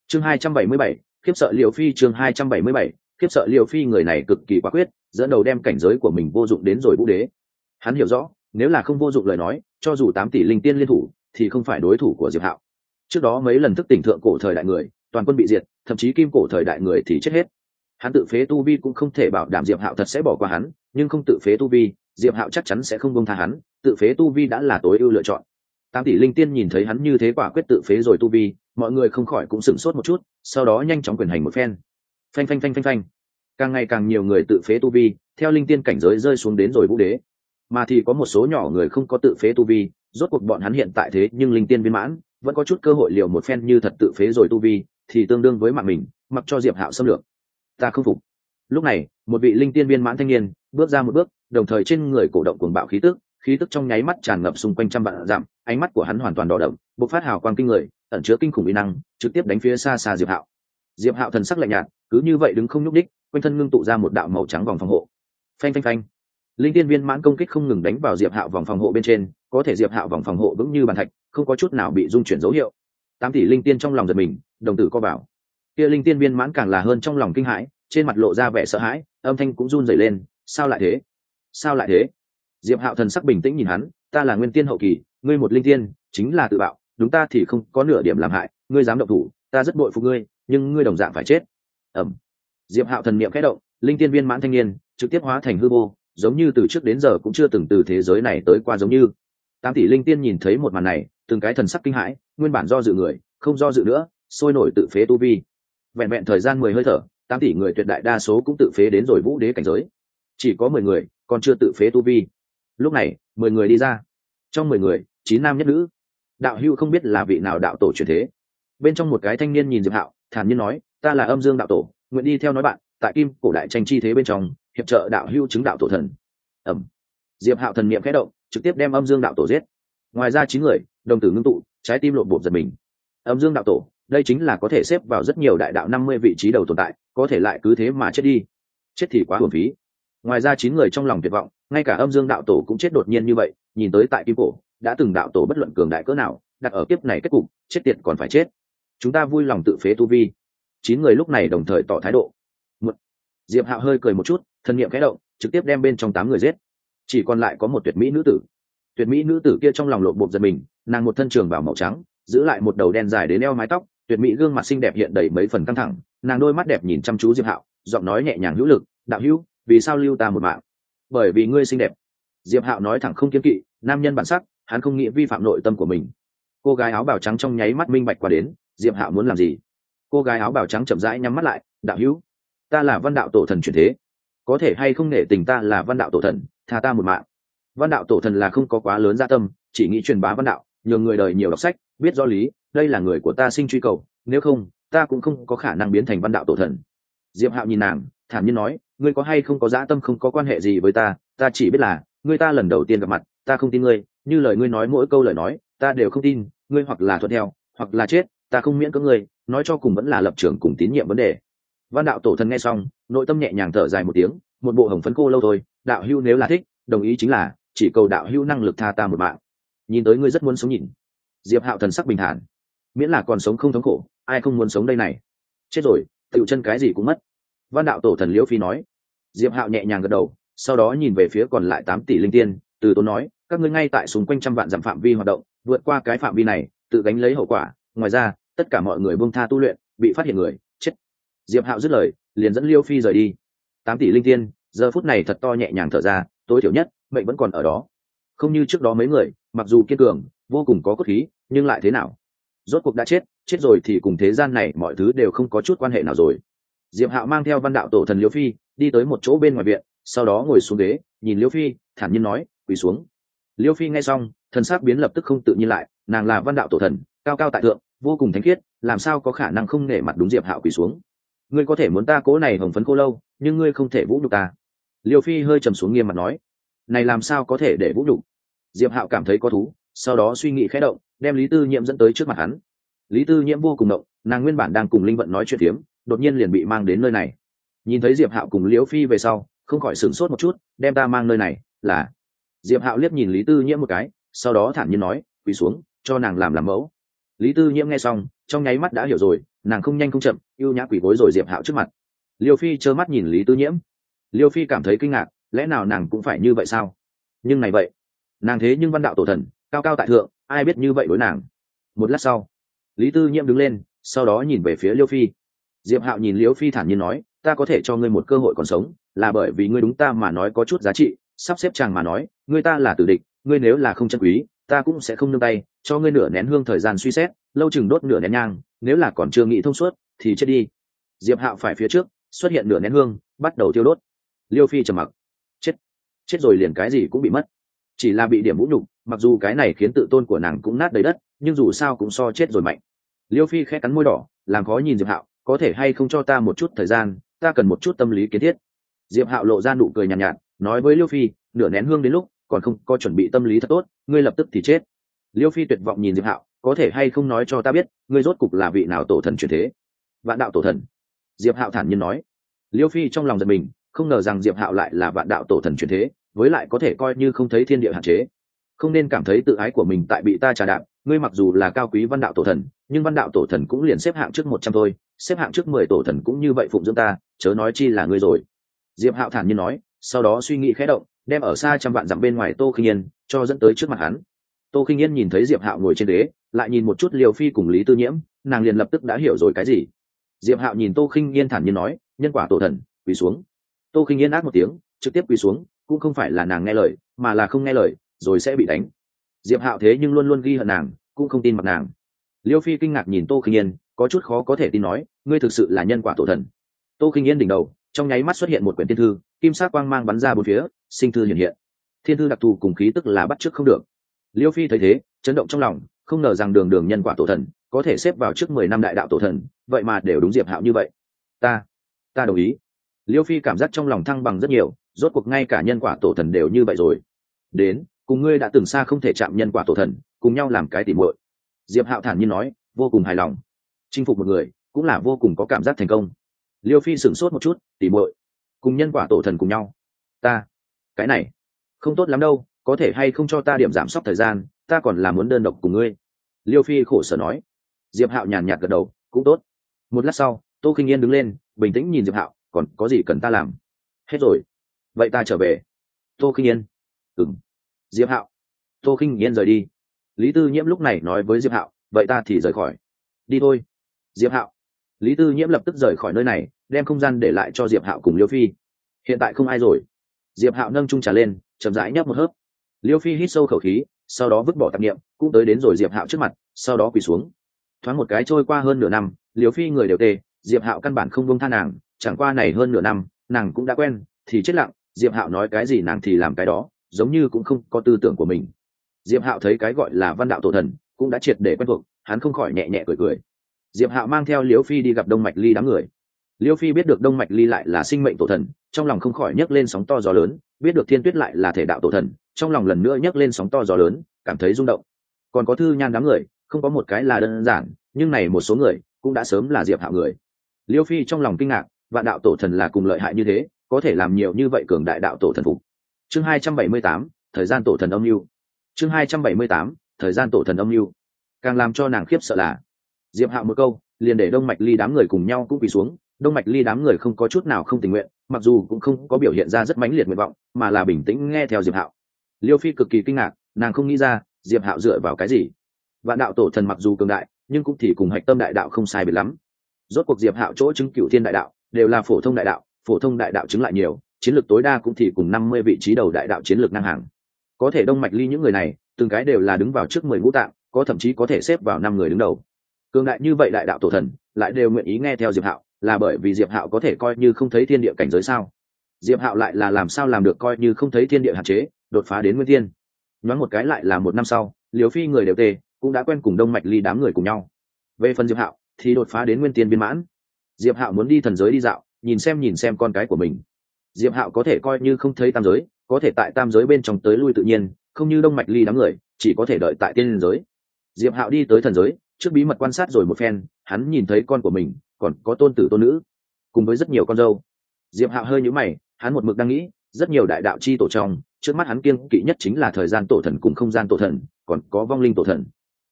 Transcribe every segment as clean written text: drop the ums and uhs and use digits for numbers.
chương 277, khiếp sợ Liêu Phi. chương 277, khiếp sợ Liêu Phi. Người này cực kỳ quả quyết, dẫn đầu đem cảnh giới của mình vô dụng đến rồi vũ đế. Hắn hiểu rõ, nếu là không vô dụng lời nói, cho dù 8 tỷ linh tiên liên thủ thì không phải đối thủ của Diệp Hạo. Trước đó mấy lần thức tỉnh thượng cổ thời đại người, toàn quân bị diệt, thậm chí kim cổ thời đại người thì chết hết. Hắn tự phế tu vi cũng không thể bảo đảm Diệp Hạo thật sẽ bỏ qua hắn, nhưng không tự phế tu vi, Diệp Hạo chắc chắn sẽ không buông tha hắn, tự phế tu vi đã là tối ưu lựa chọn. 8 tỷ linh tiên nhìn thấy hắn như thế quả quyết tự phế rồi tu vi, mọi người không khỏi cũng sửng sốt một chút, sau đó nhanh chóng quyền hành một phen. Phanh phanh phanh phanh phanh. Càng ngày càng nhiều người tự phế tu vi, theo linh tiên cảnh giới rơi xuống đến rồi vũ đế. Mà thì có một số nhỏ người không có tự phế tu vi, rốt cuộc bọn hắn hiện tại thế nhưng linh tiên viên mãn, vẫn có chút cơ hội liều một phen, như thật tự phế rồi tu vi thì tương đương với mạng mình, mặc cho Diệp Hạo xâm lược. Ta không phục. Lúc này, một vị linh tiên viên mãn thanh niên bước ra một bước, đồng thời trên người cổ động cuồng bạo khí tức trong nháy mắt tràn ngập xung quanh trăm vạn dặm, ánh mắt của hắn hoàn toàn đỏ đậm, bộc phát hào quang kinh người, ẩn chứa kinh khủng uy năng, trực tiếp đánh phía xa xa Diệp Hạo. Diệp Hạo thần sắc lạnh nhạt, cứ như vậy đứng không nhúc đích, quanh thân ngưng tụ ra một đạo màu trắng vòng phòng hộ. Phanh phanh phanh. Linh tiên viên mãn công kích không ngừng đánh vào Diệp Hạo vòng phòng hộ bên trên, có thể Diệp Hạo vòng phòng hộ vững như bàn thạch, không có chút nào bị dung chuyển dấu hiệu. 8 tỷ linh tiên trong lòng giật mình, đồng tử co vào. Kia linh tiên viên mãn càng là hơn trong lòng kinh hãi, trên mặt lộ ra vẻ sợ hãi, âm thanh cũng run rẩy lên, sao lại thế? Sao lại thế? Diệp Hạo thần sắc bình tĩnh nhìn hắn, ta là nguyên tiên hậu kỳ, ngươi một linh tiên, chính là tự bạo, đúng ta thì không có nửa điểm làm hại, ngươi dám động thủ, ta rất bội phục ngươi, nhưng ngươi đồng dạng phải chết. Diệp Hạo thần niệm khẽ động, linh tiên viên mãn thanh niên trực tiếp hóa thành hư vô, giống như từ trước đến giờ cũng chưa từng từ thế giới này tới qua giống như. 8 tỷ linh tiên nhìn thấy một màn này, từng cái thần sắc kinh hãi, nguyên bản do dự người, không do dự nữa, sôi nổi tự phế tu vi. Vẹn vẹn thời gian 10 hơi thở, 8 tỷ người tuyệt đại đa số cũng tự phế đến rồi vũ đế cảnh giới. Chỉ có 10 người còn chưa tự phế tu vi. Lúc này, 10 người đi ra. Trong 10 người, 9 nam nhất nữ. Đạo hữu không biết là vị nào đạo tổ chuyển thế. Bên trong một cái thanh niên nhìn Diệp Hạo, thản nhiên nói, ta là Âm Dương đạo tổ, nguyện đi theo nói bạn, tại kim cổ đại tranh chi thế bên trong, hiệp trợ đạo hữu chứng đạo tổ thần. Diệp Hạo thần niệm khẽ động, trực tiếp đem Âm Dương đạo tổ giết. Ngoài ra 9 người, đồng tử ngưng tụ, trái tim lộn bộp giật mình. Âm Dương đạo tổ, đây chính là có thể xếp vào rất nhiều đại đạo 50 vị trí đầu tồn tại, có thể lại cứ thế mà chết đi. Chết thì quá uổng phí. Ngoài ra 9 người trong lòng tuyệt vọng, ngay cả Âm Dương đạo tổ cũng chết đột nhiên như vậy, nhìn tới tại kim cổ, đã từng đạo tổ bất luận cường đại cỡ nào, đặt ở kiếp này kết cục, chết tiệt còn phải chết. Chúng ta vui lòng tự phế tu vi. 9 người lúc này đồng thời tỏ thái độ. Diệp Hạo hơi cười một chút, thần niệm khẽ động, trực tiếp đem bên trong 8 người giết. Chỉ còn lại có một tuyệt mỹ nữ tử. Tuyệt mỹ nữ tử kia trong lòng lộn bộp giật mình, nàng một thân trường bào màu trắng, giữ lại một đầu đen dài đến eo mái tóc, tuyệt mỹ gương mặt xinh đẹp hiện đầy mấy phần căng thẳng, nàng đôi mắt đẹp nhìn chăm chú Diệp Hạo, giọng nói nhẹ nhàng hữu lực, đạo hữu, vì sao lưu ta một mạng? Bởi vì ngươi xinh đẹp. Diệp Hạo nói thẳng không kiêng kỵ, nam nhân bản sắc, hắn không nghĩ vi phạm nội tâm của mình. Cô gái áo bào trắng trong nháy mắt minh bạch qua đến, Diệp Hạo muốn làm gì. Cô gái áo bào trắng chậm rãi nhắm mắt lại, đạo hữu, ta là Văn đạo tổ thần chuyển thế, có thể hay không nể tình ta là Văn đạo tổ thần, tha ta một mạng. Văn đạo tổ thần là không có quá lớn dạ tâm, chỉ nghĩ truyền bá văn đạo, nhường người đời nhiều đọc sách, biết rõ lý, đây là người của ta sinh truy cầu, nếu không, ta cũng không có khả năng biến thành Văn đạo tổ thần. Diệp Hạo nhìn nàng, thản nhiên nói, ngươi có hay không có dạ tâm không có quan hệ gì với ta, ta chỉ biết là, ngươi ta lần đầu tiên gặp mặt, ta không tin ngươi, như lời ngươi nói mỗi câu lời nói, ta đều không tin, ngươi hoặc là thuận theo, hoặc là chết, ta không miễn cưỡng ngươi, nói cho cùng vẫn là lập trường cùng tín nhiệm vấn đề. Văn đạo tổ thần nghe xong, nội tâm nhẹ nhàng thở dài một tiếng, một bộ hồng phấn khô lâu thôi, đạo hữu nếu là thích, đồng ý chính là, chỉ cầu đạo hữu năng lực tha ta một mạng. Nhìn tới ngươi rất muốn sống nhịn. Diệp Hạo thần sắc bình thản, miễn là còn sống không thống khổ, ai không muốn sống đây này. Chết rồi, tựu chân cái gì cũng mất. Văn đạo tổ thần Liễu Phi nói. Diệp Hạo nhẹ nhàng gật đầu, sau đó nhìn về phía còn lại 8 tỷ linh tiên, từ tốn nói, các ngươi ngay tại xung quanh trăm vạn dặm phạm vi hoạt động, vượt qua cái phạm vi này, tự gánh lấy hậu quả, ngoài ra, tất cả mọi người buông tha tu luyện, bị phát hiện người, chết. Diệp Hạo dứt lời, liền dẫn Liêu Phi rời đi. 8 tỷ linh tiên, giờ phút này thật to nhẹ nhàng thở ra, tối thiểu nhất, mệnh vẫn còn ở đó. Không như trước đó mấy người, mặc dù kiên cường, vô cùng có cốt khí, nhưng lại thế nào? Rốt cuộc đã chết, chết rồi thì cùng thế gian này mọi thứ đều không có chút quan hệ nào rồi. Diệp Hạo mang theo Văn đạo tổ thần Liêu Phi, đi tới một chỗ bên ngoài viện, sau đó ngồi xuống ghế, nhìn Liêu Phi, thản nhiên nói, quỳ xuống. Liêu Phi nghe xong, thần sắc biến lập tức không tự nhiên lại, nàng là Văn đạo tổ thần, cao cao tại thượng, vô cùng thánh khiết, làm sao có khả năng không nể mặt đúng Diệp Hạo quỳ xuống. Ngươi có thể muốn ta cố này hồng phấn cô lâu, nhưng ngươi không thể vũ nhục ta. Liêu Phi hơi trầm xuống nghiêm mặt nói, này làm sao có thể để vũ nhục. Diệp Hạo cảm thấy có thú, sau đó suy nghĩ khẽ động, đem Lý Tư Nhiệm dẫn tới trước mặt hắn. Lý Tư Nhiệm vô cùng động, nàng nguyên bản đang cùng Linh Vận nói chuyện phiếm, đột nhiên liền bị mang đến nơi này. Nhìn thấy Diệp Hạo cùng Liễu Phi về sau, không khỏi sửng sốt một chút, đem ta mang nơi này là. Diệp Hạo liếc nhìn Lý Tư Nhiệm một cái, sau đó thản nhiên nói, quỳ xuống, cho nàng làm mẫu. Lý Tư Nhiễm nghe xong trong nháy mắt đã hiểu rồi, nàng không nhanh không chậm ưu nhã quỳ gối rồi Diệp Hạo trước mặt. Liêu Phi trơ mắt nhìn Lý Tư Nhiễm. Liêu Phi cảm thấy kinh ngạc, lẽ nào nàng cũng phải như vậy sao? Nhưng này vậy, nàng thế nhưng văn đạo tổ thần, cao cao tại thượng, ai biết như vậy đối nàng. Một lát sau, Lý Tư Nhiễm đứng lên, sau đó nhìn về phía Liêu Phi. Diệp Hạo nhìn Liêu Phi thản nhiên nói, ta có thể cho ngươi một cơ hội còn sống, là bởi vì ngươi đúng ta mà nói có chút giá trị, sắp xếp chàng mà nói, ngươi ta là tử địch, ngươi nếu là không chân quý, ta cũng sẽ không nương tay, cho ngươi nửa nén hương thời gian suy xét, lâu chừng đốt nửa nén nhang, nếu là còn chưa nghĩ thông suốt, thì chết đi. Diệp Hạo phải phía trước, xuất hiện nửa nén hương, bắt đầu tiêu đốt. Liêu Phi trầm mặc. Chết rồi liền cái gì cũng bị mất, chỉ là bị điểm vũ nhục, mặc dù cái này khiến tự tôn của nàng cũng nát đầy đất, nhưng dù sao cũng so chết rồi mạnh. Liêu Phi khẽ cắn môi đỏ, làm khó nhìn Diệp Hạo, có thể hay không cho ta một chút thời gian, ta cần một chút tâm lý kiến thiết. Diệp Hạo lộ ra nụ cười nhàn nhạt, nói với Liêu Phi, nửa nén hương đến lúc còn không có chuẩn bị tâm lý thật tốt, ngươi lập tức thì chết. Liêu Phi tuyệt vọng nhìn Diệp Hạo, có thể hay không nói cho ta biết, ngươi rốt cục là vị nào tổ thần chuyển thế? Vạn đạo tổ thần. Diệp Hạo thản nhiên nói. Liêu Phi trong lòng giật mình, không ngờ rằng Diệp Hạo lại là vạn đạo tổ thần chuyển thế, với lại có thể coi như không thấy thiên địa hạn chế. Không nên cảm thấy tự ái của mình tại bị ta trà đạp, ngươi mặc dù là cao quý văn đạo tổ thần, nhưng văn đạo tổ thần cũng liền xếp hạng trước 100 thôi, xếp hạng trước 10 tổ thần cũng như vậy phụng dưỡng ta, chớ nói chi là ngươi rồi. Diệp Hạo thản nhiên nói, sau đó suy nghĩ khẽ động, đem ở xa trăm vạn dặm bên ngoài Tô Khinh Yên cho dẫn tới trước mặt hắn. Tô Khinh Yên nhìn thấy Diệp Hạo ngồi trên ghế, lại nhìn một chút Liêu Phi cùng Lý Tư Nhiễm, nàng liền lập tức đã hiểu rồi cái gì. Diệp Hạo nhìn Tô Khinh Yên thản nhiên nói, nhân quả tổ thần, quỳ xuống. Tô Khinh Yên ác một tiếng, trực tiếp quỳ xuống, cũng không phải là nàng nghe lời, mà là không nghe lời, rồi sẽ bị đánh. Diệp Hạo thế nhưng luôn luôn ghi hận nàng, cũng không tin mặt nàng. Liêu Phi kinh ngạc nhìn Tô Khinh Yên, có chút khó có thể tin nói, ngươi thực sự là nhân quả tổ thần. Tô Khinh Yên đỉnh đầu, trong nháy mắt xuất hiện một quyển thiên thư, kim sắc quang mang bắn ra bốn phía, sinh thư hiện hiện. Thiên thư đặc thù cùng khí tức là bắt chước không được. Liêu Phi thấy thế, chấn động trong lòng, không ngờ rằng đường đường nhân quả tổ thần có thể xếp vào trước 10 năm đại đạo tổ thần, vậy mà đều đúng Diệp Hạo như vậy. Ta đồng ý. Liêu Phi cảm giác trong lòng thăng bằng rất nhiều, rốt cuộc ngay cả nhân quả tổ thần đều như vậy rồi. Đến, cùng ngươi đã từng xa không thể chạm nhân quả tổ thần, cùng nhau làm cái tỉ muội. Diệp Hạo thản nhiên nói, vô cùng hài lòng. Chinh phục một người, cũng là vô cùng có cảm giác thành công. Liêu Phi sửng sốt một chút, tỉ muội, cùng nhân quả tổ thần cùng nhau. Cái này không tốt lắm đâu, có thể hay không cho ta điểm giảm sốc thời gian, ta còn là muốn đơn độc cùng ngươi. Liêu Phi khổ sở nói. Diệp Hạo nhàn nhạt gật đầu, cũng tốt. Một lát sau, Tô Khinh Yên đứng lên, bình tĩnh nhìn Diệp Hạo, còn có gì cần ta làm? Hết rồi, vậy ta trở về. Tô Khinh Yên. Ừm. Diệp Hạo. Tô Khinh Yên rời đi. Lý Tư Nhiễm lúc này nói với Diệp Hạo, vậy ta thì rời khỏi. Đi thôi. Diệp Hạo. Lý Tư Nhiễm lập tức rời khỏi nơi này, đem không gian để lại cho Diệp Hạo cùng Liêu Phi. Hiện tại không ai rồi. Diệp Hạo nâng chung trà lên, chậm rãi nhấp một hớp. Liêu Phi hít sâu khẩu khí, sau đó vứt bỏ tạp niệm, cũng tới đến rồi Diệp Hạo trước mặt, sau đó quỳ xuống. Thoáng một cái trôi qua hơn nửa năm, Liêu Phi người đều tê, Diệp Hạo căn bản không buông tha nàng, chẳng qua này hơn nửa năm, nàng cũng đã quen, thì chết lặng, Diệp Hạo nói cái gì nàng thì làm cái đó, giống như cũng không có tư tưởng của mình. Diệp Hạo thấy cái gọi là văn đạo tổ thần, cũng đã triệt để quen thuộc, hắn không khỏi nhẹ nhẹ cười cười. Diệp Hạo mang theo Liêu Phi đi gặp Đông Mạch Ly đám người. Liêu Phi biết được Đông Mạch Ly lại là sinh mệnh tổ thần, trong lòng không khỏi nhấc lên sóng to gió lớn, biết được Thiên Tuyết lại là thể đạo tổ thần, trong lòng lần nữa nhấc lên sóng to gió lớn, cảm thấy rung động. Còn có Thư Nhan đám người, không có một cái là đơn giản, nhưng này một số người cũng đã sớm là Diệp Hạo người. Liêu Phi trong lòng kinh ngạc, vạn đạo tổ thần là cùng lợi hại như thế, có thể làm nhiều như vậy cường đại đạo tổ thần phục. Chương 278, thời gian tổ thần âm lưu. Chương 278, thời gian tổ thần âm lưu. Càng làm cho nàng khiếp sợ là, Diệp Hạo một câu, liền để Đông Mạch Ly đám người cùng nhau cũng quỳ xuống. Đông Mạch Ly đám người không có chút nào không tình nguyện, mặc dù cũng không có biểu hiện ra rất mãnh liệt nguyện vọng, mà là bình tĩnh nghe theo Diệp Hạo. Liêu Phi cực kỳ kinh ngạc, nàng không nghĩ ra Diệp Hạo dựa vào cái gì. Vạn đạo tổ thần mặc dù cường đại, nhưng cũng thì cùng hạch tâm đại đạo không sai biệt lắm. Rốt cuộc Diệp Hạo chỗ chứng cửu thiên đại đạo đều là phổ thông đại đạo chứng lại nhiều, chiến lược tối đa cũng thì cùng 50 vị trí đầu đại đạo chiến lược ngang hàng. Có thể Đông Mạch Ly những người này, từng cái đều là đứng vào trước 10 ngũ tạng, có thậm chí có thể xếp vào 5 người đứng đầu. Cường đại như vậy đại đạo tổ thần, lại đều nguyện ý nghe theo Diệp Hạo, là bởi vì Diệp Hạo có thể coi như không thấy thiên địa cảnh giới sao? Diệp Hạo lại là làm sao làm được coi như không thấy thiên địa hạn chế, đột phá đến nguyên thiên? Nhoáng một cái lại là một năm sau, Liêu Phi người đều tề, cũng đã quen cùng Đông Mạch Ly đám người cùng nhau. Về phần Diệp Hạo thì đột phá đến nguyên tiên viên mãn. Diệp Hạo muốn đi thần giới đi dạo, nhìn xem con cái của mình. Diệp Hạo có thể coi như không thấy tam giới, có thể tại tam giới bên trong tới lui tự nhiên, không như Đông Mạch Ly đám người, chỉ có thể đợi tại tiên giới. Diệp Hạo đi tới thần giới, trước bí mật quan sát rồi một phen, hắn nhìn thấy con của mình, còn có tôn tử tôn nữ, cùng với rất nhiều con dâu. Diệp Hạo hơi nhíu mày, hắn một mực đang nghĩ, rất nhiều đại đạo chi tổ trong, trước mắt hắn kiêng kỵ nhất chính là thời gian tổ thần cùng không gian tổ thần, còn có vong linh tổ thần.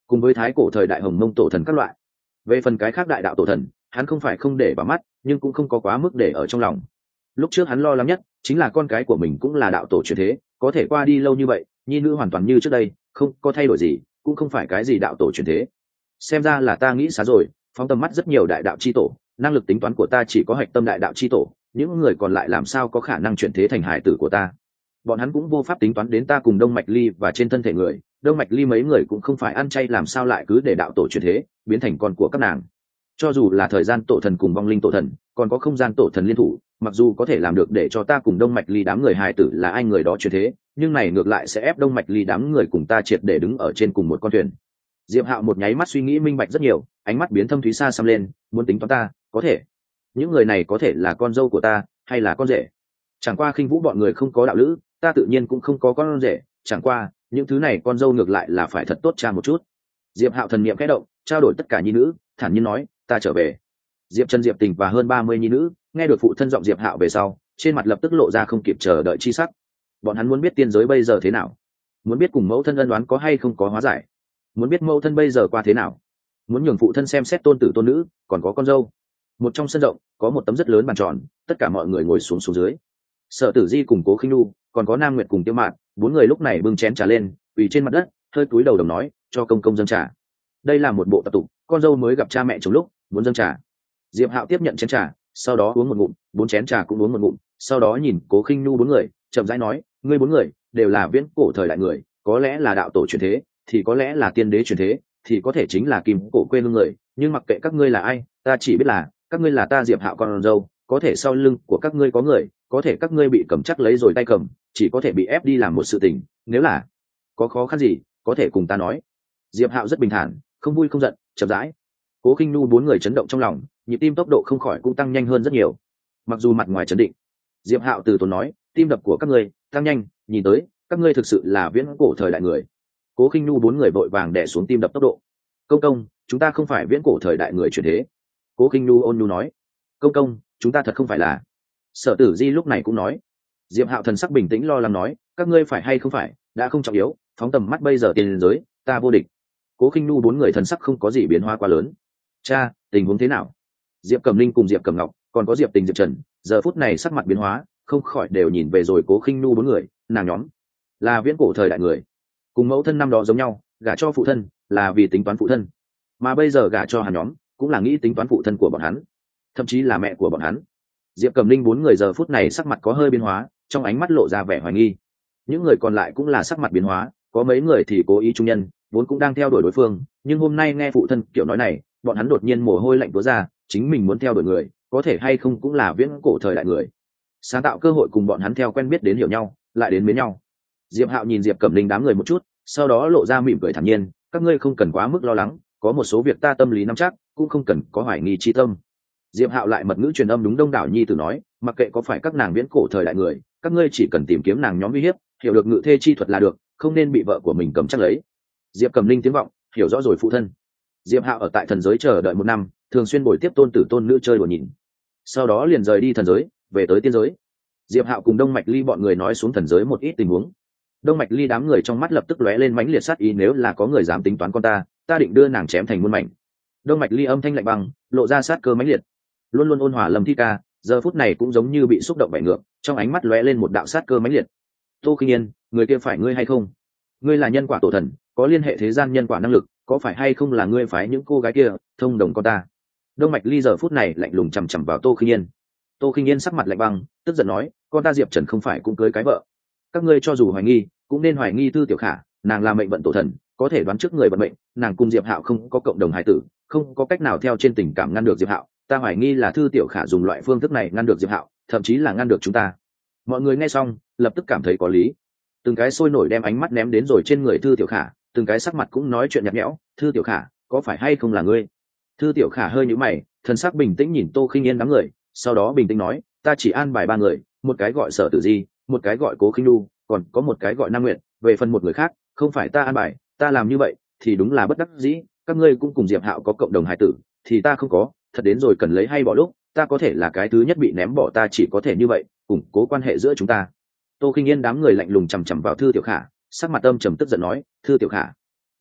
cùng với thái cổ thời đại hồng mông tổ thần các loại. Về phần cái khác đại đạo tổ thần, hắn không phải không để vào mắt, nhưng cũng không có quá mức để ở trong lòng. Lúc trước hắn lo lắng nhất chính là con cái của mình cũng là đạo tổ truyền thế, có thể qua đi lâu như vậy, nhi nữ hoàn toàn như trước đây, không có thay đổi gì, cũng không phải cái gì đạo tổ truyền thế. Xem ra là ta nghĩ xa rồi, phóng tầm mắt rất nhiều đại đạo chi tổ, năng lực tính toán của ta chỉ có hạch tâm đại đạo chi tổ, những người còn lại làm sao có khả năng chuyển thế thành hải tử của ta. Bọn hắn cũng vô pháp tính toán đến ta cùng Đông Mạch Ly và trên thân thể người, Đông Mạch Ly mấy người cũng không phải ăn chay, làm sao lại cứ để đạo tổ chuyển thế biến thành con của các nàng. Cho dù là thời gian tổ thần cùng vong linh tổ thần, còn có không gian tổ thần liên thủ, mặc dù có thể làm được để cho ta cùng Đông Mạch Ly đám người hài tử là ai người đó chuyển thế, nhưng này ngược lại sẽ ép Đông Mạch Ly đám người cùng ta triệt để đứng ở trên cùng một con thuyền. Diệp Hạo một nháy mắt suy nghĩ minh bạch rất nhiều, ánh mắt biến thâm thúy xa xăm lên, muốn tính toán ta, có thể. Những người này có thể là con dâu của ta, hay là con rể. Chẳng qua khinh vũ bọn người không có đạo lữ, ta tự nhiên cũng không có con rể, chẳng qua, những thứ này con dâu ngược lại là phải thật tốt cha một chút. Diệp Hạo thần niệm khẽ động, trao đổi tất cả nhi nữ, thản nhiên nói, ta trở về. Diệp Trần, Diệp Tình và hơn 30 nhi nữ, nghe được phụ thân giọng Diệp Hạo về sau, trên mặt lập tức lộ ra không kịp chờ đợi chi sắc. Bọn hắn muốn biết tiên giới bây giờ thế nào, muốn biết cùng mẫu thân ân oán có hay không có hóa giải, muốn biết mẫu thân bây giờ qua thế nào, muốn nhường phụ thân xem xét tôn tử tôn nữ, còn có con dâu. Một trong sân rộng có một tấm rất lớn bàn tròn, tất cả mọi người ngồi xuống dưới. Sở Tử Di cùng Cố Khinh Nu, còn có Nam Nguyệt cùng Tiêu Mạn, bốn người lúc này bưng chén trà lên, quỳ trên mặt đất, hơi cúi đầu đồng nói, cho công công dâng trà. Đây là một bộ tập tục, con dâu mới gặp cha mẹ chồng lúc muốn dâng trà. Diệp Hạo tiếp nhận chén trà, sau đó uống một ngụm, bốn chén trà cũng uống một ngụm, sau đó nhìn Cố Khinh Nu bốn người, chậm rãi nói, ngươi bốn người đều là viễn cổ thời đại người, có lẽ là đạo tổ truyền thế, thì có lẽ là tiên đế truyền thế, thì có thể chính là kim cổ quê hương người, nhưng mặc kệ các ngươi là ai, ta chỉ biết là các ngươi là ta Diệp Hạo con dâu, có thể sau lưng của các ngươi có người, có thể các ngươi bị cầm chắc lấy rồi tay cầm, chỉ có thể bị ép đi làm một sự tình, nếu là có khó khăn gì, có thể cùng ta nói. Diệp Hạo rất bình thản, không vui không giận, chậm rãi. Cố Khinh Nu bốn người chấn động trong lòng, nhịp tim tốc độ không khỏi cũng tăng nhanh hơn rất nhiều. Mặc dù mặt ngoài trấn định, Diệp Hạo từ tốn nói, tim đập của các ngươi tăng nhanh, nhìn tới các ngươi thực sự là viễn cổ thời đại người. Cố Khinh Nu bốn người vội vàng đè xuống tim đập tốc độ. Công công, chúng ta không phải viễn cổ thời đại người chuyển thế. Cố Khinh Nu ôn nhu nói, công công, chúng ta thật không phải là. Sở Tử Di lúc này cũng nói. Diệp Hạo thần sắc bình tĩnh lo lắng nói, các ngươi phải hay không phải đã không trọng yếu, phóng tầm mắt bây giờ tiền giới, ta vô địch. Cố Khinh Nu bốn người thần sắc không có gì biến hóa quá lớn. Cha, tình huống thế nào? Diệp Cẩm Linh cùng Diệp Cẩm Ngọc, còn có Diệp Tình, Diệp Trần, giờ phút này sắc mặt biến hóa, không khỏi đều nhìn về rồi Cố Khinh Nu bốn người, nàng nhóm là viễn cổ thời đại người, cùng mẫu thân năm đó giống nhau, gả cho phụ thân là vì tính toán phụ thân, mà bây giờ gả cho hắn nhóm cũng là nghĩ tính toán phụ thân của bọn hắn, thậm chí là mẹ của bọn hắn. Diệp Cẩm Linh bốn người giờ phút này sắc mặt có hơi biến hóa, trong ánh mắt lộ ra vẻ hoài nghi. Những người còn lại cũng là sắc mặt biến hóa, có mấy người thì cố ý trung nhân, vốn cũng đang theo đuổi đối phương, nhưng hôm nay nghe phụ thân kiểu nói này, bọn hắn đột nhiên mồ hôi lạnh túa ra, chính mình muốn theo đuổi người, có thể hay không cũng là viễn cổ thời đại người, sáng tạo cơ hội cùng bọn hắn theo quen biết đến hiểu nhau, lại đến mến nhau. Diệp Hạo nhìn Diệp Cẩm Linh đám người một chút, sau đó lộ ra mỉm cười thản nhiên, các ngươi không cần quá mức lo lắng, có một số việc ta tâm lý nắm chắc, cũng không cần có hoài nghi chi tâm. Diệp Hạo lại mật ngữ truyền âm đúng đông đảo nhi tử nói, mặc kệ có phải các nàng viễn cổ thời đại người, các ngươi chỉ cần tìm kiếm nàng nhóm uy hiếp, hiểu được ngự thê chi thuật là được, không nên bị vợ của mình cầm chắc lấy. Diệp Cẩm Linh tiếng vọng, hiểu rõ rồi phụ thân. Diệp Hạo ở tại thần giới chờ đợi một năm, thường xuyên bồi tiếp tôn tử tôn nữ chơi đùa nhìn, sau đó liền rời đi thần giới, về tới tiên giới. Diệp Hạo cùng Đông Mạch Ly bọn người nói xuống thần giới một ít tình huống. Đông Mạch Ly đám người trong mắt lập tức lóe lên mãnh liệt sát ý, nếu là có người dám tính toán con ta định đưa nàng chém thành muôn mảnh. Đông Mạch Ly âm thanh lạnh băng, lộ ra sát cơ mãnh liệt. Luôn luôn ôn hòa Lâm Thi Ca, giờ phút này cũng giống như bị xúc động bại ngược, trong ánh mắt lóe lên một đạo sát cơ mãnh liệt. Tô Khinh Yên, người kia phải ngươi hay không? Ngươi là nhân quả tổ thần, có liên hệ thế gian nhân quả năng lực, có phải hay không là ngươi phái những cô gái kia thông đồng con ta? Đông Mạch Ly giờ phút này lạnh lùng chằm chằm vào Tô Khinh Yên. Tô Khinh Yên sắc mặt lạnh băng, tức giận nói, con ta Diệp Trần không phải cũng cưới cái vợ? Các ngươi cho dù hoài nghi, cũng nên hoài nghi Thư Tiểu Khả, nàng là mệnh vận tổ thần, có thể đoán trước người vận mệnh, nàng cùng Diệp Hạo không có cộng đồng hài tử, không có cách nào theo trên tình cảm ngăn được Diệp Hạo, ta hoài nghi là Thư Tiểu Khả dùng loại phương thức này ngăn được Diệp Hạo, thậm chí là ngăn được chúng ta. Mọi người nghe xong, lập tức cảm thấy có lý. Từng cái sôi nổi đem ánh mắt ném đến rồi trên người Thư Tiểu Khả, từng cái sắc mặt cũng nói chuyện nhạt nhẽo, Thư Tiểu Khả, có phải hay không là ngươi? Thư Tiểu Khả hơi nhíu mày, thần sắc bình tĩnh nhìn Tô Khinh Yên đám người, sau đó bình tĩnh nói, ta chỉ an bài ba người, một cái gọi Sở Tử Di, một cái gọi Cố Khinh Nu, còn có một cái gọi Nam Nguyệt, về phần một người khác, không phải ta an bài, ta làm như vậy thì đúng là bất đắc dĩ, các ngươi cũng cùng Diệp Hạo có cộng đồng hài tử, thì ta không có, thật đến rồi cần lấy hay bỏ lúc, ta có thể là cái thứ nhất bị ném bỏ, ta chỉ có thể như vậy, củng cố quan hệ giữa chúng ta. Tô Khinh Yên đám người lạnh lùng chằm chằm vào Thư Tiểu Khả, sắc mặt âm trầm tức giận nói, Thư Tiểu Khả,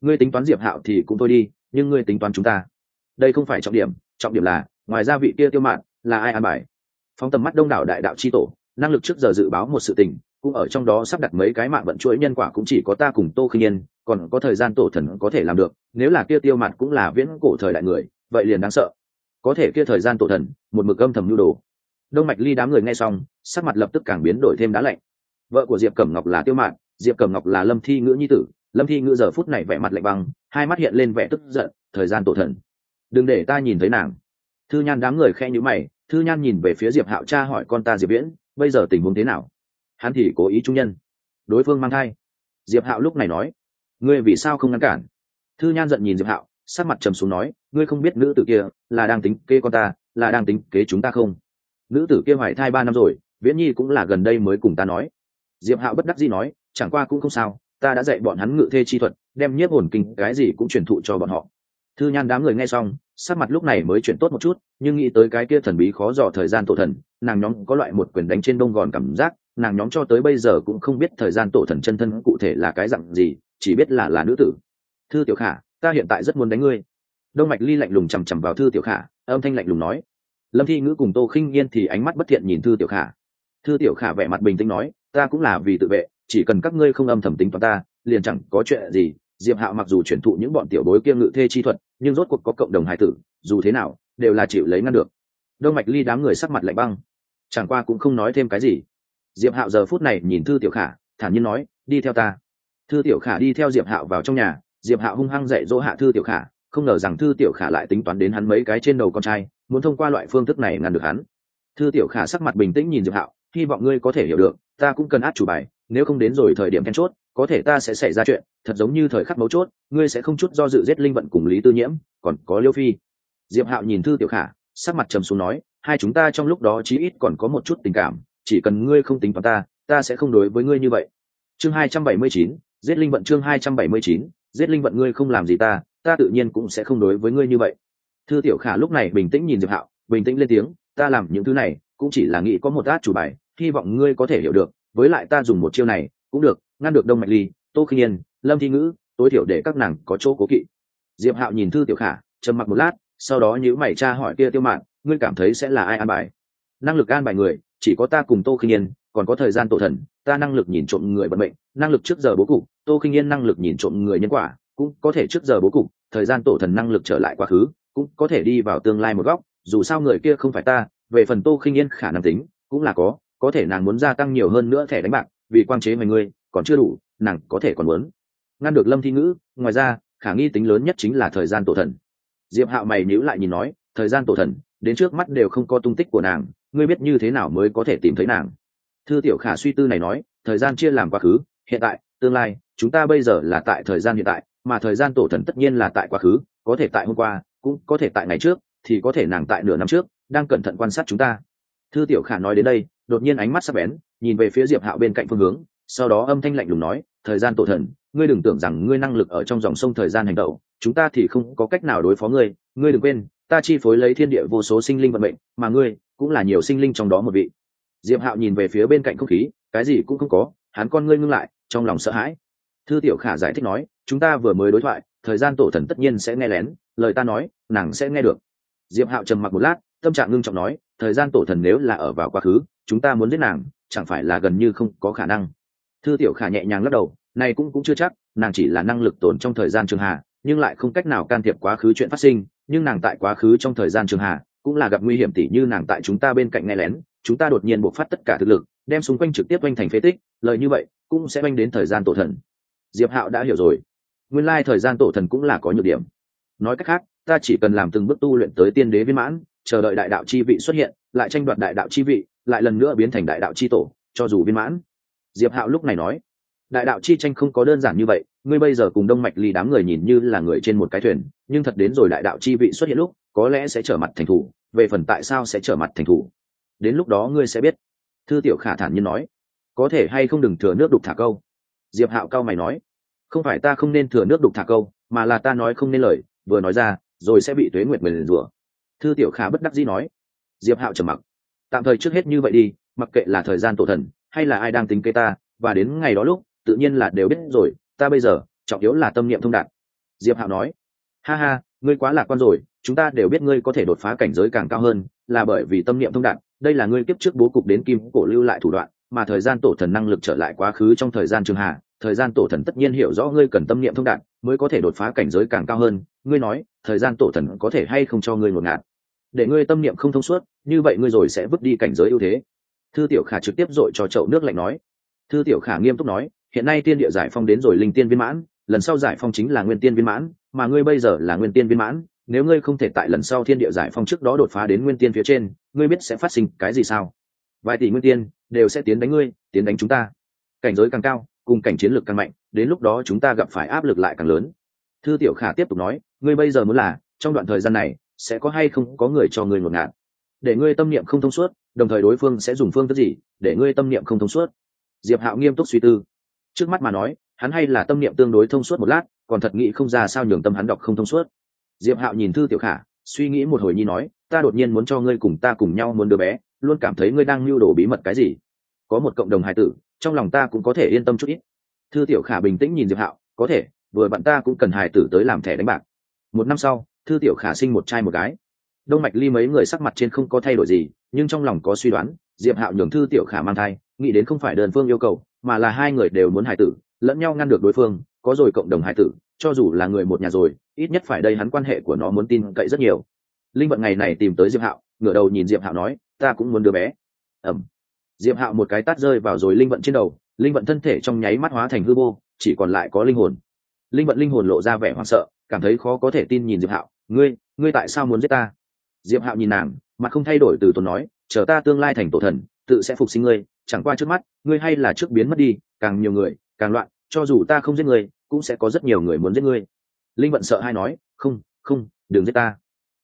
ngươi tính toán Diệp Hạo thì cũng thôi đi, nhưng ngươi tính toán chúng ta, đây không phải trọng điểm là ngoài ra vị kia Tiêu Mạn là ai an bài. Phóng tầm mắt đông đảo đại đạo chi tổ, năng lực trước giờ dự báo một sự tình, cũng ở trong đó sắp đặt mấy cái mạng vận chuỗi nhân quả, cũng chỉ có ta cùng Tô Khinh Yên, còn có thời gian tổ thần có thể làm được. Nếu là kia Tiêu Mạn cũng là viễn cổ thời đại người, vậy liền đáng sợ. Có thể kia thời gian tổ thần một mực âm thầm nhu đồ. Đông Mạch Ly đám người nghe xong, sắc mặt lập tức càng biến đổi thêm đá lạnh. Vợ của Diệp Cẩm Ngọc là Tiêu Mạn, Diệp Cẩm Ngọc là Lâm Thi Ngữ nhi tử. Lâm Thi Ngữ giờ phút này vẻ mặt lạnh băng, hai mắt hiện lên vẻ tức giận. Thời gian tổ thần, đừng để ta nhìn thấy nàng. Thư Nhan đám người khe nhíu mày, Thư Nhan nhìn về phía Diệp Hạo, cha hỏi con ta Diệp Viễn, bây giờ tình huống thế nào? Hắn thì cố ý trung nhân, đối phương mang thai. Diệp Hạo lúc này nói, ngươi vì sao không ngăn cản? Thư Nhan giận nhìn Diệp Hạo, sắc mặt trầm xuống nói, ngươi không biết nữ tử kia là đang tính kế con ta, là đang tính kế chúng ta không? Nữ tử kia hoài thai 3 năm rồi, Viễn Nhi cũng là gần đây mới cùng ta nói. Diệp Hạo bất đắc dĩ nói, chẳng qua cũng không sao, ta đã dạy bọn hắn ngự thê chi thuật, đem nhiếp hồn kinh cái gì cũng truyền thụ cho bọn họ. Thư Nhan đám người nghe xong, sắc mặt lúc này mới chuyển tốt một chút, nhưng nghĩ tới cái kia thần bí khó dò thời gian tổ thần, nàng nhóm có loại một quyền đánh trên đông gòn cảm giác, nàng nhóm cho tới bây giờ cũng không biết thời gian tổ thần chân thân cụ thể là cái dạng gì, chỉ biết là nữ tử. Thư Tiểu Khả, ta hiện tại rất muốn đánh ngươi. Đông Mạch Ly lạnh lùng chằm chằm vào Thư Tiểu Khả, âm thanh lạnh lùng nói. Lâm Thi Ngữ cùng Tô Khinh Yên thì ánh mắt bất thiện nhìn Thư Tiểu Khả. Thư Tiểu Khả vẻ mặt bình tĩnh nói, ta cũng là vì tự vệ, chỉ cần các ngươi không âm thầm tính toán ta, liền chẳng có chuyện gì. Diệp Hạo mặc dù truyền thụ những bọn tiểu bối kia ngự thê chi thuật, nhưng rốt cuộc có cộng đồng hài tử, dù thế nào đều là chịu lấy ngăn được. Đông Mạch Ly đám người sắc mặt lạnh băng, chẳng qua cũng không nói thêm cái gì. Diệp Hạo giờ phút này nhìn Thư Tiểu Khả, thản nhiên nói, đi theo ta. Thư Tiểu Khả đi theo Diệp Hạo vào trong nhà. Diệp Hạo hung hăng dạy dỗ hạ Thư Tiểu Khả, không ngờ rằng Thư Tiểu Khả lại tính toán đến hắn mấy cái trên đầu con trai, muốn thông qua loại phương thức này ngăn được hắn. Thư Tiểu Khả sắc mặt bình tĩnh nhìn Diệp Hạo, hy vọng ngươi có thể hiểu được, ta cũng cần át chủ bài, nếu không đến rồi thời điểm then chốt, có thể ta sẽ xảy ra chuyện, thật giống như thời khắc mấu chốt, ngươi sẽ không chút do dự giết Linh Vận cùng Lý Tư Nhiễm, còn có Liêu Phi. Diệp Hạo nhìn Thư Tiểu Khả, sắc mặt trầm xuống nói, hai chúng ta trong lúc đó chí ít còn có một chút tình cảm, chỉ cần ngươi không tính toán ta, ta sẽ không đối với ngươi như vậy. Chương 279, giết Linh Vận. Chương 279, giết Linh Vận. Ngươi không làm gì ta, ta tự nhiên cũng sẽ không đối với ngươi như vậy. Thư Tiểu Khả lúc này bình tĩnh nhìn Diệp Hạo, bình tĩnh lên tiếng, ta làm những thứ này cũng chỉ là nghĩ có một át chủ bài, hy vọng ngươi có thể hiểu được, với lại ta dùng một chiêu này cũng được ngăn được Đông Mạch Ly, Tô Khinh Yên, Lâm Thi Ngữ, tối thiểu để các nàng có chỗ cố kỵ. Diệp Hạo nhìn Thư Tiểu Khả, trầm mặc một lát, sau đó nhíu mày tra hỏi kia Tiêu Mạn, ngươi cảm thấy sẽ là ai an bài? Năng lực an bài người chỉ có ta cùng Tô Khinh Yên, còn có thời gian tổ thần, ta năng lực nhìn trộm người vận mệnh, năng lực trước giờ bố cục, Tô Khinh Yên năng lực nhìn trộm người nhân quả, cũng có thể trước giờ bố cục, thời gian tổ thần năng lực trở lại quá khứ, cũng có thể đi vào tương lai một góc, dù sao người kia không phải ta. Về phần Tô Khinh Yên khả năng tính cũng là có thể nàng muốn gia tăng nhiều hơn nữa thẻ đánh bạc, vì quang chế mấy người còn chưa đủ, nàng có thể còn muốn ngăn được Lâm Thi Ngữ. Ngoài ra khả nghi tính lớn nhất chính là thời gian tổ thần. Diệp Hạo mày nhíu lại nhìn nói, thời gian tổ thần đến trước mắt đều không có tung tích của nàng, ngươi biết như thế nào mới có thể tìm thấy nàng? Thư Tiểu Khả suy tư này nói, thời gian chia làm quá khứ, hiện tại, tương lai, chúng ta bây giờ là tại thời gian hiện tại, mà thời gian tổ thần tất nhiên là tại quá khứ, có thể tại hôm qua, cũng có thể tại ngày trước, thì có thể nàng tại nửa năm trước đang cẩn thận quan sát chúng ta. Thư Tiểu Khả nói đến đây, đột nhiên ánh mắt sắc bén nhìn về phía Diệp Hạo bên cạnh phương hướng, sau đó âm thanh lạnh lùng nói, thời gian tổ thần, ngươi đừng tưởng rằng ngươi năng lực ở trong dòng sông thời gian hành động, chúng ta thì không có cách nào đối phó ngươi. Ngươi đừng quên, ta chi phối lấy thiên địa vô số sinh linh vận mệnh, mà ngươi cũng là nhiều sinh linh trong đó một vị. Diệp Hạo nhìn về phía bên cạnh không khí, cái gì cũng không có, hắn con ngươi ngưng lại, trong lòng sợ hãi. Thư Tiểu Khả giải thích nói, chúng ta vừa mới đối thoại, thời gian tổ thần tất nhiên sẽ nghe lén, lời ta nói, nàng sẽ nghe được. Diệp Hạo trầm mặc một lát, tâm trạng ngưng trọng nói, thời gian tổ thần nếu là ở vào quá khứ, chúng ta muốn giết nàng chẳng phải là gần như không có khả năng. Thư Tiểu Khả nhẹ nhàng lắc đầu, này cũng chưa chắc, nàng chỉ là năng lực tồn trong thời gian trường hà, nhưng lại không cách nào can thiệp quá khứ chuyện phát sinh, nhưng nàng tại quá khứ trong thời gian trường hà cũng là gặp nguy hiểm, tỉ như nàng tại chúng ta bên cạnh nghe lén, chúng ta đột nhiên bộc phát tất cả thực lực, đem xung quanh trực tiếp oanh thành phế tích, lời như vậy cũng sẽ oanh đến thời gian tổ thần. Diệp Hạo đã hiểu rồi, nguyên lai thời gian tổ thần cũng là có nhược điểm. Nói cách khác, ta chỉ cần làm từng bước tu luyện tới tiên đế viên mãn, chờ đợi đại đạo chi vị xuất hiện, lại tranh đoạt đại đạo chi vị, lại lần nữa biến thành đại đạo chi tổ, cho dù viên mãn. Diệp Hạo lúc này nói, đại đạo chi tranh không có đơn giản như vậy, ngươi bây giờ cùng Đông Mạch Ly đám người nhìn như là người trên một cái thuyền, nhưng thật đến rồi đại đạo chi vị xuất hiện lúc, có lẽ sẽ trở mặt thành thủ, về phần tại sao sẽ trở mặt thành thủ, đến lúc đó ngươi sẽ biết. Thư Tiểu Khả thản nhiên nói, có thể hay không đừng thừa nước đục thả câu. Diệp Hạo cao mày nói, không phải ta không nên thừa nước đục thả câu, mà là ta nói không nên lời, vừa nói ra rồi sẽ bị tuế nguyệt nguyền rủa. Thư Tiểu Khả bất đắc dĩ nói. Diệp Hạo trầm mặc, tạm thời trước hết như vậy đi, mặc kệ là thời gian tổ thần hay là ai đang tính kế ta, và đến ngày đó lúc tự nhiên là đều biết rồi, ta bây giờ trọng yếu là tâm niệm thông đạt. Diệp Hạo nói. Ha ha, ngươi quá lạc quan rồi, chúng ta đều biết ngươi có thể đột phá cảnh giới càng cao hơn, là bởi vì tâm niệm thông đạt, đây là ngươi kiếp trước bố cục đến kim cổ lưu lại thủ đoạn, mà thời gian tổ thần năng lực trở lại quá khứ trong thời gian trường hạ, thời gian tổ thần tất nhiên hiểu rõ ngươi cần tâm niệm thông đạt, mới có thể đột phá cảnh giới càng cao hơn, ngươi nói, thời gian tổ thần có thể hay không cho ngươi một ngạt. Để ngươi tâm niệm không thông suốt, như vậy ngươi rồi sẽ vứt đi cảnh giới ưu thế. Thư Tiểu Khả trực tiếp dội cho chậu nước lạnh nói. Thư Tiểu Khả nghiêm túc nói, hiện nay tiên địa giải phong đến rồi linh tiên viên mãn, lần sau giải phong chính là nguyên tiên viên mãn, mà ngươi bây giờ là nguyên tiên viên mãn, nếu ngươi không thể tại lần sau thiên địa giải phong trước đó đột phá đến nguyên tiên phía trên, ngươi biết sẽ phát sinh cái gì sao? Vài tỷ nguyên tiên đều sẽ tiến đánh ngươi, tiến đánh chúng ta. Cảnh giới càng cao, cùng cảnh chiến lược càng mạnh, đến lúc đó chúng ta gặp phải áp lực lại càng lớn. Thư Tiểu Khả tiếp tục nói, ngươi bây giờ muốn là, trong đoạn thời gian này, sẽ có hay không có người cho ngươi một ngạt, để ngươi tâm niệm không thông suốt, đồng thời đối phương sẽ dùng phương thức gì để ngươi tâm niệm không thông suốt? Diệp Hạo nghiêm túc suy tư. Trước mắt mà nói, hắn hay là tâm niệm tương đối thông suốt một lát, còn thật nghĩ không ra sao nhường tâm hắn đọc không thông suốt. Diệp Hạo nhìn Thư Tiểu Khả, suy nghĩ một hồi nhi nói, ta đột nhiên muốn cho ngươi cùng ta cùng nhau muốn đứa bé, luôn cảm thấy ngươi đang mưu đồ bí mật cái gì. Có một cộng đồng hài tử, trong lòng ta cũng có thể yên tâm chút ít. Thư Tiểu Khả bình tĩnh nhìn Diệp Hạo, có thể, vừa bạn ta cũng cần hài tử tới làm thẻ đánh bạc. Một năm sau, Thư Tiểu Khả sinh một trai một gái. Đông Mạch Ly mấy người sắc mặt trên không có thay đổi gì, nhưng trong lòng có suy đoán, Diệp Hạo nhường Thư Tiểu Khả mang thai, nghĩ đến không phải đơn phương yêu cầu, mà là hai người đều muốn hài tử, lẫn nhau ngăn được đối phương, có rồi cộng đồng hài tử, cho dù là người một nhà rồi, ít nhất phải đây hắn quan hệ của nó muốn tin cậy rất nhiều. Linh Vận ngày này tìm tới Diệp Hạo, ngửa đầu nhìn Diệp Hạo nói, ta cũng muốn đứa bé. Diệp Hạo một cái tát rơi vào rồi Linh Vận trên đầu, Linh Vận thân thể trong nháy mắt hóa thành hư vô, chỉ còn lại có linh hồn. Linh Vận linh hồn lộ ra vẻ hoảng sợ, cảm thấy khó có thể tin nhìn Diệp Hạo, ngươi tại sao muốn giết ta? Diệp Hạo nhìn nàng, mặt không thay đổi từ tốn nói, chờ ta tương lai thành tổ thần, tự sẽ phục sinh ngươi, chẳng qua trước mắt, ngươi hay là trước biến mất đi, càng nhiều người, càng loạn, cho dù ta không giết ngươi, cũng sẽ có rất nhiều người muốn giết ngươi. Linh Vận sợ hai nói, không, đừng giết ta.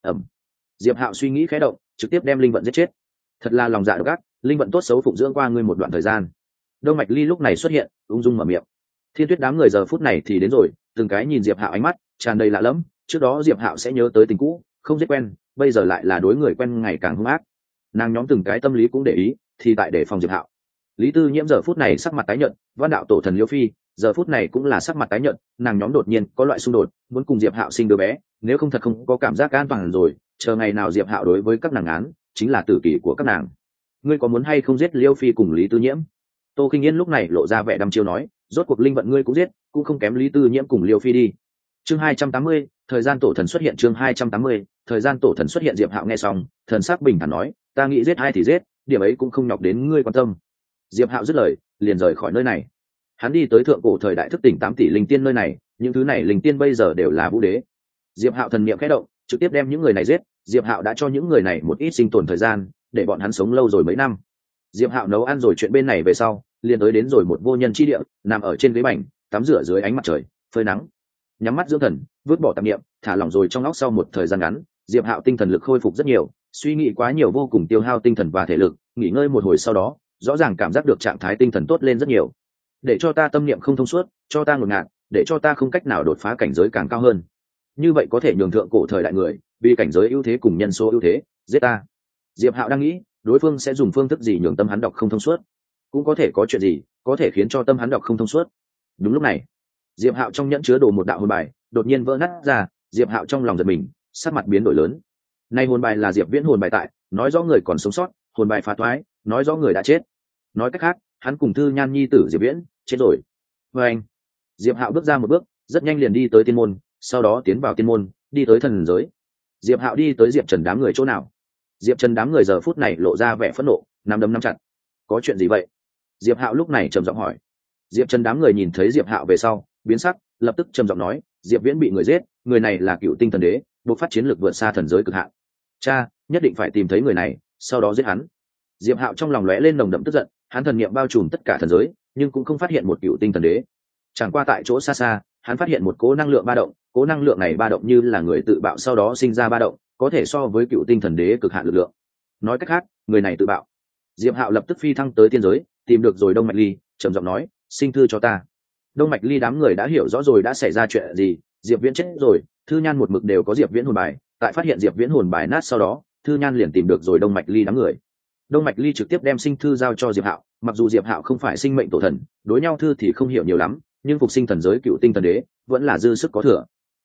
Diệp Hạo suy nghĩ khẽ động, trực tiếp đem Linh Vận giết chết. Thật là lòng dạ độc ác, Linh Vận tốt xấu phụng dưỡng qua ngươi một đoạn thời gian. Đông Mạch Ly lúc này xuất hiện, ung dung mở miệng. Thiên Tuyết đám người giờ phút này thì đến rồi, từng cái nhìn Diệp Hạo ánh mắt tràn đầy lạ lẫm, trước đó Diệp Hạo sẽ nhớ tới tình cũ, không giết quen, bây giờ lại là đối người quen ngày càng hung ác. Nàng nhóm từng cái tâm lý cũng để ý, thì tại để phòng Diệp Hạo. Lý Tư Nhiễm giờ phút này sắc mặt tái nhợt, Văn đạo tổ thần Liêu Phi giờ phút này cũng là sắc mặt tái nhợt, nàng nhóm đột nhiên có loại xung đột, muốn cùng Diệp Hạo sinh đứa bé, nếu không thật không có cảm giác an toàn rồi, chờ ngày nào Diệp Hạo đối với các nàng án, chính là tử kỷ của các nàng. Ngươi có muốn hay không giết Liêu Phi cùng Lý Tư Nhiễm? Tô Kinh Yên lúc này lộ ra vẻ đăm chiêu nói, rốt cuộc Linh Vận ngươi cũng giết, cũng không kém Lý Tư Nhiễm cùng Liêu Phi đi. Chương 280, thời gian tổ thần xuất hiện. Chương 280, thời gian tổ thần xuất hiện. Diệp Hạo nghe xong, thần sắc bình thản nói, ta nghĩ giết ai thì giết, điểm ấy cũng không nhọc đến ngươi quan tâm. Diệp Hạo dứt lời, liền rời khỏi nơi này. Hắn đi tới thượng cổ thời đại thức tỉnh 8 tỷ linh tiên nơi này, những thứ này linh tiên bây giờ đều là vũ đế. Diệp Hạo thần niệm khẽ động, trực tiếp đem những người này giết. Diệp Hạo đã cho những người này một ít sinh tồn thời gian, để bọn hắn sống lâu rồi mấy năm. Diệp Hạo nấu ăn rồi chuyện bên này về sau, liền tới đến rồi một vô nhân chi địa, nằm ở trên ghế bành, tắm rửa dưới ánh mặt trời, phơi nắng, nhắm mắt dưỡng thần, vứt bỏ tạp niệm, thả lỏng rồi trong óc. Sau một thời gian ngắn, Diệp Hạo tinh thần lực khôi phục rất nhiều, suy nghĩ quá nhiều vô cùng tiêu hao tinh thần và thể lực, nghỉ ngơi một hồi sau đó, rõ ràng cảm giác được trạng thái tinh thần tốt lên rất nhiều. Để cho ta tâm niệm không thông suốt, cho ta ngột ngạt, để cho ta không cách nào đột phá cảnh giới càng cao hơn. Như vậy có thể nhường thượng cổ thời đại người, vì cảnh giới ưu thế cùng nhân số ưu thế, giết ta. Diệp Hạo đang nghĩ, đối phương sẽ dùng phương thức gì nhường tâm hắn đọc không thông suốt, cũng có thể có chuyện gì có thể khiến cho tâm hắn đọc không thông suốt. Đúng lúc này, Diệp Hạo trong nhẫn chứa đồ một đạo hồn bài đột nhiên vỡ nát ra. Diệp Hạo trong lòng giật mình, sắc mặt biến đổi lớn. Nay hồn bài là Diệp Viễn hồn bài tại, nói rõ người còn sống sót, hồn bài phá toái, nói rõ người đã chết. Nói cách khác, hắn cùng Thư Nhan nhi tử Diệp Viễn chết rồi. Và anh, Diệp Hạo bước ra một bước, rất nhanh liền đi tới tiên môn, sau đó tiến vào tiên môn, đi tới thần giới. Diệp Hạo đi tới Diệp Trần đám người chỗ nào? Diệp Trần đám người giờ phút này lộ ra vẻ phẫn nộ, nắm đấm nắm chặt. Có chuyện gì vậy? Diệp Hạo lúc này trầm giọng hỏi. Diệp Trần đám người nhìn thấy Diệp Hạo về sau, biến sắc, lập tức trầm giọng nói, Diệp Viễn bị người giết, người này là Cựu Tinh Thần Đế, buộc phát chiến lược vượt xa thần giới cực hạn. Cha, nhất định phải tìm thấy người này, sau đó giết hắn. Diệp Hạo trong lòng lóe lên nồng đậm tức giận, hắn thần niệm bao trùm tất cả thần giới, nhưng cũng không phát hiện một Cựu Tinh Thần Đế. Chẳng qua tại chỗ xa xa, hắn phát hiện một cỗ năng lượng ba động, cỗ năng lượng này ba động như là người tự bạo sau đó sinh ra ba động, có thể so với Cựu Tinh Thần Đế cực hạn lực lượng. Nói cách khác, người này tự bạo. Diệp Hạo lập tức phi thăng tới tiên giới, tìm được rồi Đông Mạch Ly, trầm giọng nói, sinh thư cho ta. Đông Mạch Ly đám người đã hiểu rõ rồi đã xảy ra chuyện gì, Diệp Viễn chết rồi, Thư Nhan một mực đều có Diệp Viễn hồn bài, tại phát hiện Diệp Viễn hồn bài nát sau đó, Thư Nhan liền tìm được rồi Đông Mạch Ly đám người. Đông Mạch Ly trực tiếp đem sinh thư giao cho Diệp Hạo, mặc dù Diệp Hạo không phải sinh mệnh tổ thần, đối nhau thư thì không hiểu nhiều lắm, nhưng phục sinh thần giới Cựu Tinh Thần Đế vẫn là dư sức có thừa.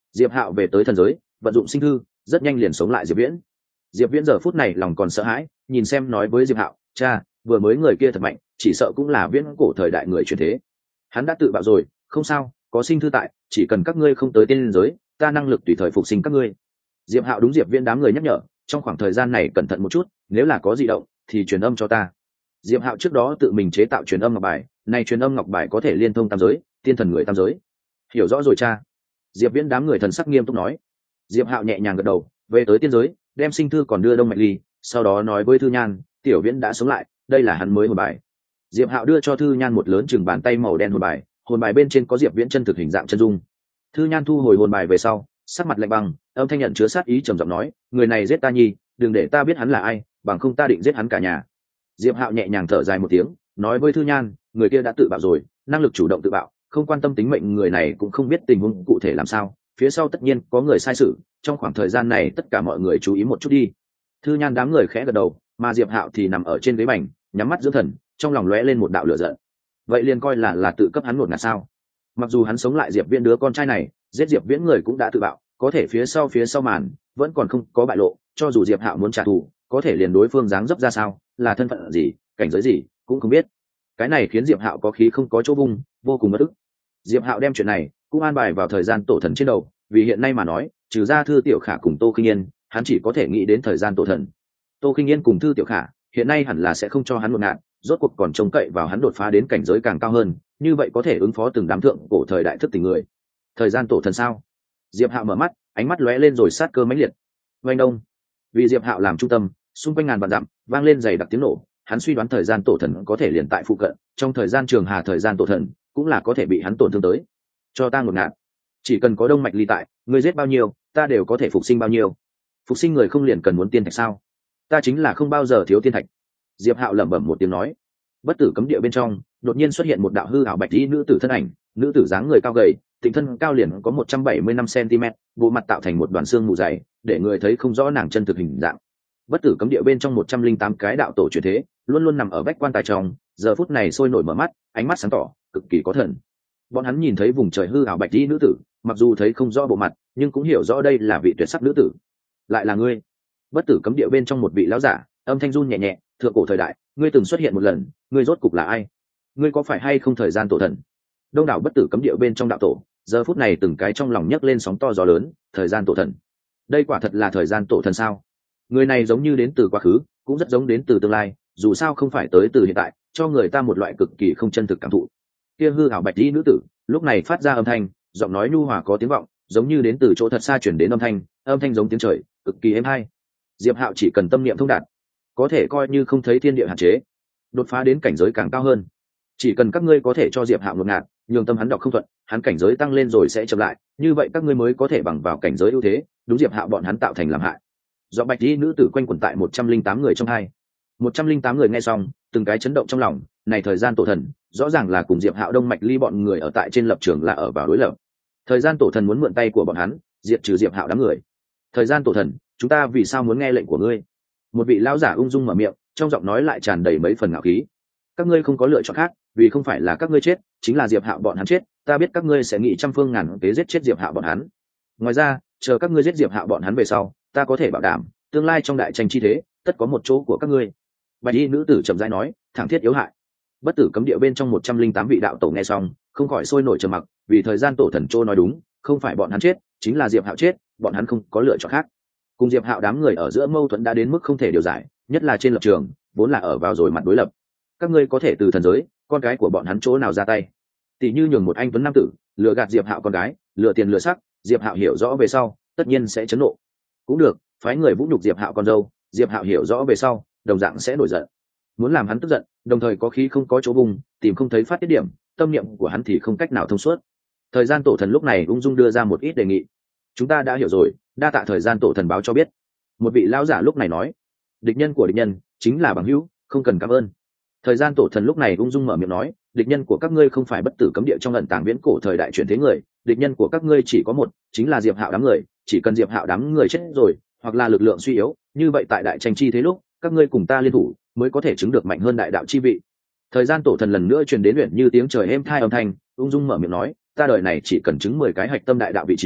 Diệp Hạo về tới thần giới, vận dụng sinh thư, rất nhanh liền sống lại Diệp Viễn. Diệp Viễn giờ phút này lòng còn sợ hãi, nhìn xem nói với Diệp Hạo, cha, vừa mới người kia thật mạnh, chỉ sợ cũng là Viễn cổ thời đại người truyền thế. Hắn đã tự bạo rồi, không sao, có sinh thư tại, chỉ cần các ngươi không tới tiên giới, ta năng lực tùy thời phục sinh các ngươi. Diệp Hạo đúng Diệp Viễn đám người nhắc nhở, trong khoảng thời gian này cẩn thận một chút, nếu là có dị động thì truyền âm cho ta. Diệp Hạo trước đó tự mình chế tạo truyền âm ngọc bài, này truyền âm ngọc bài có thể liên thông tam giới, tiên thần người tam giới. Hiểu rõ rồi cha. Diệp Viễn đám người thần sắc nghiêm túc nói. Diệp Hạo nhẹ nhàng gật đầu, về tới tiên giới, đem sinh thư còn đưa Đông Mạch Ly, sau đó nói với Thư Nhan, Tiểu Viễn đã sống lại, đây là hắn mới hồn bài. Diệp Hạo đưa cho Thư Nhan một lớn chừng bàn tay màu đen hồn bài bên trên có Diệp Viễn chân thực hình dạng chân dung. Thư Nhan thu hồi hồn bài về sau, sắc mặt lạnh băng, âm thanh nhận chứa sát ý trầm giọng nói, người này giết ta nhi, đừng để ta biết hắn là ai, bằng không ta định giết hắn cả nhà. Diệp Hạo nhẹ nhàng thở dài một tiếng, nói với Thư Nhan, người kia đã tự bạo rồi, năng lực chủ động tự bạo, không quan tâm tính mệnh người này cũng không biết tình huống cụ thể làm sao, phía sau tất nhiên có người sai sự, trong khoảng thời gian này tất cả mọi người chú ý một chút đi. Thư Nhan đám người khẽ gật đầu, mà Diệp Hạo thì nằm ở trên ghế bành, nhắm mắt dưỡng thần, trong lòng lóe lên một đạo lửa giận. Vậy liền coi là tự cấp hắn một ngạt sao? Mặc dù hắn sống lại Diệp Viễn đứa con trai này, giết Diệp Viễn người cũng đã tự bạo, có thể phía sau màn vẫn còn không có bại lộ, cho dù Diệp Hạo muốn trả thù, có thể liền đối phương dáng dấp ra sao, là thân phận gì, cảnh giới gì, cũng không biết. Cái này khiến Diệp Hạo có khí không có chỗ vung, vô cùng bất ức. Diệp Hạo đem chuyện này cũng an bài vào thời gian tổ thần trên đầu, vì hiện nay mà nói, trừ ra Thư Tiểu Khả cùng Tô Khinh Yên, hắn chỉ có thể nghĩ đến thời gian tổ thần. Tô Khinh Yên cùng Thư Tiểu Khả, hiện nay hẳn là sẽ không cho hắn một ngạn, rốt cuộc còn trông cậy vào hắn đột phá đến cảnh giới càng cao hơn, như vậy có thể ứng phó từng đám thượng cổ thời đại thức tỉnh người. Thời gian tổ thần sao? Diệp Hạo mở mắt, ánh mắt lóe lên rồi sát cơ mãnh liệt. Vành đông, vì Diệp Hạo làm trung tâm, xung quanh ngàn vạn dặm vang lên dày đặc tiếng nổ, hắn suy đoán thời gian tổ thần có thể liền tại phụ cận, trong thời gian trường hà thời gian tổ thần cũng là có thể bị hắn tổn thương tới. Cho ta ngột ngạt, chỉ cần có Đông Mạch Ly tại, ngươi giết bao nhiêu, ta đều có thể phục sinh bao nhiêu. Phục sinh người không liền cần muốn tiên thạch sao? Ta chính là không bao giờ thiếu tiên thạch. Diệp Hạo lẩm bẩm một tiếng nói. Bất tử cấm địa bên trong, đột nhiên xuất hiện một đạo hư ảo bạch y nữ tử thân ảnh, nữ tử dáng người cao gầy, tịnh thân cao liền có 175 cm, bộ mặt tạo thành một đoàn xương mù dày, để người thấy không rõ nàng chân thực hình dạng. Bất tử cấm địa bên trong 108 cái đạo tổ truyền thế, luôn luôn nằm ở bách quan tài trong, giờ phút này sôi nổi mở mắt, ánh mắt sáng tỏ, cực kỳ có thần. Bọn hắn nhìn thấy vùng trời hư ảo bạch y nữ tử, mặc dù thấy không rõ bộ mặt, nhưng cũng hiểu rõ đây là vị tuyệt sắc nữ tử. Lại là ngươi? Bất tử cấm địa bên trong một vị lão giả, âm thanh run nhẹ nhẹ, thượng cổ thời đại, ngươi từng xuất hiện một lần, ngươi rốt cục là ai? Ngươi có phải hay không thời gian tổ thần? Đông đảo bất tử cấm địa bên trong đạo tổ, giờ phút này từng cái trong lòng nhấc lên sóng to gió lớn, thời gian tổ thần. Đây quả thật là thời gian tổ thần sao? Người này giống như đến từ quá khứ, cũng rất giống đến từ tương lai, dù sao không phải tới từ hiện tại, cho người ta một loại cực kỳ không chân thực cảm thụ. Kia hư ảo bạch y nữ tử, lúc này phát ra âm thanh, giọng nói nhu hòa có tiếng vọng, giống như đến từ chỗ thật xa chuyển đến âm thanh giống tiếng trời, cực kỳ êm hay. Diệp Hạo chỉ cần tâm niệm thông đạt, có thể coi như không thấy thiên địa hạn chế, đột phá đến cảnh giới càng cao hơn. Chỉ cần các ngươi có thể cho Diệp Hạo ngột ngạt, nhường tâm hắn đọc không thuận, hắn cảnh giới tăng lên rồi sẽ chậm lại, như vậy các ngươi mới có thể bằng vào cảnh giới ưu thế, đúng Diệp Hạo bọn hắn tạo thành làm hại. Do bạch y nữ tử quanh quẩn tại 108 người trong hai. 108 người nghe xong, từng cái chấn động trong lòng, này thời gian tổ thần, rõ ràng là cùng Diệp Hạo Đông Mạch Ly bọn người ở tại trên lập trường là ở vào đối lập. Thời gian tổ thần muốn mượn tay của bọn hắn, diệt trừ Diệp Hạo đám người. Thời gian tổ thần, chúng ta vì sao muốn nghe lệnh của ngươi? Một vị lão giả ung dung mở miệng, trong giọng nói lại tràn đầy mấy phần ngạo khí. Các ngươi không có lựa chọn khác, vì không phải là các ngươi chết, chính là Diệp Hạo bọn hắn chết, ta biết các ngươi sẽ nghĩ trăm phương ngàn kế giết chết Diệp Hạo bọn hắn. Ngoài ra, chờ các ngươi giết Diệp Hạo bọn hắn về sau, ta có thể bảo đảm, tương lai trong đại tranh chi thế, tất có một chỗ của các ngươi. Bạch y nữ tử chậm rãi nói, thẳng thiết yếu hại. Bất tử cấm địa bên trong 108 vị đạo tổ nghe xong, không khỏi sôi nổi trầm mặc, vì thời gian tổ thần trô nói đúng, không phải bọn hắn chết, chính là Diệp Hạo chết, bọn hắn không có lựa chọn khác. Cùng Diệp Hạo đám người ở giữa mâu thuẫn đã đến mức không thể điều giải, nhất là trên lập trường, vốn là ở vào rồi mặt đối lập. Các ngươi có thể từ thần giới, con gái của bọn hắn chỗ nào ra tay? Tỷ như nhường một anh tuấn nam tử, lừa gạt Diệp Hạo con gái, lừa tiền lừa sắc, Diệp Hạo hiểu rõ về sau, tất nhiên sẽ chấn nộ. Cũng được, phái người vũ nhục Diệp Hạo con dâu, Diệp Hạo hiểu rõ về sau, đồng dạng sẽ nổi giận. Muốn làm hắn tức giận, đồng thời có khí không có chỗ vùng, tìm không thấy phát tiết điểm, tâm niệm của hắn thì không cách nào thông suốt. Thời gian tổ thần lúc này ung dung đưa ra một ít đề nghị. Chúng ta đã hiểu rồi, đa tạ thời gian tổ thần báo cho biết. Một vị lão giả lúc này nói, địch nhân của địch nhân chính là bằng hữu, không cần cảm ơn. Thời gian tổ thần lúc này ung dung mở miệng nói, địch nhân của các ngươi không phải bất tử cấm địa trong ẩn tàng viễn cổ thời đại chuyển thế người, địch nhân của các ngươi chỉ có một, chính là Diệp Hạo đám người, chỉ cần Diệp Hạo đám người chết rồi, hoặc là lực lượng suy yếu, như vậy tại đại tranh chi thế lúc, các ngươi cùng ta liên thủ, mới có thể chứng được mạnh hơn đại đạo chi vị. Thời gian tổ thần lần nữa truyền đến luyện như tiếng trời êm thai âm thanh, ung dung mở miệng nói, ta đời này chỉ cần chứng 10 cái hạch tâm đại đạo vị trí,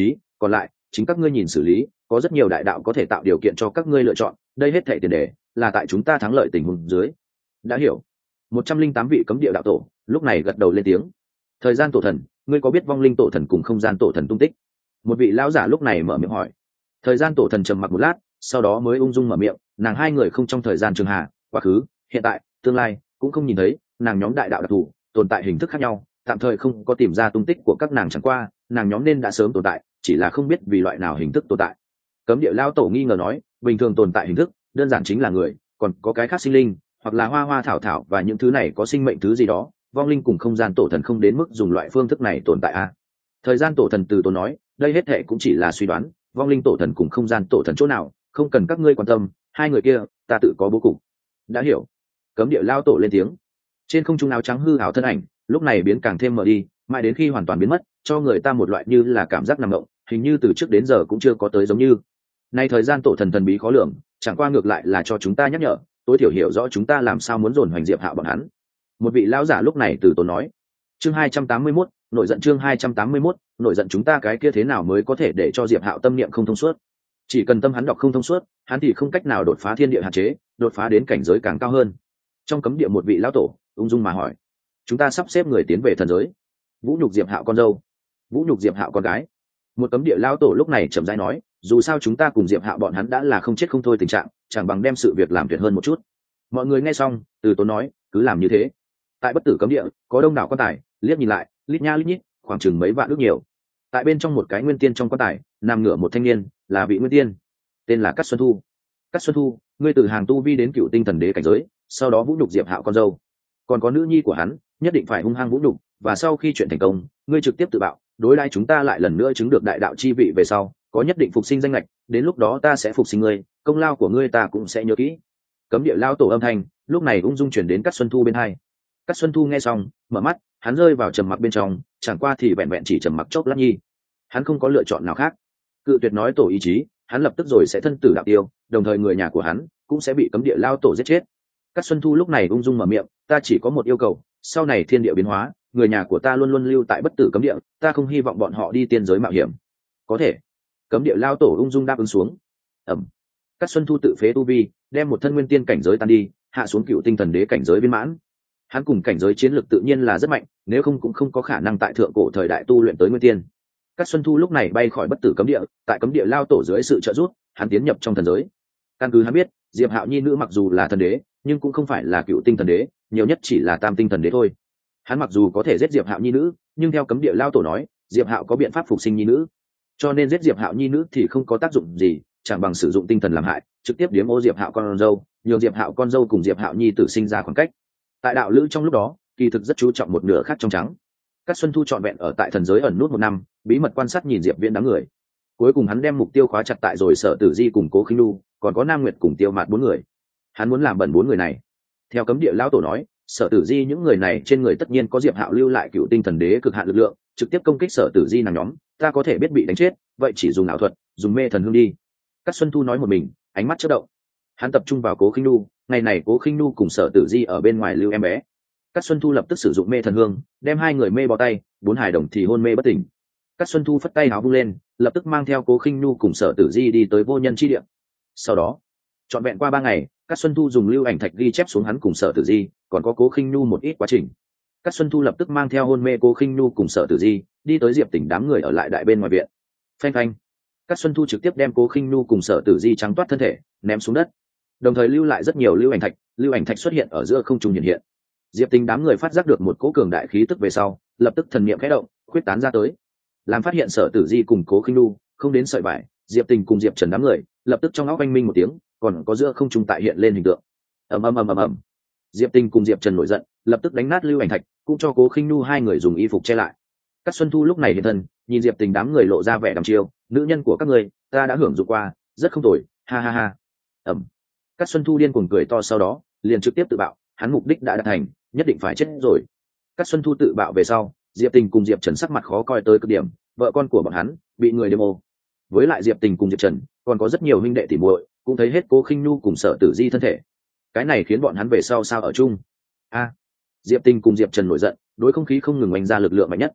còn lại chính các ngươi nhìn xử lý, có rất nhiều đại đạo có thể tạo điều kiện cho các ngươi lựa chọn, đây hết thảy tiền đề là tại chúng ta thắng lợi tình huống dưới. Đã hiểu. 108 vị cấm địa đạo tổ lúc này gật đầu lên tiếng. Thời gian tổ thần, ngươi có biết vong linh tổ thần cùng không gian tổ thần tung tích? Một vị lão giả lúc này mở miệng hỏi. Thời gian tổ thần trầm mặc một lát, sau đó mới ung dung mở miệng, nàng hai người không trong thời gian trường hạ, quá khứ, hiện tại, tương lai cũng không nhìn thấy, nàng nhóm đại đạo đặc thù tồn tại hình thức khác nhau, tạm thời không có tìm ra tung tích của các nàng, chẳng qua nàng nhóm nên đã sớm tồn tại, chỉ là không biết vì loại nào hình thức tồn tại. Cấm địa lao tổ nghi ngờ nói, bình thường tồn tại hình thức đơn giản chính là người, còn có cái khác sinh linh, hoặc là hoa hoa thảo thảo và những thứ này có sinh mệnh thứ gì đó, vong linh cùng không gian tổ thần không đến mức dùng loại phương thức này tồn tại a. Thời gian tổ thần từ tốn nói, đây hết thệ cũng chỉ là suy đoán, vong linh tổ thần cùng không gian tổ thần chỗ nào không cần các ngươi quan tâm, hai người kia ta tự có bố cục. Đã hiểu. Cấm địa lao tổ lên tiếng. Trên không trung áo trắng hư ảo thân ảnh lúc này biến càng thêm mờ đi, mãi đến khi hoàn toàn biến mất, cho người ta một loại như là cảm giác nằm ngộng, hình như từ trước đến giờ cũng chưa có tới giống như. Nay thời gian tổ thần thần bí khó lường, chẳng qua ngược lại là cho chúng ta nhắc nhở, tối thiểu hiểu rõ chúng ta làm sao muốn dồn hoành Diệp Hạo bọn hắn. Một vị lão giả lúc này từ tốn nói. Chương 281, nổi giận. Chương 281, nổi giận. Chúng ta cái kia thế nào mới có thể để cho Diệp Hạo tâm niệm không thông suốt? Chỉ cần tâm hắn đọc không thông suốt, hắn thì không cách nào đột phá thiên địa hạn chế, đột phá đến cảnh giới càng cao hơn. Trong cấm địa một vị lão tổ ung dung mà hỏi, chúng ta sắp xếp người tiến về thần giới. Vũ nhục Diệp Hạo con dâu, vũ nhục Diệp Hạo con gái. Một cấm địa lão tổ lúc này chậm rãi nói, dù sao chúng ta cùng Diệp Hạo bọn hắn đã là không chết không thôi tình trạng, chẳng bằng đem sự việc làm tuyệt hơn một chút. Mọi người nghe xong từ tốn nói, cứ làm như thế. Tại bất tử cấm địa có đông đảo quan tài, liếc nhìn lại lít nha lít nhít, khoảng chừng mấy vạn ước nhiều. Tại bên trong một cái nguyên tiên trong quan tài nằm ngửa một thanh niên, là vị nguyên tiên, tên là Cát Xuân Thu. Cát Xuân Thu, ngươi từ hàng tu vi đến cựu tinh thần đế cảnh giới, sau đó vũ nhục Diệp Hạo con dâu, còn có nữ nhi của hắn, nhất định phải hung hăng vũ nhục, và sau khi chuyện thành công, ngươi trực tiếp tự bạo, đối đãi chúng ta lại lần nữa chứng được đại đạo chi vị về sau, có nhất định phục sinh danh lệch, đến lúc đó ta sẽ phục sinh ngươi, công lao của ngươi ta cũng sẽ nhớ kỹ. Cấm địa lao tổ âm thanh lúc này ung dung chuyển đến Cát Xuân Thu bên hai. Cát Xuân Thu nghe xong mở mắt, hắn rơi vào trầm mặc bên trong, chẳng qua thì vẹn vẹn chỉ trầm mặc chốc lát nhi, hắn không có lựa chọn nào khác, cự tuyệt nói tổ ý chí, hắn lập tức rồi sẽ thân tử đạo tiêu, đồng thời người nhà của hắn cũng sẽ bị cấm địa lao tổ giết chết. Cát Xuân Thu lúc này ung dung mở miệng, ta chỉ có một yêu cầu, sau này thiên địa biến hóa, người nhà của ta luôn luôn lưu tại bất tử cấm địa, ta không hy vọng bọn họ đi tiên giới mạo hiểm. Có thể. Cấm địa lao tổ ung dung đáp ứng xuống. Ẩm. Cát Xuân Thu tự phế tu vi, đem một thân nguyên tiên cảnh giới tan đi, hạ xuống cựu tinh thần đế cảnh giới viên mãn. Hắn cùng cảnh giới chiến lược tự nhiên là rất mạnh, nếu không cũng không có khả năng tại thượng cổ thời đại tu luyện tới nguyên tiên. Cát Xuân Thu lúc này bay khỏi bất tử cấm địa, tại cấm địa lao tổ dưới sự trợ giúp, hắn tiến nhập trong thần giới. Căn cứ hắn biết, Diệp Hạo nhi nữ mặc dù là thần đế, nhưng cũng không phải là cựu tinh thần đế, nhiều nhất chỉ là tam tinh thần đế thôi. Hắn mặc dù có thể giết Diệp Hạo nhi nữ, nhưng theo cấm địa lao tổ nói, Diệp Hạo có biện pháp phục sinh nhi nữ, cho nên giết Diệp Hạo nhi nữ thì không có tác dụng gì, chẳng bằng sử dụng tinh thần làm hại, trực tiếp điếm ô Diệp Hạo con dâu, nhường Diệp Hạo con dâu cùng Diệp Hạo nhi tử sinh ra khoảng cách. Tại đạo lữ trong lúc đó, kỳ thực rất chú trọng một nửa khác trong trắng. Cát Xuân Thu trọn vẹn ở tại thần giới ẩn nút 1 năm, bí mật quan sát nhìn Diệp Viễn đám người. Cuối cùng hắn đem mục tiêu khóa chặt tại rồi Sở Tử Di cùng Cố Khinh Nu, còn có Nam Nguyệt cùng Tiêu Mạt 4 người. Hắn muốn làm bẩn 4 người này. Theo cấm địa lão tổ nói, Sở Tử Di những người này trên người tất nhiên có Diệp Hạo lưu lại cựu tinh thần đế cực hạn lực lượng, trực tiếp công kích Sở Tử Di nàng nhóm, ta có thể biết bị đánh chết, vậy chỉ dùng ảo thuật, dùng mê thần hương đi. Cát Xuân Thu nói một mình, ánh mắt chớp động. Hắn tập trung vào Cố Khinh Nu, ngày này Cố Khinh Nu cùng Sở Tử Di ở bên ngoài lưu em bé. Cát Xuân Thu lập tức sử dụng mê thần hương, đem 2 người mê bó tay, 4 hài đồng thì hôn mê bất tỉnh. Cát Xuân Thu phất tay áo vung lên, lập tức mang theo Cố Khinh Nu cùng Sở Tử Di đi tới vô nhân chi địa. Sau đó, trọn vẹn qua 3 ngày, Cát Xuân Thu dùng lưu ảnh thạch ghi chép xuống hắn cùng Sở Tử Di, còn có Cố Khinh Nu một ít quá trình. Cát Xuân Thu lập tức mang theo hôn mê Cố Khinh Nu cùng Sở Tử Di, đi tới Diệp Tỉnh đám người ở lại đại bên ngoài viện. Phanh phanh. Cát Xuân Thu trực tiếp đem Cố Khinh Nu cùng Sở Tử Di trắng toát thân thể, ném xuống đất. Đồng thời lưu lại rất nhiều lưu ảnh thạch xuất hiện ở giữa không trung hiện hiện. Diệp Tình đám người phát giác được một cỗ cường đại khí tức về sau, lập tức thần niệm khẽ động, khuyết tán ra tới. Làm phát hiện Sở Tử Di cùng Cố Khinh Nu không đến sợi vải, Diệp Tình cùng Diệp Trần đám người lập tức trong óc oanh minh một tiếng, còn có giữa không trung tại hiện lên hình tượng. Ầm ầm ầm ầm ầm. Diệp Tình cùng Diệp Trần nổi giận, lập tức đánh nát lưu ảnh thạch, cũng cho Cố Khinh Nu 2 người dùng y phục che lại. Cát Xuân Thu lúc này hiện thân, nhìn Diệp Tình đám người lộ ra vẻ đăm chiêu, nữ nhân của các ngươi, ta đã hưởng dụng qua, rất không tồi, ha ha ha. Ầm. Cát Xuân Thu điên cuồng cười to, sau đó liền trực tiếp tự bạo, hắn mục đích đã đạt thành, nhất định phải chết rồi. Cát Xuân Thu tự bạo về sau, Diệp Tình cùng Diệp Trần sắc mặt khó coi tới cực điểm, vợ con của bọn hắn bị người demo. Với lại Diệp Tình cùng Diệp Trần còn có rất nhiều huynh đệ tỉ muội, cũng thấy hết Cố Khinh Nu cùng Sở Tử Di thân thể. Cái này khiến bọn hắn về sau sao ở chung. Diệp Tình cùng Diệp Trần nổi giận, đối không khí không ngừng oanh ra lực lượng mạnh nhất.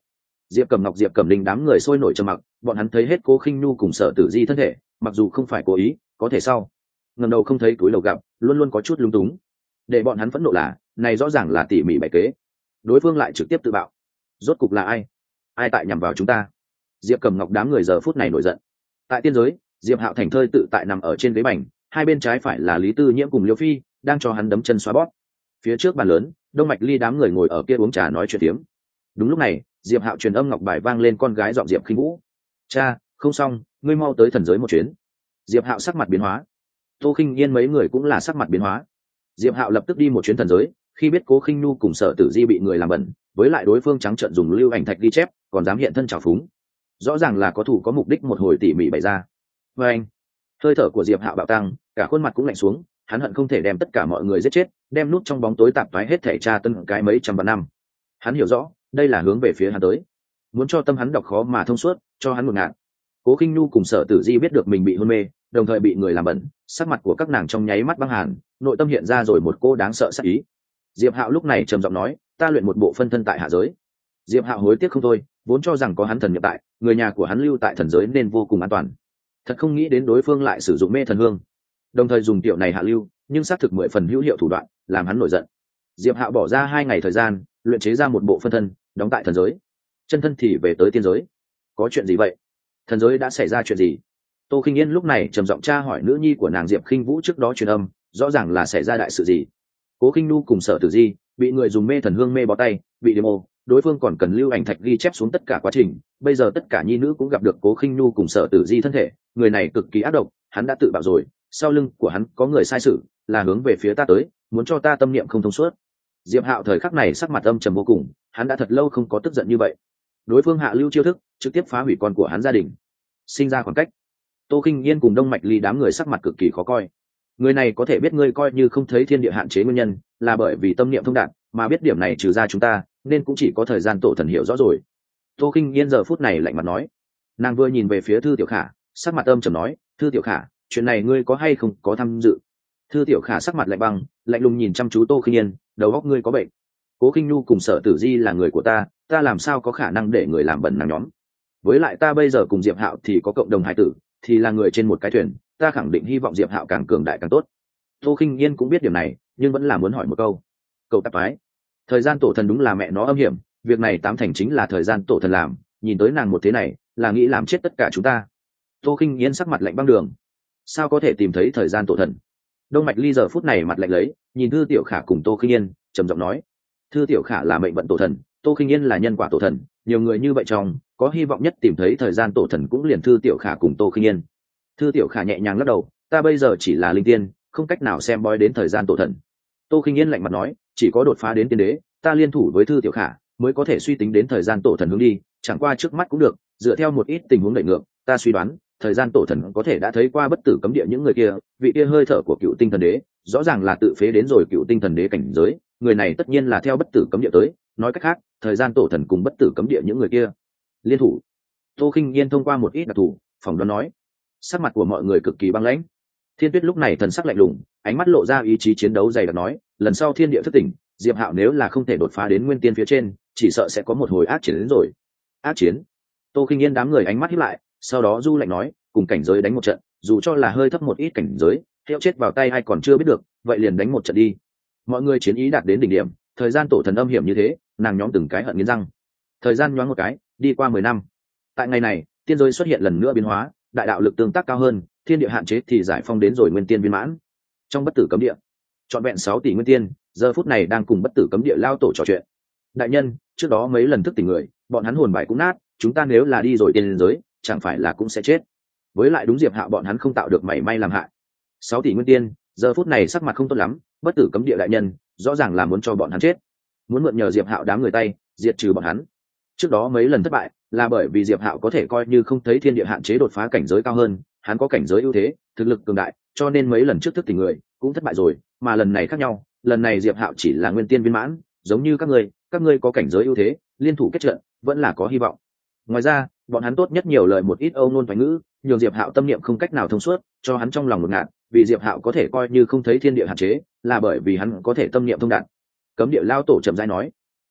Diệp Cẩm Ngọc, Diệp Cẩm Linh đám người sôi nổi trầm mặc, bọn hắn thấy hết Cố Khinh Nhu cùng Sở Tử Di thân thể, mặc dù không phải cố ý, có thể sau ngẩng đầu không thấy túi lầu gặp, luôn luôn có chút lung túng. Để bọn hắn phẫn nộ là, này rõ ràng là tỉ mỉ bày kế, đối phương lại trực tiếp tự bạo. Rốt cục là ai? Ai tại nhằm vào chúng ta? Diệp Cẩm Ngọc đám người giờ phút này nổi giận. Tại tiên giới, Diệp Hạo thành thơi tự tại nằm ở trên ghế bành, hai bên trái phải là Lý Tư Nhiễm cùng Liêu Phi, đang cho hắn đấm chân xóa bóp. Phía trước bàn lớn, Đông Mạch Ly đám người ngồi ở kia uống trà nói chuyện tiếm. Đúng lúc này, Diệp Hạo truyền âm ngọc bài vang lên con gái giọng Diệp Khinh Vũ. "Cha, không xong, ngươi mau tới thần giới một chuyến." Diệp Hạo sắc mặt biến hóa. Tô Khinh Yên mấy người cũng là sắc mặt biến hóa. Diệp Hạo lập tức đi một chuyến thần giới, khi biết Cố Khinh Nhu cùng Sở Tử Di bị người làm bẩn, với lại đối phương trắng trợn dùng lưu ảnh thạch ghi chép, còn dám hiện thân trào phúng, rõ ràng là có thủ có mục đích, một hồi tỉ mỉ bày ra. Và anh, hơi thở của Diệp Hạo bạo tăng, cả khuôn mặt cũng lạnh xuống, hắn hận không thể đem tất cả mọi người giết chết, đem nút trong bóng tối tạp toái hết thể tra tân cái mấy trăm vạn năm. Hắn hiểu rõ, đây là hướng về phía hắn tới, muốn cho tâm hắn đọc khó mà thông suốt, cho hắn một ngạn. Cố Khinh Nhu cùng Sở Tử Di biết được mình bị hôn mê, đồng thời bị người làm bẩn, sắc mặt của các nàng trong nháy mắt băng hàn, nội tâm hiện ra rồi một cô đáng sợ sát ý. Diệp Hạo lúc này trầm giọng nói, ta luyện một bộ phân thân tại hạ giới. Diệp Hạo hối tiếc không thôi, vốn cho rằng có hắn thần nhập tại, người nhà của hắn lưu tại thần giới nên vô cùng an toàn. Thật không nghĩ đến đối phương lại sử dụng mê thần hương, đồng thời dùng tiểu này hạ lưu, nhưng xác thực 10 phần hữu hiệu thủ đoạn, làm hắn nổi giận. Diệp Hạo bỏ ra 2 ngày thời gian, luyện chế ra một bộ phân thân, đóng tại thần giới. Chân thân thì về tới tiên giới. Có chuyện gì vậy? Thần giới đã xảy ra chuyện gì? Tô Khinh Yên lúc này trầm giọng tra hỏi nữ nhi của nàng Diệp Khinh Vũ trước đó truyền âm, rõ ràng là xảy ra đại sự gì. Cố Khinh Nhu cùng Sở Tử Di bị người dùng mê thần hương mê bó tay, bị demo, đối phương còn cần lưu ảnh thạch ghi chép xuống tất cả quá trình. Bây giờ tất cả nhi nữ cũng gặp được Cố Khinh Nhu cùng Sở Tử Di thân thể, người này cực kỳ ác độc, hắn đã tự bạo rồi, sau lưng của hắn có người sai sự, là hướng về phía ta tới, muốn cho ta tâm niệm không thông suốt. Diệp Hạo thời khắc này sắc mặt âm trầm vô cùng, hắn đã thật lâu không có tức giận như vậy. Đối phương hạ lưu chiêu thức, trực tiếp phá hủy con của hắn gia đình, sinh ra khoảng cách. Tô Khinh Yên cùng Đông Mạch Ly đám người sắc mặt cực kỳ khó coi. Người này có thể biết ngươi coi như không thấy thiên địa hạn chế nguyên nhân, là bởi vì tâm niệm thông đạt, mà biết điểm này trừ ra chúng ta, nên cũng chỉ có thời gian tổ thần hiểu rõ rồi. Tô Khinh Yên giờ phút này lạnh mặt nói. Nàng vừa nhìn về phía Thư Tiểu Khả, sắc mặt âm trầm nói, Thư Tiểu Khả, chuyện này ngươi có hay không có tham dự? Thư Tiểu Khả sắc mặt lạnh băng, lạnh lùng nhìn chăm chú Tô Khinh Yên, đầu óc ngươi có bệnh. Cố Khinh Nhu cùng Sở Tử Di là người của ta, ta làm sao có khả năng để người làm bẩn nàng nhóm? Với lại ta bây giờ cùng Diệp Hạo thì có cộng đồng hài tử, thì là người trên một cái thuyền, ta khẳng định hy vọng Diệp Hạo càng cường đại càng tốt. Tô Khinh Yên cũng biết điểm này, nhưng vẫn là muốn hỏi một câu. Cậu tạp ái, thời gian tổ thần đúng là mẹ nó âm hiểm, việc này tám thành chính là thời gian tổ thần làm, nhìn tới nàng một thế này, là nghĩ làm chết tất cả chúng ta. Tô Khinh Yên sắc mặt lạnh băng đường. Sao có thể tìm thấy thời gian tổ thần? Đông Mạch Ly giờ phút này mặt lạnh lấy, nhìn Thư Tiểu Khả cùng Tô Khinh Yên, trầm giọng nói. Thư Tiểu Khả là mệnh vận tổ thần, Tô Khinh Yên là nhân quả tổ thần, nhiều người như vậy trong, có hy vọng nhất tìm thấy thời gian tổ thần cũng liền Thư Tiểu Khả cùng Tô Khinh Yên. Thư Tiểu Khả nhẹ nhàng lắc đầu, ta bây giờ chỉ là linh tiên, không cách nào xem bói đến thời gian tổ thần. Tô Khinh Yên lạnh mặt nói, chỉ có đột phá đến tiên đế, ta liên thủ với Thư Tiểu Khả mới có thể suy tính đến thời gian tổ thần hướng đi, chẳng qua trước mắt cũng được, dựa theo một ít tình huống đẩy ngược, ta suy đoán thời gian tổ thần có thể đã thấy qua bất tử cấm địa những người kia, vị kia hơi thở của cựu tinh thần đế rõ ràng là tự phế đến rồi cựu tinh thần đế cảnh giới, người này tất nhiên là theo bất tử cấm địa tới, nói cách khác thời gian tổ thần cùng bất tử cấm địa những người kia liên thủ. Tô Khinh Yên thông qua một ít đặc thù phỏng đoán nói. Sắc mặt của mọi người cực kỳ băng lãnh. Thiên Tuyết lúc này thần sắc lạnh lùng, ánh mắt lộ ra ý chí chiến đấu dày đặc nói, lần sau thiên địa thức tỉnh, Diệp Hạo nếu là không thể đột phá đến nguyên tiên phía trên, chỉ sợ sẽ có một hồi ác chiến đến rồi. Ác chiến? Tô Khinh Yên đám người ánh mắt híp lại, sau đó du lạnh nói, cùng cảnh giới đánh một trận, dù cho là hơi thấp một ít cảnh giới, theo chết vào tay hay còn chưa biết được, vậy liền đánh một trận đi. Mọi người chiến ý đạt đến đỉnh điểm, thời gian tổ thần âm hiểm như thế, nàng nhóm từng cái hận nghiến răng. Thời gian nhoáng một cái, đi qua 10 năm. Tại ngày này, tiên giới xuất hiện lần nữa biến hóa, đại đạo lực tương tác cao hơn, thiên địa hạn chế thì giải phong đến rồi nguyên tiên viên mãn. Trong bất tử cấm địa, trọn vẹn 6 tỷ nguyên tiên, giờ phút này đang cùng bất tử cấm địa lao tổ trò chuyện. Đại nhân, trước đó mấy lần thức tỉnh người, bọn hắn hồn bài cũng nát, chúng ta nếu là đi rồi tiên giới, chẳng phải là cũng sẽ chết. Với lại đúng Diệp Hạo bọn hắn không tạo được mảy may làm hại. 6 tỷ nguyên tiên, giờ phút này sắc mặt không tốt lắm, bất tử cấm địa đại nhân, rõ ràng là muốn cho bọn hắn chết, muốn mượn nhờ Diệp Hạo đám người tay, diệt trừ bọn hắn. Trước đó mấy lần thất bại, là bởi vì Diệp Hạo có thể coi như không thấy thiên địa hạn chế đột phá cảnh giới cao hơn, hắn có cảnh giới ưu thế, thực lực cường đại, cho nên mấy lần trước thức tỉnh người cũng thất bại rồi, mà lần này khác nhau, lần này Diệp Hạo chỉ là nguyên tiên viên mãn, giống như các ngươi có cảnh giới ưu thế, liên thủ kết trận, vẫn là có hy vọng. Ngoài ra, bọn hắn tốt nhất nhiều lời một ít âu nôn thoại ngữ, nhường Diệp Hạo tâm niệm không cách nào thông suốt, cho hắn trong lòng một ngạt, vì Diệp Hạo có thể coi như không thấy thiên địa hạn chế, là bởi vì hắn có thể tâm niệm thông đạt. Cấm địa lao tổ chậm rãi nói,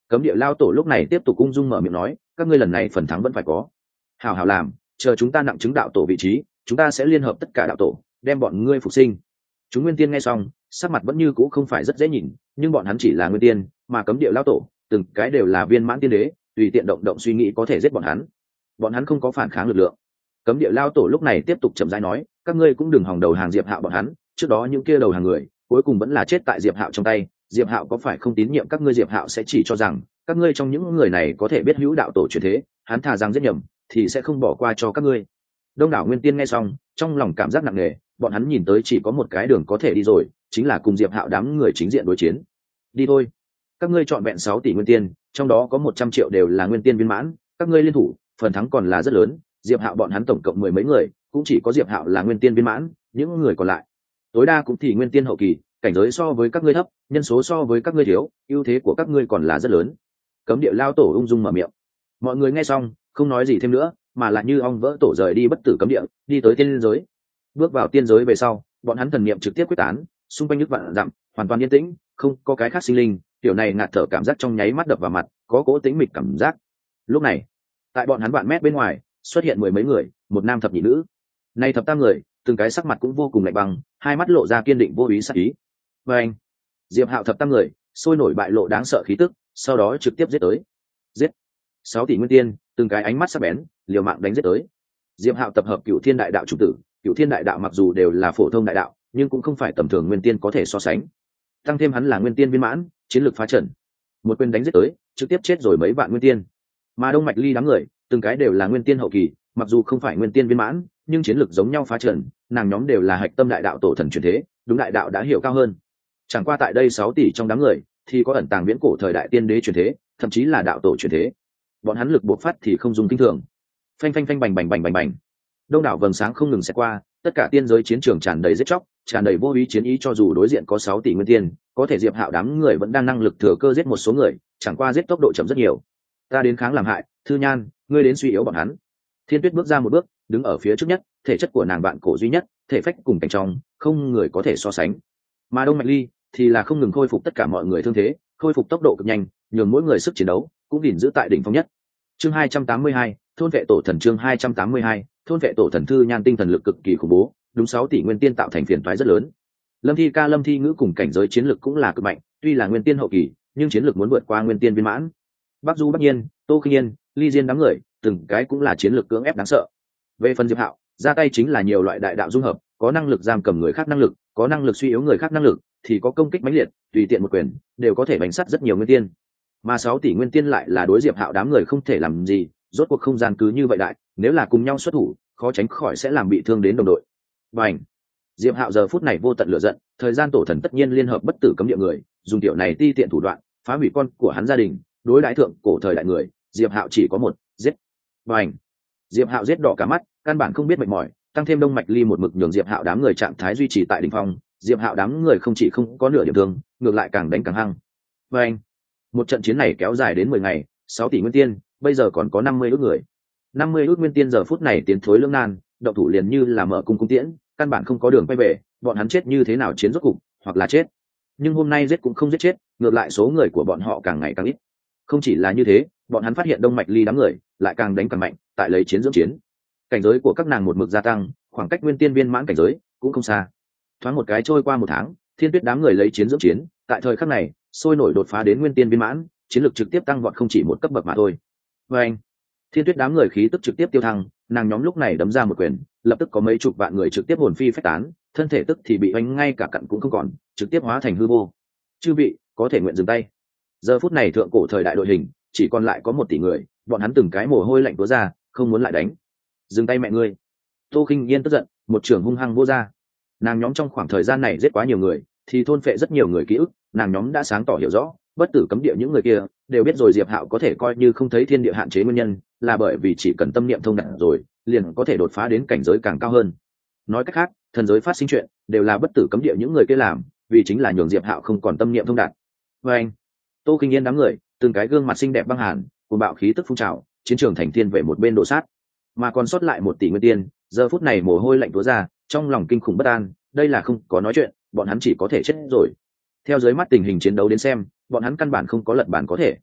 Cấm địa lao tổ lúc này tiếp tục ung dung mở miệng nói, các ngươi lần này phần thắng vẫn phải có. Hảo hảo làm, chờ chúng ta nặng chứng đạo tổ vị trí, chúng ta sẽ liên hợp tất cả đạo tổ, đem bọn ngươi phục sinh. Chúng nguyên tiên nghe xong, sắc mặt vẫn như cũ không phải rất dễ nhìn, nhưng bọn hắn chỉ là nguyên tiên, mà cấm địa lao tổ, từng cái đều là viên mãn tiên đế, tùy tiện động động suy nghĩ có thể giết bọn hắn. Bọn hắn không có phản kháng lực lượng. Cấm địa lao tổ lúc này tiếp tục chậm rãi nói, các ngươi cũng đừng hòng đầu hàng Diệp Hạo bọn hắn, trước đó những kia đầu hàng người, cuối cùng vẫn là chết tại Diệp Hạo trong tay. Diệp Hạo có phải không tín nhiệm các ngươi, Diệp Hạo sẽ chỉ cho rằng các ngươi trong những người này có thể biết hữu đạo tổ truyền thế, hắn thà rằng giết nhầm thì sẽ không bỏ qua cho các ngươi. Đông đảo nguyên tiên nghe xong, trong lòng cảm giác nặng nề, bọn hắn nhìn tới chỉ có một cái đường có thể đi rồi, chính là cùng Diệp Hạo đám người chính diện đối chiến. Đi thôi, các ngươi chọn vẹn 6 tỷ nguyên tiên, trong đó có 100 triệu đều là nguyên tiên viên mãn, các ngươi liên thủ, phần thắng còn là rất lớn. Diệp Hạo bọn hắn tổng cộng 10 mấy người, cũng chỉ có Diệp Hạo là nguyên tiên viên mãn, những người còn lại tối đa cũng thì nguyên tiên hậu kỳ, cảnh giới so với các ngươi thấp, nhân số so với các ngươi thiếu, ưu thế của các ngươi còn là rất lớn. Cấm địa lao tổ ung dung mở miệng. Mọi người nghe xong, không nói gì thêm nữa, mà là như ong vỡ tổ rời đi bất tử cấm địa, đi tới tiên giới. Bước vào tiên giới về sau, bọn hắn thần niệm trực tiếp quyết tán, xung quanh nước vạn dặm, hoàn toàn yên tĩnh, không có cái khác sinh linh, tiểu này ngạt thở cảm giác trong nháy mắt đập vào mặt, có cố tĩnh mịch cảm giác. Lúc này, tại bọn hắn vạn mét bên ngoài, xuất hiện 10 mấy người, một nam thập nhị nữ. Nay thập tam người, từng cái sắc mặt cũng vô cùng lạnh băng, hai mắt lộ ra kiên định vô ý sát ý. Và anh, Diệp Hạo thập tam người, sôi nổi bại lộ đáng sợ khí tức, sau đó trực tiếp giết tới. Giết 6 tỷ nguyên tiên, từng cái ánh mắt sắc bén, liều mạng đánh giết tới. Diệp Hạo tập hợp Cửu Thiên Đại Đạo chủ tử, Cửu Thiên Đại Đạo mặc dù đều là phổ thông đại đạo, nhưng cũng không phải tầm thường nguyên tiên có thể so sánh. Tăng thêm hắn là nguyên tiên viên mãn, chiến lược phá trận. Một quyền đánh giết tới, trực tiếp chết rồi mấy vạn nguyên tiên. Mà Đông Mạch Ly đám người, từng cái đều là nguyên tiên hậu kỳ, mặc dù không phải nguyên tiên viên mãn, nhưng chiến lược giống nhau phá trận, nàng nhóm đều là hạch tâm đại đạo tổ thần truyền thế, đúng đại đạo đã hiểu cao hơn. Chẳng qua tại đây 6 tỷ trong đám người, thì có ẩn tàng viễn cổ thời đại tiên đế truyền thế, thậm chí là đạo tổ truyền thế. Bọn hắn lực bộc phát thì không dùng kinh thường. Phanh phanh phanh bành bành bành bành bành. Đông đảo vầng sáng không ngừng xẹt qua, tất cả tiên giới chiến trường tràn đầy giết chóc, tràn đầy vô ý chiến ý, cho dù đối diện có 6 tỷ nguyên tiên, có thể Diệp Hạo đám người vẫn đang năng lực thừa cơ giết một số người, chẳng qua giết tốc độ chậm rất nhiều. Ta đến kháng làm hại, Thư Nhan, ngươi đến suy yếu bọn hắn. Thiên Tuyết bước ra một bước, đứng ở phía trước nhất, thể chất của nàng bạn cổ duy nhất, thể phách cùng cảnh trong, không người có thể so sánh. Mà Đông Mạch Ly thì là không ngừng khôi phục tất cả mọi người thương thế, khôi phục tốc độ cực nhanh, nhường mỗi người sức chiến đấu cũng gìn giữ tại đỉnh phong nhất. Chương 282, thôn vệ tổ thần. Chương 282, thôn vệ tổ thần. Thư Nhan tinh thần lực cực kỳ khủng bố, đúng 6 tỷ nguyên tiên tạo thành phiền toái rất lớn. Lâm Thi Ca Lâm Thi Ngữ cùng cảnh giới chiến lực cũng là cực mạnh, tuy là nguyên tiên hậu kỳ, nhưng chiến lực muốn vượt qua nguyên tiên viên mãn. Bắc Du Bắc Nhiên, Tô Kinh Nhiên, Ly Diên đám người, từng cái cũng là chiến lược cưỡng ép đáng sợ. Về phần Diệp Hạo, ra tay chính là nhiều loại đại đạo dung hợp, có năng lực giam cầm người khác năng lực, có năng lực suy yếu người khác năng lực, thì có công kích mãnh liệt, tùy tiện một quyền đều có thể bánh sát rất nhiều nguyên tiên. Mà 6 tỷ nguyên tiên lại là đối Diệp Hạo đám người không thể làm gì, rốt cuộc không gian cứ như vậy đại, nếu là cùng nhau xuất thủ, khó tránh khỏi sẽ làm bị thương đến đồng đội. Bành! Diệp Hạo giờ phút này vô tận lửa giận, thời gian tổ thần tất nhiên liên hợp bất tử cấm địa người, dùng tiểu này ti tiện thủ đoạn, phá hủy con của hắn gia đình, đối đãi thượng cổ thời đại người, Diệp Hạo chỉ có một, giết. Bành! Diệp Hạo giết đỏ cả mắt, căn bản không biết mệt mỏi, tăng thêm Đông Mạch Ly một mực nhường Diệp Hạo đám người trạng thái duy trì tại đỉnh phong, Diệp Hạo đám người không chỉ không có nửa điểm thương, ngược lại càng đánh càng hăng. Bành! Một trận chiến này kéo dài đến 10 ngày, 6 tỷ nguyên tiên, bây giờ còn có 50 ước người. 50 ước nguyên tiên giờ phút này tiến thối lưỡng nan, động thủ liền như là mở cung tiễn, căn bản không có đường quay về, bọn hắn chết như thế nào chiến rốt cục, hoặc là chết. Nhưng hôm nay giết cũng không giết chết, ngược lại số người của bọn họ càng ngày càng ít. Không chỉ là như thế, bọn hắn phát hiện Đông Mạch Ly đám người lại càng đánh càng mạnh, tại lấy chiến dưỡng chiến. Cảnh giới của các nàng một mực gia tăng, khoảng cách nguyên tiên viên mãn cảnh giới cũng không xa. Thoáng một cái trôi qua 1 tháng, Thiên Tuyết đám người lấy chiến dưỡng chiến, tại thời khắc này, sôi nổi đột phá đến nguyên tiên viên mãn, chiến lược trực tiếp tăng vọt không chỉ một cấp bậc mà thôi. Và anh, Thiên Tuyết đám người khí tức trực tiếp tiêu thăng, nàng nhóm lúc này đấm ra một quyền, lập tức có mấy chục vạn người trực tiếp hồn phi phách tán, thân thể tức thì bị oanh ngay cả cặn cũng không còn, trực tiếp hóa thành hư vô. Chư vị, có thể nguyện dừng tay. Giờ phút này thượng cổ thời đại đội hình chỉ còn lại có 1 tỷ người, bọn hắn từng cái mồ hôi lạnh túa ra, không muốn lại đánh. Dừng tay mẹ ngươi! Tô Khinh Nhiên tức giận, một trường hung hăng vô ra. Nàng nhóm trong khoảng thời gian này giết quá nhiều người, thì thôn phệ rất nhiều người ký ức, nàng nhóm đã sáng tỏ hiểu rõ, bất tử cấm địa những người kia đều biết rồi Diệp Hạo có thể coi như không thấy thiên địa hạn chế nguyên nhân, là bởi vì chỉ cần tâm niệm thông đạt rồi, liền có thể đột phá đến cảnh giới càng cao hơn. Nói cách khác, thần giới phát sinh chuyện đều là bất tử cấm địa những người kia làm, vì chính là nhường Diệp Hạo không còn tâm niệm thông đạt. Và anh, Tô Kinh Nhiên đám người, từng cái gương mặt xinh đẹp băng hàn, cùng bạo khí tức phun trào, chiến trường thành thiên về một bên đổ sát, mà còn sót lại 1 tỷ nguyên tiên, giờ phút này mồ hôi lạnh túa ra, trong lòng kinh khủng bất an, đây là không có nói chuyện, bọn hắn chỉ có thể chết rồi. Theo dưới mắt tình hình chiến đấu đến xem, bọn hắn căn bản không có lật bản có thể.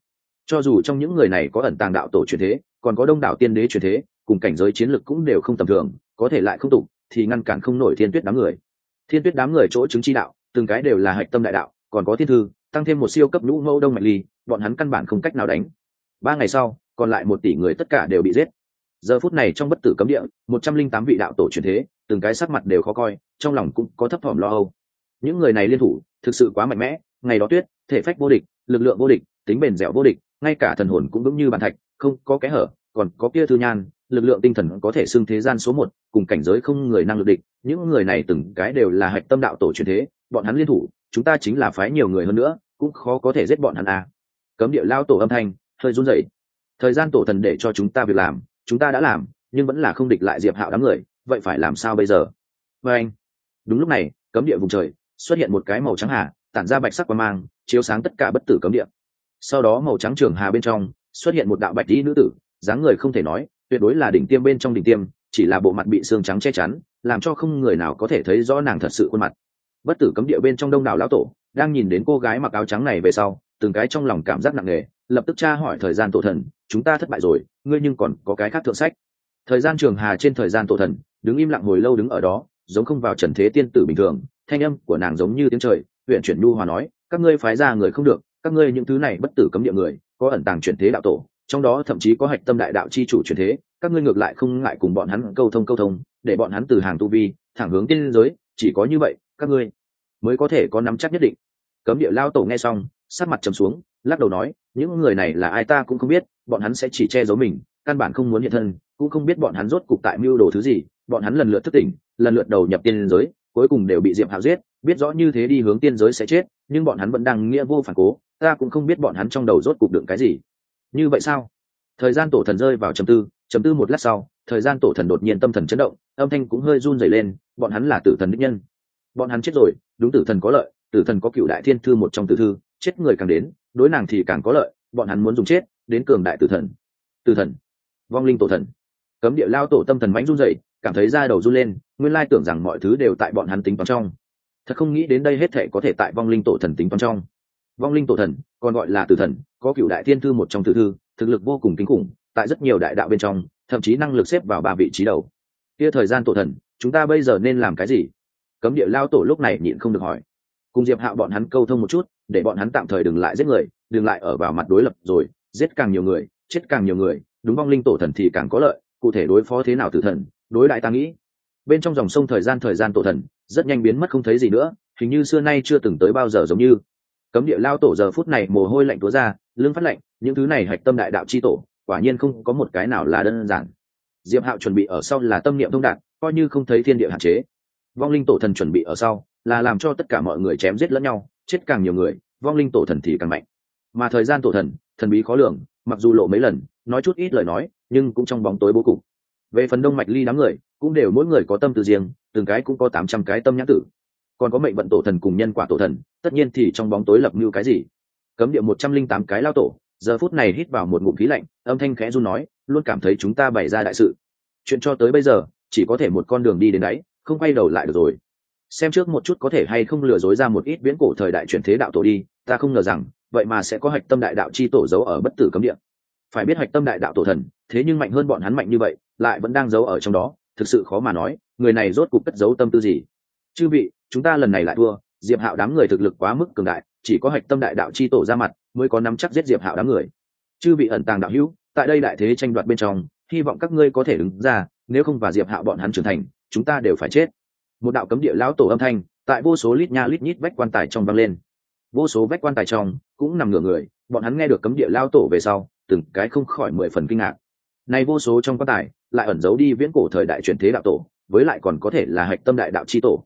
Cho dù trong những người này có ẩn tàng đạo tổ truyền thế, còn có đông đảo tiên đế truyền thế, cùng cảnh giới chiến lực cũng đều không tầm thường, có thể lại không tục thì ngăn cản không nổi thiên tuyết đám người. Thiên tuyết đám người chỗ chứng chi đạo, từng cái đều là hạch tâm đại đạo, còn có thiên thư, tăng thêm một siêu cấp nhũ mẫu đông mạch ly, bọn hắn căn bản không cách nào đánh. 3 ngày sau, còn lại 1 tỷ người tất cả đều bị giết. Giờ phút này trong bất tử cấm địa, 108 vị đạo tổ truyền thế, từng cái sắc mặt đều khó coi, trong lòng cũng có thấp thỏm lo âu. Những người này liên thủ, thực sự quá mạnh mẽ, ngày đó tuyết, thể phách vô địch, lực lượng vô địch, tính bền dẻo vô địch, ngay cả thần hồn cũng vững như bàn thạch, không có kẽ hở, còn có kia thư nhan, lực lượng tinh thần có thể xưng thế gian số 1, cùng cảnh giới không người năng lực địch. Những người này từng cái đều là hạch tâm đạo tổ truyền thế, bọn hắn liên thủ, chúng ta chính là phái nhiều người hơn nữa, cũng khó có thể giết bọn hắn à. Cấm địa lao tổ âm thanh hơi run rẩy. Thời gian tổ thần để cho chúng ta việc làm, chúng ta đã làm, nhưng vẫn là không địch lại Diệp Hạo đám người, vậy phải làm sao bây giờ? Và anh, đúng lúc này, cấm địa vùng trời xuất hiện một cái màu trắng hà, tản ra bạch sắc quang mang, chiếu sáng tất cả bất tử cấm địa. Sau đó màu trắng trường hà bên trong xuất hiện một đạo bạch y nữ tử, dáng người không thể nói, tuyệt đối là đỉnh tiêm bên trong đỉnh tiêm, chỉ là bộ mặt bị xương trắng che chắn, làm cho không người nào có thể thấy rõ nàng thật sự khuôn mặt. Bất tử cấm địa bên trong đông đảo lão tổ đang nhìn đến cô gái mặc áo trắng này về sau, từng cái trong lòng cảm giác nặng nề, lập tức tra hỏi thời gian tổ thần, chúng ta thất bại rồi, ngươi nhưng còn có cái khác thượng sách? Thời gian trường hà trên thời gian tổ thần đứng im lặng hồi lâu đứng ở đó, giống không vào trần thế tiên tử bình thường, thanh âm của nàng giống như tiếng trời huyện chuyển nhu hòa nói, các ngươi phái ra người không được, các ngươi những thứ này bất tử cấm địa người, có ẩn tàng chuyển thế đạo tổ, trong đó thậm chí có hạch tâm đại đạo chi chủ chuyển thế, các ngươi ngược lại không ngại cùng bọn hắn câu thông, để bọn hắn từ hàng tu vi thẳng hướng tiên giới, chỉ có như vậy các ngươi mới có thể có nắm chắc nhất định. Cấm địa lao tổ nghe xong, sắc mặt trầm xuống, lắc đầu nói, những người này là ai ta cũng không biết, bọn hắn sẽ chỉ che giấu mình, căn bản không muốn hiện thân, cũng không biết bọn hắn rốt cục tại mưu đồ thứ gì. Bọn hắn lần lượt thức tỉnh, lần lượt đầu nhập tiên giới, cuối cùng đều bị Diệp Hạo giết, biết rõ như thế đi hướng tiên giới sẽ chết, nhưng bọn hắn vẫn đang nghĩa vô phản cố, ta cũng không biết bọn hắn trong đầu rốt cục đựng cái gì. Như vậy sao? Thời gian tổ thần rơi vào trầm tư một lát sau, thời gian tổ thần đột nhiên tâm thần chấn động, âm thanh cũng hơi run rẩy lên, bọn hắn là tử thần đích nhân. Bọn hắn chết rồi, đúng, tử thần có lợi, tử thần có cựu đại thiên thư một trong tử thư, chết người càng đến, đối nàng thì càng có lợi, bọn hắn muốn dùng chết đến cường đại tử thần. Tử thần, vong linh tổ thần. Cấm địa lao tổ tâm thần mãnh run rẩy, cảm thấy da đầu run lên, nguyên lai tưởng rằng mọi thứ đều tại bọn hắn tính toán trong, thật không nghĩ đến đây hết thảy có thể tại vong linh tổ thần tính toán trong. Vong linh tổ thần còn gọi là tử thần, có cựu đại thiên thư một trong tử thư, thực lực vô cùng kinh khủng, tại rất nhiều đại đạo bên trong thậm chí năng lực xếp vào 3 vị trí đầu. Kia thời gian tổ thần, chúng ta bây giờ nên làm cái gì? Cấm địa lao tổ lúc này nhịn không được hỏi. Cùng Diệp Hạo bọn hắn câu thông một chút, để bọn hắn tạm thời đừng lại giết người, đừng lại ở vào mặt đối lập rồi, giết càng nhiều người chết càng nhiều người, đúng, vong linh tổ thần thì càng có lợi, cụ thể đối phó thế nào tử thần, đối đại ta nghĩ. Bên trong dòng sông thời gian tổ thần rất nhanh biến mất không thấy gì nữa, hình như xưa nay chưa từng tới bao giờ giống như. Cấm địa lao tổ giờ phút này mồ hôi lạnh túa ra, lưng phát lạnh, những thứ này hạch tâm đại đạo chi tổ, quả nhiên không có một cái nào là đơn giản. Diệp Hạo chuẩn bị ở sau là tâm niệm thông đạt, coi như không thấy thiên địa hạn chế. Vong linh tổ thần chuẩn bị ở sau là làm cho tất cả mọi người chém giết lẫn nhau, chết càng nhiều người, vong linh tổ thần thì càng mạnh. Mà thời gian tổ thần, thần bí khó lường, mặc dù lộ mấy lần, nói chút ít lời nói, nhưng cũng trong bóng tối bố cục. Về phần đông mạch ly đám người, cũng đều mỗi người có tâm tư riêng, từng cái cũng có 800 cái tâm nhãn tử. Còn có mệnh vận tổ thần cùng nhân quả tổ thần, tất nhiên thì trong bóng tối lập mưu cái gì. Cấm địa 108 cái lao tổ, giờ phút này hít vào một ngụm khí lạnh, âm thanh khẽ run nói, luôn cảm thấy chúng ta bày ra đại sự. Chuyện cho tới bây giờ, chỉ có thể một con đường đi đến đáy, không quay đầu lại được rồi. Xem trước một chút có thể hay không lừa dối ra một ít viễn cổ thời đại chuyển thế đạo tổ đi, ta không ngờ rằng vậy mà sẽ có hạch tâm đại đạo chi tổ giấu ở bất tử cấm địa. Phải biết hạch tâm đại đạo tổ thần, thế nhưng mạnh hơn bọn hắn mạnh như vậy, lại vẫn đang giấu ở trong đó, thực sự khó mà nói, người này rốt cuộc cất giấu tâm tư gì. Chư vị, chúng ta lần này lại thua, Diệp Hạo đám người thực lực quá mức cường đại, chỉ có hạch tâm đại đạo chi tổ ra mặt mới có nắm chắc giết Diệp Hạo đám người. Chư vị ẩn tàng đạo hữu, tại đây đại thế tranh đoạt bên trong, hy vọng các ngươi có thể đứng ra, nếu không và Diệp Hạo bọn hắn trưởng thành, chúng ta đều phải chết. Một đạo cấm địa lão tổ âm thanh tại vô số lít nha lít nhít vách quan tài trong vang lên. Vô số vách quan tài trong cũng nằm ngửa người, bọn hắn nghe được cấm địa lão tổ về sau, từng cái không khỏi 10 phần kinh ngạc. Này vô số trong quan tài lại ẩn giấu đi viễn cổ thời đại chuyển thế đạo tổ, với lại còn có thể là hạch tâm đại đạo chi tổ.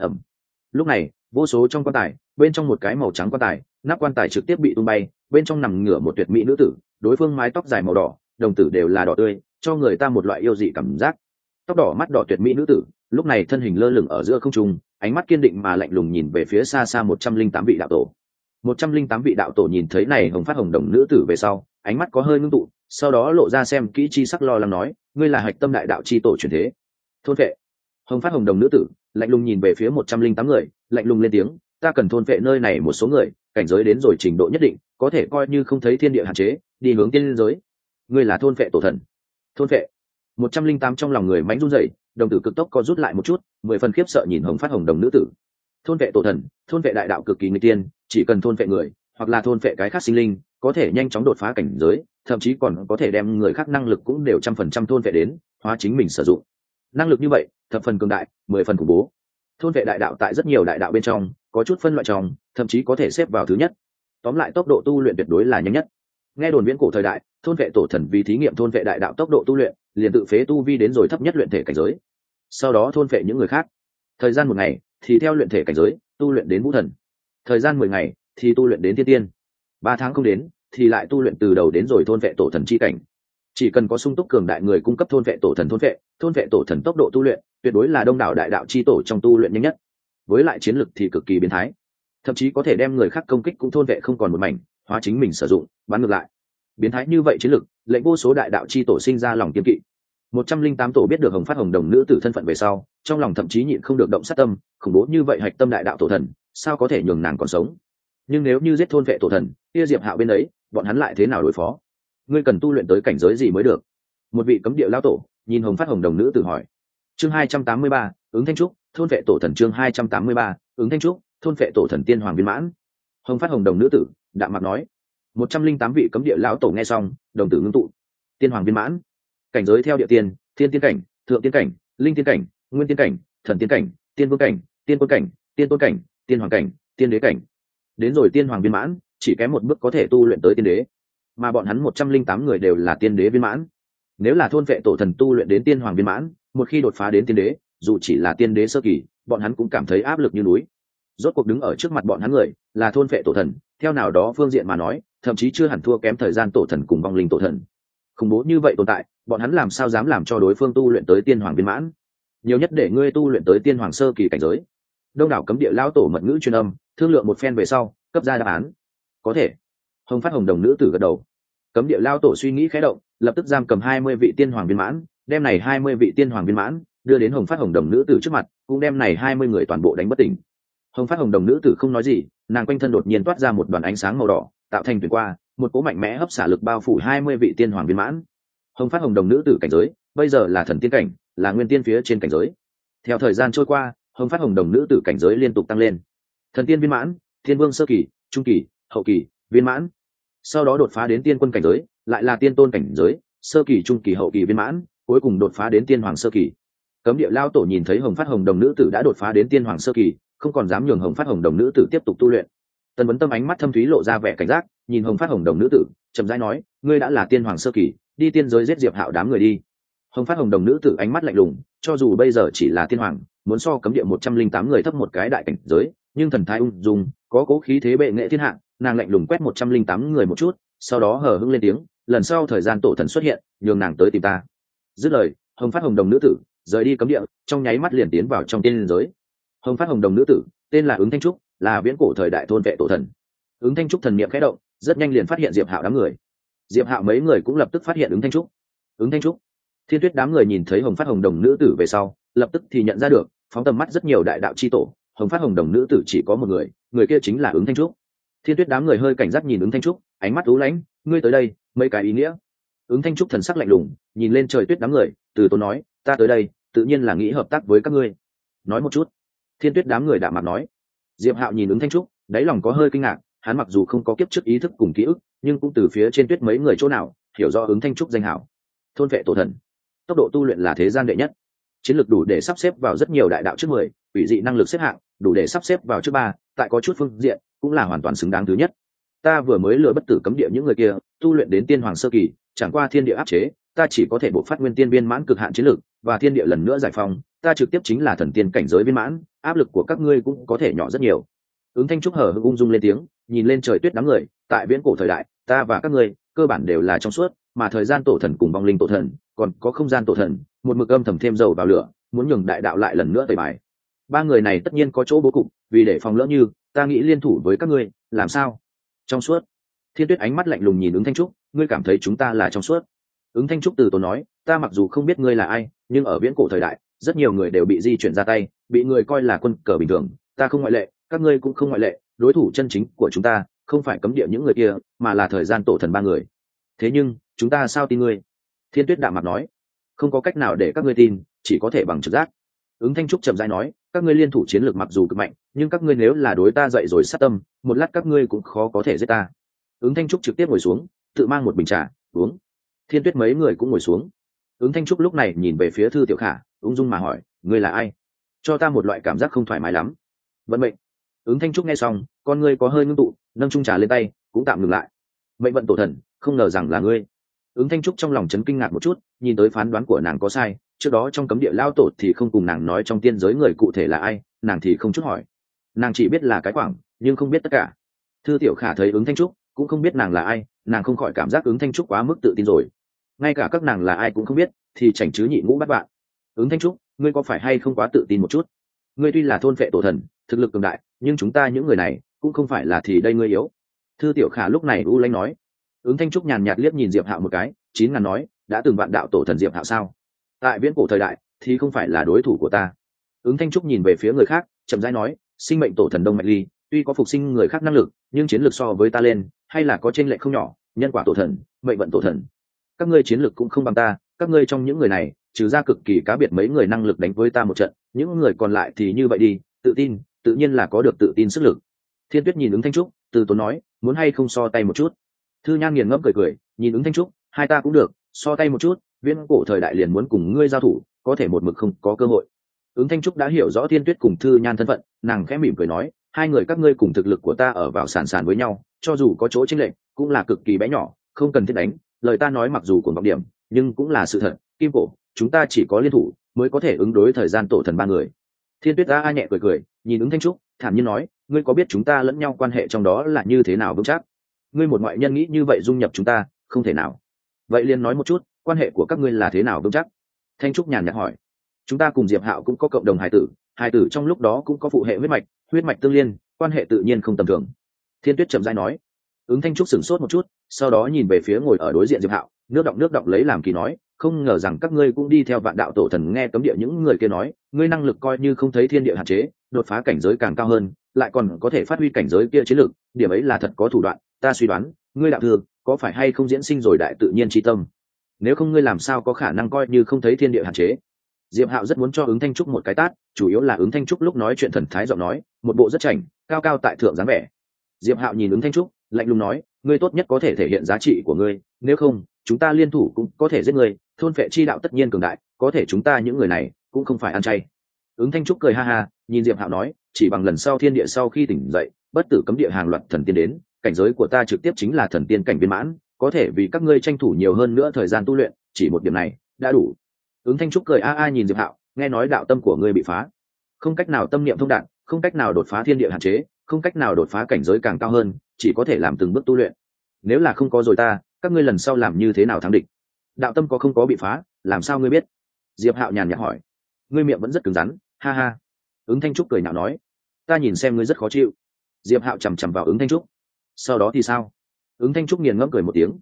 Lúc này, vô số trong quan tài, bên trong một cái màu trắng quan tài, nắp quan tài trực tiếp bị tung bay, bên trong nằm ngửa một tuyệt mỹ nữ tử, đối phương mái tóc dài màu đỏ, đồng tử đều là đỏ tươi, cho người ta một loại yêu dị cảm giác. Tóc đỏ mắt đỏ tuyệt mỹ nữ tử, lúc này thân hình lơ lửng ở giữa không trung, ánh mắt kiên định mà lạnh lùng nhìn về phía xa xa 108 vị đạo tổ. 108 vị đạo tổ nhìn thấy này hồng phát hồng đồng nữ tử về sau, ánh mắt có hơi ngưng tụ, sau đó lộ ra xem kỹ chi sắc lo lắng nói, ngươi là hạch tâm đại đạo chi tổ truyền thế. Thôn vệ. Hồng phát hồng đồng nữ tử lạnh lùng nhìn về phía 108 người, lạnh lùng lên tiếng, ta cần thôn vệ nơi này một số người, cảnh giới đến rồi trình độ nhất định có thể coi như không thấy thiên địa hạn chế, đi hướng tiên giới. Ngươi là thôn vệ tổ thần. Thôn vệ. 108 trong lòng người mãnh run rẩy, đồng tử cực tốc co rút lại một chút, 10 phần khiếp sợ nhìn hồng phát hồng đồng nữ tử. Thôn vệ tổ thần, thôn vệ đại đạo cực kỳ nguy tiên, chỉ cần thôn vệ người hoặc là thôn vệ cái khác sinh linh, có thể nhanh chóng đột phá cảnh giới, thậm chí còn có thể đem người khác năng lực cũng đều 100% thôn vệ đến, hóa chính mình sử dụng. Năng lực như vậy, thập phần cường đại, 10 phần khủng bố. Thôn vệ đại đạo tại rất nhiều đại đạo bên trong, có chút phân loại trong, thậm chí có thể xếp vào thứ nhất. Tóm lại tốc độ tu luyện tuyệt đối là nhanh nhất. Nghe đồn viễn cổ thời đại, thôn vệ tổ thần vì thí nghiệm thôn vệ đại đạo tốc độ tu luyện, liền tự phế tu vi đến rồi thấp nhất luyện thể cảnh giới. Sau đó thôn vệ những người khác. Thời gian 1 ngày thì theo luyện thể cảnh giới tu luyện đến vũ thần. Thời gian 10 ngày thì tu luyện đến thiên tiên. 3 tháng không đến thì lại tu luyện từ đầu đến rồi thôn vệ tổ thần chi cảnh. Chỉ cần có sung túc cường đại người cung cấp thôn vệ tổ thần thôn vệ tổ thần tốc độ tu luyện tuyệt đối là đông đảo đại đạo chi tổ trong tu luyện nhanh nhất. Với lại chiến lực thì cực kỳ biến thái, thậm chí có thể đem người khác công kích cũng thôn vệ không còn một mảnh, hóa chính mình sử dụng, bắn ngược lại. Biến thái như vậy chiến lực, lệnh vô số đại đạo chi tổ sinh ra lòng kiên kỵ. 108 tổ biết được hồng phát hồng đồng nữ tử thân phận về sau, trong lòng thậm chí nhịn không được động sát tâm, khủng bố như vậy hạch tâm đại đạo tổ thần, sao có thể nhường nàng còn sống? Nhưng nếu như giết thôn vệ tổ thần, kia Diệp Hạo bên ấy, bọn hắn lại thế nào đối phó? Ngươi cần tu luyện tới cảnh giới gì mới được? Một vị cấm địa lão tổ nhìn hồng phát hồng đồng nữ tử hỏi. Chương 283, ứng thanh trúc, thôn vệ tổ thần. Chương 283, ứng thanh trúc, thôn vệ tổ thần tiên hoàng viên mãn. Hồng phát hồng đồng nữ tử đạm mạc nói. 108 vị cấm địa lão tổ nghe xong, đồng tử ngưng tụ. Tiên hoàng viên mãn, cảnh giới theo địa tiên, thiên tiên cảnh, thượng tiên cảnh, linh tiên cảnh, nguyên tiên cảnh, thần tiên cảnh, tiên vương cảnh, tiên quân cảnh, tiên tôn cảnh, tiên hoàng cảnh, tiên đế cảnh. Đến rồi tiên hoàng viên mãn, chỉ kém một bước có thể tu luyện tới tiên đế, mà bọn hắn 108 người đều là tiên đế viên mãn. Nếu là thôn vệ tổ thần tu luyện đến tiên hoàng viên mãn, một khi đột phá đến tiên đế, dù chỉ là tiên đế sơ kỳ, bọn hắn cũng cảm thấy áp lực như núi. Rốt cuộc đứng ở trước mặt bọn hắn người là thôn vệ tổ thần, theo nào đó phương diện mà nói, thậm chí chưa hẳn thua kém thời gian tổ thần cùng vong linh tổ thần. Khủng bố như vậy tồn tại, bọn hắn làm sao dám làm cho đối phương tu luyện tới tiên hoàng viên mãn? Nhiều nhất để ngươi tu luyện tới tiên hoàng sơ kỳ cảnh giới. Đông đảo cấm địa lão tổ mật ngữ truyền âm, thương lượng một phen về sau, cấp ra đáp án. Có thể. Hồng phát hồng đồng nữ tử gật đầu. Cấm địa lão tổ suy nghĩ khẽ động, lập tức giam cầm 20 vị tiên hoàng viên mãn, đem này 20 vị tiên hoàng viên mãn đưa đến hồng phát hồng đồng nữ tử trước mặt, cũng đem này 20 người toàn bộ đánh bất tỉnh. Hồng phát hồng đồng nữ tử không nói gì, nàng quanh thân đột nhiên toát ra một đoàn ánh sáng màu đỏ, tạo thành tuyển qua, một cỗ mạnh mẽ hấp xả lực bao phủ 20 vị tiên hoàng viên mãn. Hồng phát hồng đồng nữ tử cảnh giới bây giờ là thần tiên cảnh, là nguyên tiên phía trên cảnh giới. Theo thời gian trôi qua, hồng phát hồng đồng nữ tử cảnh giới liên tục tăng lên. Thần tiên viên mãn, thiên vương sơ kỳ, trung kỳ, hậu kỳ, viên mãn. Sau đó đột phá đến tiên quân cảnh giới, lại là tiên tôn cảnh giới, sơ kỳ, trung kỳ, hậu kỳ, viên mãn, cuối cùng đột phá đến tiên hoàng sơ kỳ. Cấm địa lao tổ nhìn thấy hồng phát hồng đồng nữ tử đã đột phá đến tiên hoàng sơ kỳ, không còn dám nhường hồng phát hồng đồng nữ tử tiếp tục tu luyện. Tần Vấn Tâm ánh mắt thâm thúy lộ ra vẻ cảnh giác, nhìn hồng phát hồng đồng nữ tử, chậm rãi nói, ngươi đã là tiên hoàng sơ kỳ, đi tiên giới giết Diệp Hạo đám người đi. Hồng phát hồng đồng nữ tử ánh mắt lạnh lùng, cho dù bây giờ chỉ là tiên hoàng, muốn so cấm địa 108 người thấp một cái đại cảnh giới, nhưng thần thái ung dung, có cố khí thế bệ nghệ thiên hạ, nàng lạnh lùng quét 108 người một chút, sau đó hờ hững lên tiếng, lần sau thời gian tổ thần xuất hiện, nhường nàng tới tìm ta. Dứt lời, hồng phát hồng đồng nữ tử rời đi cấm địa, trong nháy mắt liền tiến vào trong tiên giới. Hồng phát hồng đồng nữ tử tên là ứng thanh trúc, là viễn cổ thời đại thôn vệ tổ thần. Ứng thanh trúc thần niệm khẽ động, rất nhanh liền phát hiện Diệp Hạo đám người. Diệp Hạo mấy người cũng lập tức phát hiện ứng thanh trúc. Ứng thanh trúc, Thiên Tuyết đám người nhìn thấy hồng phát hồng đồng nữ tử về sau, lập tức thì nhận ra được, phóng tầm mắt rất nhiều đại đạo chi tổ, hồng phát hồng đồng nữ tử chỉ có một người, người kia chính là ứng thanh trúc. Thiên Tuyết đám người hơi cảnh giác nhìn ứng thanh trúc, ánh mắt u lãnh, ngươi tới đây, mấy cái ý nghĩa? Ứng thanh trúc thần sắc lạnh lùng, nhìn lên trời tuyết đám người, từ tốn nói, ta tới đây, tự nhiên là nghĩ hợp tác với các ngươi. Nói một chút. Thiên Tuyết đám người đạm mạc nói. Diệp Hạo nhìn ứng thanh trúc, đáy lòng có hơi kinh ngạc, hắn mặc dù không có kiếp trước ý thức cùng ký ức, nhưng cũng từ phía trên tuyết mấy người chỗ nào hiểu rõ ứng thanh trúc danh hảo. Thôn vệ tổ thần, tốc độ tu luyện là thế gian đệ nhất, chiến lược đủ để sắp xếp vào rất nhiều đại đạo trước 10, ủy dị năng lực xếp hạng đủ để sắp xếp vào trước 3, tại có chút phương diện cũng là hoàn toàn xứng đáng thứ nhất. Ta vừa mới lừa bất tử cấm địa những người kia, tu luyện đến tiên hoàng sơ kỳ, chẳng qua thiên địa áp chế, ta chỉ có thể bộc phát nguyên tiên viên mãn cực hạn chiến lược, và thiên địa lần nữa giải phóng, ta trực tiếp chính là thần tiên cảnh giới viên mãn, áp lực của các ngươi cũng có thể nhỏ rất nhiều. Ứng thanh trúc hở hững ung dung lên tiếng, nhìn lên trời tuyết đám người, tại viễn cổ thời đại, ta và các ngươi cơ bản đều là trong suốt, mà thời gian tổ thần cùng vong linh tổ thần, còn có không gian tổ thần, một mực âm thầm thêm dầu vào lửa, muốn nhường đại đạo lại lần nữa tẩy bài. Ba người này tất nhiên có chỗ bố cục, vì để phòng lỡ như, ta nghĩ liên thủ với các ngươi, làm sao? Trong suốt. Thiên Tuyết ánh mắt lạnh lùng nhìn ứng thanh trúc, ngươi cảm thấy chúng ta là trong suốt? Ứng thanh trúc từ tốn nói, ta mặc dù không biết ngươi là ai, nhưng ở viễn cổ thời đại, rất nhiều người đều bị di chuyển ra tay, bị người coi là quân cờ bình thường, ta không ngoại lệ, các ngươi cũng không ngoại lệ, đối thủ chân chính của chúng ta không phải cấm địa những người kia, mà là thời gian tổ thần ba người. Thế nhưng chúng ta sao tin ngươi? Thiên Tuyết đạm mặt nói. Không có cách nào để các ngươi tin, chỉ có thể bằng trực giác. Ứng Thanh Trúc chậm rãi nói, các ngươi liên thủ chiến lược mặc dù cực mạnh, nhưng các ngươi nếu là đối ta dậy rồi sát tâm, một lát các ngươi cũng khó có thể giết ta. Ứng Thanh Trúc trực tiếp ngồi xuống, tự mang một bình trà uống. Thiên Tuyết mấy người cũng ngồi xuống. Ứng Thanh Trúc lúc này nhìn về phía Thư Tiểu Khả, ung dung mà hỏi, ngươi là ai? Cho ta một loại cảm giác không thoải mái lắm. Vận mệnh. Ứng Thanh Trúc nghe xong, con ngươi có hơi ngưng tụ, nâng chung trà lên tay, cũng tạm ngừng lại. Mệnh vận tổ thần, không ngờ rằng là ngươi. Ứng Thanh Trúc trong lòng chấn kinh ngạc một chút, nhìn tới phán đoán của nàng có sai, trước đó trong cấm địa lao tổ thì không cùng nàng nói trong tiên giới người cụ thể là ai, nàng thì không chút hỏi. Nàng chỉ biết là cái quảng, nhưng không biết tất cả. Thư Tiểu Khả thấy Ứng Thanh Trúc cũng không biết nàng là ai, nàng không khỏi cảm giác Ứng Thanh Trúc quá mức tự tin rồi. Ngay cả các nàng là ai cũng không biết, thì chảnh chứ nhị ngũ bắt bạn. Ứng Thanh Trúc, ngươi có phải hay không quá tự tin một chút? Ngươi tuy là thôn phệ tổ thần, thực lực cường đại, nhưng chúng ta những người này cũng không phải là thì đây ngươi yếu. Thư Tiểu Khả lúc này u lãnh nói. Ứng Thanh Trúc nhàn nhạt liếc nhìn Diệp Hạo một cái, chín ngàn nói, đã từng vạn đạo tổ thần Diệp Hạo sao? Tại viễn cổ thời đại thì không phải là đối thủ của ta. Ứng Thanh Trúc nhìn về phía người khác, chậm rãi nói, sinh mệnh tổ thần Đông Mạch Ly tuy có phục sinh người khác năng lực, nhưng chiến lược so với ta lên hay là có chênh lệch không nhỏ. Nhân quả tổ thần, mệnh vận tổ thần, các ngươi chiến lược cũng không bằng ta. Các ngươi trong những người này trừ ra cực kỳ cá biệt mấy người năng lực đánh với ta một trận, những người còn lại thì như vậy đi. Tự tin tự nhiên là có được tự tin sức lực. Thiên Tuyết nhìn Ứng Thanh Trúc, từ tốn nói, muốn hay không so tay một chút? Thư Nhan nghiền ngẫm cười cười, nhìn Ứng Thanh Trúc, hai ta cũng được, so tay một chút. Viễn cổ thời đại liền muốn cùng ngươi giao thủ, có thể một mực không có cơ hội. Ứng Thanh Trúc đã hiểu rõ Thiên Tuyết cùng Thư Nhan thân phận, nàng khẽ mỉm cười nói, hai người các ngươi cùng thực lực của ta ở vào sàn sàn với nhau, cho dù có chỗ chênh lệch cũng là cực kỳ bé nhỏ, không cần thiết đánh. Lời ta nói mặc dù còn vọng điểm, nhưng cũng là sự thật. Kim cổ, chúng ta chỉ có liên thủ mới có thể ứng đối thời gian tổ thần ba người. Thiên Tuyết a nhẹ cười cười, nhìn Ứng Thanh Trúc, thản nhiên nói, ngươi có biết chúng ta lẫn nhau quan hệ trong đó là như thế nào vững chắc? Ngươi một ngoại nhân nghĩ như vậy dung nhập chúng ta, không thể nào. Vậy liền nói một chút, quan hệ của các ngươi là thế nào vững chắc? Thanh Trúc nhàn nhạt hỏi. Chúng ta cùng Diệp Hạo cũng có cộng đồng hài tử trong lúc đó cũng có phụ hệ huyết mạch tương liên, quan hệ tự nhiên không tầm thường. Thiên Tuyết chậm rãi nói. Ứng Thanh Trúc sửng sốt một chút, sau đó nhìn về phía ngồi ở đối diện Diệp Hạo, nước động lấy làm kỳ nói, không ngờ rằng các ngươi cũng đi theo vạn đạo tổ thần. Nghe cấm địa những người kia nói, ngươi năng lực coi như không thấy thiên địa hạn chế, đột phá cảnh giới càng cao hơn, lại còn có thể phát huy cảnh giới kia chiến lược, điểm ấy là thật có thủ đoạn. Ta suy đoán, ngươi đạo thường có phải hay không diễn sinh rồi đại tự nhiên chi tâm? Nếu không ngươi làm sao có khả năng coi như không thấy thiên địa hạn chế? Diệp Hạo rất muốn cho Ứng Thanh Trúc một cái tát, chủ yếu là Ứng Thanh Trúc lúc nói chuyện thần thái giọng nói, một bộ rất chảnh, cao cao tại thượng dáng vẻ. Diệp Hạo nhìn Ứng Thanh Trúc, lạnh lùng nói, ngươi tốt nhất có thể thể hiện giá trị của ngươi, nếu không, chúng ta liên thủ cũng có thể giết ngươi. Thôn phệ chi đạo tất nhiên cường đại, có thể chúng ta những người này cũng không phải ăn chay. Ứng Thanh Trúc cười ha ha, nhìn Diệp Hạo nói, chỉ bằng lần sau thiên địa sau khi tỉnh dậy, bất tử cấm địa hàng loạt thần tiên đến, cảnh giới của ta trực tiếp chính là thần tiên cảnh viên mãn, có thể vì các ngươi tranh thủ nhiều hơn nữa thời gian tu luyện, chỉ một điểm này đã đủ. Ứng Thanh Trúc cười nhìn Diệp Hạo, nghe nói đạo tâm của ngươi bị phá, không cách nào tâm niệm thông đạt, không cách nào đột phá thiên địa hạn chế, không cách nào đột phá cảnh giới càng cao hơn, chỉ có thể làm từng bước tu luyện. Nếu là không có rồi ta, các ngươi lần sau làm như thế nào thắng địch? Đạo tâm có không có bị phá, làm sao ngươi biết? Diệp Hạo nhàn nhạt hỏi. Ngươi miệng vẫn rất cứng rắn, ha ha. Ứng Thanh Trúc cười nhạo nói, ta nhìn xem ngươi rất khó chịu. Diệp Hạo chằm chằm vào Ứng Thanh Trúc. Sau đó thì sao? Ứng Thanh Trúc nghiền ngẫm cười một tiếng.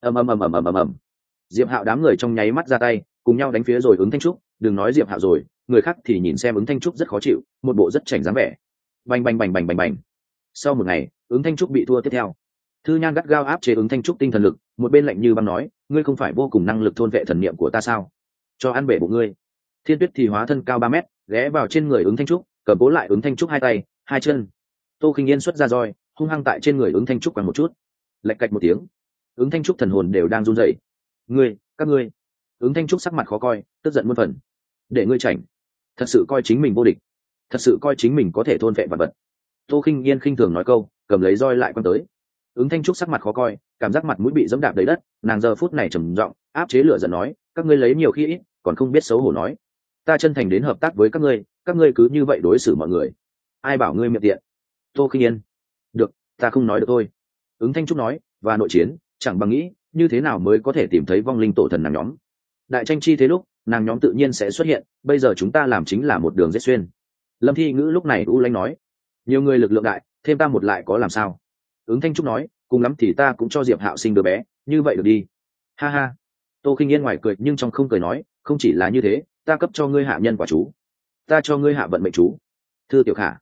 ầm. Diệp Hạo đám người trong nháy mắt ra tay, cùng nhau đánh phía rồi Ứng Thanh Trúc. Đừng nói Diệp Hạo rồi, người khác thì nhìn xem Ứng Thanh Trúc rất khó chịu, một bộ rất chảnh dáng vẻ. Bành. Sau một ngày, Ứng Thanh Trúc bị thua tiếp theo. Thư Nhan gắt gao áp chế Ứng Thanh Trúc tinh thần lực, một bên lạnh như băng nói, ngươi không phải vô cùng năng lực thôn vệ thần niệm của ta sao? Cho ăn bể bụng ngươi. Thiên Tuyết thì hóa thân cao 3 mét, ghé vào trên người Ứng Thanh Trúc, cầm cố lại Ứng Thanh Trúc hai tay, hai chân. Tô Khinh Yên xuất ra roi, hung hăng tại trên người Ứng Thanh Trúc quằn một chút. Lạch cạch một tiếng, Ứng Thanh Trúc thần hồn đều đang run rẩy. Các ngươi. Ứng Thanh Trúc sắc mặt khó coi, tức giận muôn phần. Để ngươi chảnh, thật sự coi chính mình vô địch, thật sự coi chính mình có thể thôn vệ vật vật. Tô Khinh Yên khinh thường nói câu, cầm lấy roi lại quăng tới. Ứng Thanh Trúc sắc mặt khó coi, cảm giác mặt mũi bị dẫm đạp đầy đất, nàng giờ phút này trầm giọng áp chế lửa giận nói, các ngươi lấy nhiều khi ít, còn không biết xấu hổ nói. Ta chân thành đến hợp tác với các ngươi cứ như vậy đối xử mọi người. Ai bảo ngươi miệng tiện? Tô Khinh Yên. Được, ta không nói được thôi. Ứng Thanh Trúc nói, và nội chiến, chẳng bằng nghĩ, như thế nào mới có thể tìm thấy vong linh tổ thần nàng nhóm. Đại tranh chi thế lúc, nàng nhóm tự nhiên sẽ xuất hiện, bây giờ chúng ta làm chính là một đường giết xuyên. Lâm Thi Ngữ lúc này u lãnh nói, nhiều người lực lượng đại, thêm ta một lại có làm sao? Ứng Thanh Trúc nói, cùng lắm thì ta cũng cho Diệp Hạo sinh đứa bé, như vậy được đi. Ha ha. Tô Khinh Yên ngoài cười nhưng trong không cười nói, không chỉ là như thế, ta cấp cho ngươi hạ nhân quả chú, ta cho ngươi hạ vận mệnh chú. Thư Tiểu Khả.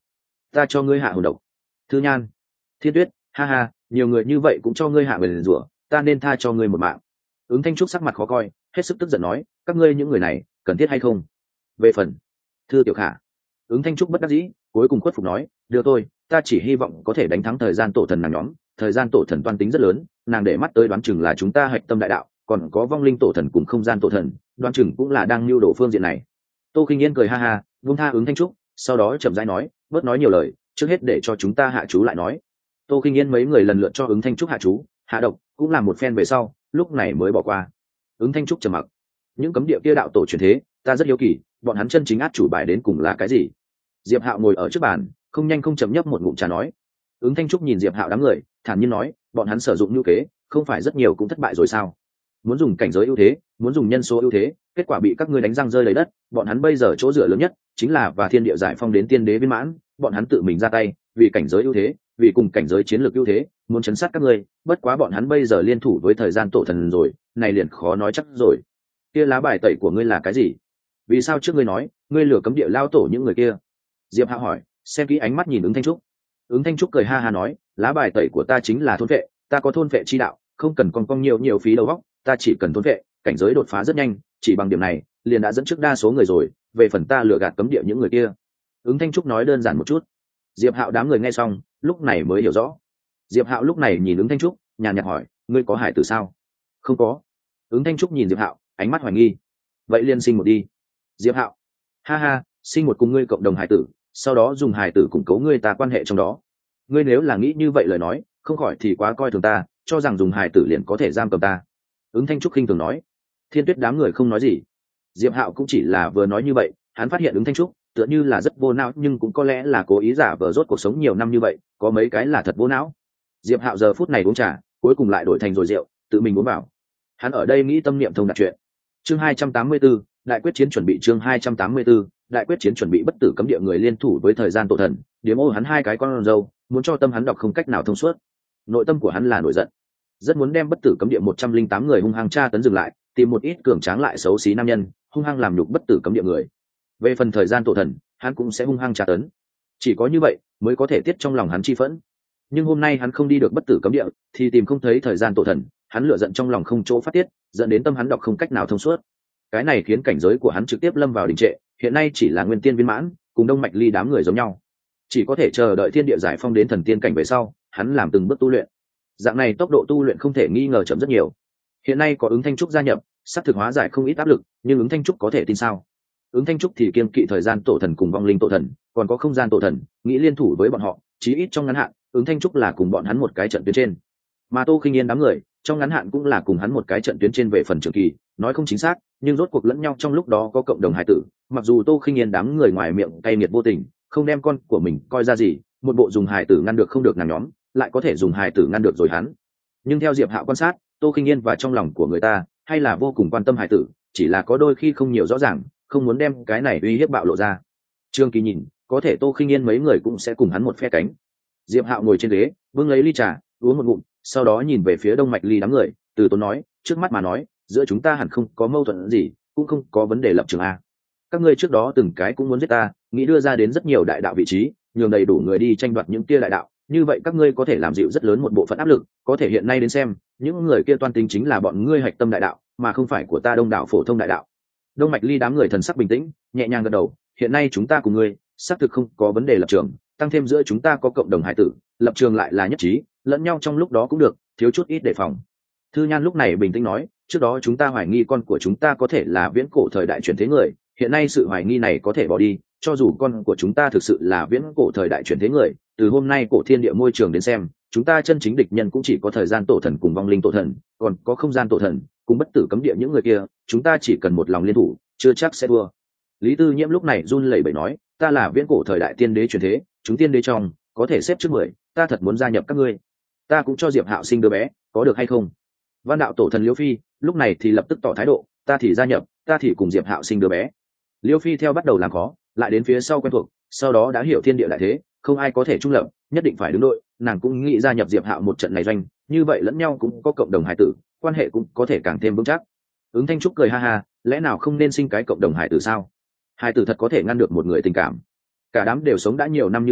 ta cho ngươi hạ hồn độc. Thư Nhan, Thiên Tuyết, ha ha, nhiều người như vậy cũng cho ngươi hạ nguyền rủa, ta nên tha cho ngươi một mạng. Ứng Thanh Trúc sắc mặt khó coi, hết sức tức giận nói, các ngươi những người này cần thiết hay không? Về phần Thư Tiểu Khả, Ứng Thanh Trúc bất đắc dĩ, cuối cùng khuất phục nói, đưa tôi, ta chỉ hy vọng có thể đánh thắng thời gian tổ thần nàng nhóm. Thời gian tổ thần toan tính rất lớn, nàng để mắt tới đoán chừng là chúng ta hạch tâm đại đạo, còn có vong linh tổ thần cùng không gian tổ thần, đoán chừng cũng là đang lưu đổ phương diện này. Tô Kinh Yên cười ha ha, buông tha Ứng Thanh Trúc, sau đó chậm rãi nói, bớt nói nhiều lời, trước hết để cho chúng ta hạ chú lại nói. Tô Kinh Yên mấy người lần lượt cho Ứng Thanh Trúc hạ chú, hạ độc, cũng làm một phen về sau, lúc này mới bỏ qua. Ứng Thanh Trúc trầm mặc. Những cấm địa kia đạo tổ truyền thế, ta rất hiếu kỳ, bọn hắn chân chính át chủ bài đến cùng là cái gì? Diệp Hạo ngồi ở trước bàn, không nhanh không chậm nhấp một ngụm trà nói. Ứng Thanh Trúc nhìn Diệp Hạo đám người, thản nhiên nói, bọn hắn sử dụng nhu kế, không phải rất nhiều cũng thất bại rồi sao? Muốn dùng cảnh giới ưu thế, muốn dùng nhân số ưu thế, kết quả bị các ngươi đánh răng rơi lấy đất. Bọn hắn bây giờ chỗ dựa lớn nhất chính là và thiên địa giải phong đến tiên đế viên mãn, bọn hắn tự mình ra tay, vì cảnh giới ưu thế, vì cùng cảnh giới chiến lược ưu thế, muốn chấn sát các ngươi. Bất quá bọn hắn bây giờ liên thủ với thời gian tổ thần rồi, này liền khó nói chắc rồi. Kia lá bài tẩy của ngươi là cái gì? Vì sao trước ngươi nói, ngươi lừa cấm địa lao tổ những người kia? Diệp Hạo hỏi, xem kỹ ánh mắt nhìn Ứng Thanh Trúc. Ứng Thanh Trúc cười ha ha nói, lá bài tẩy của ta chính là thôn vệ, ta có thôn vệ chi đạo, không cần con cong nhiều phí đầu óc, ta chỉ cần thôn vệ, cảnh giới đột phá rất nhanh, chỉ bằng điểm này, liền đã dẫn trước đa số người rồi, về phần ta lừa gạt cấm địa những người kia. Ứng Thanh Trúc nói đơn giản một chút. Diệp Hạo đám người nghe xong, lúc này mới hiểu rõ. Diệp Hạo lúc này nhìn Ứng Thanh Trúc, nhàn nhạt hỏi, ngươi có hải tử sao? Không có. Ứng Thanh Trúc nhìn Diệp Hạo, ánh mắt hoài nghi. Vậy liền sinh một đi. Diệp Hạo, ha ha, sinh một cùng ngươi cộng đồng hải tử, sau đó dùng hải tử củng cố ngươi ta quan hệ trong đó. Ngươi nếu là nghĩ như vậy lời nói, không khỏi thì quá coi thường ta, cho rằng dùng hải tử liền có thể giam cầm ta. Ứng Thanh Trúc khinh thường nói. Thiên Tuyết đám người không nói gì. Diệp Hạo cũng chỉ là vừa nói như vậy, hắn phát hiện Ứng Thanh Trúc tựa như là rất vô não, nhưng cũng có lẽ là cố ý giả vờ rốt cuộc sống nhiều năm như vậy, có mấy cái là thật vô não. Diệp Hạo giờ phút này uống trà, cuối cùng lại đổi thành rồi rượu, tự mình uống vào. Hắn ở đây nghĩ tâm niệm thông đạt chuyện. Chương 284, đại quyết chiến chuẩn bị. Chương 284, đại quyết chiến chuẩn bị. Bất tử cấm địa người liên thủ với thời gian tổ thần, điếm ô hắn hai cái con râu, muốn cho tâm hắn đọc không cách nào thông suốt. Nội tâm của hắn là nổi giận, rất muốn đem bất tử cấm địa 108 người hung hăng tra tấn dừng lại, tìm một ít cường tráng lại xấu xí nam nhân, hung hăng làm nhục bất tử cấm địa người. Về phần thời gian tổ thần, hắn cũng sẽ hung hăng tra tấn. Chỉ có như vậy mới có thể tiết trong lòng hắn chi phẫn. Nhưng hôm nay hắn không đi được bất tử cấm địa, thì tìm không thấy thời gian tổ thần, hắn lửa giận trong lòng không chỗ phát tiết, dẫn đến tâm hắn đọc không cách nào thông suốt. Cái này khiến cảnh giới của hắn trực tiếp lâm vào đình trệ, hiện nay chỉ là nguyên tiên viên mãn, cùng Đông Mạch Ly đám người giống nhau, chỉ có thể chờ đợi thiên địa giải phong đến thần tiên cảnh về sau, hắn làm từng bước tu luyện. Dạng này tốc độ tu luyện không thể nghi ngờ chậm rất nhiều. Hiện nay có Ứng Thanh Trúc gia nhập, sắp thực hóa giải không ít áp lực, nhưng Ứng Thanh Trúc có thể tin sao? Ứng Thanh Trúc thì kiên kỵ thời gian tổ thần cùng vong linh tổ thần, còn có không gian tổ thần, nghĩ liên thủ với bọn họ, chí ít trong ngắn hạn, Ứng Thanh Trúc là cùng bọn hắn một cái trận tuyến trên. Mà Tô Khinh Yên đám người, trong ngắn hạn cũng là cùng hắn một cái trận tuyến trên về phần trường kỳ, nói không chính xác, nhưng rốt cuộc lẫn nhau trong lúc đó có cộng đồng hài tử. Mặc dù Tô Khinh Yên đám người ngoài miệng cay nghiệt vô tình, không đem con của mình coi ra gì, một bộ dùng hài tử ngăn được không được nàng nhóm, lại có thể dùng hài tử ngăn được rồi hắn. Nhưng theo Diệp Hạo quan sát, Tô Khinh Yên và trong lòng của người ta hay là vô cùng quan tâm hài tử, chỉ là có đôi khi không nhiều rõ ràng, không muốn đem cái này uy hiếp bạo lộ ra. Trương Kỳ nhìn, có thể Tô Khinh Yên mấy người cũng sẽ cùng hắn một phe cánh. Diệp Hạo ngồi trên ghế, bưng lấy ly trà, uống một ngụm, sau đó nhìn về phía Đông Mạch Ly đám người, từ tốn nói, trước mắt mà nói, giữa chúng ta hẳn không có mâu thuẫn gì, cũng không có vấn đề lập trường a. Các ngươi trước đó từng cái cũng muốn giết ta, nghĩ đưa ra đến rất nhiều đại đạo vị trí, nhường đầy đủ người đi tranh đoạt những kia đại đạo, như vậy các ngươi có thể làm dịu rất lớn một bộ phận áp lực, có thể hiện nay đến xem, những người kia toan tính chính là bọn ngươi hạch tâm đại đạo, mà không phải của ta đông đảo phổ thông đại đạo. Đông Mạch Ly đám người thần sắc bình tĩnh, nhẹ nhàng gật đầu, hiện nay chúng ta cùng ngươi, xác thực không có vấn đề lập trường, tăng thêm giữa chúng ta có cộng đồng hải tử, lập trường lại là nhất trí, lẫn nhau trong lúc đó cũng được, thiếu chút ít đề phòng. Thư Nhan lúc này bình tĩnh nói, trước đó chúng ta hoài nghi con của chúng ta có thể là viễn cổ thời đại chuyển thế người, hiện nay sự hoài nghi này có thể bỏ đi, cho dù con của chúng ta thực sự là viễn cổ thời đại chuyển thế người, từ hôm nay cổ thiên địa môi trường đến xem, chúng ta chân chính địch nhân cũng chỉ có thời gian tổ thần cùng vong linh tổ thần, còn có không gian tổ thần cùng bất tử cấm địa những người kia, chúng ta chỉ cần một lòng liên thủ, chưa chắc sẽ thua. Lý Tư Nhiễm lúc này run lẩy bẩy nói, ta là viễn cổ thời đại tiên đế chuyển thế, chúng tiên đế trong có thể xếp trước 10, ta thật muốn gia nhập các ngươi. Ta cũng cho Diệp Hạo sinh đứa bé, có được hay không? Văn đạo tổ thần Liêu Phi lúc này thì lập tức tỏ thái độ, ta thì gia nhập, ta thì cùng Diệp Hạo sinh đứa bé. Liêu Phi theo bắt đầu làm khó, lại đến phía sau quen thuộc, sau đó đã hiểu thiên địa đại thế, không ai có thể trung lập, nhất định phải đứng đội, nàng cũng nghĩ gia nhập Diệp Hạo một trận này doanh, như vậy lẫn nhau cũng có cộng đồng hải tử, quan hệ cũng có thể càng thêm vững chắc. Ứng Thanh Trúc cười ha ha, lẽ nào không nên sinh cái cộng đồng hải tử sao? Hải tử thật có thể ngăn được một người tình cảm. Cả đám đều sống đã nhiều năm như vậy,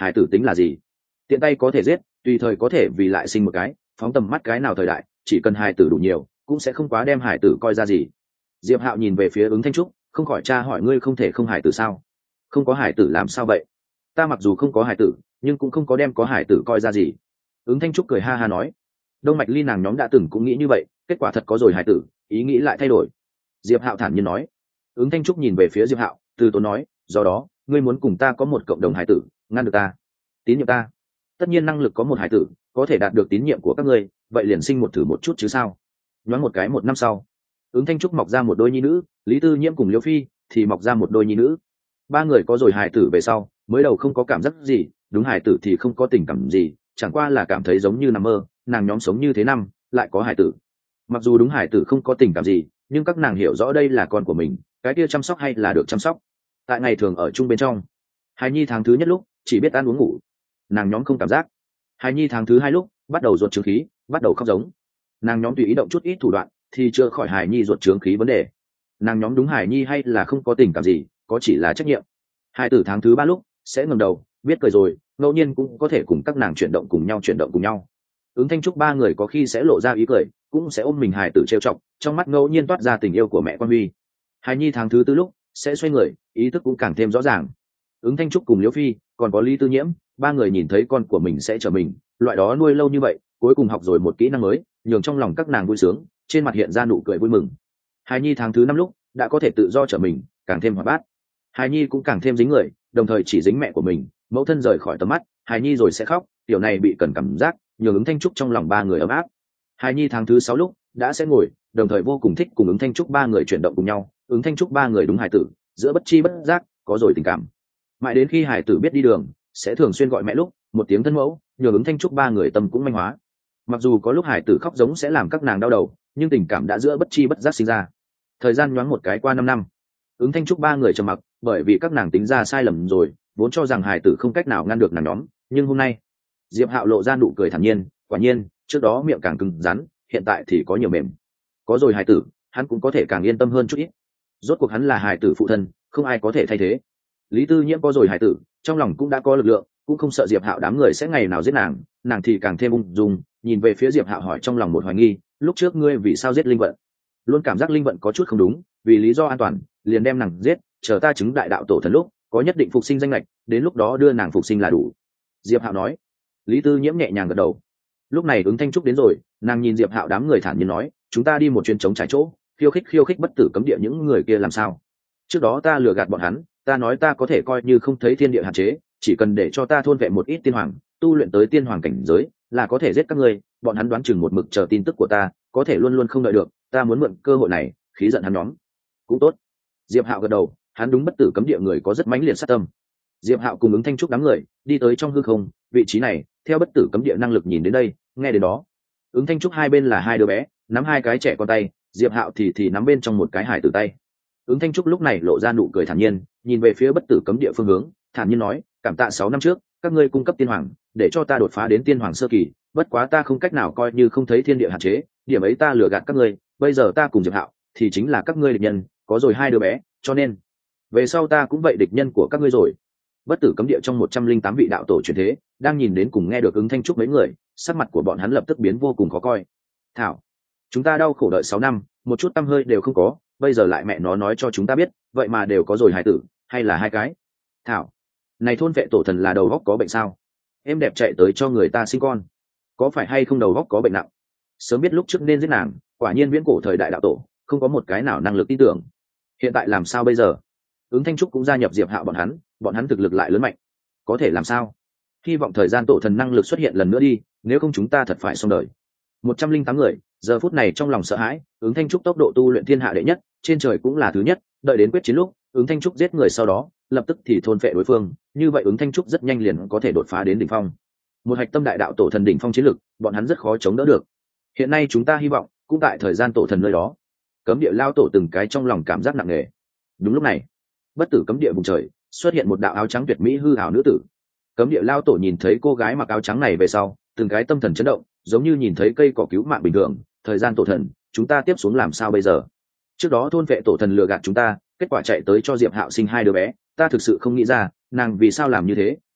hải tử tính là gì, tiện tay có thể giết, tùy thời có thể vì lại sinh một cái, phóng tầm mắt cái nào thời đại, chỉ cần hải tử đủ nhiều cũng sẽ không quá đem hải tử coi ra gì. Diệp Hạo nhìn về phía Ứng Thanh Trúc, không khỏi tra hỏi, ngươi không thể không hải tử sao? Không có hải tử làm sao vậy? Ta mặc dù không có hải tử nhưng cũng không có đem có hải tử coi ra gì. Ứng Thanh Trúc cười ha ha nói. Đông Mạch Ly nàng nhóm đã từng cũng nghĩ như vậy, kết quả thật có rồi hải tử, ý nghĩ lại thay đổi. Diệp Hạo thản nhiên nói. Ứng Thanh Trúc nhìn về phía Diệp Hạo, từ tốn nói, do đó ngươi muốn cùng ta có một cộng đồng hải tử, ngăn được ta, tín nhiệm ta. Tất nhiên năng lực có một hải tử có thể đạt được tín nhiệm của các ngươi, vậy liền sinh một thử một chút chứ sao. Nhoáng một cái, một năm sau, Ứng Thanh Trúc mọc ra một đôi nhi nữ, Lý Tư Nhiễm cùng Liễu Phi thì mọc ra một đôi nhi nữ. Ba người có rồi hài tử về sau, mới đầu không có cảm giác gì, đúng hài tử thì không có tình cảm gì, chẳng qua là cảm thấy giống như nằm mơ, nàng nhóm sống như thế năm lại có hài tử. Mặc dù đúng hài tử không có tình cảm gì, nhưng các nàng hiểu rõ đây là con của mình, cái kia chăm sóc hay là được chăm sóc. Tại ngày thường ở chung bên trong, hài nhi tháng thứ nhất lúc chỉ biết ăn uống ngủ, nàng nhóm không cảm giác. Hài nhi tháng thứ hai lúc bắt đầu ruột trướng khí, bắt đầu khóc giống, nàng nhóm tùy ý động chút ít thủ đoạn thì chưa khỏi hài nhi ruột trướng khí vấn đề. Nàng nhóm đúng hài nhi hay là không có tình cảm gì, có chỉ là trách nhiệm. Hai tử tháng thứ ba lúc sẽ ngẩng đầu biết cười rồi, ngẫu nhiên cũng có thể cùng các nàng chuyển động cùng nhau. Ứng Thanh Trúc ba người có khi sẽ lộ ra ý cười, cũng sẽ ôm mình hài tử trêu chọc, trong mắt ngẫu nhiên toát ra tình yêu của mẹ Quan Huy. Hài nhi tháng thứ tư lúc sẽ xoay người, ý thức cũng càng thêm rõ ràng. Ứng Thanh Trúc cùng Liễu Phi còn có Lý Tư Nhiễm, ba người nhìn thấy con của mình sẽ trở mình, loại đó nuôi lâu như vậy, cuối cùng học rồi một kỹ năng mới, nhường trong lòng các nàng vui sướng, trên mặt hiện ra nụ cười vui mừng. Hài nhi tháng thứ năm lúc đã có thể tự do trở mình, càng thêm hoạt bát. Hài nhi cũng càng thêm dính người, đồng thời chỉ dính mẹ của mình, mẫu thân rời khỏi tầm mắt, hài nhi rồi sẽ khóc, điều này bị cần cảm giác, nhường Ứng Thanh Trúc trong lòng ba người ấm áp. Hài nhi tháng thứ sáu lúc đã sẽ ngồi, đồng thời vô cùng thích cùng Ứng Thanh Trúc ba người chuyển động cùng nhau. Ứng Thanh Trúc ba người đúng hài tử, giữa bất chi bất giác có rồi tình cảm. Mãi đến khi hài tử biết đi đường, sẽ thường xuyên gọi mẹ lúc một tiếng thân mẫu, nhường Ứng Thanh Trúc ba người tâm cũng manh hóa. Mặc dù có lúc hài tử khóc giống sẽ làm các nàng đau đầu, nhưng tình cảm đã giữa bất chi bất giác sinh ra. Thời gian nhoáng một cái qua 5 năm, Ứng Thanh Trúc ba người trầm mặc, bởi vì các nàng tính ra sai lầm rồi, vốn cho rằng hài tử không cách nào ngăn được nàng nhóm, nhưng hôm nay Diệp Hạo lộ ra nụ cười thản nhiên, quả nhiên trước đó miệng càng cứng rắn, hiện tại thì có nhiều mềm. Có rồi hài tử, hắn cũng có thể càng yên tâm hơn chút ít. Rốt cuộc hắn là hài tử phụ thân, không ai có thể thay thế. Lý Tư Nhiễm có rồi hài tử, trong lòng cũng đã có lực lượng, cũng không sợ Diệp Hạo đám người sẽ ngày nào giết nàng, nàng thì càng thêm ung dung, nhìn về phía Diệp Hạo hỏi trong lòng một hoài nghi, lúc trước ngươi vì sao giết Linh Vận? Luôn cảm giác Linh Vận có chút không đúng, vì lý do an toàn, liền đem nàng giết, chờ ta chứng đại đạo tổ thần lúc, có nhất định phục sinh danh lệch, đến lúc đó đưa nàng phục sinh là đủ. Diệp Hạo nói. Lý Tư Nhiễm nhẹ nhàng gật đầu. Lúc này Ứng Thanh Trúc đến rồi, nàng nhìn Diệp Hạo đám người thản nhiên nói, chúng ta đi một chuyến chống trải chỗ, khiêu khích bất tử cấm địa những người kia làm sao? Trước đó ta lừa gạt bọn hắn, ta nói ta có thể coi như không thấy thiên địa hạn chế, chỉ cần để cho ta thôn vệ một ít tiên hoàng, tu luyện tới tiên hoàng cảnh giới, là có thể giết các ngươi. Bọn hắn đoán chừng một mực chờ tin tức của ta, có thể luôn luôn không đợi được, ta muốn mượn cơ hội này khí giận hắn nhóm. Cũng tốt. Diệp Hạo gật đầu, hắn đúng bất tử cấm địa người có rất mãnh liệt sát tâm. Diệp Hạo cùng Ứng Thanh Trúc đám người đi tới trong hư không, vị trí này theo bất tử cấm địa năng lực nhìn đến đây, nghe đến đó. Ứng Thanh Trúc hai bên là hai đứa bé, nắm hai cái trẻ con tay, Diệp Hạo thì nắm bên trong một cái hải tử tay. Ứng Thanh Trúc lúc này lộ ra nụ cười thản nhiên, nhìn về phía bất tử cấm địa phương hướng, thản nhiên nói, cảm tạ 6 năm trước các ngươi cung cấp tiên hoàng, để cho ta đột phá đến tiên hoàng sơ kỳ, bất quá ta không cách nào coi như không thấy thiên địa hạn chế, điểm ấy ta lừa gạt các ngươi, bây giờ ta cùng Diệp Hạo thì chính là các ngươi địch nhân, có rồi hai đứa bé, cho nên về sau ta cũng vậy địch nhân của các ngươi rồi. Bất tử cấm địa trong 108 vị đạo tổ truyền thế đang nhìn đến cùng nghe được Ứng Thanh Trúc mấy người, sắc mặt của bọn hắn lập tức biến vô cùng khó coi. Thảo, chúng ta đau khổ đợi 6 năm, một chút tâm hơi đều không có, bây giờ lại mẹ nó nói cho chúng ta biết, vậy mà đều có rồi hài tử, hay là hai cái. Thảo, này thôn vệ tổ thần là đầu óc có bệnh sao? Em đẹp chạy tới cho người ta sinh con, có phải hay không đầu óc có bệnh nặng? Sớm biết lúc trước nên giết nàng, quả nhiên viễn cổ thời đại đạo tổ không có một cái nào năng lực tin tưởng. Hiện tại làm sao bây giờ? Ứng Thanh Trúc cũng gia nhập Diệp Hạo bọn hắn thực lực lại lớn mạnh, có thể làm sao? Hy vọng thời gian tổ thần năng lực xuất hiện lần nữa đi, nếu không chúng ta thật phải xong đời. 108 người giờ phút này trong lòng sợ hãi. Ứng Thanh Trúc tốc độ tu luyện thiên hạ đệ nhất, trên trời cũng là thứ nhất, đợi đến quyết chiến lúc Ứng Thanh Trúc giết người sau đó lập tức thì thôn phệ đối phương, như vậy Ứng Thanh Trúc rất nhanh liền có thể đột phá đến đỉnh phong. Một hạch tâm đại đạo tổ thần đỉnh phong chiến lực, bọn hắn rất khó chống đỡ được. Hiện nay chúng ta hy vọng cũng tại thời gian tổ thần nơi đó. Cấm địa lao tổ từng cái trong lòng cảm giác nặng nề. Đúng lúc này, bất tử cấm địa vùng trời xuất hiện một đạo áo trắng tuyệt mỹ hư ảo nữ tử. Cấm địa lao tổ nhìn thấy cô gái mặc áo trắng này về sau, từng cái tâm thần chấn động, giống như nhìn thấy cây cỏ cứu mạng bình thường. Thời gian tổ thần, chúng ta tiếp xuống làm sao bây giờ? Trước đó thôn vệ tổ thần lừa gạt chúng ta, kết quả chạy tới cho Diệp Hạo sinh hai đứa bé, ta thực sự không nghĩ ra nàng vì sao làm như thế,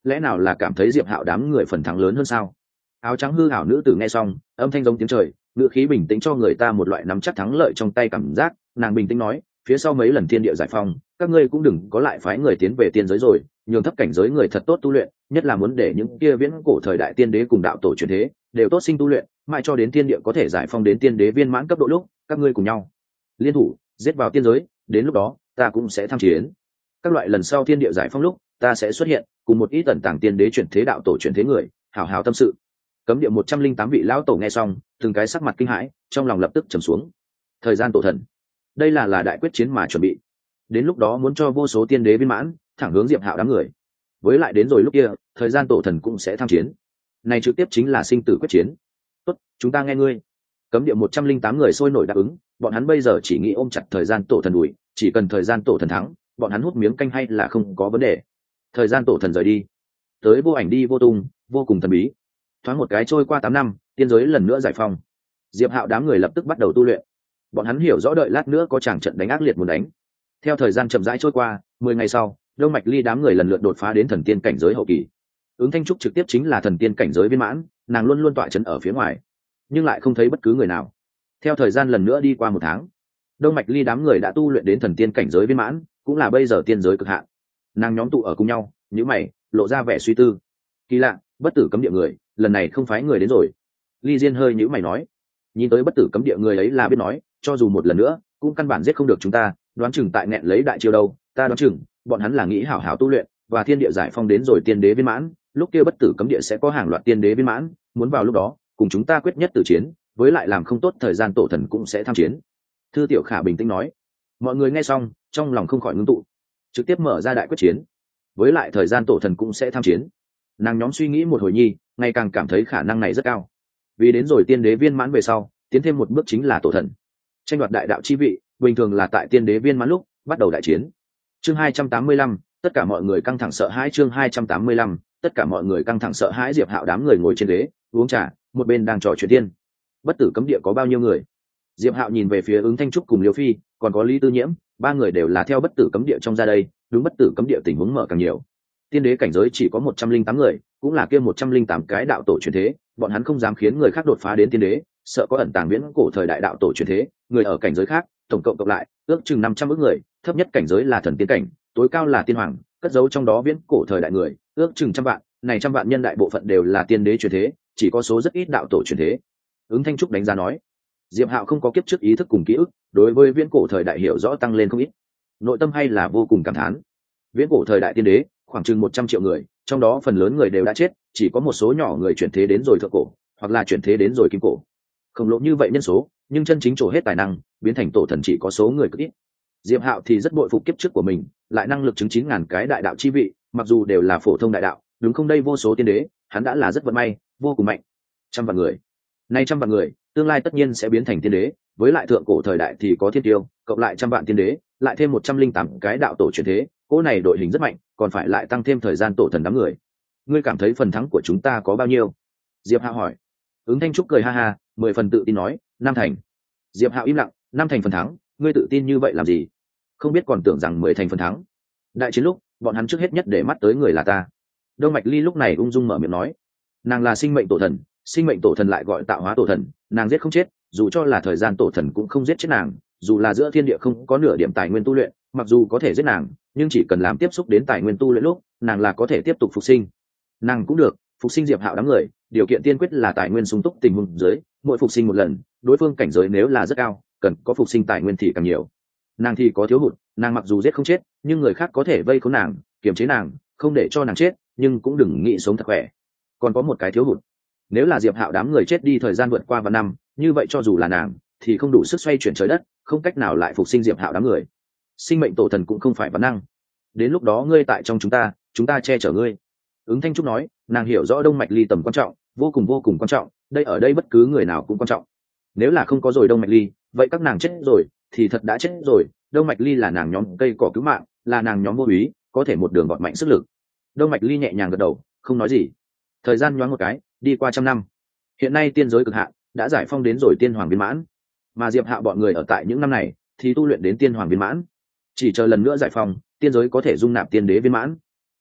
lẽ nào là cảm thấy Diệp Hạo đám người phần thắng lớn hơn sao? Áo trắng hư ảo nữ tử nghe xong, âm thanh giống tiếng trời, ngữ khí bình tĩnh cho người ta một loại nắm chắc thắng lợi trong tay cảm giác. Nàng bình tĩnh nói, phía sau mấy lần thiên địa giải phong, các ngươi cũng đừng có lại phái người tiến về tiên giới rồi, nhường thấp cảnh giới người thật tốt tu luyện, nhất là muốn để những kia viễn cổ thời đại tiên đế cùng đạo tổ truyền thế đều tốt sinh tu luyện, mãi cho đến thiên địa có thể giải phong đến tiên đế viên mãn cấp độ lúc, các ngươi cùng nhau liên thủ giết vào tiên giới, đến lúc đó ta cũng sẽ tham chiến. Các loại lần sau thiên địa giải phong lúc, ta sẽ xuất hiện cùng một ít tận tàng tiên đế chuyển thế đạo tổ chuyển thế người, hào hào tâm sự. Cấm địa 108 vị lão tổ nghe xong, từng cái sắc mặt kinh hãi, trong lòng lập tức trầm xuống. Thời gian tổ thần, đây là đại quyết chiến mà chuẩn bị, đến lúc đó muốn cho vô số tiên đế viên mãn thẳng hướng Diệp Hạo đám người, với lại đến rồi lúc kia thời gian tổ thần cũng sẽ tham chiến, này trực tiếp chính là sinh tử quyết chiến. Tốt, chúng ta nghe ngươi. Cấm địa 108 người sôi nổi đáp ứng, bọn hắn bây giờ chỉ nghĩ ôm chặt thời gian tổ thần đuổi, chỉ cần thời gian tổ thần thắng, bọn hắn hút miếng canh hay là không có vấn đề. Thời gian tổ thần rời đi, tới vô ảnh đi vô tung, vô cùng thần bí. Thoáng một cái trôi qua 8 năm, tiên giới lần nữa giải phong. Diệp Hạo đám người lập tức bắt đầu tu luyện. Bọn hắn hiểu rõ đợi lát nữa có chàng trận đánh ác liệt muốn đánh. Theo thời gian chậm rãi trôi qua, 10 ngày sau, Đông Mạch Ly đám người lần lượt đột phá đến thần tiên cảnh giới hậu kỳ. Ứng Thanh Trúc trực tiếp chính là thần tiên cảnh giới viên mãn, nàng luôn luôn tọa trấn ở phía ngoài, nhưng lại không thấy bất cứ người nào. Theo thời gian lần nữa đi qua 1 tháng, Đông Mạch Ly đám người đã tu luyện đến thần tiên cảnh giới viên mãn, cũng là bây giờ tiên giới cực hạn. Nàng nhóm tụ ở cùng nhau, nhíu mày, lộ ra vẻ suy tư. Kỳ lạ, bất tử cấm địa người, lần này không phái người đến rồi. Ly Diên hơi nhíu mày nói, nhìn tới bất tử cấm địa người ấy là biết nói, cho dù một lần nữa, cũng căn bản giết không được chúng ta, đoán chừng tại nghẹn lấy đại chiêu đâu. Ta đoán chừng, bọn hắn là nghĩ hảo hảo tu luyện, và thiên địa giải phong đến rồi tiên đế viên mãn, lúc kia bất tử cấm địa sẽ có hàng loạt tiên đế viên mãn, muốn vào lúc đó, cùng chúng ta quyết nhất tử chiến, với lại làm không tốt thời gian tổ thần cũng sẽ tham chiến. Thư Tiểu Khả bình tĩnh nói. Mọi người nghe xong, trong lòng không khỏi ngưng tụ, trực tiếp mở ra đại quyết chiến, với lại thời gian tổ thần cũng sẽ tham chiến. Nàng nhóm suy nghĩ một hồi nhi, ngày càng cảm thấy khả năng này rất cao, vì đến rồi tiên đế viên mãn về sau, tiến thêm một bước chính là tổ thần, tranh đoạt đại đạo chi vị, bình thường là tại tiên đế viên mãn lúc bắt đầu đại chiến. Chương 285, tất cả mọi người căng thẳng sợ hãi. Chương 285, tất cả mọi người căng thẳng sợ hãi. Diệp Hạo đám người ngồi trên ghế uống trà, một bên đang trò chuyện tiên. Bất tử cấm địa có bao nhiêu người? Diệp Hạo nhìn về phía Ứng Thanh Trúc cùng Liêu Phi, còn có Lý Tư Nhiễm, ba người đều là theo bất tử cấm địa trong ra đây, đúng bất tử cấm địa tình huống mở càng nhiều. Tiên đế cảnh giới chỉ có 108 người, cũng là kia 108 cái đạo tổ truyền thế, bọn hắn không dám khiến người khác đột phá đến tiên đế, sợ có ẩn tàng viễn cổ thời đại đạo tổ truyền thế, người ở cảnh giới khác, tổng cộng cộng lại, ước chừng 500 ước người, thấp nhất cảnh giới là thần tiên cảnh, tối cao là tiên hoàng, cất giấu trong đó viễn cổ thời đại người, ước chừng 100 vạn, này 100 vạn nhân đại bộ phận đều là tiên đế truyền thế, chỉ có số rất ít đạo tổ truyền thế. Ứng Thanh Trúc đánh giá nói. Diệp Hạo không có kiếp trước ý thức cùng ký ức, đối với viễn cổ thời đại hiểu rõ tăng lên không ít, nội tâm hay là vô cùng cảm thán. Viễn cổ thời đại tiên đế khoảng chừng 100 triệu người, trong đó phần lớn người đều đã chết, chỉ có một số nhỏ người chuyển thế đến rồi thượng cổ, hoặc là chuyển thế đến rồi kim cổ. Khổng lồ như vậy nhân số, nhưng chân chính trổ hết tài năng, biến thành tổ thần chỉ có số người cực ít. Diệp Hạo thì rất bội phục kiếp trước của mình, lại năng lực chứng 9000 cái đại đạo chi vị, mặc dù đều là phổ thông đại đạo, đúng không đây vô số tiên đế, hắn đã là rất vận may, vô cùng mạnh. 100 vạn người. Nay 100 vạn người, tương lai tất nhiên sẽ biến thành tiên đế, với lại thượng cổ thời đại thì có thiên tiêu, cộng lại 100 vạn tiên đế, lại thêm 108 cái đạo tổ chuyển thế, cỗ này đội hình rất mạnh, còn phải lại tăng thêm thời gian tổ thần đám người. Ngươi cảm thấy phần thắng của chúng ta có bao nhiêu? Diệp Hạo hỏi. Ứng Thanh Trúc cười ha ha, 10 phần tự tin nói, 5 thành. Diệp Hạo im lặng, 5 thành phần thắng, ngươi tự tin như vậy làm gì? Không biết còn tưởng rằng 10 thành phần thắng. Đại chiến lúc, bọn hắn trước hết nhất để mắt tới người là ta. Đông Mạch Ly lúc này ung dung mở miệng nói, nàng là sinh mệnh tổ thần, sinh mệnh tổ thần lại gọi tạo hóa tổ thần, nàng giết không chết, dù cho là thời gian tổ thần cũng không giết chết nàng, dù là giữa thiên địa không có nửa điểm tài nguyên tu luyện, mặc dù có thể giết nàng, nhưng chỉ cần làm tiếp xúc đến tài nguyên tu luyện lúc, nàng là có thể tiếp tục phục sinh. Nàng cũng được phục sinh Diệp Hạo đám người, điều kiện tiên quyết là tài nguyên sung túc tình huống dưới, mỗi phục sinh một lần, đối phương cảnh giới nếu là rất cao, cần có phục sinh tài nguyên thì càng nhiều. Nàng thì có thiếu hụt, nàng mặc dù giết không chết, nhưng người khác có thể vây khốn nàng, kiềm chế nàng, không để cho nàng chết, nhưng cũng đừng nghĩ sống thật khỏe. Còn có một cái thiếu hụt, nếu là Diệp Hạo đám người chết đi thời gian vượt qua vạn năm, như vậy cho dù là nàng thì không đủ sức xoay chuyển trời đất, không cách nào lại phục sinh Diệp Hạo đám người. Sinh mệnh tổ thần cũng không phải văn năng, đến lúc đó ngươi tại trong chúng ta che chở ngươi. Ứng Thanh Trúc nói, nàng hiểu rõ Đông Mạch Ly tầm quan trọng, vô cùng quan trọng, đây ở đây bất cứ người nào cũng quan trọng. Nếu là không có rồi Đông Mạch Ly, vậy các nàng chết rồi thì thật đã chết rồi. Đông Mạch Ly là nàng nhóm cây cỏ cứu mạng, là nàng nhóm vô úy, có thể một đường gọn mạnh sức lực. Đông Mạch Ly nhẹ nhàng gật đầu, không nói gì. Thời gian nhoáng một cái, đi qua 100 năm. Hiện nay tiên giới cực hạn đã giải phong đến rồi tiên hoàng viên mãn, mà Diệp Hạo bọn người ở tại những năm này thì tu luyện đến tiên hoàng viên mãn, chỉ chờ lần nữa giải phong, tiên giới có thể dung nạp tiên đế viên mãn.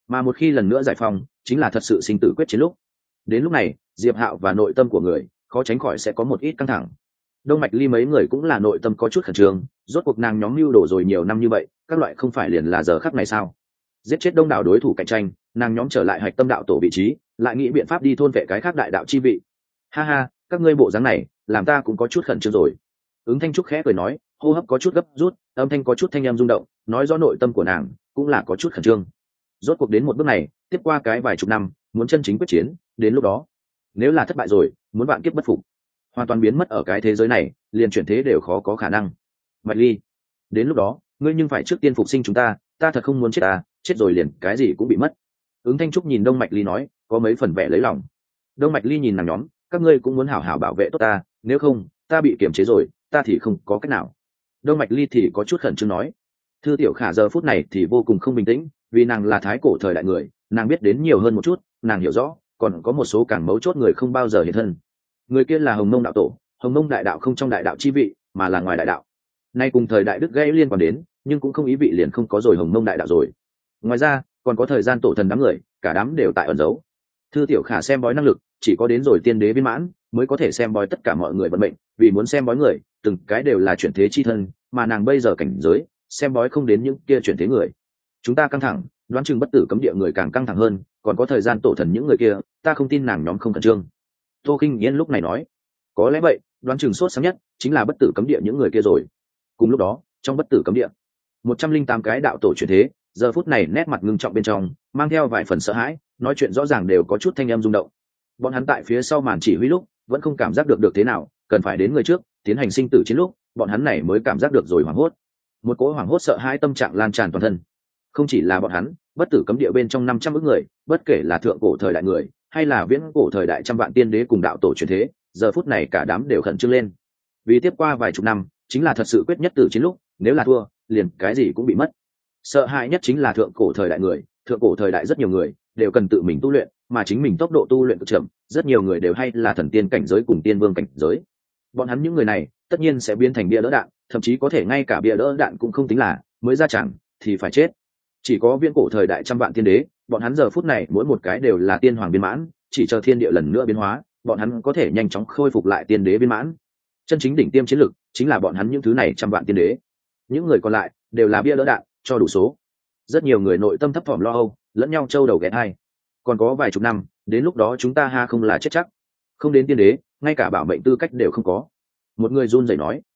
mà một khi lần nữa giải phóng chính là thật sự sinh tử quyết chiến lúc. Đến lúc này Diệp Hạo và nội tâm của người khó tránh khỏi sẽ có một ít căng thẳng. Đông Mạch Ly mấy người cũng là nội tâm có chút khẩn trương, rốt cuộc nàng nhóm mưu đồ rồi nhiều năm như vậy, các loại không phải liền là giờ khắc này sao? Giết chết đông đảo đối thủ cạnh tranh, nàng nhóm trở lại hạch tâm đạo tổ vị trí, lại nghĩ biện pháp đi thôn vệ cái khác đại đạo chi vị. Ha ha, các ngươi bộ dáng này, làm ta cũng có chút khẩn trương rồi. Ứng Thanh Trúc khẽ cười nói, hô hấp có chút gấp rút, âm thanh có chút thanh âm rung động, nói rõ nội tâm của nàng cũng là có chút khẩn trương. Rốt cuộc đến một bước này, tiếp qua cái vài chục năm, muốn chân chính quyết chiến, đến lúc đó, nếu là thất bại rồi, muốn vạn kiếp bất phục, hoàn toàn biến mất ở cái thế giới này, liền chuyển thế đều khó có khả năng. Mạch Ly, đến lúc đó, ngươi nhưng phải trước tiên phục sinh chúng ta, ta thật không muốn chết ta, chết rồi liền cái gì cũng bị mất. Ứng Thanh Trúc nhìn Đông Mạch Ly nói, có mấy phần vẻ lấy lòng. Đông Mạch Ly nhìn nàng nhóm, các ngươi cũng muốn hảo hảo bảo vệ tốt ta, nếu không, ta bị kiềm chế rồi, ta thì không có cách nào. Đông Mạch Ly thì có chút khẩn trương nói. Thư Tiểu Khả giờ phút này thì vô cùng không bình tĩnh, vì nàng là thái cổ thời đại người, nàng biết đến nhiều hơn một chút, nàng hiểu rõ, còn có một số càng mấu chốt người không bao giờ hiện thân. Người kia là Hồng Mông đạo tổ, Hồng Mông đại đạo không trong đại đạo chi vị, mà là ngoài đại đạo. Nay cùng thời đại đức gây liên quan đến, nhưng cũng không ý vị liền không có rồi Hồng Mông đại đạo rồi. Ngoài ra, còn có thời gian tổ thần đám người, cả đám đều tại ẩn giấu. Thư Tiểu Khả xem bói năng lực, chỉ có đến rồi tiên đế viên mãn, mới có thể xem bói tất cả mọi người vận mệnh, vì muốn xem bói người, từng cái đều là chuyển thế chi thân, mà nàng bây giờ cảnh giới, xem bói không đến những kia chuyển thế người. Chúng ta căng thẳng, đoán chừng bất tử cấm địa người càng căng thẳng hơn, còn có thời gian tổ thần những người kia, ta không tin nàng nhóm không khẩn trương. Tô Khinh Nhiên lúc này nói, có lẽ vậy, đoán chừng sốt sáng nhất chính là bất tử cấm địa những người kia rồi. Cùng lúc đó, trong bất tử cấm địa, 108 cái đạo tổ chuyển thế, giờ phút này nét mặt ngưng trọng bên trong, mang theo vài phần sợ hãi, nói chuyện rõ ràng đều có chút thanh âm rung động. Bọn hắn tại phía sau màn chỉ huy lúc, vẫn không cảm giác được thế nào, cần phải đến người trước, tiến hành sinh tử chiến lúc, bọn hắn này mới cảm giác được rồi hoảng hốt. Một cỗ hoảng hốt sợ hãi tâm trạng lan tràn toàn thân. Không chỉ là bọn hắn, bất tử cấm địa bên trong 500 ức người, bất kể là thượng cổ thời đại người, hay là viễn cổ thời đại trăm vạn tiên đế cùng đạo tổ chuyển thế, giờ phút này cả đám đều khẩn trương lên. Vì tiếp qua vài chục năm, chính là thật sự quyết nhất tử chiến lúc, nếu là thua, liền cái gì cũng bị mất. Sợ hãi nhất chính là thượng cổ thời đại người, thượng cổ thời đại rất nhiều người đều cần tự mình tu luyện, mà chính mình tốc độ tu luyện cực chậm, rất nhiều người đều hay là thần tiên cảnh giới cùng tiên vương cảnh giới. Bọn hắn những người này, tất nhiên sẽ biến thành bia đỡ đạn, thậm chí có thể ngay cả bia đỡ đạn cũng không tính là, mới ra chẳng thì phải chết. Chỉ có viễn cổ thời đại trăm vạn tiên đế, bọn hắn giờ phút này mỗi một cái đều là tiên hoàng viên mãn, chỉ chờ thiên địa lần nữa biến hóa, bọn hắn có thể nhanh chóng khôi phục lại tiên đế viên mãn. Chân chính đỉnh tiêm chiến lực chính là bọn hắn những thứ này trăm vạn tiên đế. Những người còn lại đều là bia đỡ đạn, cho đủ số. Rất nhiều người nội tâm thấp thỏm lo âu, lẫn nhau trâu đầu ghé thai. Còn có vài chục năm, đến lúc đó chúng ta ha không là chết chắc. Không đến tiên đế, ngay cả bảo mệnh tư cách đều không có. Một người run rẩy nói,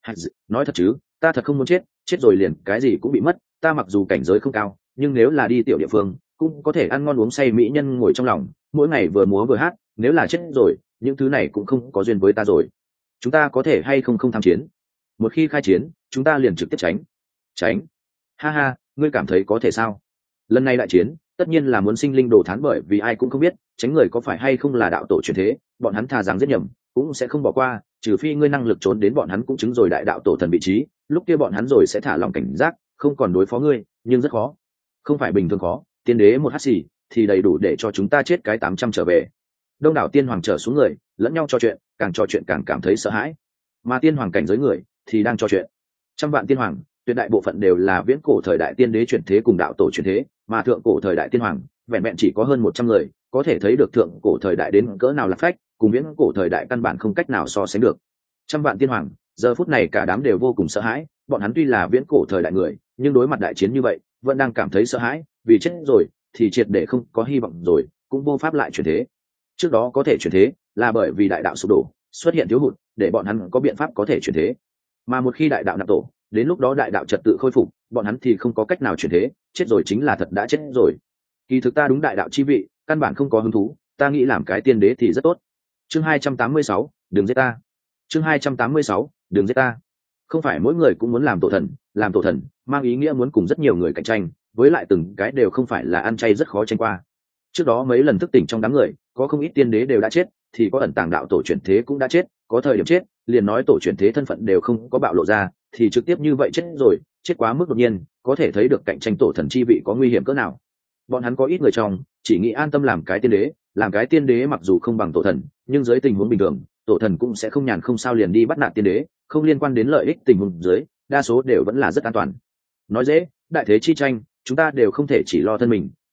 nói thật chứ, ta thật không muốn chết, chết rồi liền cái gì cũng bị mất. Ta mặc dù cảnh giới không cao, nhưng nếu là đi tiểu địa phương, cũng có thể ăn ngon uống say mỹ nhân ngồi trong lòng, mỗi ngày vừa múa vừa hát. Nếu là chết rồi, những thứ này cũng không có duyên với ta rồi. Chúng ta có thể hay không tham chiến? Một khi khai chiến, chúng ta liền trực tiếp tránh. Ha ha, ngươi cảm thấy có thể sao? Lần này đại chiến, tất nhiên là muốn sinh linh đồ thán, bởi vì ai cũng không biết tránh người có phải hay không là đạo tổ chuyển thế, bọn hắn thà rằng giết nhầm cũng sẽ không bỏ qua, trừ phi ngươi năng lực trốn đến bọn hắn cũng chứng rồi đại đạo tổ thần vị trí, lúc kia bọn hắn rồi sẽ thả lòng cảnh giác, không còn đối phó ngươi, nhưng rất khó. Không phải bình thường khó, tiên đế một hắt xì thì đầy đủ để cho chúng ta chết cái 800 trở về. Đông đảo tiên hoàng trở xuống người, lẫn nhau trò chuyện càng cảm thấy sợ hãi, mà tiên hoàng cảnh giới người thì đang trò chuyện. Trăm vạn tiên hoàng, tuyệt đại bộ phận đều là viễn cổ thời đại tiên đế chuyển thế cùng đạo tổ chuyển thế, mà thượng cổ thời đại tiên hoàng vẹn vẹn chỉ có hơn 100 người, có thể thấy được thượng cổ thời đại đến cỡ nào là phách, cùng viễn cổ thời đại căn bản không cách nào so sánh được. Trăm vạn tiên hoàng, giờ phút này cả đám đều vô cùng sợ hãi, bọn hắn tuy là viễn cổ thời đại người, nhưng đối mặt đại chiến như vậy, vẫn đang cảm thấy sợ hãi, vì chết rồi thì triệt để không có hy vọng rồi, cũng vô pháp lại chuyển thế. Trước đó có thể chuyển thế, là bởi vì đại đạo sụp đổ, xuất hiện thiếu hụt, để bọn hắn có biện pháp có thể chuyển thế. Mà một khi đại đạo nạp tổ, đến lúc đó đại đạo trật tự khôi phục, bọn hắn thì không có cách nào chuyển thế, chết rồi chính là thật đã chết rồi. Kỳ thực ta đúng đại đạo chi vị, căn bản không có hứng thú, ta nghĩ làm cái tiên đế thì rất tốt. Chương 286, đừng giết ta. Chương 286, đừng giết ta. Không phải mỗi người cũng muốn làm tổ thần mang ý nghĩa muốn cùng rất nhiều người cạnh tranh, với lại từng cái đều không phải là ăn chay rất khó tranh qua. Trước đó mấy lần thức tỉnh trong đám người, có không ít tiên đế đều đã chết, thì có ẩn tàng đạo tổ chuyển thế cũng đã chết, có thời điểm chết, liền nói tổ chuyển thế thân phận đều không có bạo lộ ra, thì trực tiếp như vậy chết rồi, chết quá mức đột nhiên, có thể thấy được cạnh tranh tổ thần chi vị có nguy hiểm cỡ nào. Bọn hắn có ít người trong, chỉ nghĩ an tâm làm cái tiên đế mặc dù không bằng tổ thần, nhưng dưới tình huống bình thường, tổ thần cũng sẽ không nhàn không sao liền đi bắt nạt tiên đế, không liên quan đến lợi ích tình huống dưới, đa số đều vẫn là rất an toàn. Nói dễ, đại thế chi tranh, chúng ta đều không thể chỉ lo thân mình,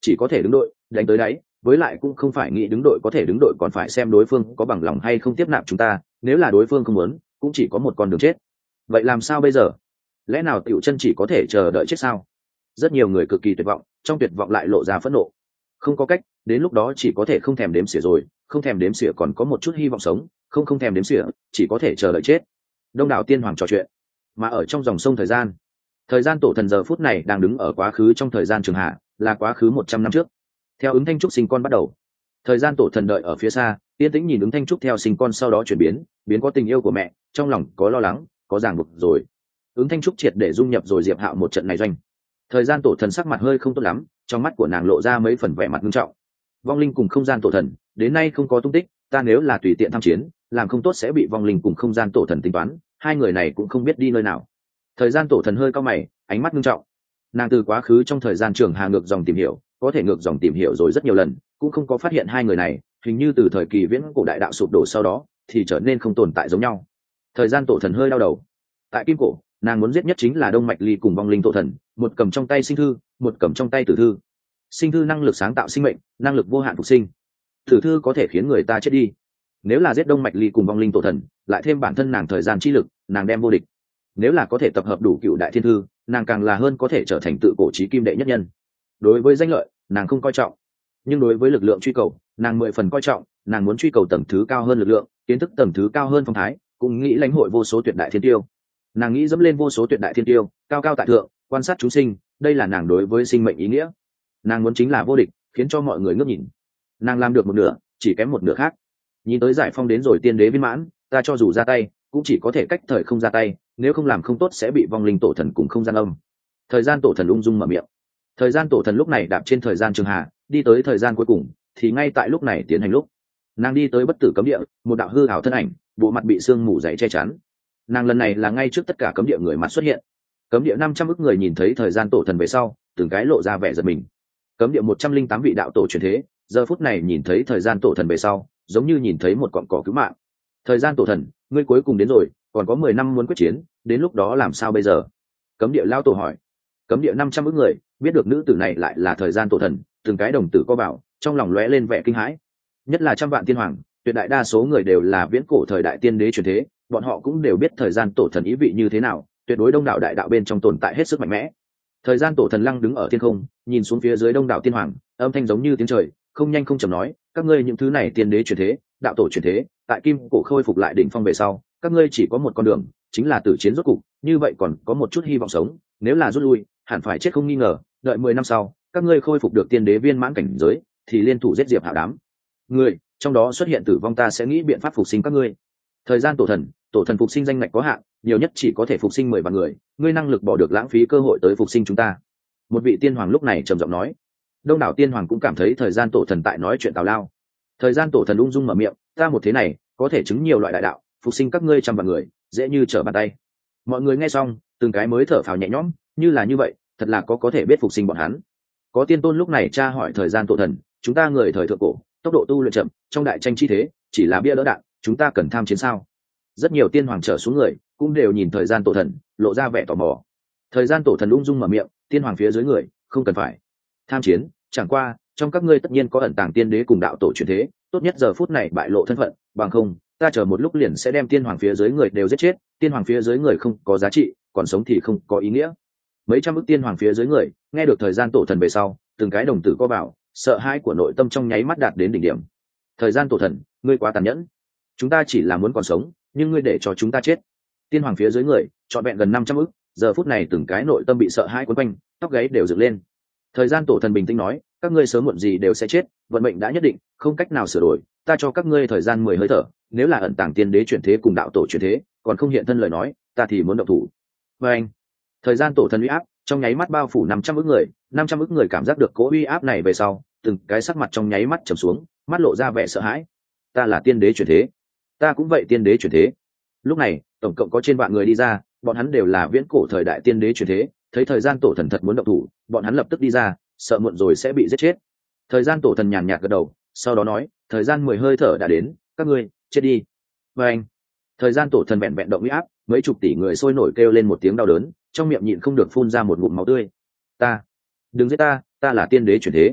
chỉ có thể đứng đội đánh tới đáy, với lại cũng không phải nghĩ đứng đội có thể đứng đội, còn phải xem đối phương có bằng lòng hay không tiếp nạp chúng ta. Nếu là đối phương không muốn, cũng chỉ có một con đường chết. Vậy làm sao bây giờ? Lẽ nào Tiểu Chân chỉ có thể chờ đợi chết sao? Rất nhiều người cực kỳ tuyệt vọng, trong tuyệt vọng lại lộ ra phẫn nộ. Không có cách, đến lúc đó chỉ có thể không thèm đếm xỉa rồi, không thèm đếm xỉa còn có một chút hy vọng sống, không thèm đếm xỉa, chỉ có thể chờ đợi chết. Đông đảo tiên hoàng trò chuyện, mà ở trong dòng sông thời gian tổ thần giờ phút này đang đứng ở quá khứ trong thời gian trường hạ, là quá khứ 100 năm trước. Theo ứng thanh trúc sinh con bắt đầu, thời gian tổ thần đợi ở phía xa, yên tĩnh nhìn ứng thanh trúc theo sinh con sau đó chuyển biến có tình yêu của mẹ, trong lòng có lo lắng, có ràng buộc rồi. Ứng thanh trúc triệt để dung nhập rồi Diệp Hạo một trận này doanh. Thời gian tổ thần sắc mặt hơi không tốt lắm, trong mắt của nàng lộ ra mấy phần vẻ mặt nghiêm trọng. Vong linh cùng không gian tổ thần đến nay không có tung tích, ta nếu là tùy tiện tham chiến, làm không tốt sẽ bị vong linh cùng không gian tổ thần tính toán, hai người này cũng không biết đi nơi nào. Thời gian tổ thần hơi cao mày, ánh mắt nghiêm trọng. Nàng từ quá khứ trong thời gian trường hà ngược dòng tìm hiểu, có thể ngược dòng tìm hiểu rồi rất nhiều lần, cũng không có phát hiện hai người này, hình như từ thời kỳ viễn cổ đại đạo sụp đổ sau đó thì trở nên không tồn tại giống nhau. Thời gian tổ thần hơi đau đầu. Tại kim cổ, nàng muốn giết nhất chính là Đông Mạch Ly cùng vong linh tổ thần, một cầm trong tay sinh thư, một cầm trong tay tử thư. Sinh thư năng lực sáng tạo sinh mệnh, năng lực vô hạn phục sinh. Tử thư có thể khiến người ta chết đi. Nếu là giết Đông Mạch Ly cùng vong linh tổ thần, lại thêm bản thân nàng thời gian chi lực, nàng đem vô địch. Nếu là có thể tập hợp đủ cựu đại thiên thư, nàng càng là hơn có thể trở thành tự cổ chí kim đệ nhất nhân. Đối với danh lợi, nàng không coi trọng, nhưng đối với lực lượng truy cầu, nàng 10 phần coi trọng. Nàng muốn truy cầu tầng thứ cao hơn lực lượng, kiến thức tầng thứ cao hơn phong thái, cũng nghĩ lãnh hội vô số tuyệt đại thiên tiêu. Nàng nghĩ dẫm lên vô số tuyệt đại thiên tiêu, cao cao tại thượng, quan sát chúng sinh, đây là nàng đối với sinh mệnh ý nghĩa. Nàng muốn chính là vô địch, khiến cho mọi người ngước nhìn. Nàng làm được một nửa, chỉ kém một nửa khác. Nhìn tới giải phong đến rồi tiên đế viên mãn, ta cho dù ra tay, cũng chỉ có thể cách thời không ra tay, nếu không làm không tốt sẽ bị vong linh tổ thần cùng không gian âm. Thời gian tổ thần ung dung mở miệng. Thời gian tổ thần lúc này đạp trên thời gian trường hạ, đi tới thời gian cuối cùng, thì ngay tại lúc này tiến hành lúc. Nàng đi tới bất tử cấm địa, một đạo hư ảo thân ảnh, bộ mặt bị sương mù dày che chắn. Nàng lần này là ngay trước tất cả cấm địa người mặt xuất hiện. Cấm địa 500 ức người nhìn thấy thời gian tổ thần về sau, từng cái lộ ra vẻ giật mình. Cấm địa 108 vị đạo tổ truyền thế, giờ phút này nhìn thấy thời gian tổ thần về sau, giống như nhìn thấy một cọng cỏ cứu mạng. Thời gian tổ thần, ngươi cuối cùng đến rồi, còn có 10 năm muốn quyết chiến, đến lúc đó làm sao bây giờ? Cấm địa lao tổ hỏi. Cấm địa 500 ức người biết được nữ tử này lại là thời gian tổ thần, từng cái đồng tử co bảo, trong lòng lóe lên vẻ kinh hãi. Nhất là trăm vạn tiên hoàng, tuyệt đại đa số người đều là viễn cổ thời đại tiên đế truyền thế, bọn họ cũng đều biết thời gian tổ thần ý vị như thế nào, tuyệt đối đông đảo đại đạo bên trong tồn tại hết sức mạnh mẽ. Thời gian tổ thần lăng đứng ở thiên không, nhìn xuống phía dưới đông đảo tiên hoàng, âm thanh giống như tiếng trời, không nhanh không chậm nói, các ngươi những thứ này tiên đế truyền thế, đạo tổ truyền thế, tại kim cổ khôi phục lại đỉnh phong về sau, các ngươi chỉ có một con đường, chính là tử chiến rốt cục, như vậy còn có một chút hy vọng sống, nếu là rút lui, hẳn phải chết không nghi ngờ, đợi 10 năm sau, các ngươi khôi phục được tiên đế viên mãn cảnh giới, thì liên thủ giết Diệp Hạo đám người, trong đó xuất hiện tử vong ta sẽ nghĩ biện pháp phục sinh các ngươi. Thời gian tổ thần phục sinh danh ngạch có hạn, nhiều nhất chỉ có thể phục sinh 10 vạn người, ngươi năng lực bỏ được lãng phí cơ hội tới phục sinh chúng ta. Một vị tiên hoàng lúc này trầm giọng nói. Đông đảo tiên hoàng cũng cảm thấy thời gian tổ thần tại nói chuyện tào lao. Thời gian tổ thần ung dung mở miệng, ta một thế này có thể chứng nhiều loại đại đạo, phục sinh các ngươi trăm vạn người, dễ như trở bàn tay. Mọi người nghe xong, từng cái mới thở phào nhẹ nhõm, như là như vậy, thật là có thể biết phục sinh bọn hắn. Có tiên tôn lúc này tra hỏi thời gian tổ thần, chúng ta người thời thượng cổ, tốc độ tu luyện chậm, trong đại tranh chi thế, chỉ là bia đỡ đạn, chúng ta cần tham chiến sao? Rất nhiều tiên hoàng trở xuống người, cũng đều nhìn thời gian tổ thần, lộ ra vẻ tò mò. Thời gian tổ thần ung dung mở miệng, tiên hoàng phía dưới người, không cần phải tham chiến, chẳng qua, trong các ngươi tất nhiên có ẩn tàng tiên đế cùng đạo tổ truyền thế, tốt nhất giờ phút này bại lộ thân phận, bằng không, ta chờ một lúc liền sẽ đem tiên hoàng phía dưới người đều giết chết, tiên hoàng phía dưới người không có giá trị, còn sống thì không có ý nghĩa. Mấy trăm ức tiên hoàng phía dưới người, nghe được thời gian tổ thần về sau, từng cái đồng tử co bảo, sợ hãi của nội tâm trong nháy mắt đạt đến đỉnh điểm. Thời gian tổ thần, ngươi quá tàn nhẫn, chúng ta chỉ là muốn còn sống, nhưng ngươi để cho chúng ta chết. Tiên hoàng phía dưới người trọn vẹn gần 500 ức, giờ phút này từng cái nội tâm bị sợ hãi quấn quanh, tóc gáy đều dựng lên. Thời gian tổ thần bình tĩnh nói, các ngươi sớm muộn gì đều sẽ chết, vận mệnh đã nhất định, không cách nào sửa đổi, ta cho các ngươi thời gian 10 hơi thở, nếu là ẩn tàng tiên đế chuyển thế cùng đạo tổ chuyển thế, còn không hiện thân lời nói, ta thì muốn động thủ. Và anh, thời gian tổ thần uy áp trong nháy mắt bao phủ 500 ức người, 500 ức người cảm giác được cỗ uy áp này về sau, từng cái sắc mặt trong nháy mắt trầm xuống, mắt lộ ra vẻ sợ hãi. Ta là tiên đế chuyển thế, ta cũng vậy tiên đế chuyển thế. Lúc này, tổng cộng có trên vạn người đi ra, bọn hắn đều là viễn cổ thời đại tiên đế chuyển thế, thấy thời gian tổ thần thật muốn động thủ, bọn hắn lập tức đi ra, sợ muộn rồi sẽ bị giết chết. Thời gian tổ thần nhàn nhạt gật đầu, sau đó nói, thời gian 10 hơi thở đã đến, các ngươi chết đi. Và anh, thời gian tổ thần vẹn vẹn động uy áp, mấy chục tỷ người sôi nổi kêu lên một tiếng đau đớn, trong miệng nhịn không được phun ra một ngụm máu tươi. Ta, đừng giết ta, ta là tiên đế chuyển thế.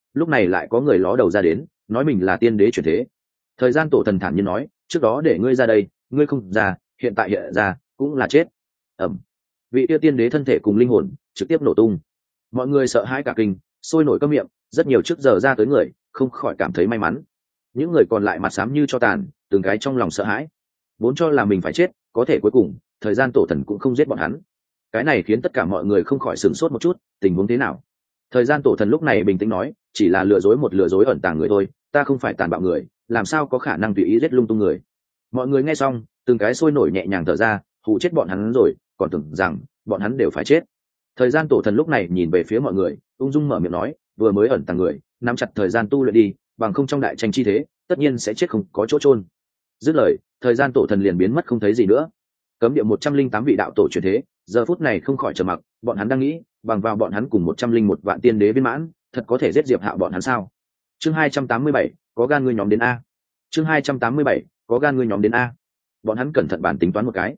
lúc này lại có người ló đầu ra đến nói mình là tiên đế chuyển thế. Thời gian tổ thần thản nhiên nói, trước đó để ngươi ra đây ngươi không ra, hiện tại hiện ra cũng là chết. ẩm Vị tiêu tiên đế thân thể cùng linh hồn trực tiếp nổ tung, mọi người sợ hãi cả kinh, sôi nổi cơm miệng, rất nhiều trước giờ ra tới người không khỏi cảm thấy may mắn. Những người còn lại mặt xám như cho tàn, từng cái trong lòng sợ hãi, vốn cho là mình phải chết, có thể cuối cùng thời gian tổ thần cũng không giết bọn hắn. Cái này khiến tất cả mọi người không khỏi sửng sốt một chút, tình huống thế nào? Thời gian tổ thần lúc này bình tĩnh nói, chỉ là lừa dối ẩn tàng người thôi, ta không phải tàn bạo người, làm sao có khả năng tùy ý giết lung tung người. Mọi người nghe xong từng cái sôi nổi nhẹ nhàng thở ra, hù chết bọn hắn rồi, còn tưởng rằng bọn hắn đều phải chết. Thời gian tổ thần lúc này nhìn về phía mọi người, ung dung mở miệng nói, vừa mới ẩn tàng người nắm chặt thời gian tu luyện đi, bằng không trong đại tranh chi thế tất nhiên sẽ chết không có chỗ chôn. Dứt lời, thời gian tổ thần liền biến mất không thấy gì nữa. Cấm địa 108 vị đạo tổ chuyển thế giờ phút này không khỏi trầm mặc, bọn hắn đang nghĩ, bằng vào bọn hắn cùng 101 vạn tiên đế viên mãn, thật có thể giết Diệp Hạo bọn hắn sao? Chương 287, có gan ngươi nhóm đến a. Chương 287, có gan ngươi nhóm đến a. Bọn hắn cẩn thận bản tính toán một cái.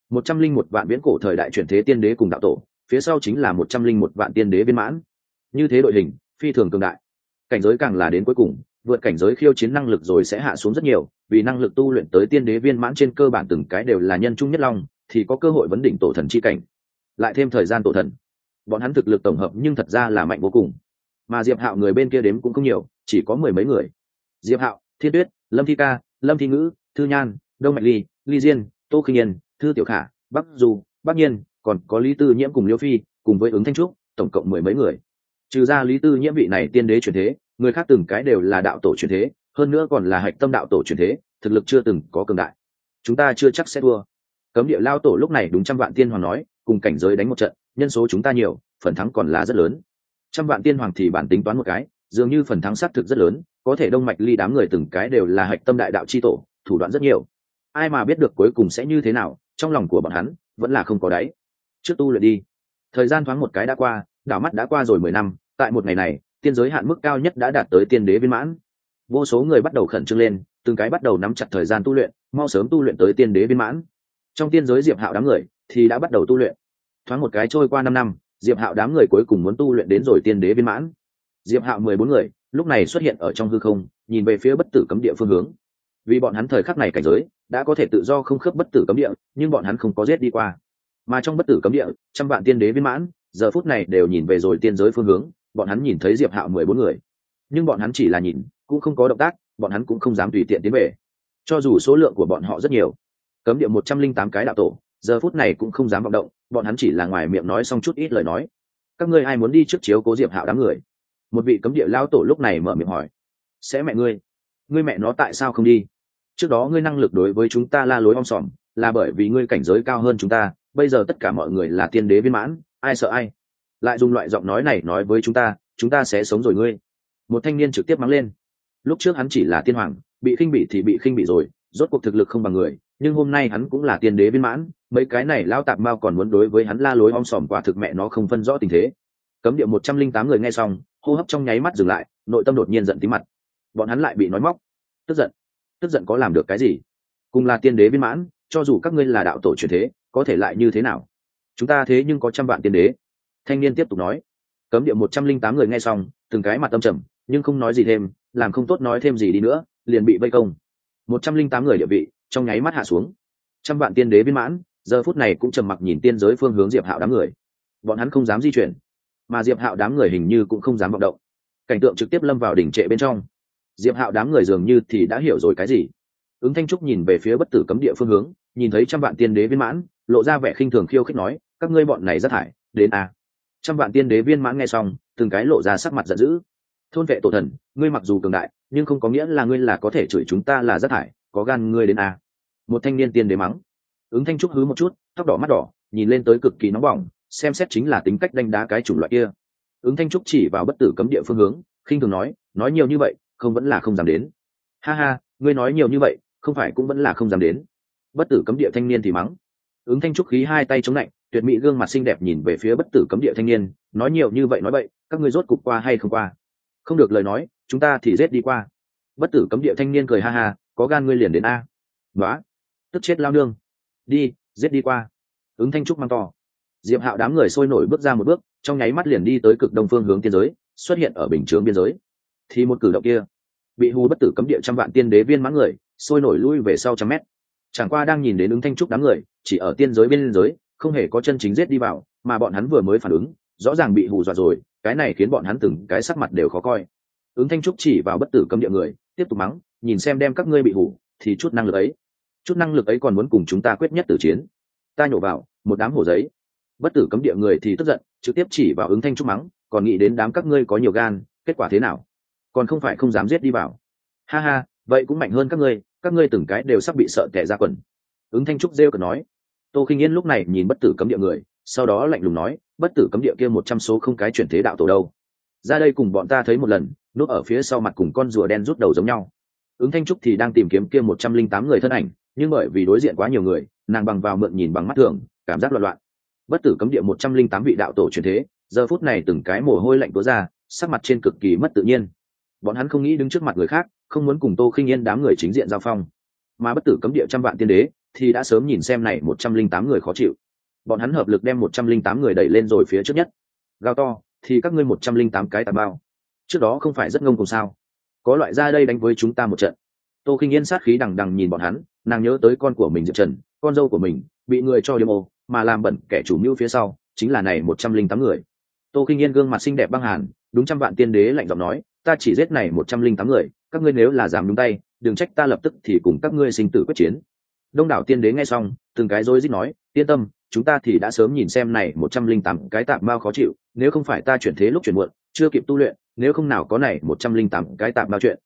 101 vạn viễn cổ thời đại chuyển thế tiên đế cùng đạo tổ, phía sau chính là 101 vạn tiên đế viên mãn. Như thế đội hình, phi thường cường đại. Cảnh giới càng là đến cuối cùng, vượt cảnh giới khiêu chiến năng lực rồi sẽ hạ xuống rất nhiều, vì năng lực tu luyện tới tiên đế viên mãn trên cơ bản từng cái đều là nhân trung nhất long, thì có cơ hội vấn đỉnh tổ thần chi cảnh. Lại thêm thời gian tổ thần, bọn hắn thực lực tổng hợp nhưng thật ra là mạnh vô cùng. Mà Diệp Hạo người bên kia đếm cũng không nhiều, chỉ có mười mấy người. Diệp Hạo, Thiên Tuyết, Lâm Thi Ca, Lâm Thi Ngữ, Thư Nhan, Đông Mạnh Ly, Ly Diên, Tô Khinh Yên, Thư Tiểu Khả, Bắc Du, Bắc Nhiên, còn có Lý Tư Nhiễm cùng Liêu Phi, cùng với Ứng Thanh Trúc, tổng cộng mười mấy người. Trừ ra Lý Tư Nhiễm vị này tiên đế chuyển thế, người khác từng cái đều là đạo tổ chuyển thế, hơn nữa còn là hạch tâm đạo tổ chuyển thế, thực lực chưa từng có cường đại. Chúng ta chưa chắc sẽ thua. Cấm địa lao tổ lúc này đúng 100 vạn tiên hoàng nói, cùng cảnh giới đánh một trận, nhân số chúng ta nhiều, phần thắng còn là rất lớn. 100 vạn tiên hoàng thì bản tính toán một cái, dường như phần thắng xác thực rất lớn, có thể Đông Mạch Ly đám người từng cái đều là hạch tâm đại đạo chi tổ, thủ đoạn rất nhiều. Ai mà biết được cuối cùng sẽ như thế nào, trong lòng của bọn hắn vẫn là không có đáy. Trước tu luyện đi. Thời gian thoáng một cái đã qua, đảo mắt đã qua rồi 10 năm, tại một ngày này, tiên giới hạn mức cao nhất đã đạt tới tiên đế viên mãn. Vô số người bắt đầu khẩn trương lên, từng cái bắt đầu nắm chặt thời gian tu luyện, mau sớm tu luyện tới tiên đế viên mãn. Trong tiên giới Diệp Hạo đám người thì đã bắt đầu tu luyện. Thoáng một cái trôi qua 5 năm, Diệp Hạo đám người cuối cùng muốn tu luyện đến rồi tiên đế viên mãn. Diệp Hạo 14 người lúc này xuất hiện ở trong hư không, nhìn về phía bất tử cấm địa phương hướng. Vì bọn hắn thời khắc này cảnh giới đã có thể tự do không khớp bất tử cấm địa, nhưng bọn hắn không có giết đi qua. Mà trong bất tử cấm địa, 100 vạn tiên đế viên mãn giờ phút này đều nhìn về rồi tiên giới phương hướng, bọn hắn nhìn thấy Diệp Hạo 14 người, nhưng bọn hắn chỉ là nhìn, cũng không có động tác, bọn hắn cũng không dám tùy tiện tiến về. Cho dù số lượng của bọn họ rất nhiều, cấm địa 108 cái đạo tổ giờ phút này cũng không dám vọng động, bọn hắn chỉ là ngoài miệng nói xong chút ít lời nói. Các ngươi ai muốn đi trước chiếu cố Diệp Hạo đám người? Một vị cấm địa lao tổ lúc này mở miệng hỏi. Sẽ mẹ ngươi mẹ nó tại sao không đi? Trước đó ngươi năng lực đối với chúng ta la lối om sòm, là bởi vì ngươi cảnh giới cao hơn chúng ta, bây giờ tất cả mọi người là tiên đế viên mãn, ai sợ ai? Lại dùng loại giọng nói này nói với chúng ta sẽ sống rồi ngươi. Một thanh niên trực tiếp mắng lên. Lúc trước hắn chỉ là tiên hoàng, bị khinh bị thì bị khinh bị rồi, rốt cuộc thực lực không bằng người, nhưng hôm nay hắn cũng là tiên đế viên mãn, mấy cái này lao tạp mao còn muốn đối với hắn la lối om sòm, quả thực mẹ nó không phân rõ tình thế. Cấm địa 108 người nghe xong, hô hấp trong nháy mắt dừng lại, nội tâm đột nhiên giận tím mặt. Bọn hắn lại bị nói móc. Tức giận có làm được cái gì? Cùng là tiên đế viên mãn, cho dù các ngươi là đạo tổ chuyển thế, có thể lại như thế nào? Chúng ta thế nhưng có 100 vạn tiên đế. Thanh niên tiếp tục nói. Cấm địa 108 người nghe xong, từng cái mặt tâm trầm, nhưng không nói gì thêm, làm không tốt nói thêm gì đi nữa, liền bị vây công. 108 người địa vị trong nháy mắt hạ xuống. 100 vạn tiên đế viên mãn giờ phút này cũng trầm mặc nhìn tiên giới phương hướng Diệp Hạo đám người. Bọn hắn không dám di chuyển, mà Diệp Hạo đám người hình như cũng không dám vọng động. Cảnh tượng trực tiếp lâm vào đỉnh trệ bên trong. Diệp Hạo đám người dường như thì đã hiểu rồi cái gì. Ứng Thanh Trúc nhìn về phía bất tử cấm địa phương hướng, nhìn thấy 100 vạn tiên đế viên mãn, lộ ra vẻ khinh thường khiêu khích nói, các ngươi bọn này rất thải, đến a. 100 vạn tiên đế viên mãn nghe xong, từng cái lộ ra sắc mặt giận dữ. Thôn vệ tổ thần, ngươi mặc dù cường đại, nhưng không có nghĩa là ngươi là có thể chửi chúng ta là rất thải, có gan ngươi đến a. Một thanh niên tiên đế mắng. Ứng Thanh Trúc hứ một chút, tóc đỏ mắt đỏ, nhìn lên tới cực kỳ nóng bỏng, xem xét chính là tính cách đánh đá cái chủng loại kia. Ứng Thanh Trúc chỉ vào bất tử cấm địa phương hướng, khinh thường nói nhiều như vậy, không vẫn là không dám đến. Ha ha, ngươi nói nhiều như vậy, không phải cũng vẫn là không dám đến. Bất tử cấm địa thanh niên thì mắng. Ứng Thanh Trúc khí hai tay chống lạnh, tuyệt mỹ gương mặt xinh đẹp nhìn về phía bất tử cấm địa thanh niên, nói nhiều như vậy nói bậy, các ngươi rốt cục qua hay không qua? Không được lời nói, chúng ta thì giết đi qua. Bất tử cấm địa thanh niên cười ha ha, có gan ngươi liền đến a. Đó, tức chết lao nương. Đi, giết đi qua. Ứng Thanh Trúc mang to. Diệp Hạo đám người sôi nổi bước ra một bước, trong nháy mắt liền đi tới cực đông phương hướng tiên giới, xuất hiện ở bình chướng biên giới. thì một cử động kia, bị hù bất tử cấm địa trăm vạn tiên đế viên mãn người sôi nổi lui về sau trăm mét. Chẳng qua đang nhìn đến ứng thanh trúc đám người chỉ ở tiên giới bên giới, không hề có chân chính giết đi vào, mà bọn hắn vừa mới phản ứng rõ ràng bị hù dọa rồi, cái này khiến bọn hắn từng cái sắc mặt đều khó coi. Ứng thanh trúc chỉ vào bất tử cấm địa người tiếp tục mắng, nhìn xem đem các ngươi bị hù thì chút năng lực ấy còn muốn cùng chúng ta quyết nhất tử chiến. Ta nhổ vào một đám hổ giấy. Bất tử cấm địa người thì tức giận trực tiếp chỉ vào ứng thanh trúc mắng, còn nghĩ đến đám các ngươi có nhiều gan, kết quả thế nào, còn không phải không dám giết đi vào. Ha ha, vậy cũng mạnh hơn các ngươi từng cái đều sắp bị sợ tè ra quần. Ứng thanh trúc rêu cợt nói. Tô Khinh Yên lúc này nhìn bất tử cấm địa người, sau đó lạnh lùng nói, bất tử cấm địa kia 100 số không cái chuyển thế đạo tổ đâu, ra đây cùng bọn ta thấy một lần. Núp ở phía sau mặt cùng con rùa đen rút đầu giống nhau. Ứng thanh trúc thì đang tìm kiếm kia 108 người thân ảnh, nhưng bởi vì đối diện quá nhiều người, nàng bằng vào mượn nhìn bằng mắt thường, cảm giác loạn. Bất tử cấm địa 108 vị đạo tổ chuyển thế, giờ phút này từng cái mồ hôi lạnh túa ra, sắc mặt trên cực kỳ mất tự nhiên. Bọn hắn không nghĩ đứng trước mặt người khác, không muốn cùng Tô Khinh Yên đám người chính diện giao phong, mà bất tử cấm địa trăm vạn tiên đế thì đã sớm nhìn xem này 108 người khó chịu. Bọn hắn hợp lực đem 108 người đẩy lên rồi phía trước nhất. Gào to, thì các ngươi 108 cái tà bao, trước đó không phải rất ngông cùng sao, có loại ra đây đánh với chúng ta một trận. Tô Khinh Yên sát khí đằng đằng nhìn bọn hắn, nàng nhớ tới con của mình Diệp Trần, con dâu của mình bị người cho điếm ô mà làm bẩn, kẻ chủ mưu phía sau chính là này 108 người. Tô Khinh Yên gương mặt xinh đẹp băng hàn, đúng trăm vạn tiên đế lạnh giọng nói, ta chỉ giết này 108 người, các ngươi nếu là dám nhúng tay, đừng trách ta lập tức thì cùng các ngươi sinh tử quyết chiến. Đông đảo tiên đế nghe xong từng cái rối rít nói, yên tâm, chúng ta thì đã sớm nhìn xem này 108 cái tạp mao khó chịu, nếu không phải ta chuyển thế lúc chuyển muộn chưa kịp tu luyện, nếu không nào có này 108 cái tạp mao chuyện.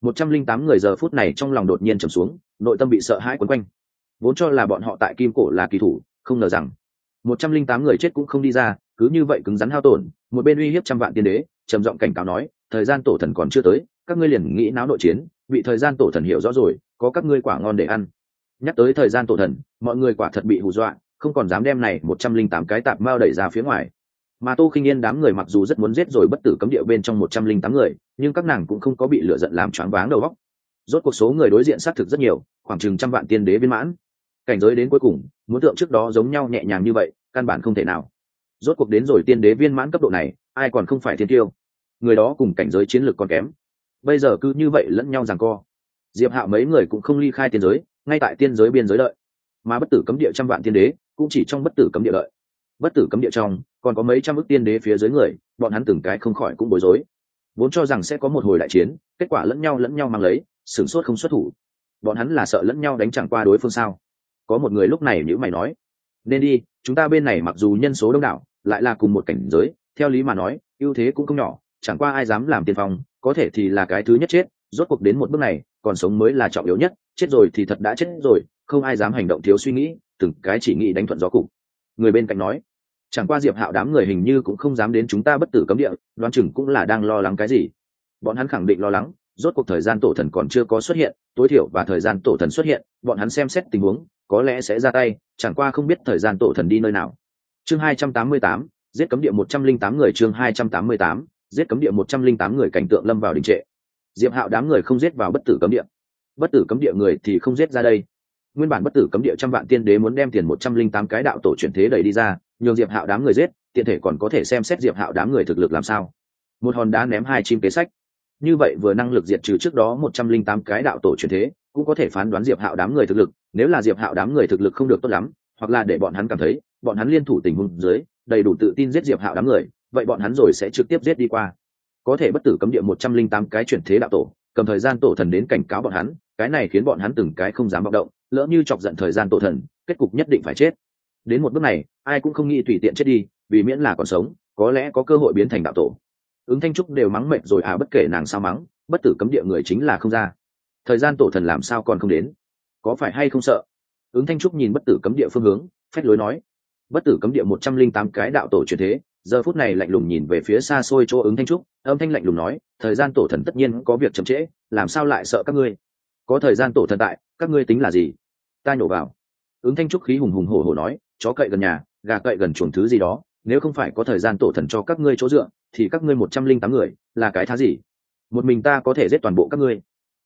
108 người giờ phút này trong lòng đột nhiên trầm xuống, nội tâm bị sợ hãi quấn quanh. Vốn cho là bọn họ tại kim cổ là kỳ thủ, không ngờ rằng 108 người chết cũng không đi ra, cứ như vậy cứng rắn hao tổn. Một bên uy hiếp trăm vạn tiên đế trầm giọng cảnh cáo nói, thời gian tổ thần còn chưa tới, các ngươi liền nghĩ náo nội chiến, vị thời gian tổ thần hiểu rõ rồi, có các ngươi quả ngon để ăn. Nhắc tới thời gian tổ thần, mọi người quả thật bị hù dọa, không còn dám đem này 108 cái tạp mao đẩy ra phía ngoài. Mà Tô Khinh Yên đám người mặc dù rất muốn giết rồi bất tử cấm địa bên trong 108 người, nhưng các nàng cũng không có bị lửa giận làm choáng váng đầu óc. Rốt cuộc số người đối diện xác thực rất nhiều, khoảng chừng trăm vạn tiên đế viên mãn. Cảnh giới đến cuối cùng, muốn tượng trước đó giống nhau nhẹ nhàng như vậy, căn bản không thể nào. Rốt cuộc đến rồi tiên đế viên mãn cấp độ này, ai còn không phải thiên tiêu. Người đó cùng cảnh giới chiến lược còn kém. Bây giờ cứ như vậy lẫn nhau giằng co. Diệp Hạo mấy người cũng không ly khai tiên giới, ngay tại tiên giới biên giới đợi. Mà bất tử cấm địa trăm vạn tiên đế cũng chỉ trong bất tử cấm địa đợi. Bất tử cấm địa trong còn có mấy trăm ức tiên đế phía dưới người, bọn hắn từng cái không khỏi cũng bối rối. Vốn cho rằng sẽ có một hồi đại chiến, kết quả lẫn nhau mang lấy, sửng sốt không xuất thủ. Bọn hắn là sợ lẫn nhau đánh chẳng qua đối phương sao? Có một người lúc này nhíu mày nói, nên đi, chúng ta bên này mặc dù nhân số đông đảo, lại là cùng một cảnh giới, theo lý mà nói ưu thế cũng không nhỏ, chẳng qua ai dám làm tiên phong, có thể thì là cái thứ nhất chết. Rốt cuộc đến một bước này, còn sống mới là trọng yếu nhất, chết rồi thì thật đã chết rồi, không ai dám hành động thiếu suy nghĩ, từng cái chỉ nghĩ đánh thuận gió cục. Người bên cạnh nói, chẳng qua Diệp Hạo đám người hình như cũng không dám đến chúng ta bất tử cấm địa, đoán chừng cũng là đang lo lắng cái gì. Bọn hắn khẳng định lo lắng, rốt cuộc thời gian tổ thần còn chưa có xuất hiện, tối thiểu và thời gian tổ thần xuất hiện, bọn hắn xem xét tình huống, có lẽ sẽ ra tay, chẳng qua không biết thời gian tổ thần đi nơi nào. Chương 288, giết cấm địa 108 người. Chương 288, giết cấm địa 108 người. Cảnh tượng lâm vào đình trệ. Diệp Hạo đám người không giết vào bất tử cấm địa, bất tử cấm địa người thì không giết ra đây. Nguyên bản bất tử cấm địa trăm vạn tiên đế muốn đem tiền 108 cái đạo tổ chuyển thế đẩy đi ra, nhường Diệp Hạo đám người giết, tiện thể còn có thể xem xét Diệp Hạo đám người thực lực làm sao. Một hòn đá ném hai chim kế sách. Như vậy vừa năng lực diệt trừ trước đó 108 cái đạo tổ chuyển thế, cũng có thể phán đoán Diệp Hạo đám người thực lực. Nếu là Diệp Hạo đám người thực lực không được tốt lắm, hoặc là để bọn hắn cảm thấy bọn hắn liên thủ tình huống dưới đầy đủ tự tin giết Diệp Hạo đám người, vậy bọn hắn rồi sẽ trực tiếp giết đi qua. Có thể bất tử cấm địa 108 cái chuyển thế đạo tổ, cầm thời gian tổ thần đến cảnh cáo bọn hắn, cái này khiến bọn hắn từng cái không dám vọng động, lỡ như chọc giận thời gian tổ thần, kết cục nhất định phải chết. Đến một bước này, ai cũng không nghĩ tùy tiện chết đi, vì miễn là còn sống, có lẽ có cơ hội biến thành đạo tổ. Ứng Thanh Trúc đều mắng mệt rồi à, bất kể nàng sao mắng, bất tử cấm địa người chính là không ra. Thời gian tổ thần làm sao còn không đến? Có phải hay không sợ? Ứng Thanh Trúc nhìn bất tử cấm địa phương hướng, phách lối nói. Bất tử cấm địa 108 cái đạo tổ chuyển thế, giờ phút này lạnh lùng nhìn về phía xa xôi chỗ Ứng Thanh Trúc, âm thanh lạnh lùng nói, thời gian tổ thần tất nhiên có việc chậm trễ, làm sao lại sợ các ngươi? Có thời gian tổ thần tại, các ngươi tính là gì? Ta nhổ vào. Ứng Thanh Trúc khí hùng hùng hổ hổ nói, chó cậy gần nhà, gà cậy gần chuồng thứ gì đó, nếu không phải có thời gian tổ thần cho các ngươi chỗ dựa, thì các ngươi 108 người là cái thá gì? Một mình ta có thể giết toàn bộ các ngươi.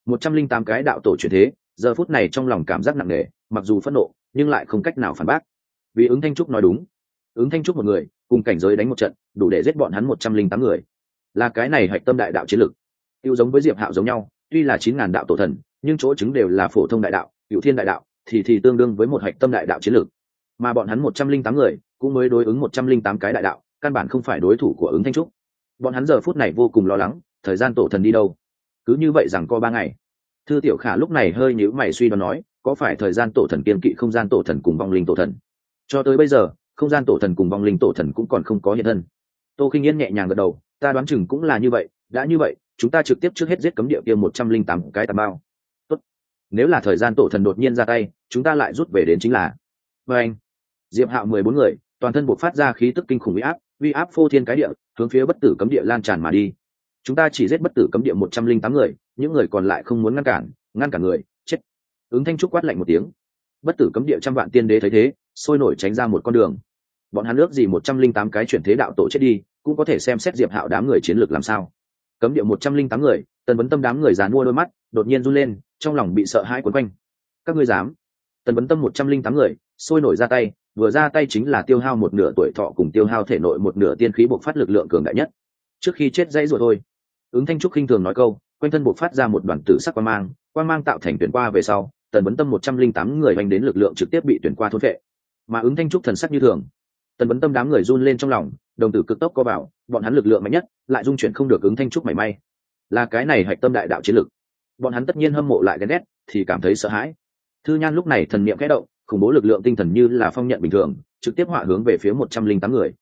108 cái đạo tổ chuyển thế, giờ phút này trong lòng cảm giác nặng nề, mặc dù phẫn nộ, nhưng lại không cách nào phản bác. Vì Ứng Thanh Trúc nói đúng, Ứng Thanh Trúc một người, cùng cảnh giới đánh một trận, đủ để giết bọn hắn 108 người. Là cái này hạch tâm đại đạo chiến lực. tiêu giống với Diệp Hạo giống nhau, tuy là 9.000 đạo tổ thần, nhưng chỗ chứng đều là phổ thông đại đạo, Cửu Thiên đại đạo thì tương đương với một hạch tâm đại đạo chiến lược, mà bọn hắn 108 người cũng mới đối ứng 108 cái đại đạo, căn bản không phải đối thủ của ứng thanh trúc. Bọn hắn giờ phút này vô cùng lo lắng, thời gian tổ thần đi đâu? Cứ như vậy rằng có 3 ngày. Thư Tiểu Khả lúc này hơi nhíu mày suy đoán nói, có phải thời gian tổ thần kiên kỵ không gian tổ thần cùng vong linh tổ thần? Cho tới bây giờ, không gian tổ thần cùng vong linh tổ thần cũng còn không có hiện thân. Tô Khinh Yên nhẹ nhàng gật đầu, ta đoán chừng cũng là như vậy, đã như vậy, chúng ta trực tiếp trước hết giết cấm địa kia 108 cái tà bao. Tốt. Nếu là thời gian tổ thần đột nhiên ra tay, chúng ta lại rút về đến chính là. Và anh, Diệp Hạo 14 người, toàn thân bộc phát ra khí tức kinh khủng uy áp phô thiên cái địa, hướng phía bất tử cấm địa lan tràn mà đi. Chúng ta chỉ giết bất tử cấm địa 108 người, những người còn lại không muốn ngăn cản người, chết. Ứng Thanh trúc quát lạnh một tiếng. Bất tử cấm địa trăm vạn tiên đế thấy thế, sôi nổi tránh ra một con đường. Bọn hắn ước gì 108 cái chuyển thế đạo tổ chết đi, cũng có thể xem xét Diệp Hạo đám người chiến lược làm sao. Cấm địa 108 người, Tần Vấn Tâm đám người giàn mua đôi mắt, đột nhiên run lên, trong lòng bị sợ hãi quấn quanh. Các ngươi dám? Tần Vấn Tâm 108 người, sôi nổi ra tay, vừa ra tay chính là tiêu hao một nửa tuổi thọ cùng tiêu hao thể nội một nửa tiên khí bộc phát lực lượng cường đại nhất. Trước khi chết dãy rồi thôi. Ứng Thanh trúc khinh thường nói câu, quanh thân bộc phát ra một đoàn tử sắc quang mang tạo thành tuyển qua về sau, Tần Vấn Tâm 108 người hành đến lực lượng trực tiếp bị tuyển qua thôn phệ. Mà Ứng Thanh trúc thần sắc như thường. Tần Vấn Tâm đám người run lên trong lòng, đồng tử cực tốc co vào, bọn hắn lực lượng mạnh nhất, lại dung chuyển không được Ứng Thanh trúc mảy may. Là cái này hạch tâm đại đạo chiến lực. Bọn hắn tất nhiên hâm mộ lại ghen ghét, thì cảm thấy sợ hãi. Thư Nhan lúc này thần niệm khẽ động, khủng bố lực lượng tinh thần như là phong nhận bình thường, trực tiếp họa hướng về phía 108 người.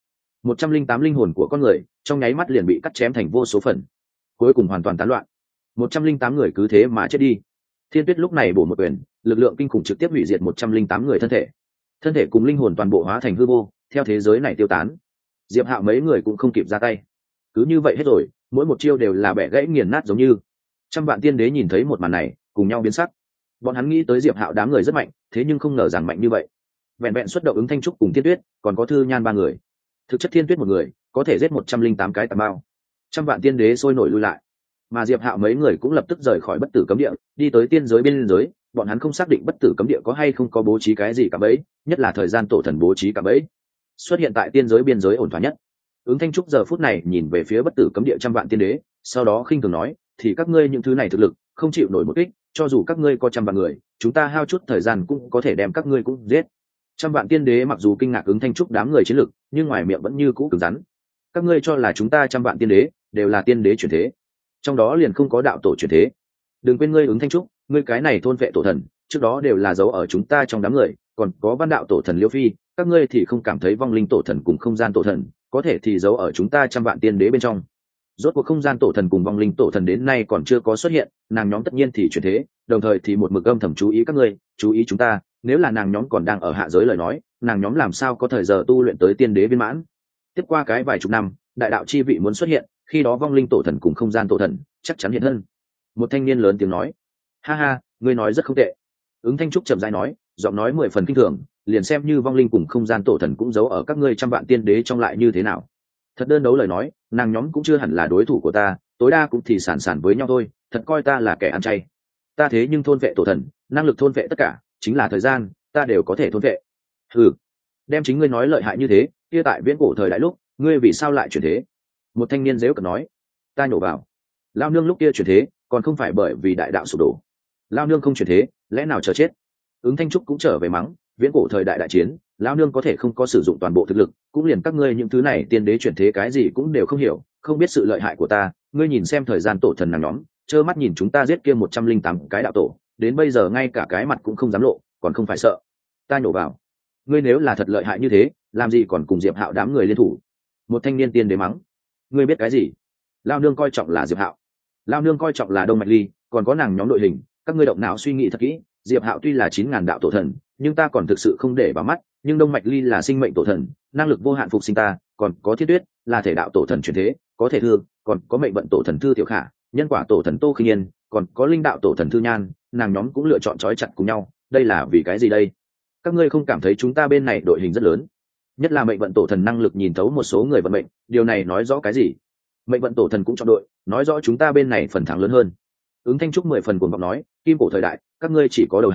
108 linh hồn của con người, trong nháy mắt liền bị cắt chém thành vô số phần, cuối cùng hoàn toàn tán loạn. 108 người cứ thế mà chết đi. Thiên Tuyết lúc này bổ một quyền, lực lượng kinh khủng trực tiếp hủy diệt 108 người thân thể cùng linh hồn toàn bộ hóa thành hư vô, theo thế giới này tiêu tán. Diệp Hạo mấy người cũng không kịp ra tay, cứ như vậy hết rồi, mỗi một chiêu đều là bẻ gãy nghiền nát giống như. Trăm vạn tiên đế nhìn thấy một màn này, cùng nhau biến sắc. Bọn hắn nghĩ tới Diệp Hạo đám người rất mạnh, thế nhưng không ngờ rằng mạnh như vậy. Vẹn vẹn xuất động Ứng Thanh trúc cùng Thiên Tuyết, còn có Thư Nhan 3 người. Thực chất Thiên Tuyết một người có thể giết 108 cái tà bao. Trăm vạn tiên đế sôi nổi lui lại, mà Diệp Hạo mấy người cũng lập tức rời khỏi bất tử cấm địa, đi tới tiên giới biên giới. Bọn hắn không xác định bất tử cấm địa có hay không có bố trí cái gì cả bấy, nhất là thời gian tổ thần bố trí cả bấy. Xuất hiện tại tiên giới biên giới ổn thỏa nhất. Ứng Thanh trúc giờ phút này nhìn về phía bất tử cấm địa trăm vạn tiên đế, sau đó khinh thường nói, thì các ngươi những thứ này thực lực không chịu nổi một kích, cho dù các ngươi có trăm vạn người, chúng ta hao chút thời gian cũng có thể đem các ngươi cũng giết. Trăm vạn tiên đế mặc dù kinh ngạc Ứng Thanh trúc đám người chiến lực, nhưng ngoài miệng vẫn như cũ cứng rắn. Các ngươi cho là chúng ta trăm vạn tiên đế đều là tiên đế chuyển thế, trong đó liền không có đạo tổ chuyển thế. Đừng quên ngươi Ứng Thanh trúc, ngươi cái này thôn vệ tổ thần, trước đó đều là dấu ở chúng ta trong đám người, còn có văn đạo tổ thần Liêu Phi, các ngươi thì không cảm thấy vong linh tổ thần cùng không gian tổ thần có thể thì giấu ở chúng ta trăm vạn tiên đế bên trong. Rốt cuộc không gian tổ thần cùng vong linh tổ thần đến nay còn chưa có xuất hiện, nàng nhóm tất nhiên thì chuyển thế, đồng thời thì một mực âm thầm chú ý các ngươi, chú ý chúng ta. Nếu là nàng nhóm còn đang ở hạ giới lời nói, nàng nhóm làm sao có thời giờ tu luyện tới tiên đế viên mãn. Tiếp qua cái vài chục năm, đại đạo chi vị muốn xuất hiện, khi đó vong linh tổ thần cùng không gian tổ thần chắc chắn hiện thân. Một thanh niên lớn tiếng nói, ha ha, ngươi nói rất không tệ. Ứng Thanh trúc chậm rãi nói, giọng nói 10 phần kinh thường, liền xem như vong linh cùng không gian tổ thần cũng giấu ở các ngươi trăm vạn tiên đế trong lại như thế nào. Thật đơn đấu lời nói, nàng nhóm cũng chưa hẳn là đối thủ của ta, tối đa cũng thì sản với nhau thôi, thật coi ta là kẻ ăn chay. Ta thế nhưng thôn vệ tổ thần, năng lực thôn vệ tất cả, chính là thời gian, ta đều có thể thôn vệ. Ừ, đem chính ngươi nói lợi hại như thế, kia tại viễn cổ thời đại lúc, ngươi vì sao lại chuyển thế? Một thanh niên dễu cợt nói, ta nhổ vào. Lao nương lúc kia chuyển thế, còn không phải bởi vì đại đạo sụp đổ. Lao nương không chuyển thế, lẽ nào chờ chết? Ứng Thanh trúc cũng trở về mắng, viễn cổ thời đại đại chiến, Lao nương có thể không có sử dụng toàn bộ thực lực, cũng liền các ngươi những thứ này tiên đế chuyển thế cái gì cũng đều không hiểu, không biết sự lợi hại của ta. Ngươi nhìn xem thời gian tổ thần nàng nhóm, trơ mắt nhìn chúng ta giết kia 108 cái đạo tổ, đến bây giờ ngay cả cái mặt cũng không dám lộ, còn không phải sợ? Ta nhổ vào. Ngươi nếu là thật lợi hại như thế, làm gì còn cùng Diệp Hạo đám người liên thủ? Một thanh niên tiên đế mắng. Ngươi biết cái gì? Lao nương coi trọng là Diệp Hạo, Lao nương coi trọng là Đông Mạch Ly, còn có nàng nhóm đội hình. Các ngươi động não suy nghĩ thật kỹ, Diệp Hạo tuy là 9.000 đạo tổ thần, nhưng ta còn thực sự không để vào mắt. Nhưng Đông Mạch Ly là sinh mệnh tổ thần, năng lực vô hạn phục sinh ta, còn có Thiết Tuyết là thể đạo tổ thần chuyển thế, có thể thương, còn có mệnh vận tổ thần Thư Tiểu Khả, nhân quả tổ thần Tô Khinh Yên, còn có linh đạo tổ thần Thư Nhan, nàng nhóm cũng lựa chọn trói chặt cùng nhau. Đây là vì cái gì đây? Các ngươi không cảm thấy chúng ta bên này đội hình rất lớn? Nhất là mệnh vận tổ thần năng lực nhìn thấu một số người vận mệnh, điều này nói rõ cái gì? Mệnh vận tổ thần cũng chọn đội, nói rõ chúng ta bên này phần thắng lớn hơn. Ứng Thanh trúc 10 phần cuồng vọng nói, kim cổ thời đại, các ngươi chỉ có đầu hàng,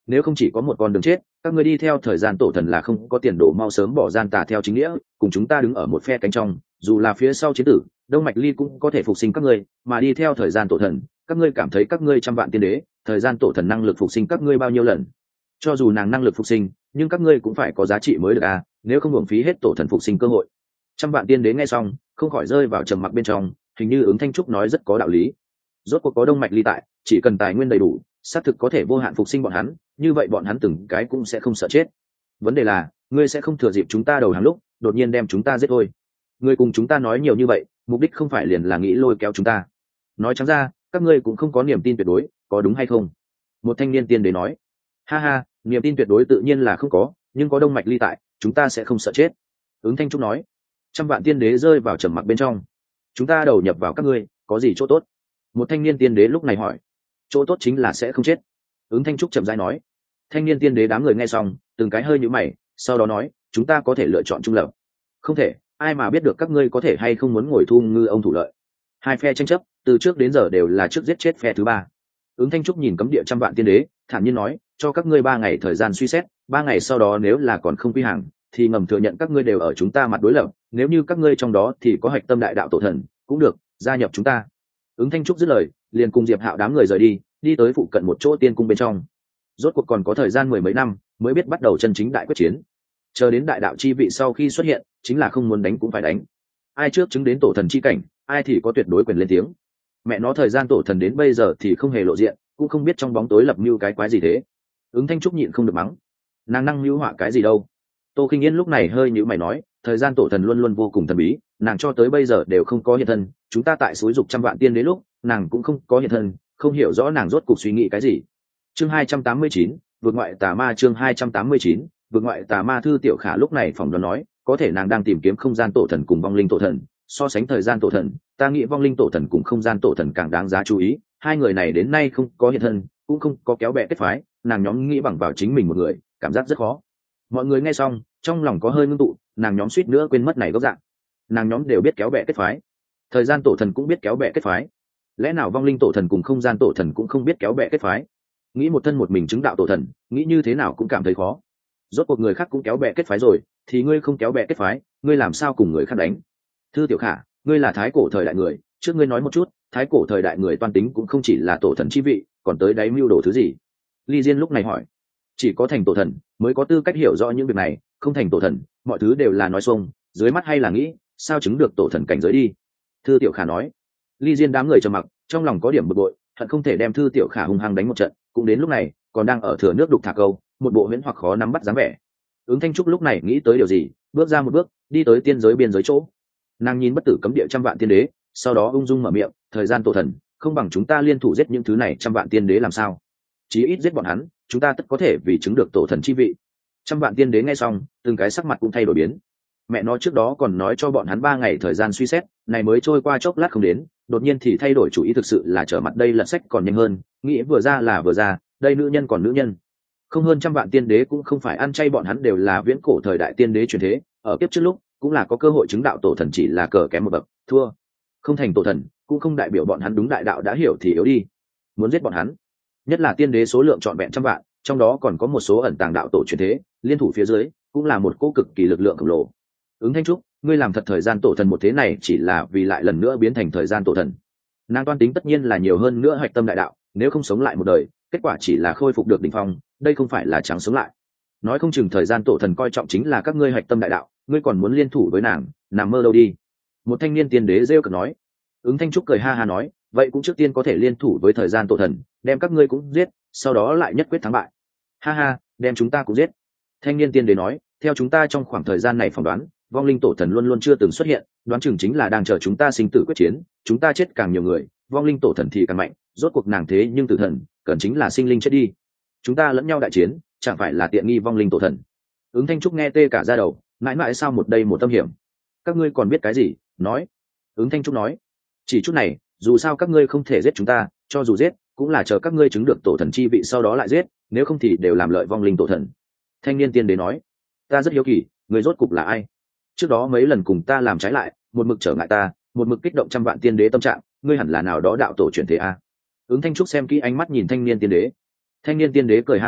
nếu không chỉ có một con đường chết, các ngươi đi theo thời gian tổ thần là không có tiền đồ, mau sớm bỏ gian tà theo chính nghĩa, cùng chúng ta đứng ở một phe cánh trong, dù là phía sau chiến tử, Đông Mạch Ly cũng có thể phục sinh các ngươi, mà đi theo thời gian tổ thần, các ngươi cảm thấy các ngươi trăm vạn tiên đế, thời gian tổ thần năng lực phục sinh các ngươi bao nhiêu lần? Cho dù nàng năng lực phục sinh, nhưng các ngươi cũng phải có giá trị mới được à, nếu không uổng phí hết tổ thần phục sinh cơ hội. Trăm vạn tiên đế nghe xong, không khỏi rơi vào trầm mặc bên trong, hình như Ứng Thanh Trúc nói rất có đạo lý. Rốt cuộc có Đông Mạch Ly tại, chỉ cần tài nguyên đầy đủ, xác thực có thể vô hạn phục sinh bọn hắn, như vậy bọn hắn từng cái cũng sẽ không sợ chết. Vấn đề là, ngươi sẽ không thừa dịp chúng ta đầu hàng lúc, đột nhiên đem chúng ta giết thôi. Ngươi cùng chúng ta nói nhiều như vậy, mục đích không phải liền là nghĩ lôi kéo chúng ta. Nói trắng ra, các ngươi cũng không có niềm tin tuyệt đối, có đúng hay không? Một thanh niên tiên đế nói. Ha ha, niềm tin tuyệt đối tự nhiên là không có, nhưng có Đông Mạch Ly tại, chúng ta sẽ không sợ chết. Ứng Thanh Trúc nói. Trăm vạn tiên đế rơi vào trầm mặc bên trong. Chúng ta đầu nhập vào các ngươi, có gì chỗ tốt? Một thanh niên tiên đế lúc này hỏi. Chỗ tốt chính là sẽ không chết. Ứng Thanh Trúc chậm rãi nói. Thanh niên tiên đế đám người nghe xong, từng cái hơi nhíu mày, sau đó nói, chúng ta có thể lựa chọn trung lập. Không thể, ai mà biết được các ngươi có thể hay không muốn ngồi thu ngư ông thủ lợi. Hai phe tranh chấp, từ trước đến giờ đều là trước giết chết phe thứ ba. Ứng Thanh Trúc nhìn cấm địa trăm vạn tiên đế, thản nhiên nói, cho các ngươi 3 ngày thời gian suy xét, 3 ngày sau đó nếu là còn không quy hàng, thì ngầm thừa nhận các ngươi đều ở chúng ta mặt đối lập, nếu như các ngươi trong đó thì có hạch tâm đại đạo tổ thần, cũng được, gia nhập chúng ta. Ứng Thanh Trúc dứt lời, liền cùng Diệp Hạo đám người rời đi, đi tới phụ cận một chỗ tiên cung bên trong. Rốt cuộc còn có thời gian 10 mấy năm, mới biết bắt đầu chân chính đại quyết chiến. Chờ đến đại đạo chi vị sau khi xuất hiện, chính là không muốn đánh cũng phải đánh. Ai trước chứng đến tổ thần chi cảnh, ai thì có tuyệt đối quyền lên tiếng. Mẹ nó thời gian tổ thần đến bây giờ thì không hề lộ diện, cũng không biết trong bóng tối lập mưu cái quái gì thế. Ứng Thanh Trúc nhịn không được mắng, nàng năng mưu họa cái gì đâu. Tô Khinh Yên lúc này hơi nhíu mày nói, thời gian tổ thần luôn luôn vô cùng thần bí, nàng cho tới bây giờ đều không có hiện thân, chúng ta tại suối dục trăm vạn tiên đế lúc, nàng cũng không có hiện thân, không hiểu rõ nàng rốt cuộc suy nghĩ cái gì. Chương 289, vượt ngoại tà ma. Chương 289, vượt ngoại tà ma. Thư Tiểu Khả lúc này phỏng đoán nói, có thể nàng đang tìm kiếm không gian tổ thần cùng vong linh tổ thần, so sánh thời gian tổ thần, ta nghĩ vong linh tổ thần cùng không gian tổ thần càng đáng giá chú ý, hai người này đến nay không có hiện thân, cũng không có kéo bè kết phái, nàng nhóm nghĩ bằng vào chính mình một người, cảm giác rất khó. Mọi người nghe xong, trong lòng có hơi ngưng tụ, nàng nhóm suýt nữa quên mất này gốc dạng. Nàng nhóm đều biết kéo bè kết phái, thời gian tổ thần cũng biết kéo bè kết phái, lẽ nào vong linh tổ thần cùng không gian tổ thần cũng không biết kéo bè kết phái? Nghĩ một thân một mình chứng đạo tổ thần, nghĩ như thế nào cũng cảm thấy khó. Rốt cuộc người khác cũng kéo bè kết phái rồi, thì ngươi không kéo bè kết phái, ngươi làm sao cùng người khác đánh? Thư Tiểu Khả, ngươi là thái cổ thời đại người, trước ngươi nói một chút, thái cổ thời đại người toan tính cũng không chỉ là tổ thần chi vị, còn tới đáy mưu đồ thứ gì? Ly Diên lúc này hỏi. Chỉ có thành tổ thần mới có tư cách hiểu rõ những việc này, không thành tổ thần, mọi thứ đều là nói xuông, dưới mắt hay là nghĩ, sao chứng được tổ thần cảnh giới đi? Thư Tiểu Khả nói. Ly Diên đám người trầm mặc, trong lòng có điểm bực bội, hận không thể đem Thư Tiểu Khả hung hăng đánh một trận, cũng đến lúc này, còn đang ở thừa nước đục thả câu, một bộ huyễn hoặc khó nắm bắt dáng vẻ. Ứng Thanh Trúc lúc này nghĩ tới điều gì, bước ra một bước, đi tới tiên giới biên giới chỗ. Nàng nhìn bất tử cấm địa trăm vạn tiên đế, sau đó ung dung mở miệng, thời gian tổ thần, không bằng chúng ta liên thủ giết những thứ này trăm vạn tiên đế làm sao? Chí ít giết bọn hắn, chúng ta tất có thể vì chứng được tổ thần chi vị. Trăm vạn tiên đế nghe xong, từng cái sắc mặt cũng thay đổi biến. Mẹ nó trước đó còn nói cho bọn hắn 3 ngày thời gian suy xét, này mới trôi qua chốc lát không đến, đột nhiên thì thay đổi chủ ý, thực sự là trở mặt đây lật sách còn nhanh hơn, nghĩ vừa ra là vừa ra, đây nữ nhân còn nữ nhân. Không hơn trăm vạn tiên đế cũng không phải ăn chay, bọn hắn đều là viễn cổ thời đại tiên đế truyền thế, ở kiếp trước lúc cũng là có cơ hội chứng đạo tổ thần, chỉ là cờ kém một bậc, thua. Không thành tổ thần, cũng không đại biểu bọn hắn đúng đại đạo đã hiểu thì yếu đi. Muốn giết bọn hắn, nhất là tiên đế số lượng trọn vẹn trăm vạn, trong đó còn có một số ẩn tàng đạo tổ truyền thế, liên thủ phía dưới cũng là một cỗ cực kỳ lực lượng khổng lồ. Ứng Thanh Trúc, ngươi làm thật thời gian tổ thần một thế này chỉ là vì lại lần nữa biến thành thời gian tổ thần. Nàng toan tính tất nhiên là nhiều hơn nữa hạch tâm đại đạo, nếu không sống lại một đời, kết quả chỉ là khôi phục được đỉnh phong, đây không phải là trắng sống lại. Nói không chừng thời gian tổ thần coi trọng chính là các ngươi hạch tâm đại đạo, ngươi còn muốn liên thủ với nàng, nằm mơ đâu đi. Một thanh niên tiên đế rêu cợt nói. Ứng Thanh Trúc cười ha ha nói, vậy cũng trước tiên có thể liên thủ với thời gian tổ thần, đem các ngươi cũng giết, sau đó lại nhất quyết thắng bại. Ha ha, đem chúng ta cũng giết. Thanh niên tiên đế nói, theo chúng ta trong khoảng thời gian này phỏng đoán, vong linh tổ thần luôn luôn chưa từng xuất hiện, đoán chừng chính là đang chờ chúng ta sinh tử quyết chiến, chúng ta chết càng nhiều người, vong linh tổ thần thì càng mạnh, rốt cuộc nàng thế nhưng tử thần, cần chính là sinh linh chết đi. Chúng ta lẫn nhau đại chiến, chẳng phải là tiện nghi vong linh tổ thần. Ứng Thanh Trúc nghe tê cả da đầu, mãi mãi sao một đây một tâm hiểm. Các ngươi còn biết cái gì? Nói. Ứng Thanh Trúc nói, chỉ chút này, dù sao các ngươi không thể giết chúng ta, cho dù giết, cũng là chờ các ngươi chứng được tổ thần chi vị sau đó lại giết, nếu không thì đều làm lợi vong linh tổ thần. Thanh niên tiên đế nói, ta rất hiếu kỳ, người rốt cục là ai? Trước đó mấy lần cùng ta làm trái lại, một mực trở ngại ta, một mực kích động trăm vạn tiên đế tâm trạng, ngươi hẳn là nào đó đạo tổ truyền thế a? Ứng Thanh Trúc xem kỹ ánh mắt nhìn thanh niên tiên đế. Thanh niên tiên đế cười ha ha,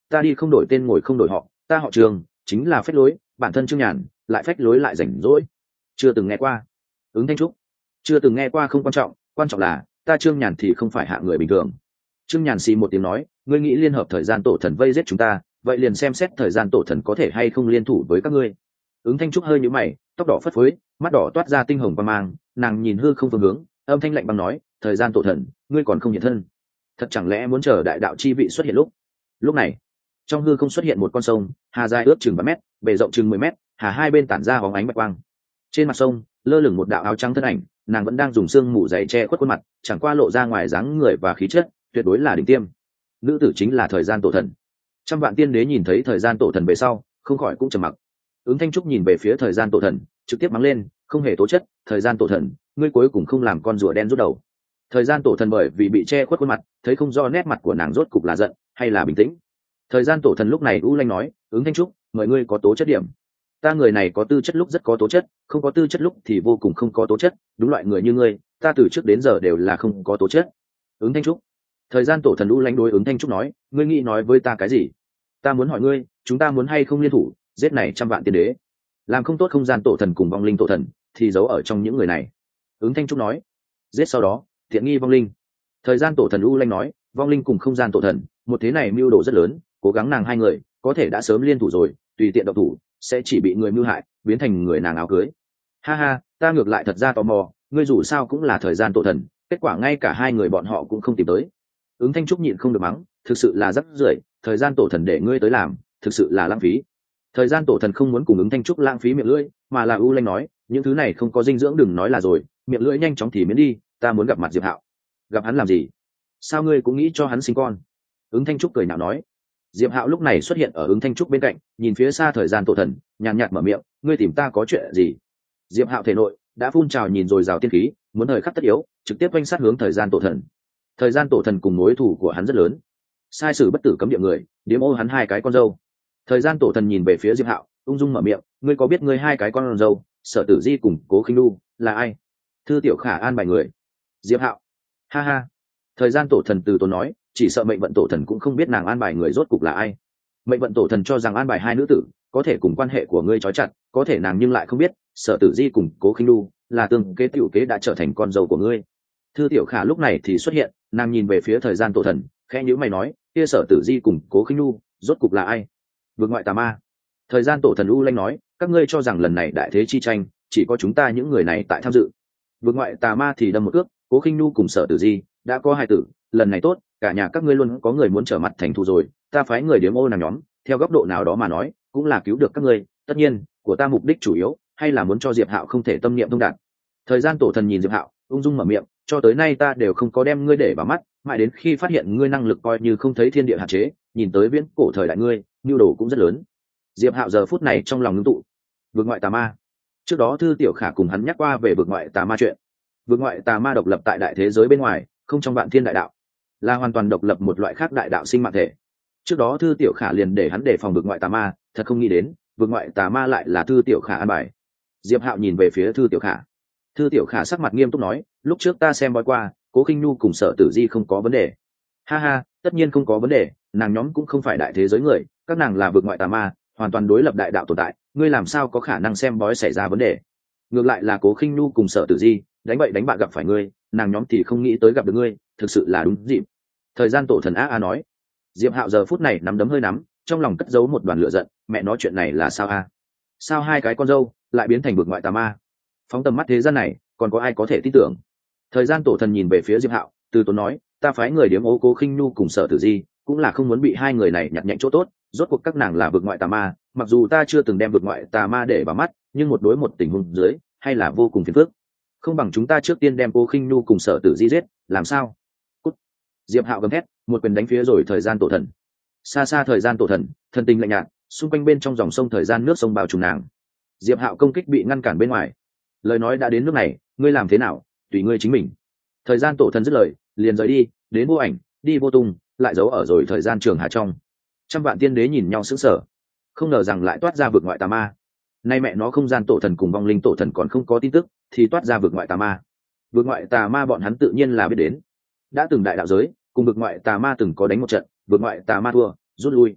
ta đi không đổi tên ngồi không đổi họ, ta họ Trường, chính là phách lối, bản thân Trương Nhàn, lại phách lối lại rảnh rỗi. Chưa từng nghe qua. Ứng Thanh Trúc. Chưa từng nghe qua không quan trọng là ta Trương Nhàn thì không phải hạ người bình thường. Trương Nhàn xì một tiếng nói, ngươi nghĩ liên hợp thời gian tổ thần vây giết chúng ta, vậy liền xem xét thời gian tổ thần có thể hay không liên thủ với các ngươi. Ứng Thanh Trúc hơi nhíu mày, tóc đỏ phất phới, mắt đỏ toát ra tinh hồng và mang, nàng nhìn hư không phương hướng, âm thanh lạnh băng nói, thời gian tổ thần, ngươi còn không hiện thân, thật chẳng lẽ muốn chờ đại đạo chi vị xuất hiện lúc này trong hư không xuất hiện một con sông, hà dài ước chừng 3 mét, bề rộng chừng 10 mét, hà hai bên tản ra bóng ánh bạch quang. Trên mặt sông lơ lửng một đạo áo trắng thân ảnh, nàng vẫn đang dùng xương mù dày che khuất khuôn mặt, chẳng qua lộ ra ngoài dáng người và khí chất tuyệt đối là đỉnh tiêm. Nữ tử chính là thời gian tổ thần. Trăm vạn tiên đế nhìn thấy thời gian tổ thần về sau không khỏi cũng trầm mặc. Ứng Thanh Trúc nhìn về phía thời gian tổ thần, trực tiếp mắng lên, không hề tố chất, thời gian tổ thần, ngươi cuối cùng không làm con rùa đen rút đầu. Thời gian tổ thần bởi vì bị che khuất khuôn mặt, thấy không rõ nét mặt của nàng rốt cục là giận hay là bình tĩnh. Thời gian tổ thần lúc này u lanh nói, Ứng Thanh Trúc, mời ngươi có tố chất điểm. Ta người này có tư chất lúc rất có tố chất, không có tư chất lúc thì vô cùng không có tố chất, đúng loại người như ngươi, ta từ trước đến giờ đều là không có tố chất. Ứng Thanh Trúc. Thời gian tổ thần u lanh đối Ứng Thanh Trúc nói, ngươi nghĩ nói với ta cái gì? Ta muốn hỏi ngươi, chúng ta muốn hay không liên thủ giết này trăm vạn tiên đế? Làm không tốt không gian tổ thần cùng vong linh tổ thần thì giấu ở trong những người này. Ứng Thanh Trúc nói, giết sau đó thiện nghi vong linh. Thời gian tổ thần u lanh nói, vong linh cùng không gian tổ thần một thế này mưu đồ rất lớn, cố gắng nàng hai người có thể đã sớm liên thủ rồi, tùy tiện động thủ sẽ chỉ bị người mưu hại, biến thành người nàng áo cưới. Ha ha, ta ngược lại thật ra tò mò, ngươi dù sao cũng là thời gian tổ thần, kết quả ngay cả hai người bọn họ cũng không tìm tới. Ứng Thanh Trúc nhịn không được mắng, thực sự là rất rưởi, thời gian tổ thần để ngươi tới làm, thực sự là lãng phí. Thời gian tổ thần không muốn cùng Ứng Thanh Trúc lãng phí miệng lưỡi, mà là u lanh nói, những thứ này không có dinh dưỡng đừng nói là rồi, miệng lưỡi nhanh chóng thì miễn đi, ta muốn gặp mặt Diệp Hạo. Gặp hắn làm gì? Sao ngươi cũng nghĩ cho hắn sinh con? Ứng Thanh Trúc cười nhạo nói. Diệp Hạo lúc này xuất hiện ở Ứng Thanh Trúc bên cạnh, nhìn phía xa thời gian tổ thần, nhàn nhạt mở miệng, ngươi tìm ta có chuyện gì? Diệp Hạo thể nội đã phun trào nhìn rồi rào tiên khí, muốn thời khắc tất yếu trực tiếp quanh sát hướng thời gian tổ thần. Thời gian tổ thần cùng mối thù của hắn rất lớn, sai sử bất tử cấm địa người, điếm ô hắn hai cái con dâu. Thời gian tổ thần nhìn về phía Diệp Hạo, ung dung mở miệng, ngươi có biết ngươi hai cái con dâu Sở Tử Di cùng Cố Khinh Nu là ai? Thư Tiểu Khả an bài người. Diệp Hạo. Ha ha. Thời gian tổ thần từ tốn nói, chỉ sợ mệnh vận tổ thần cũng không biết nàng an bài người rốt cục là ai. Mệnh vận tổ thần cho rằng an bài hai nữ tử có thể cùng quan hệ của ngươi trói chặt, có thể nàng nhưng lại không biết Sở Tử Di cùng Cố Khinh Nu là tương kế tiểu kế đã trở thành con dâu của ngươi. Thư Tiểu Khả lúc này thì xuất hiện, nàng nhìn về phía thời gian tổ thần, khẽ nhíu mày nói, kia Sở Tử Di cùng Cố Khinh Nu rốt cục là ai? Vượt ngoại tà ma. Thời gian tổ thần u lanh nói, các ngươi cho rằng lần này đại thế chi tranh chỉ có chúng ta những người này tại tham dự. Vượt ngoại tà ma thì đâm một cước, Cố Khinh Nu cùng Sở Tử Di đã có hai tử, lần này tốt, cả nhà các ngươi luôn có người muốn trở mặt thành thù rồi, ta phái người điếm ô nàng nhóm, theo góc độ nào đó mà nói cũng là cứu được các ngươi, tất nhiên của ta mục đích chủ yếu hay là muốn cho Diệp Hạo không thể tâm niệm thông đạt. Thời gian tổ thần nhìn Diệp Hạo ung dung mở miệng, cho tới nay ta đều không có đem ngươi để vào mắt, mãi đến khi phát hiện ngươi năng lực coi như không thấy thiên địa hạn chế, nhìn tới viễn cổ thời đại ngươi nhu đồ cũng rất lớn. Diệp Hạo giờ phút này trong lòng ngưng tụ. Vượt ngoại tà ma. Trước đó Thư Tiểu Khả cùng hắn nhắc qua về vượt ngoại tà ma chuyện. Vượt ngoại tà ma độc lập tại đại thế giới bên ngoài, không trong vạn thiên đại đạo, là hoàn toàn độc lập một loại khác đại đạo sinh mạng thể. Trước đó Thư Tiểu Khả liền để hắn đề phòng vượt ngoại tà ma, thật không nghĩ đến vượt ngoại tà ma lại là Thư Tiểu Khả an bài. Diệp Hạo nhìn về phía Thư Tiểu Khả. Thư Tiểu Khả sắc mặt nghiêm túc nói, lúc trước ta xem bói qua, Cố Khinh Nu cùng Sở Tử Di không có vấn đề. Ha ha, tất nhiên không có vấn đề, nàng nhóm cũng không phải đại thế giới người, các nàng là vượt ngoại tà ma, hoàn toàn đối lập đại đạo tồn tại, ngươi làm sao có khả năng xem bói xảy ra vấn đề? Ngược lại là Cố Khinh Nu cùng Sở Tử Di đánh bậy đánh bạ gặp phải ngươi, nàng nhóm thì không nghĩ tới gặp được ngươi, thực sự là đúng dịp. Thời gian tổ thần a nói. Diệp Hạo giờ phút này nắm đấm hơi nắm, trong lòng cất giấu một đoàn lửa giận, mẹ nói chuyện này là sao a? Sao hai cái con dâu lại biến thành vượt ngoại tà ma? Phóng tầm mắt thế gian này, còn có ai có thể tin tưởng? Thời gian tổ thần nhìn về phía Diệp Hạo, từ tốn nói, ta phái người điếm ô Cố Khinh Nu cùng Sở Tử Di, cũng là không muốn bị hai người này nhặt nhạnh chỗ tốt, rốt cuộc các nàng là vượt ngoại tà ma, mặc dù ta chưa từng đem vượt ngoại tà ma để vào mắt, nhưng một đối một tình huống dưới, hay là vô cùng phiền phức. Không bằng chúng ta trước tiên đem Cố Khinh Nu cùng Sở Tử Di giết, làm sao? Cút. Diệp Hạo gầm thét, một quyền đánh phía rồi thời gian tổ thần. Xa xa thời gian tổ thần, thần tình lạnh nhạt, xung quanh bên trong dòng sông thời gian nước sông bao trùm nàng. Diệp Hạo công kích bị ngăn cản bên ngoài. Lời nói đã đến nước này, ngươi làm thế nào, tùy ngươi chính mình. Thời gian tổ thần dứt lời, liền rời đi, đến vô ảnh, đi vô tung, lại giấu ở rồi thời gian trường hạ trong. Trăm vạn tiên đế nhìn nhau sững sờ, không ngờ rằng lại toát ra vượt ngoại tà ma. Nay mẹ nó không gian tổ thần cùng vong linh tổ thần còn không có tin tức, thì toát ra vượt ngoại tà ma. Vượt ngoại tà ma bọn hắn tự nhiên là biết đến, đã từng đại đạo giới cùng vượt ngoại tà ma từng có đánh một trận, vượt ngoại tà ma thua, rút lui.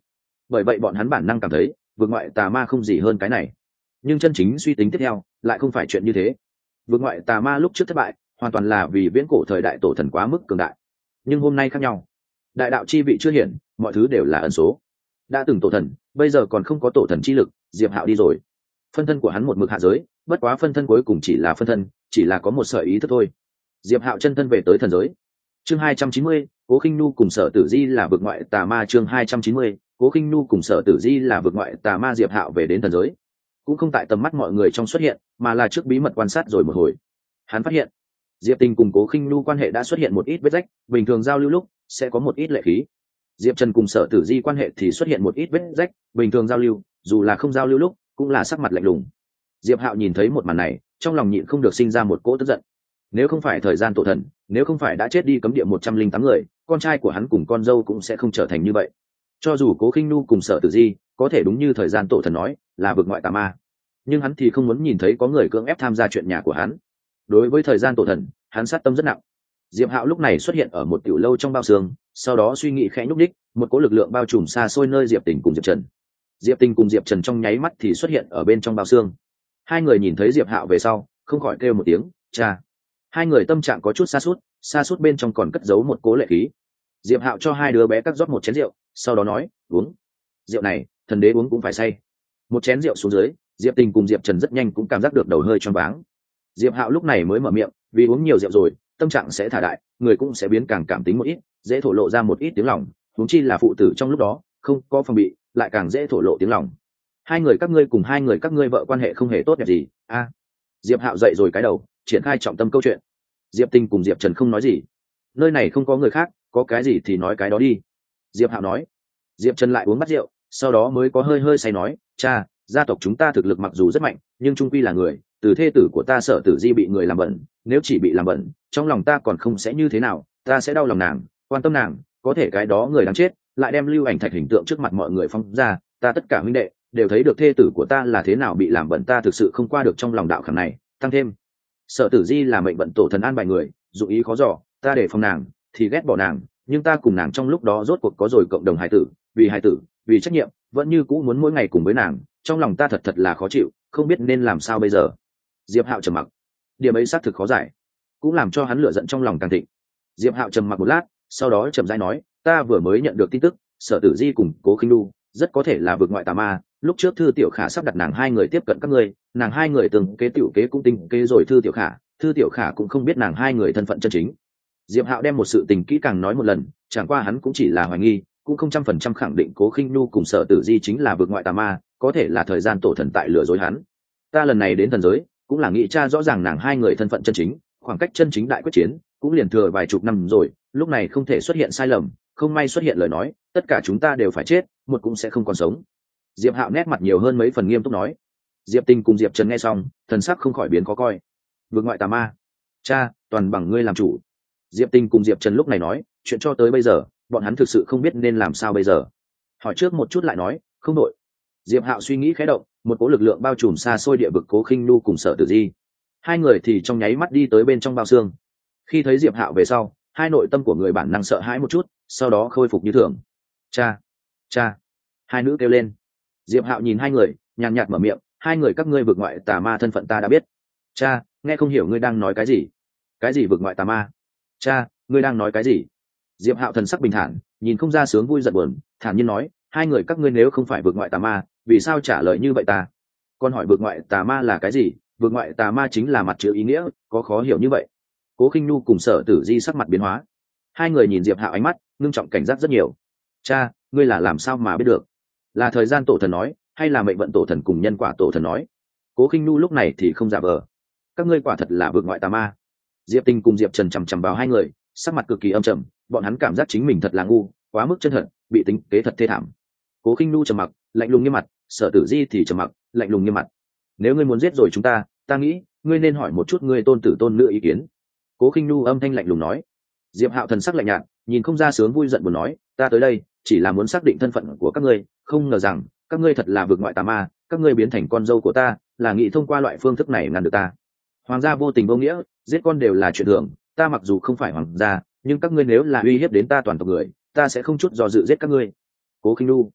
bởi vậy bọn hắn bản năng cảm thấy vượt ngoại tà ma không gì hơn cái này. Nhưng chân chính suy tính tiếp theo lại không phải chuyện như thế. Vượt ngoại tà ma lúc trước thất bại hoàn toàn là vì viễn cổ thời đại tổ thần quá mức cường đại, nhưng hôm nay khác nhau. Đại đạo chi vị chưa hiển, mọi thứ đều là ẩn số. Đã từng tổ thần, bây giờ còn không có tổ thần chi lực, Diệp Hạo đi rồi. Phân thân của hắn một mực hạ giới, bất quá phân thân cuối cùng chỉ là phân thân, chỉ là có một sợi ý thức thôi. Diệp Hạo chân thân về tới thần giới. Chương 290, Cố Khinh Nu cùng Sở Tử Di là vực ngoại tà ma. Chương 290, Cố Khinh Nu cùng Sở Tử Di là vực ngoại tà ma. Diệp Hạo về đến thần giới, cũng không tại tầm mắt mọi người trong xuất hiện, mà là trước bí mật quan sát rồi một hồi. Hắn phát hiện, Diệp Tình cùng Cố Khinh Nu quan hệ đã xuất hiện một ít vết rách, bình thường giao lưu lúc sẽ có một ít lệ khí. Diệp Trần cùng Sở Tử Di quan hệ thì xuất hiện một ít vết rách, bình thường giao lưu, dù là không giao lưu lúc, cũng là sắc mặt lạnh lùng. Diệp Hạo nhìn thấy một màn này, trong lòng nhịn không được sinh ra một cỗ tức giận. Nếu không phải thời gian tổ thần, nếu không phải đã chết đi cấm địa 108 người, con trai của hắn cùng con dâu cũng sẽ không trở thành như vậy. Cho dù Cố Khinh Nu cùng Sở Tử Di có thể đúng như thời gian tổ thần nói, là vực ngoại tà ma, nhưng hắn thì không muốn nhìn thấy có người cưỡng ép tham gia chuyện nhà của hắn. Đối với thời gian tổ thần, hắn sát tâm rất nặng. Diệp Hạo lúc này xuất hiện ở một tiểu lâu trong bao xương, sau đó suy nghĩ khẽ nhúc nhích, một cỗ lực lượng bao trùm xa xôi nơi Diệp Tình cùng Diệp Trần. Diệp Tình cùng Diệp Trần trong nháy mắt thì xuất hiện ở bên trong bao xương. Hai người nhìn thấy Diệp Hạo về sau, không khỏi kêu một tiếng, "Cha." Hai người tâm trạng có chút xa suốt bên trong còn cất giấu một cố lệ khí. Diệp Hạo cho hai đứa bé cắt rót một chén rượu, sau đó nói, "Uống. Rượu này, thần đế uống cũng phải say." Một chén rượu xuống dưới, Diệp Tình cùng Diệp Trần rất nhanh cũng cảm giác được đầu hơi choáng váng. Diệp Hạo lúc này mới mở miệng, vì uống nhiều rượu rồi, tâm trạng sẽ thả đại, người cũng sẽ biến càng cảm tính một ít, dễ thổ lộ ra một ít tiếng lòng, huống chi là phụ tử trong lúc đó, không có phòng bị, lại càng dễ thổ lộ tiếng lòng. Hai người các ngươi cùng hai người các ngươi vợ quan hệ không hề tốt đẹp gì a? Diệp Hạo dậy rồi cái đầu, triển khai trọng tâm câu chuyện. Diệp Tình cùng Diệp Trần không nói gì. Nơi này không có người khác, có cái gì thì nói cái đó đi. Diệp Hạo nói. Diệp Trần lại uống bát rượu, sau đó mới có hơi say nói, "Cha, gia tộc chúng ta thực lực mặc dù rất mạnh, nhưng trung quy là người, từ thê tử của ta Sở Tử Di bị người làm bẩn, nếu chỉ bị làm bẩn, trong lòng ta còn không sẽ như thế nào, ta sẽ đau lòng nàng, quan tâm nàng, có thể cái đó người đáng chết, lại đem lưu ảnh thạch hình tượng trước mặt mọi người phóng ra, ta tất cả huynh đệ đều thấy được thê tử của ta là thế nào bị làm bẩn, ta thực sự không qua được trong lòng đạo khảm này, tăng thêm Sở Tử Di là mệnh vận tổ thần an bài người, dụng ý khó dò, ta để phòng nàng thì ghét bỏ nàng, nhưng ta cùng nàng trong lúc đó rốt cuộc có rồi cộng đồng hài tử, vì hài tử, vì trách nhiệm, vẫn như cũ muốn mỗi ngày cùng với nàng, trong lòng ta thật là khó chịu, không biết nên làm sao bây giờ." Diệp Hạo trầm mặc. Điểm ấy xác thực khó giải, cũng làm cho hắn lửa giận trong lòng càng thịnh. Diệp Hạo trầm mặc một lát, sau đó chậm rãi nói, "Ta vừa mới nhận được tin tức, Sở Tử Di cùng Cố Khinh Nu rất có thể là vực ngoại tà ma, lúc trước Thư Tiểu Khả sắp đặt nàng hai người tiếp cận các ngươi, nàng hai người từng kế tiểu kế cũng tinh kế rồi Thư Tiểu Khả cũng không biết nàng hai người thân phận chân chính." Diệp Hạo đem một sự tình kỹ càng nói một lần, chẳng qua hắn cũng chỉ là hoài nghi, cũng không 100% khẳng định Cố Khinh Nu cùng Sở Tử Di chính là vực ngoại tà ma, có thể là thời gian tổ thần tại lừa dối hắn. Ta lần này đến thần giới, cũng là nghĩ tra rõ ràng nàng hai người thân phận chân chính, khoảng cách chân chính đại quyết chiến cũng liền thừa vài chục năm rồi, lúc này không thể xuất hiện sai lầm, không may xuất hiện lời nói, tất cả chúng ta đều phải chết, một cũng sẽ không còn sống. Diệp Hạo nét mặt nhiều hơn mấy phần nghiêm túc nói. Diệp Tình cùng Diệp Trần nghe xong, thần sắc không khỏi biến khó coi. Vực ngoại tà ma, cha, toàn bằng ngươi làm chủ. Diệp Tình cùng Diệp Trần lúc này nói, chuyện cho tới bây giờ, bọn hắn thực sự không biết nên làm sao bây giờ. Hỏi trước một chút lại nói, không đội. Diệp Hạo suy nghĩ khẽ động, một cỗ lực lượng bao trùm xa xôi địa vực Cố Khinh Nu cùng Sở Tử Di. Hai người thì trong nháy mắt đi tới bên trong bao xương. Khi thấy Diệp Hạo về sau, hai nội tâm của người bản năng sợ hãi một chút, sau đó khôi phục như thường. "Cha, cha!" Hai nữ kêu lên. Diệp Hạo nhìn hai người, nhàn nhạt mở miệng, "Hai người các ngươi vực ngoại tà ma thân phận ta đã biết." "Cha, nghe không hiểu ngươi đang nói cái gì." "Cái gì vực ngoại tà ma? Cha, ngươi đang nói cái gì?" Diệp Hạo thần sắc bình thản, nhìn không ra sướng vui giận buồn, thản nhiên nói, "Hai người các ngươi nếu không phải vực ngoại tà ma, vì sao trả lời như vậy ta?" Con hỏi vực ngoại tà ma là cái gì? Vực ngoại tà ma chính là mặt chữ ý nghĩa, có khó hiểu như vậy? Cố Khinh Nu cùng Sở Tử Di sắc mặt biến hóa. Hai người nhìn Diệp Hạo ánh mắt ngưng trọng cảnh giác rất nhiều. "Cha, ngươi là làm sao mà biết được? Là thời gian tổ thần nói, hay là mệnh vận tổ thần cùng nhân quả tổ thần nói?" Cố Khinh Nu lúc này thì không giả vờ. "Các ngươi quả thật là vực ngoại tà ma." Diệp Tình cùng Diệp Trần chằm chằm vào hai người, sắc mặt cực kỳ âm trầm, bọn hắn cảm giác chính mình thật là ngu, quá mức chân thật, bị tính kế thật thê thảm. Cố Khinh Nu trầm mặc, lạnh lùng nghiêm mặt, Sở Tử Di thì trầm mặc, lạnh lùng nghiêm mặt. "Nếu ngươi muốn giết rồi chúng ta nghĩ ngươi nên hỏi một chút ngươi tôn tử tôn nữ ý kiến." Cố Khinh Nu âm thanh lạnh lùng nói. Diệp Hạo thần sắc lạnh nhạt, nhìn không ra sướng vui giận buồn nói, "Ta tới đây chỉ là muốn xác định thân phận của các ngươi, không ngờ rằng các ngươi thật là vực ngoại tà ma, các ngươi biến thành con dâu của ta, là nghĩ thông qua loại phương thức này ngăn được ta. Hoàng gia vô tình vô nghĩa, giết con đều là chuyện thường, ta mặc dù không phải hoàng gia, nhưng các ngươi nếu là uy hiếp đến ta toàn tộc người, ta sẽ không chút do dự giết các ngươi." Cố Khinh Nu.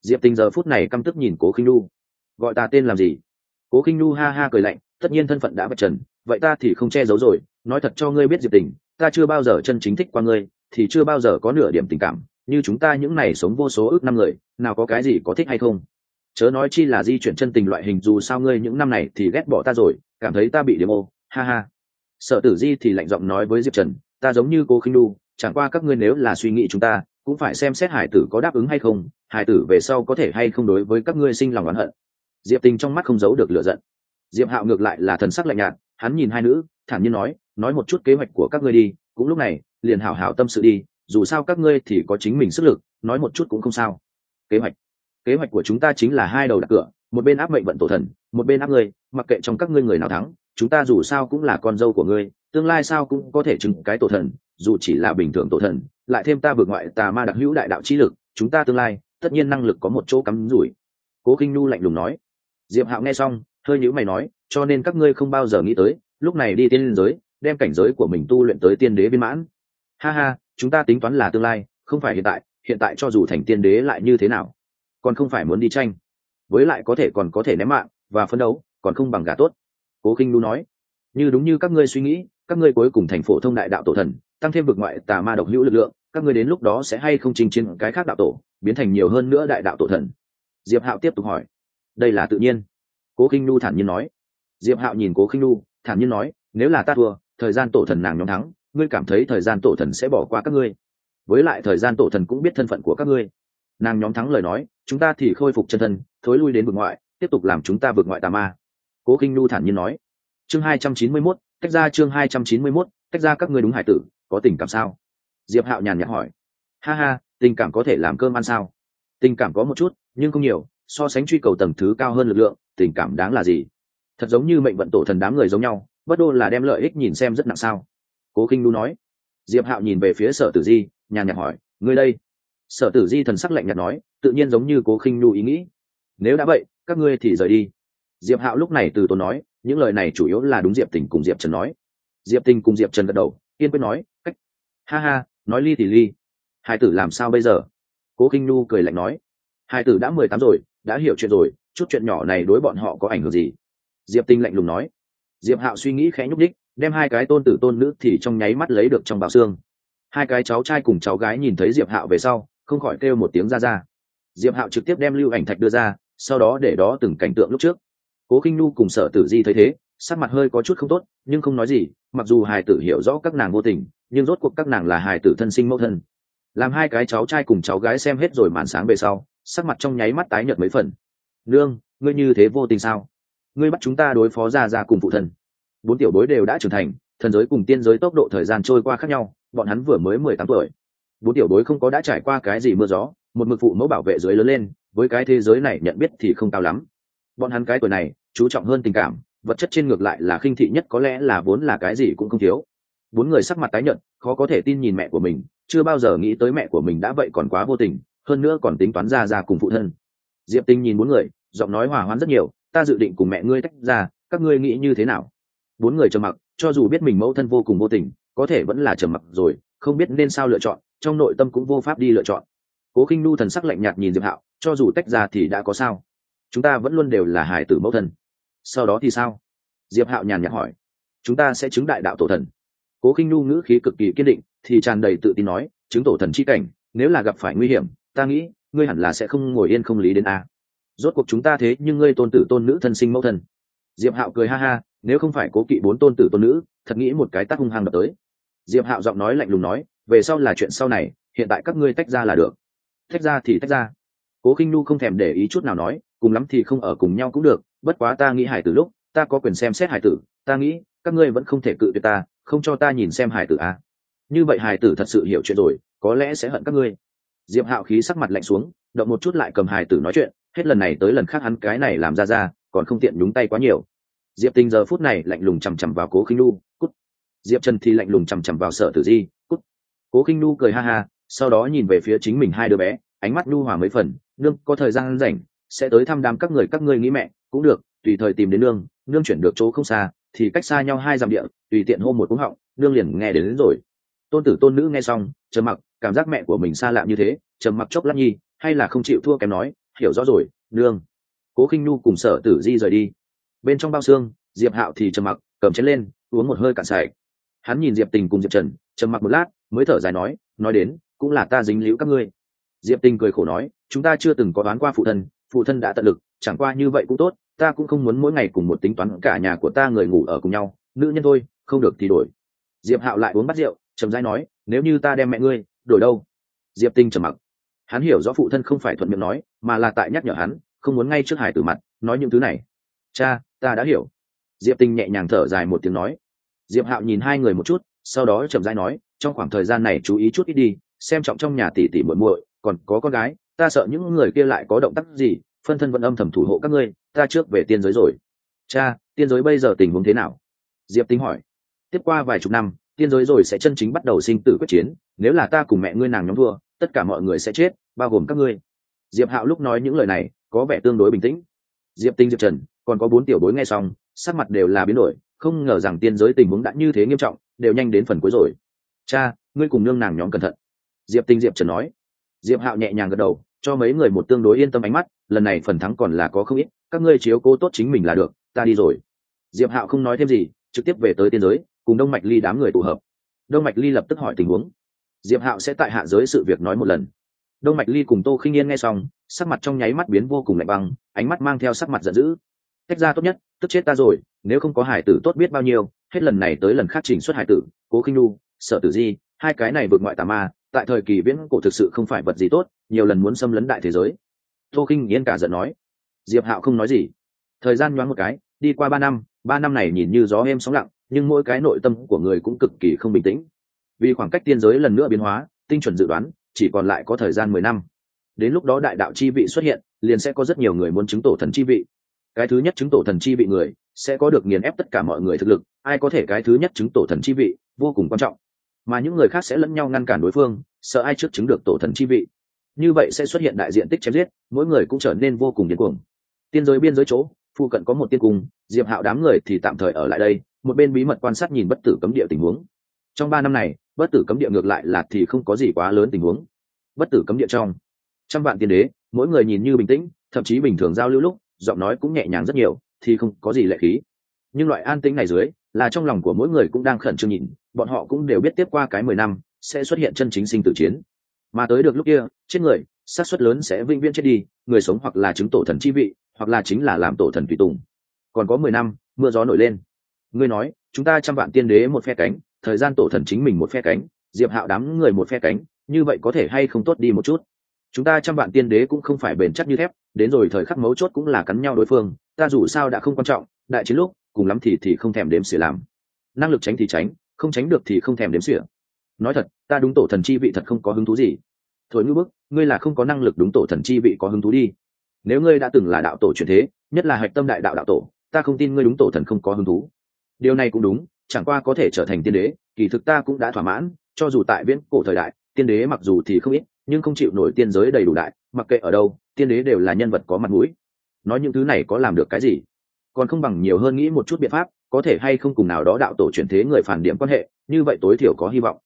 Diệp Tình giờ phút này căm tức nhìn Cố Khinh Nu. Gọi ta tên làm gì? Cố Khinh Nu ha ha cười lạnh, tất nhiên thân phận đã vạch trần, vậy ta thì không che giấu rồi, nói thật cho ngươi biết Diệp Tình, ta chưa bao giờ chân chính thích qua ngươi, thì chưa bao giờ có nửa điểm tình cảm, như chúng ta những này sống vô số ước năm người, nào có cái gì có thích hay không. Chớ nói chi là di chuyển chân tình loại hình, dù sao ngươi những năm này thì ghét bỏ ta rồi, cảm thấy ta bị điểm ô, ha ha. Sở Tử Di thì lạnh giọng nói với Diệp Trần, ta giống như Cố Khinh Nu, chẳng qua các ngươi nếu là suy nghĩ chúng ta, cũng phải xem xét hải tử có đáp ứng hay không, hải tử về sau có thể hay không đối với các ngươi sinh lòng oán hận. Diệp Tình trong mắt không giấu được lửa giận. Diệp Hạo ngược lại là thần sắc lạnh nhạt, hắn nhìn hai nữ, thản nhiên nói một chút kế hoạch của các ngươi đi, cũng lúc này, liền hảo hảo tâm sự đi, dù sao các ngươi thì có chính mình sức lực, nói một chút cũng không sao. Kế hoạch của chúng ta chính là hai đầu đặt cửa, một bên áp mệnh vận tổ thần, một bên áp ngươi, mặc kệ trong các ngươi người nào thắng, chúng ta dù sao cũng là con dâu của ngươi, tương lai sao cũng có thể chứng cái tổ thần, dù chỉ là bình thường tổ thần, lại thêm ta vượt ngoại tà ma đặc hữu đại đạo chi lực, chúng ta tương lai tất nhiên năng lực có một chỗ cắm rủi. Cố Kinh Nu lạnh lùng nói. Diệp Hạo nghe xong, hơi nhíu mày nói, cho nên các ngươi không bao giờ nghĩ tới, lúc này đi tiên giới, đem cảnh giới của mình tu luyện tới tiên đế viên mãn. Ha ha, chúng ta tính toán là tương lai, không phải hiện tại cho dù thành tiên đế lại như thế nào, còn không phải muốn đi tranh, với lại còn có thể ném mạng và phấn đấu, còn không bằng gà tốt. Cố Kinh Nu nói, như đúng như các ngươi suy nghĩ, các ngươi cuối cùng thành phổ thông đại đạo tổ thần, tăng thêm vực ngoại tà ma độc hữu lực lượng, các ngươi đến lúc đó sẽ hay không chinh chiến cái khác đạo tổ, biến thành nhiều hơn nữa đại đạo tổ thần. Diệp Hạo tiếp tục hỏi. Đây là tự nhiên. Cố Kinh Nu thản nhiên nói. Diệp Hạo nhìn Cố Kinh Nu, thản nhiên nói, nếu là ta thua, thời gian tổ thần nàng nhóm thắng, ngươi cảm thấy thời gian tổ thần sẽ bỏ qua các ngươi? Với lại thời gian tổ thần cũng biết thân phận của các ngươi, nàng nhóm thắng lời nói, chúng ta thì khôi phục chân thân, thối lui đến vực ngoại, tiếp tục làm chúng ta vượt ngoại tà ma. Cố Kinh Nu thản nhiên nói. Chương 291, tách ra. Chương 291, tách ra. Các ngươi đúng hải tử, có tình cảm sao? Diệp Hạo nhàn nhạt hỏi. Ha ha, tình cảm có thể làm cơm ăn sao? Tình cảm có một chút, nhưng không nhiều, so sánh truy cầu tầng thứ cao hơn lực lượng, tình cảm đáng là gì? Thật giống như mệnh vận tổ thần đám người giống nhau, bất đô là đem lợi ích nhìn xem rất nặng sao? Cố Kinh Nu nói. Diệp Hạo nhìn về phía Sở Tử Di, nhàn nhạt hỏi, ngươi đây? Sở Tử Di thần sắc lạnh nhạt nói, tự nhiên giống như Cố Khinh Nu ý nghĩ. Nếu đã vậy, các ngươi thì rời đi. Diệp Hạo lúc này từ tốn nói, những lời này chủ yếu là đúng Diệp Tình cùng Diệp Trần nói. Diệp Tình cùng Diệp Trần gật đầu, kiên quyết nói, cách. Ha ha, nói ly thì ly. Hai tử làm sao bây giờ? Cố Khinh Nu cười lạnh nói, hai tử đã 18 rồi, đã hiểu chuyện rồi, chút chuyện nhỏ này đối bọn họ có ảnh hưởng gì? Diệp Tình lạnh lùng nói. Diệp Hạo suy nghĩ khẽ nhúc đích, đem hai cái tôn tử tôn nữ thì trong nháy mắt lấy được trong bào xương. Hai cái cháu trai cùng cháu gái nhìn thấy Diệp Hạo về sau, không khỏi kêu một tiếng ra ra. Diệp Hạo trực tiếp đem lưu ảnh thạch đưa ra, sau đó để đó từng cảnh tượng lúc trước. Cố Kinh Nu cùng Sở Tử Di thấy thế, sắc mặt hơi có chút không tốt, nhưng không nói gì, mặc dù hài tử hiểu rõ các nàng vô tình, nhưng rốt cuộc các nàng là hài tử thân sinh mẫu thân. Làm hai cái cháu trai cùng cháu gái xem hết rồi màn sáng về sau, sắc mặt trong nháy mắt tái nhợt mấy phần. Nương, ngươi như thế vô tình sao? Ngươi bắt chúng ta đối phó ra cùng phụ thân. Bốn tiểu bối đều đã trưởng thành, thần giới cùng tiên giới tốc độ thời gian trôi qua khác nhau, bọn hắn vừa mới 18 tuổi. Bốn tiểu bối không có đã trải qua cái gì mưa gió, một mực phụ mẫu bảo vệ dưới lớn lên, với cái thế giới này nhận biết thì không cao lắm. Bọn hắn cái tuổi này chú trọng hơn tình cảm, vật chất trên ngược lại là khinh thị nhất, có lẽ là vốn là cái gì cũng không thiếu. Bốn người sắc mặt tái nhợt, khó có thể tin nhìn mẹ của mình, chưa bao giờ nghĩ tới mẹ của mình đã vậy còn quá vô tình, hơn nữa còn tính toán ra cùng phụ thân. Diệp Tinh nhìn bốn người, giọng nói hòa hoãn rất nhiều, ta dự định cùng mẹ ngươi tách ra, các ngươi nghĩ như thế nào? Bốn người trầm mặc, cho dù biết mình mẫu thân vô cùng vô tình, có thể vẫn là trầm mặc rồi, không biết nên sao lựa chọn, trong nội tâm cũng vô pháp đi lựa chọn. Cố Kinh Nu thần sắc lạnh nhạt nhìn Diệp Hạo, cho dù tách ra thì đã có sao? Chúng ta vẫn luôn đều là hài tử mẫu thân. Sau đó thì sao? Diệp Hạo nhàn nhạt hỏi. Chúng ta sẽ chứng đại đạo tổ thần. Cố Kinh Nu ngữ khí cực kỳ kiên định, thì tràn đầy tự tin nói, chứng tổ thần chi cảnh, nếu là gặp phải nguy hiểm, ta nghĩ ngươi hẳn là sẽ không ngồi yên không lý đến a. Rốt cuộc chúng ta thế nhưng ngươi tôn tử tôn nữ thân sinh mẫu thân. Diệp Hạo cười ha ha, nếu không phải Cố Kỵ bốn tôn tử tôn nữ, thật nghĩ một cái tát hung hăng đập tới. Diệp Hạo giọng nói lạnh lùng nói, về sau là chuyện sau này, hiện tại các ngươi tách ra là được. Tách ra thì tách ra. Cố Kinh Nu không thèm để ý chút nào nói, cùng lắm thì không ở cùng nhau cũng được, bất quá ta nghĩ hải tử lúc, ta có quyền xem xét hải tử, ta nghĩ các ngươi vẫn không thể cự tuyệt ta, không cho ta nhìn xem hải tử à. Như vậy hải tử thật sự hiểu chuyện rồi, có lẽ sẽ hận các ngươi. Diệp Hạo khí sắc mặt lạnh xuống, động một chút lại cầm hải tử nói chuyện, hết lần này tới lần khác hắn cái này làm ra, còn không tiện nhúng tay quá nhiều. Diệp Tinh giờ phút này lạnh lùng chằm chằm vào Cố Kinh Nu, cút. Diệp Trần thì lạnh lùng chằm chằm vào Sở Tử Di, cút. Cố Kinh Nu cười ha ha, sau đó nhìn về phía chính mình hai đứa bé, ánh mắt nhu hòa mấy phần, nương có thời gian rảnh sẽ tới thăm đám các ngươi nghĩ mẹ cũng được, tùy thời tìm đến nương chuyển được chỗ không xa thì cách xa nhau 2 dặm địa, tùy tiện hô một cú họng, nương liền nghe đến rồi. Tôn tử tôn nữ nghe xong trầm mặc, cảm giác mẹ của mình xa lạ như thế, trầm mặc chốc lát nhi, hay là không chịu thua kém nói, hiểu rõ rồi, nương. Cố Khinh Nhu cùng Sở Tử Di rời đi. Bên trong bao xương, Diệp Hạo thì trầm mặc, cầm chén lên, uống một hơi cạn sạch. Hắn nhìn Diệp Tình cùng Diệp Trần, trầm mặc một lát, mới thở dài nói đến, cũng là ta dính líu các ngươi. Diệp Tình cười khổ nói, chúng ta chưa từng có đoán qua phụ thân đã tận lực, chẳng qua như vậy cũng tốt, ta cũng không muốn mỗi ngày cùng một tính toán cả nhà của ta người ngủ ở cùng nhau, nữ nhân thôi, không được thì đổi. Diệp Hạo lại uống bát rượu, trầm rãi nói, nếu như ta đem mẹ ngươi, đổi đâu? Diệp Tinh trầm mặc. Hắn hiểu rõ phụ thân không phải thuận miệng nói, mà là tại nhắc nhở hắn, không muốn ngay trước Hải Tử mặt nói những thứ này. Cha, ta đã hiểu. Diệp Tinh nhẹ nhàng thở dài một tiếng nói. Diệp Hạo nhìn hai người một chút, sau đó chậm rãi nói, trong khoảng thời gian này chú ý chút ít đi, xem trọng trong nhà tỷ tỷ muội muội, còn có con gái, ta sợ những người kia lại có động tác gì, phân thân vẫn âm thầm thủ hộ các ngươi, ta trước về tiên giới rồi. Cha, tiên giới bây giờ tình huống thế nào? Diệp Tinh hỏi. Tiếp qua vài chục năm, tiên giới rồi sẽ chân chính bắt đầu sinh tử quyết chiến, nếu là ta cùng mẹ ngươi nàng nhóm thua, tất cả mọi người sẽ chết, bao gồm các ngươi. Diệp Hạo lúc nói những lời này có vẻ tương đối bình tĩnh. Diệp Tinh, Diệp Trần, còn có bốn tiểu bối nghe xong, sắc mặt đều là biến đổi, không ngờ rằng tiên giới tình huống đã như thế nghiêm trọng, đều nhanh đến phần cuối rồi. Cha, ngươi cùng nương nàng nhóm cẩn thận. Diệp Tinh, Diệp Trần nói. Diệp Hạo nhẹ nhàng gật đầu, cho mấy người một tương đối yên tâm ánh mắt, lần này phần thắng còn là có không ít, các ngươi chiếu cố tốt chính mình là được, ta đi rồi. Diệp Hạo không nói thêm gì, trực tiếp về tới tiên giới, cùng Đông Mạch Ly đám người tụ hợp. Đông Mạch Ly lập tức hỏi tình huống. Diệp Hạo sẽ tại hạ giới sự việc nói một lần. Đông Mạch Ly cùng Tô Khinh Yên nghe xong, sắc mặt trong nháy mắt biến vô cùng lạnh băng, ánh mắt mang theo sắc mặt giận dữ. Tách ra tốt nhất, tức chết ta rồi, nếu không có hải tử tốt biết bao nhiêu, hết lần này tới lần khác chỉnh xuất hải tử, Cố Khinh Nu, Sở Tử Di, hai cái này vượt ngoại tà ma, tại thời kỳ viễn cổ thực sự không phải vật gì tốt, nhiều lần muốn xâm lấn đại thế giới. Tô Khinh Yên cả giận nói. Diệp Hạo không nói gì. Thời gian nhoáng một cái, đi qua 3 năm, 3 năm này nhìn như gió êm sóng lặng, nhưng mỗi cái nội tâm của người cũng cực kỳ không bình tĩnh. Vì khoảng cách tiên giới lần nữa biến hóa, tinh chuẩn dự đoán, chỉ còn lại có thời gian 10 năm. Đến lúc đó đại đạo chi vị xuất hiện, liền sẽ có rất nhiều người muốn chứng tổ thần chi vị. Cái thứ nhất chứng tổ thần chi vị người, sẽ có được nghiền ép tất cả mọi người thực lực, ai có thể cái thứ nhất chứng tổ thần chi vị, vô cùng quan trọng. Mà những người khác sẽ lẫn nhau ngăn cản đối phương, sợ ai trước chứng được tổ thần chi vị. Như vậy sẽ xuất hiện đại diện tích chém giết, mỗi người cũng trở nên vô cùng điên cuồng. Tiên giới biên giới chỗ, phụ cận có một tiên cung, Diệp Hạo đám người thì tạm thời ở lại đây, một bên bí mật quan sát nhìn bất tử cấm địa tình huống. Trong 3 năm này, bất tử cấm địa ngược lại là thì không có gì quá lớn tình huống. Bất tử cấm địa trong trăm vạn tiên đế, mỗi người nhìn như bình tĩnh, thậm chí bình thường giao lưu lúc, giọng nói cũng nhẹ nhàng rất nhiều, thì không có gì lệ khí. Nhưng loại an tĩnh này dưới, là trong lòng của mỗi người cũng đang khẩn trương nhìn, bọn họ cũng đều biết tiếp qua cái 10 năm sẽ xuất hiện chân chính sinh tử chiến. Mà tới được lúc kia, chết người, xác suất lớn sẽ vĩnh viễn chết đi, người sống hoặc là chứng tổ thần chi vị, hoặc là chính là làm tổ thần tùy tùng. Còn có 10 năm, mưa gió nổi lên. Ngươi nói, chúng ta trăm vạn tiên đế một phe cánh, thời gian tổ thần chính mình một phe cánh, Diệp Hạo đám người một phe cánh, như vậy có thể hay không tốt đi một chút. Chúng ta trăm vạn tiên đế cũng không phải bền chắc như thép, đến rồi thời khắc mấu chốt cũng là cắn nhau đối phương, ta dù sao đã không quan trọng, đại chiến lúc, cùng lắm thì không thèm đếm xỉa làm. Năng lực tránh thì tránh, không tránh được thì không thèm đếm xỉa. Nói thật, ta đúng tổ thần chi vị thật không có hứng thú gì. Thôi như bức, ngươi là không có năng lực đúng tổ thần chi vị có hứng thú đi. Nếu ngươi đã từng là đạo tổ truyền thế, nhất là hạch tâm đại đạo đạo tổ, ta không tin ngươi đúng tổ thần không có hứng thú. Điều này cũng đúng, chẳng qua có thể trở thành tiên đế, kỳ thực ta cũng đã thỏa mãn, cho dù tại viễn cổ thời đại, tiên đế mặc dù thì không ít, nhưng không chịu nổi tiên giới đầy đủ đại, mặc kệ ở đâu, tiên đế đều là nhân vật có mặt mũi. Nói những thứ này có làm được cái gì? Còn không bằng nhiều hơn nghĩ một chút biện pháp, có thể hay không cùng nào đó đạo tổ chuyển thế người phản điểm quan hệ, như vậy tối thiểu có hy vọng.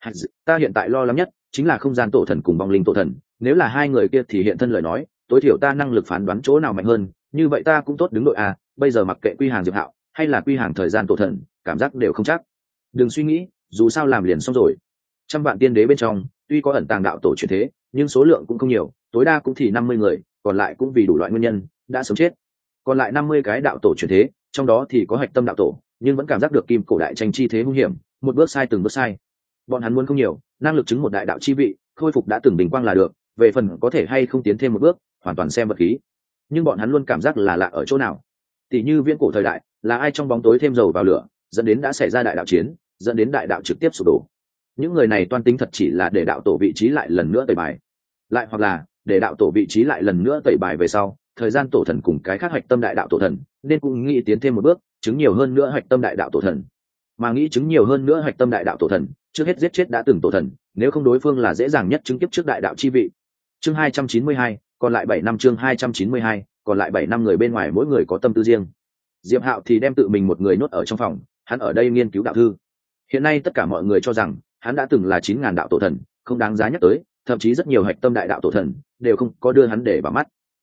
Ta hiện tại lo lắng nhất chính là không gian tổ thần cùng vong linh tổ thần, nếu là hai người kia thì hiện thân lời nói, tối thiểu ta năng lực phán đoán chỗ nào mạnh hơn, như vậy ta cũng tốt đứng đội a. Bây giờ mặc kệ quy hàng Diệp Hạo hay là quy hàng thời gian tổ thần, cảm giác đều không chắc. Đừng suy nghĩ, dù sao làm liền xong rồi. Trăm vạn tiên đế bên trong tuy có ẩn tàng đạo tổ chuyển thế, nhưng số lượng cũng không nhiều, tối đa cũng thì 50 người, còn lại cũng vì đủ loại nguyên nhân đã sống chết. Còn lại 50 cái đạo tổ chuyển thế, trong đó thì có hạch tâm đạo tổ, nhưng vẫn cảm giác được kim cổ đại tranh chi thế hung hiểm, một bước sai từng bước sai. Bọn hắn muốn không nhiều, năng lực chứng một đại đạo chi vị, khôi phục đã từng bình quang là được, về phần có thể hay không tiến thêm một bước, hoàn toàn xem vật khí. Nhưng bọn hắn luôn cảm giác là lạ ở chỗ nào. Tỷ như viễn cổ thời đại, là ai trong bóng tối thêm dầu vào lửa, dẫn đến đã xảy ra đại đạo chiến, dẫn đến đại đạo trực tiếp sụp đổ. Những người này toan tính thật chỉ là để đạo tổ vị trí lại lần nữa tẩy bài, lại hoặc là để đạo tổ vị trí lại lần nữa tẩy bài về sau, thời gian tổ thần cùng cái khác hoạch tâm đại đạo tổ thần, nên cũng nghĩ tiến thêm một bước, chứng nhiều hơn nữa hoạch tâm đại đạo tổ thần. Mà nghĩ chứng nhiều hơn nữa hoạch tâm đại đạo tổ thần, trước hết giết chết đã từng tổ thần, nếu không đối phương là dễ dàng nhất chứng kiếp trước đại đạo chi vị. Chương 292, còn lại 7 năm. Chương 292, còn lại 7 năm. Người bên ngoài mỗi người có tâm tư riêng. Diệp Hạo thì đem tự mình một người nhốt ở trong phòng, hắn ở đây nghiên cứu đạo thư. Hiện nay tất cả mọi người cho rằng hắn đã từng là 9.000 đạo tổ thần, không đáng giá nhắc tới, thậm chí rất nhiều hạch tâm đại đạo tổ thần đều không có đưa hắn để vào mắt.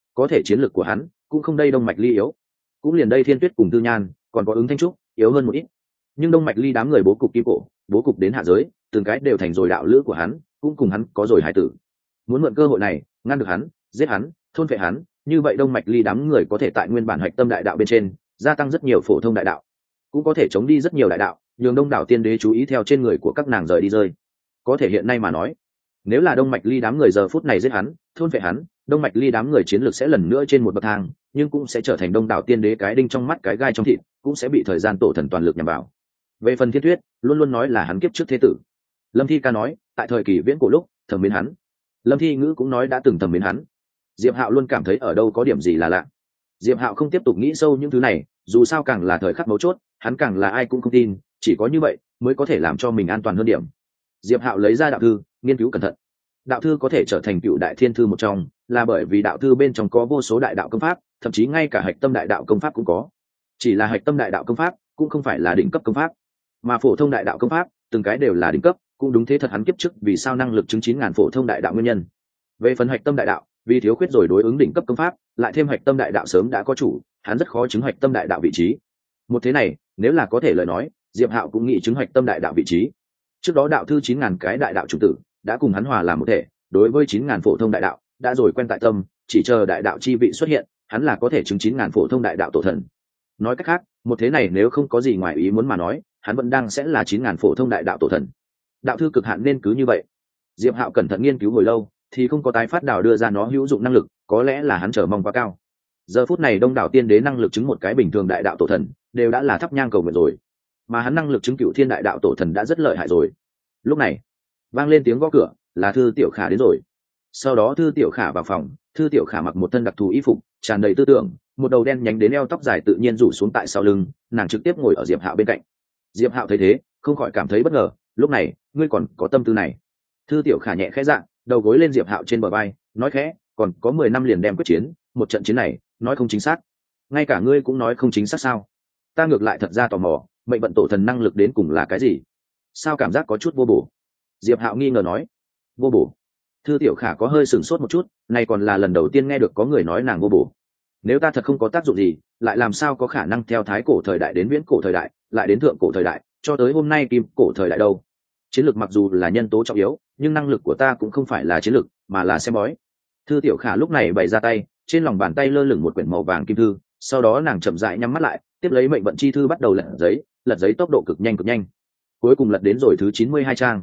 có thể chiến lược của hắn cũng không đây đông mạch ly yếu, cũng liền đây thiên tuyết cùng tư nhan còn có ứng thanh trúc yếu hơn một ít, nhưng đông mạch ly đám người bố cục kim cổ bố cục đến hạ giới từng cái đều thành rồi đạo lữ của hắn, cũng cùng hắn có rồi hài tử. Muốn mượn cơ hội này ngăn được hắn, giết hắn, thôn phệ hắn, như vậy đông mạch ly đám người có thể tại nguyên bản hạch tâm đại đạo bên trên gia tăng rất nhiều phổ thông đại đạo, cũng có thể chống đi rất nhiều đại đạo, nhường đông đảo tiên đế chú ý theo trên người của các nàng rời đi rơi. Có thể hiện nay mà nói, nếu là đông mạch ly đám người giờ phút này giết hắn, thôn phệ hắn, đông mạch ly đám người chiến lược sẽ lần nữa trên một bậc thang, nhưng cũng sẽ trở thành đông đảo tiên đế cái đinh trong mắt cái gai trong thịt, cũng sẽ bị thời gian tổ thần toàn lực nhằm vào. Về phần thiên tuyết luôn luôn nói là hắn kiếp trước thế tử, lâm thi ca nói tại thời kỳ viễn cổ lúc thầm mến hắn, lâm thi ngữ cũng nói đã từng thầm mến hắn. Diệp Hạo luôn cảm thấy ở đâu có điểm gì là lạ. Diệp Hạo không tiếp tục nghĩ sâu những thứ này, dù sao càng là thời khắc mấu chốt hắn càng là ai cũng không tin, chỉ có như vậy mới có thể làm cho mình an toàn hơn điểm. Diệp Hạo lấy ra đạo thư nghiên cứu cẩn thận. Đạo thư có thể trở thành cựu đại thiên thư một trong, là bởi vì đạo thư bên trong có vô số đại đạo công pháp, thậm chí ngay cả hạch tâm đại đạo công pháp cũng có. Chỉ là hạch tâm đại đạo công pháp cũng không phải là đỉnh cấp công pháp, mà phổ thông đại đạo công pháp từng cái đều là đỉnh cấp, cũng đúng thế thật hắn kiếp trước vì sao năng lực chứng 9.000 phổ thông đại đạo nguyên nhân. Về phần hạch tâm đại đạo, vì thiếu khuyết rồi đối ứng đỉnh cấp công pháp, lại thêm hạch tâm đại đạo sớm đã có chủ, hắn rất khó chứng hạch tâm đại đạo vị trí. Một thế này, nếu là có thể lời nói, Diệp Hạo cũng nghĩ chứng hạch tâm đại đạo vị trí. Trước đó đạo thư 9.000 cái đại đạo chủng tử đã cùng hắn hòa làm một thể, đối với 9.000 phổ thông đại đạo đã rồi quen tại tâm, chỉ chờ đại đạo chi vị xuất hiện, hắn là có thể chứng 9.000 phổ thông đại đạo tổ thần. Nói cách khác, một thế này nếu không có gì ngoài ý muốn mà nói, hắn vẫn đang sẽ là 9.000 phổ thông đại đạo tổ thần. Đạo thư cực hạn nên cứ như vậy. Diệp Hạo cẩn thận nghiên cứu hồi lâu, thì không có tái phát đào đưa ra nó hữu dụng năng lực, có lẽ là hắn chờ mong quá cao. Giờ phút này đông đảo tiên đế năng lực chứng một cái bình thường đại đạo tổ thần đều đã là thắp nhang cầu nguyện rồi, mà hắn năng lực chứng cựu thiên đại đạo tổ thần đã rất lợi hại rồi. Lúc này vang lên tiếng gõ cửa, là Thư Tiểu Khả đến rồi. Sau đó Thư Tiểu Khả vào phòng. Thư Tiểu Khả mặc một thân đặc thù y phục tràn đầy tư tưởng, một đầu đen nhánh đến eo tóc dài tự nhiên rủ xuống tại sau lưng, nàng trực tiếp ngồi ở Diệp Hạo bên cạnh. Diệp Hạo thấy thế không khỏi cảm thấy bất ngờ, lúc này ngươi còn có tâm tư này? Thư Tiểu Khả nhẹ khẽ dạng đầu gối lên Diệp Hạo trên bờ vai, nói khẽ, còn có 10 năm liền đem quyết chiến, một trận chiến này nói không chính xác, ngay cả ngươi cũng nói không chính xác sao? Ta ngược lại thật ra tò mò, mệnh vận tổ thần năng lực đến cùng là cái gì? Sao cảm giác có chút vô bổ? Diệp Hạo nghi ngờ nói. Vô bổ? Thư Tiểu Khả có hơi sửng sốt một chút, này còn là lần đầu tiên nghe được có người nói nàng vô bổ. Nếu ta thật không có tác dụng gì, lại làm sao có khả năng theo thái cổ thời đại đến viễn cổ thời đại, lại đến thượng cổ thời đại, cho tới hôm nay kim cổ thời đại đâu? Chiến lược mặc dù là nhân tố trọng yếu, nhưng năng lực của ta cũng không phải là chiến lược, mà là xem bói. Thư Tiểu Khả lúc này bày ra tay, trên lòng bàn tay lơ lửng một quyển màu vàng kim thư, sau đó nàng chậm rãi nhắm mắt lại, tiếp lấy mệnh vận chi thư bắt đầu lật giấy tốc độ cực nhanh. Cuối cùng lật đến rồi thứ 92 trang.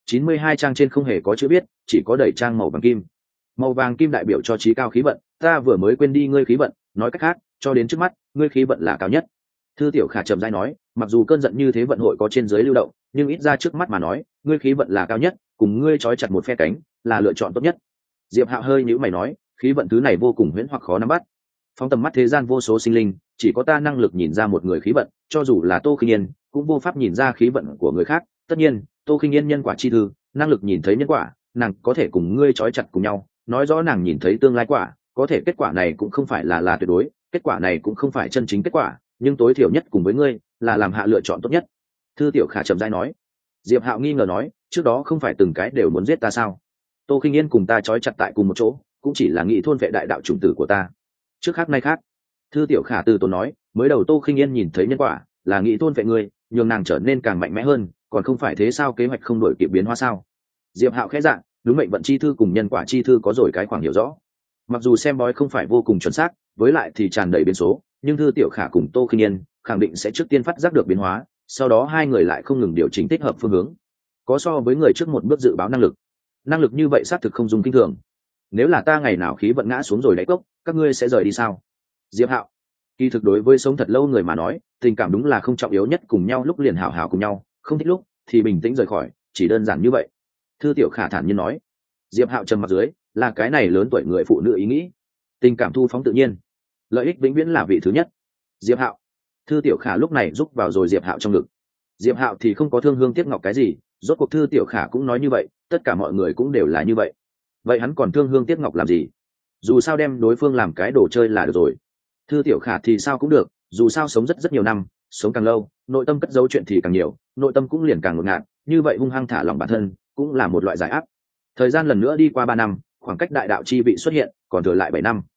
92 trang trên không hề có chữ viết, chỉ có đầy trang màu vàng kim. Màu vàng kim đại biểu cho trí cao khí vận, ta vừa mới quên đi ngươi khí vận, nói cách khác, cho đến trước mắt, ngươi khí vận là cao nhất. Thư Tiểu Khả chậm rãi nói, mặc dù cơn giận như thế vận hội có trên dưới lưu động, nhưng ít ra trước mắt mà nói, ngươi khí vận là cao nhất, cùng ngươi trói chặt một phe cánh, là lựa chọn tốt nhất. Diệp Hạo hơi nhíu mày nói, khí vận thứ này vô cùng huyễn hoặc khó nắm bắt. Phóng tầm mắt thế gian vô số sinh linh, chỉ có ta năng lực nhìn ra một người khí vận, cho dù là Tô Khinh Yên, cũng vô pháp nhìn ra khí vận của người khác. Tất nhiên, Tô Khinh Yên nhân quả chi thư, năng lực nhìn thấy nhân quả, nàng có thể cùng ngươi trói chặt cùng nhau, nói rõ nàng nhìn thấy tương lai quả, có thể kết quả này cũng không phải là tuyệt đối, kết quả này cũng không phải chân chính kết quả, nhưng tối thiểu nhất cùng với ngươi, là làm hạ lựa chọn tốt nhất. Thư Tiểu Khả chậm rãi nói. Diệp Hạo nghi ngờ nói, trước đó không phải từng cái đều muốn giết ta sao? Tô Khinh Yên cùng ta trói chặt tại cùng một chỗ, cũng chỉ là nghĩ thôn vệ đại đạo chủng tử của ta. Trước khác nay khác. Thư Tiểu Khả từ tốn nói, mới đầu Tô Khinh Yên nhìn thấy nhân quả, là nghĩ thôn vệ ngươi, nhường nàng trở nên càng mạnh mẽ hơn, còn không phải thế sao? Kế hoạch không đổi kịp biến hóa sao? Diệp Hạo khẽ dạng, đúng, mệnh vận chi thư cùng nhân quả chi thư có rồi cái khoảng hiểu rõ. Mặc dù xem bói không phải vô cùng chuẩn xác, với lại thì tràn đầy biến số, nhưng Thư Tiểu Khả cùng Tô Khinh Yên khẳng định sẽ trước tiên phát giác được biến hóa, sau đó hai người lại không ngừng điều chỉnh thích hợp phương hướng. Có so với người trước một bước dự báo năng lực như vậy xác thực không dùng kinh thường. Nếu là ta ngày nào khí vận ngã xuống rồi đáy cốc, các ngươi sẽ rời đi sao? Diệp Hạo, kỳ thực đối với sống thật lâu người mà nói, tình cảm đúng là không trọng yếu nhất, cùng nhau lúc liền hảo hảo cùng nhau, không thích lúc thì bình tĩnh rời khỏi, chỉ đơn giản như vậy. Thư Tiểu Khả thản nhiên nói. Diệp Hạo trầm mặt dưới, là cái này lớn tuổi người phụ nữ ý nghĩ, tình cảm thu phóng tự nhiên, lợi ích vĩnh viễn là vị thứ nhất. Diệp Hạo. Thư Tiểu Khả lúc này rúc vào rồi Diệp Hạo trong ngực. Diệp Hạo thì không có thương hương tiếc ngọc cái gì, rốt cuộc Thư Tiểu Khả cũng nói như vậy, tất cả mọi người cũng đều là như vậy, vậy hắn còn thương hương tiếc ngọc làm gì? Dù sao đem đối phương làm cái đồ chơi là được rồi. Thư Tiểu Khả thì sao cũng được, dù sao sống rất nhiều năm, sống càng lâu, nội tâm cất giấu chuyện thì càng nhiều, nội tâm cũng liền càng ngột ngạt, như vậy hung hăng thả lòng bản thân cũng là một loại giải áp. Thời gian lần nữa đi qua 3 năm, khoảng cách đại đạo chi vị xuất hiện còn thừa lại 7 năm.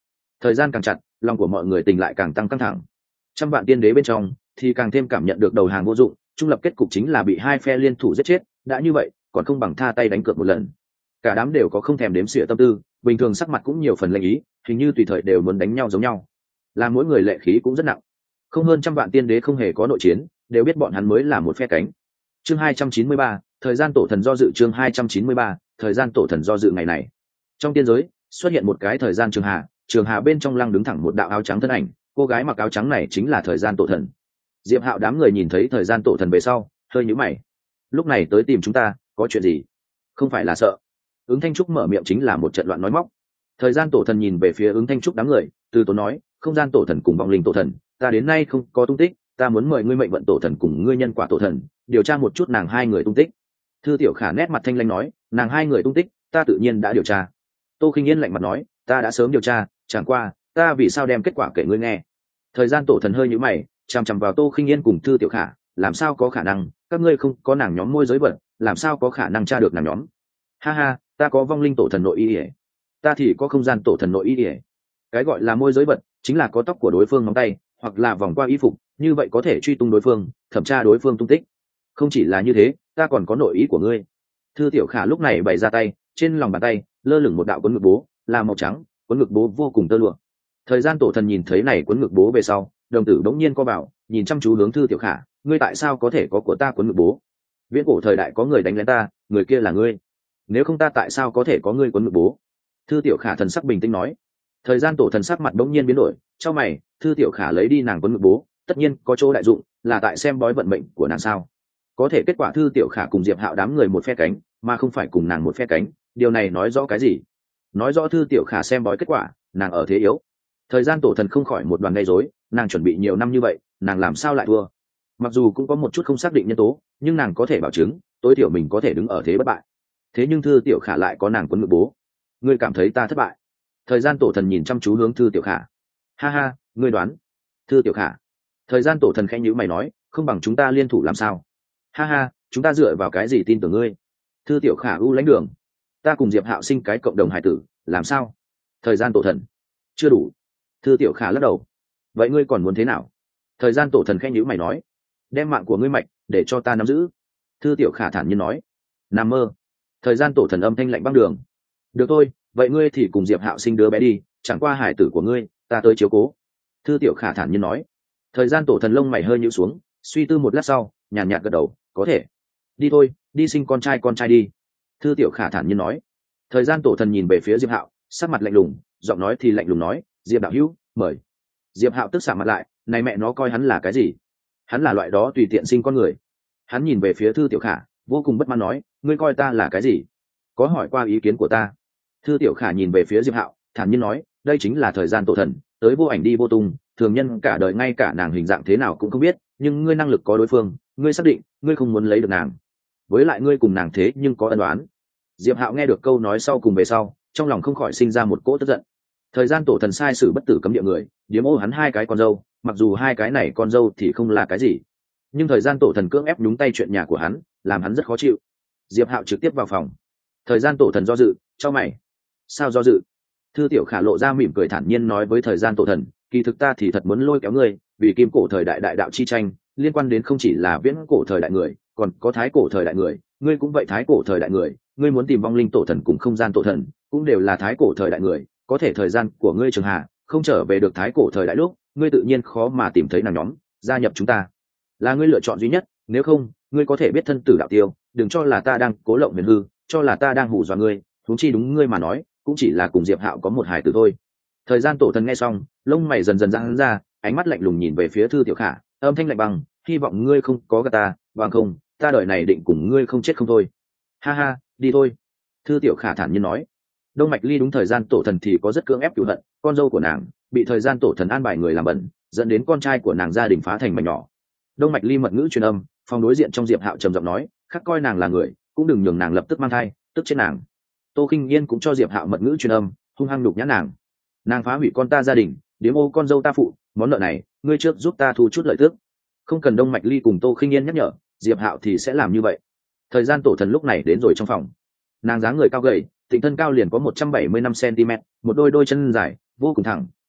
Thời gian càng chặt, lòng của mọi người tình lại càng tăng căng thẳng. Trăm vạn tiên đế bên trong thì càng thêm cảm nhận được đầu hàng vô dụng, trung lập kết cục chính là bị hai phe liên thủ giết chết, đã như vậy còn không bằng tha tay đánh cược một lần. Cả đám đều có không thèm đếm xỉa tâm tư, bình thường sắc mặt cũng nhiều phần lệnh ý, hình như tùy thời đều muốn đánh nhau giống nhau, làm mỗi người lệ khí cũng rất nặng. Không hơn trăm vạn tiên đế không hề có nội chiến, đều biết bọn hắn mới là một phe cánh. Chương 293, thời gian tổ thần do dự. Chương 293, thời gian tổ thần do dự. Ngày này trong tiên giới xuất hiện một cái thời gian trường hà bên trong lăng đứng thẳng một đạo áo trắng thân ảnh, cô gái mặc áo trắng này chính là thời gian tổ thần. Diệp Hạo đám người nhìn thấy thời gian tổ thần về sau hơi nhíu mày, lúc này tới tìm chúng ta có chuyện gì? Không phải là sợ? Ứng Thanh Trúc mở miệng chính là một trận loạn nói móc. Thời gian tổ thần nhìn về phía Ứng Thanh Trúc đám người, từ tốn nói, không gian tổ thần cùng vọng linh tổ thần, ta đến nay không có tung tích, ta muốn mời ngươi mệnh vận tổ thần cùng ngươi nhân quả tổ thần điều tra một chút nàng hai người tung tích. Thư Tiểu Khả nét mặt thanh lãnh nói, nàng hai người tung tích ta tự nhiên đã điều tra. Tô Khinh Yên lạnh mặt nói, ta đã sớm điều tra, chẳng qua ta vì sao đem kết quả kể ngươi nghe? Thời gian tổ thần hơi nhíu mày, chằm chằm vào Tô Khinh Yên cùng Thư Tiểu Khả, làm sao có khả năng, các ngươi không có nàng nhóm môi giới vật, làm sao có khả năng tra được nàng nhóm? Ha ha, ta có vong linh tổ thần nội y, ta thì có không gian tổ thần nội y. Cái gọi là môi giới vật chính là có tóc của đối phương ngón tay hoặc là vòng qua y phục, như vậy có thể truy tung đối phương, thẩm tra đối phương tung tích. Không chỉ là như thế, ta còn có nội ý của ngươi. Thư Tiểu Khả lúc này bày ra tay, trên lòng bàn tay lơ lửng một đạo cuốn ngực bố, là màu trắng, cuốn ngực bố vô cùng tơ lụa. Thời gian tổ thần nhìn thấy này cuốn ngực bố về sau, đồng tử đống nhiên co vào, nhìn chăm chú hướng Thư Tiểu Khả, ngươi tại sao có thể có của ta cuốn ngực bố? Viễn cổ thời đại có người đánh lén ta, người kia là ngươi, nếu không ta tại sao có thể có ngươi cuốn ngực bố? Thư Tiểu Khả thần sắc bình tĩnh nói. Thời gian tổ thần sắc mặt đống nhiên biến đổi, trong mày, Thư Tiểu Khả lấy đi nàng cuốn ngực bố, tất nhiên có chỗ đại dụng, là tại xem bói vận mệnh của nàng sao? Có thể kết quả Thư Tiểu Khả cùng Diệp Hạo đám người một phe cánh, mà không phải cùng nàng một phe cánh, điều này nói rõ cái gì? Nói rõ Thư Tiểu Khả xem bói kết quả, nàng ở thế yếu. Thời gian tổ thần không khỏi một đoàn gây rối, nàng chuẩn bị nhiều năm như vậy, nàng làm sao lại thua? Mặc dù cũng có một chút không xác định nhân tố, nhưng nàng có thể bảo chứng, tối thiểu mình có thể đứng ở thế bất bại. Thế nhưng Thư Tiểu Khả lại có nàng cuốn ngực bố, ngươi cảm thấy ta thất bại? Thời gian tổ thần nhìn chăm chú hướng Thư Tiểu Khả. Ha ha, ngươi đoán? Thư Tiểu Khả. Thời gian tổ thần khẽ nhíu mày nói, không bằng chúng ta liên thủ làm sao? Ha ha, chúng ta dựa vào cái gì tin tưởng ngươi? Thư Tiểu Khả u lãnh đường, ta cùng Diệp Hạo sinh cái cộng đồng hài tử, làm sao? Thời gian tổ thần. Chưa đủ. Thư Tiểu Khả lắc đầu. Vậy ngươi còn muốn thế nào? Thời gian tổ thần khẽ nhíu mày nói, đem mạng của ngươi mạch để cho ta nắm giữ. Thư Tiểu Khả thản nhiên nói. Nằm mơ. Thời gian tổ thần âm thanh lạnh băng đường. Được thôi, vậy ngươi thì cùng Diệp Hạo sinh đứa bé đi, chẳng qua hải tử của ngươi ta tới chiếu cố. Thư Tiểu Khả thản nhiên nói. Thời gian tổ thần lông mày hơi nhíu xuống, suy tư một lát sau nhàn nhạt gật đầu, có thể. Đi thôi, đi sinh con trai đi. Thư Tiểu Khả thản nhiên nói. Thời gian tổ thần nhìn về phía Diệp Hạo, sắc mặt lạnh lùng, giọng nói thì lạnh lùng nói, Diệp đạo hữu, mời. Diệp Hạo tức xạ mặt lại, này mẹ nó coi hắn là cái gì? Hắn là loại đó tùy tiện sinh con người. Hắn nhìn về phía Thư Tiểu Khả, vô cùng bất mãn nói, ngươi coi ta là cái gì? Có hỏi qua ý kiến của ta? Thư Tiểu Khả nhìn về phía Diệp Hạo, thản nhiên nói, đây chính là thời gian tổ thần, tới vô ảnh đi vô tung, thường nhân cả đời ngay cả nàng hình dạng thế nào cũng không biết, nhưng ngươi năng lực có đối phương, ngươi xác định ngươi không muốn lấy được nàng. Với lại ngươi cùng nàng thế nhưng có ân oán. Diệp Hạo nghe được câu nói sau cùng về sau, trong lòng không khỏi sinh ra một cỗ tức giận. Thời gian tổ thần sai sử bất tử cấm địa người, điếm ô hắn hai cái con dâu, mặc dù hai cái này con dâu thì không là cái gì, nhưng thời gian tổ thần cưỡng ép nhúng tay chuyện nhà của hắn, làm hắn rất khó chịu. Diệp Hạo trực tiếp vào phòng. Thời gian tổ thần do dự, cho mày. Sao do dự? Thư Tiểu Khả lộ ra mỉm cười thản nhiên nói với thời gian tổ thần, kỳ thực ta thì thật muốn lôi kéo ngươi, vì kim cổ thời đại đại đạo chi tranh, liên quan đến không chỉ là viễn cổ thời đại người, còn có thái cổ thời đại người, ngươi cũng vậy thái cổ thời đại người, ngươi muốn tìm vong linh tổ thần cùng không gian tổ thần, cũng đều là thái cổ thời đại người, có thể thời gian của ngươi trường hạ, không trở về được thái cổ thời đại lúc, ngươi tự nhiên khó mà tìm thấy nàng nhóm, gia nhập chúng ta là ngươi lựa chọn duy nhất, nếu không, ngươi có thể biết thân tử đạo tiêu, đừng cho là ta đang cố lộng huyền hư, cho là ta đang hù dọa ngươi, huống chi đúng ngươi mà nói, cũng chỉ là cùng Diệp Hạo có một hài tử thôi. Thời gian tổ thần nghe xong, lông mày dần dần giãn ra, ánh mắt lạnh lùng nhìn về phía Thư Tiểu Khả, âm thanh lạnh băng, hy vọng ngươi không có gạt ta, bằng không, ta đời này định cùng ngươi không chết không thôi. Ha ha, đi thôi. Thư Tiểu Khả thản nhiên nói. Đông Mạch Ly đúng thời gian tổ thần thì có rất cưỡng ép cửu hận, con dâu của nàng bị thời gian tổ thần an bài người làm bẩn, dẫn đến con trai của nàng gia đình phá thành mảnh nhỏ. Đông Mạch Ly mật ngữ truyền âm, phòng đối diện trong Diệp Hạo trầm giọng nói, khắc coi nàng là người, cũng đừng nhường nàng lập tức mang thai, tức chết nàng. Tô Khinh Yên cũng cho Diệp Hạo mật ngữ truyền âm, hung hăng đục nhã nàng phá hủy con ta gia đình, điếm ô con dâu ta phụ, món nợ này ngươi trước giúp ta thu chút lợi tức. Không cần Đông Mạch Ly cùng Tô Khinh Yên nhắc nhở, Diệp Hạo thì sẽ làm như vậy. Thời gian tổ thần lúc này đến rồi trong phòng. Nàng dáng người cao gầy, tịnh thân cao liền có 175 cm, một đôi chân dài vô cùng thẳng,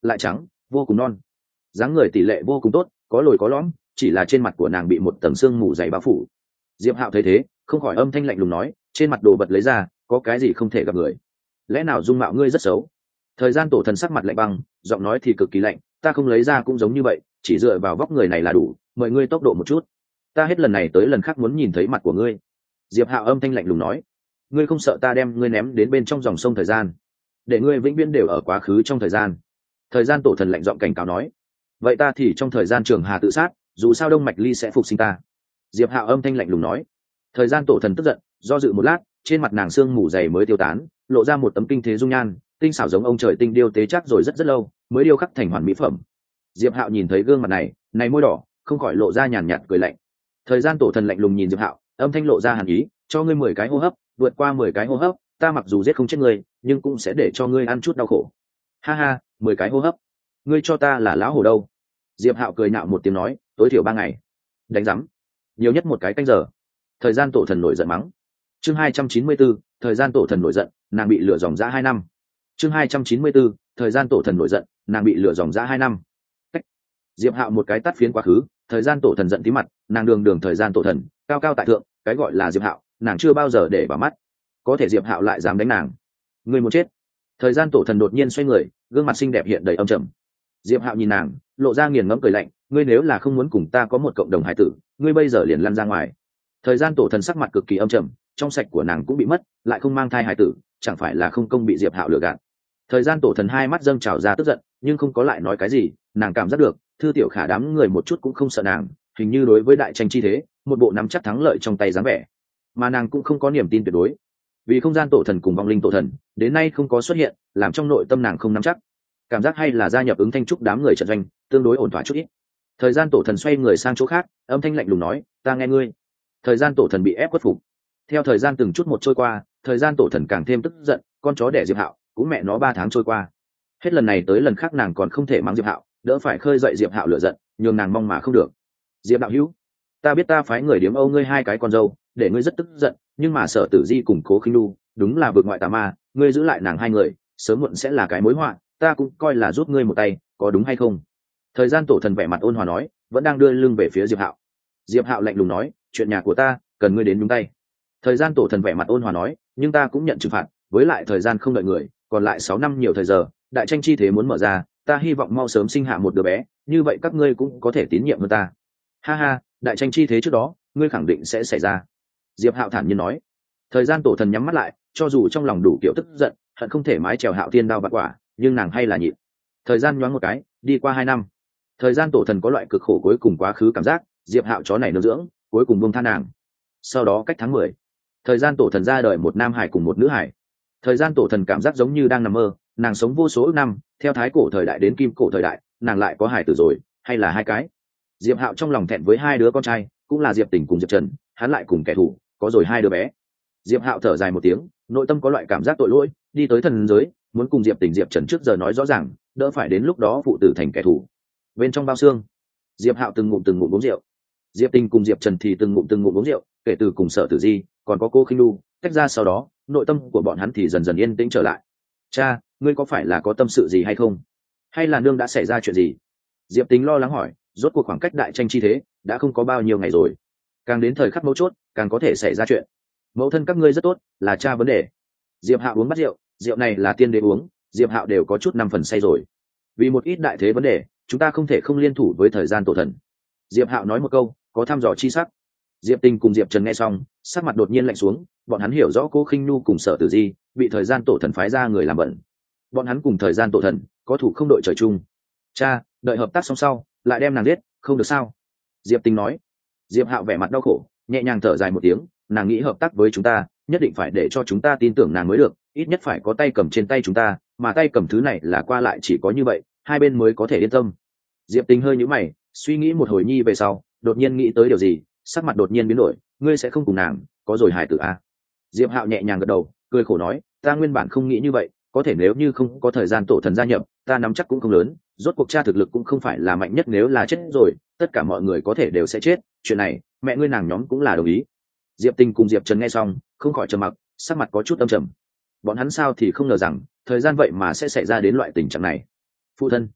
lại trắng vô cùng non, dáng người tỷ lệ vô cùng tốt, có lồi có lõm, chỉ là trên mặt của nàng bị một tầng sương mù dày bao phủ. Diệp Hạo thấy thế không khỏi âm thanh lạnh lùng nói, trên mặt đồ vật lấy ra, có cái gì không thể gặp người? Lẽ nào dung mạo ngươi rất xấu? Thời gian tổ thần sắc mặt lạnh băng, giọng nói thì cực kỳ lạnh, ta không lấy ra cũng giống như vậy, chỉ dựa vào vóc người này là đủ, mời ngươi tốc độ một chút, ta hết lần này tới lần khác muốn nhìn thấy mặt của ngươi. Diệp Hạo âm thanh lạnh lùng nói, ngươi không sợ ta đem ngươi ném đến bên trong dòng sông thời gian, để ngươi vĩnh viễn đều ở quá khứ trong thời gian? Thời gian tổ thần lạnh giọng cảnh cáo nói, vậy ta thì trong thời gian trường hà tự sát, dù sao đông mạch ly sẽ phục sinh ta. Diệp Hạo âm thanh lạnh lùng nói. Thời gian tổ thần tức giận, do dự một lát, trên mặt nàng sương mù dày mới tiêu tán, lộ ra một tấm kinh thế dung nhan, tinh xảo giống ông trời tinh điêu tế chắc rồi rất rất lâu mới điêu khắc thành hoàn mỹ phẩm. Diệp Hạo nhìn thấy gương mặt này, này môi đỏ, không khỏi lộ ra nhàn nhạt cười lạnh. Thời gian tổ thần lạnh lùng nhìn Diệp Hạo, âm thanh lộ ra hàn ý, cho ngươi 10 cái hô hấp, vượt qua 10 cái hô hấp, ta mặc dù giết không chết ngươi, nhưng cũng sẽ để cho ngươi ăn chút đau khổ. Ha ha, 10 cái hô hấp, ngươi cho ta là lão hổ đâu? Diệp Hạo cười nhạo một tiếng nói, tối thiểu 3 ngày. Đánh rắm, nhiều nhất 1 cái canh giờ. Thời gian tổ thần nổi giận mắng. Chương 294, thời gian tổ thần nổi giận, nàng bị lừa dòng dã 2 năm. Chương 294, thời gian tổ thần nổi giận, nàng bị lừa dòng dã 2 năm. Cách. Diệp Hạo một cái tát phiến quá khứ, thời gian tổ thần giận tí mặt, nàng đường thời gian tổ thần, cao cao tại thượng, cái gọi là Diệp Hạo, nàng chưa bao giờ để vào mắt. Có thể Diệp Hạo lại dám đánh nàng. Người muốn chết. Thời gian tổ thần đột nhiên xoay người, gương mặt xinh đẹp hiện đầy âm trầm. Diệp Hạo nhìn nàng, lộ ra nghiền ngẫm cười lạnh, ngươi nếu là không muốn cùng ta có một cộng đồng hải tử, ngươi bây giờ liền lăn ra ngoài. Thời gian tổ thần sắc mặt cực kỳ âm trầm, trong sạch của nàng cũng bị mất, lại không mang thai hải tử, chẳng phải là không công bị Diệp Hạo lừa gạt. Thời gian tổ thần hai mắt dâng trào ra tức giận, nhưng không có lại nói cái gì, nàng cảm giác được, Thư Tiểu Khả đám người một chút cũng không sợ nàng, hình như đối với đại tranh chi thế, một bộ nắm chắc thắng lợi trong tay dáng vẻ. Mà nàng cũng không có niềm tin tuyệt đối. Vì không gian tổ thần cùng vong linh tổ thần, đến nay không có xuất hiện, làm trong nội tâm nàng không nắm chắc. Cảm giác hay là gia nhập ứng thanh trúc đám người trận doanh, tương đối ổn thỏa chút ít. Thời gian tổ thần xoay người sang chỗ khác, âm thanh lạnh lùng nói, ta nghe ngươi. Thời gian tổ thần bị ép khuất phục. Theo thời gian từng chút một trôi qua, thời gian tổ thần càng thêm tức giận, con chó đẻ Diệp Hạo, cũng mẹ nó 3 tháng trôi qua. Hết lần này tới lần khác nàng còn không thể mắng Diệp Hạo, đỡ phải khơi dậy Diệp Hạo lửa giận, nhường nàng mong mà không được. Diệp đạo hữu, ta biết ta phái người điếm âu ngươi 2 cái con dâu, để ngươi rất tức giận, nhưng mà Sở Tử Di cùng Cố Khinh Nu, đúng là vượt ngoại tà ma, ngươi giữ lại nàng 2 người, sớm muộn sẽ là cái mối họa, ta cũng coi là giúp ngươi một tay, có đúng hay không? Thời gian tổ thần vẻ mặt ôn hòa nói, vẫn đang đưa lưng về phía Diệp Hạo. Diệp Hạo lạnh lùng nói, chuyện nhà của ta, cần ngươi đến nhúng tay. Thời gian tổ thần vẻ mặt ôn hòa nói, nhưng ta cũng nhận trừng phạt, với lại thời gian không đợi người, còn lại 6 năm nhiều thời giờ, đại tranh chi thế muốn mở ra, ta hy vọng mau sớm sinh hạ một đứa bé, như vậy các ngươi cũng có thể tín nhiệm hơn ta. Ha ha, đại tranh chi thế trước đó, ngươi khẳng định sẽ xảy ra. Diệp Hạo thản nhiên nói. Thời gian tổ thần nhắm mắt lại, cho dù trong lòng đủ kiểu tức giận, hận không thể mái chèo Hạo Thiên đao bạc quả, nhưng nàng hay là nhịn. Thời gian nhoáng một cái, đi qua 2 năm. Thời gian tổ thần có loại cực khổ cuối cùng quá khứ cảm giác, Diệp Hạo chó này nuôi dưỡng, cuối cùng buông tha nàng. Sau đó cách tháng 10, thời gian tổ thần ra đời một nam hải cùng một nữ hải. Thời gian tổ thần cảm giác giống như đang nằm mơ, nàng sống vô số ước năm, theo thái cổ thời đại đến kim cổ thời đại, nàng lại có hải tử rồi, hay là 2 cái. Diệp Hạo trong lòng thẹn với 2 đứa con trai, cũng là Diệp Tình cùng Diệp Trần, hắn lại cùng kẻ thù, có rồi 2 đứa bé. Diệp Hạo thở dài một tiếng, nội tâm có loại cảm giác tội lỗi, đi tới thần giới, muốn cùng Diệp Tình Diệp Trần trước giờ nói rõ ràng, đỡ phải đến lúc đó phụ tử thành kẻ thù. Bên trong bao xương, Diệp Hạo từng ngụm uống rượu. Diệp Tình cùng Diệp Trần thì từng ngụm uống rượu, kể từ cùng Sở Tử Di, còn có Cố Khinh Nu tách ra sau đó, nội tâm của bọn hắn thì dần dần yên tĩnh trở lại. Cha, ngươi có phải là có tâm sự gì hay không? Hay là nương đã xảy ra chuyện gì? Diệp Tình lo lắng hỏi, rốt cuộc khoảng cách đại tranh chi thế đã không có bao nhiêu ngày rồi, càng đến thời khắc mấu chốt, càng có thể xảy ra chuyện. Mẫu thân các ngươi rất tốt, là cha vấn đề. Diệp Hạo uống bát rượu, rượu này là tiên đế uống, Diệp Hạo đều có chút 5 phần say rồi. Vì một ít đại thế vấn đề, chúng ta không thể không liên thủ với thời gian tổ thần. Diệp Hạo nói một câu, có thăm dò chi sắc. Diệp Tình cùng Diệp Trần nghe xong, sắc mặt đột nhiên lạnh xuống, bọn hắn hiểu rõ Cố Khinh Nu cùng Sở Tử Di bị thời gian tổ thần phái ra người làm bận. Bọn hắn cùng thời gian tổ thần có thủ không đội trời chung. Cha, đợi hợp tác xong sau, lại đem nàng giết, không được sao? Diệp Tình nói. Diệp Hạo vẻ mặt đau khổ, nhẹ nhàng thở dài một tiếng, nàng nghĩ hợp tác với chúng ta, nhất định phải để cho chúng ta tin tưởng nàng mới được, ít nhất phải có tay cầm trên tay chúng ta, mà tay cầm thứ này là qua lại chỉ có như vậy, 2 bên mới có thể yên tâm. Diệp Tình hơi nhíu mày, suy nghĩ một hồi nhi về sau, đột nhiên nghĩ tới điều gì, sắc mặt đột nhiên biến đổi, ngươi sẽ không cùng nàng có rồi hài tử à? Diệp Hạo nhẹ nhàng gật đầu, cười khổ nói, ta nguyên bản không nghĩ như vậy, có thể nếu như không có thời gian tổ thần gia nhập, ta nắm chắc cũng không lớn, rốt cuộc cha thực lực cũng không phải là mạnh nhất, nếu là chết rồi, tất cả mọi người có thể đều sẽ chết, chuyện này, mẹ ngươi nàng nhóm cũng là đồng ý. Diệp Tình cùng Diệp Trần nghe xong, không khỏi trầm mặc, sắc mặt có chút âm trầm. Bọn hắn sao thì không ngờ rằng, thời gian vậy mà sẽ xảy ra đến loại tình trạng này. Phụ thân,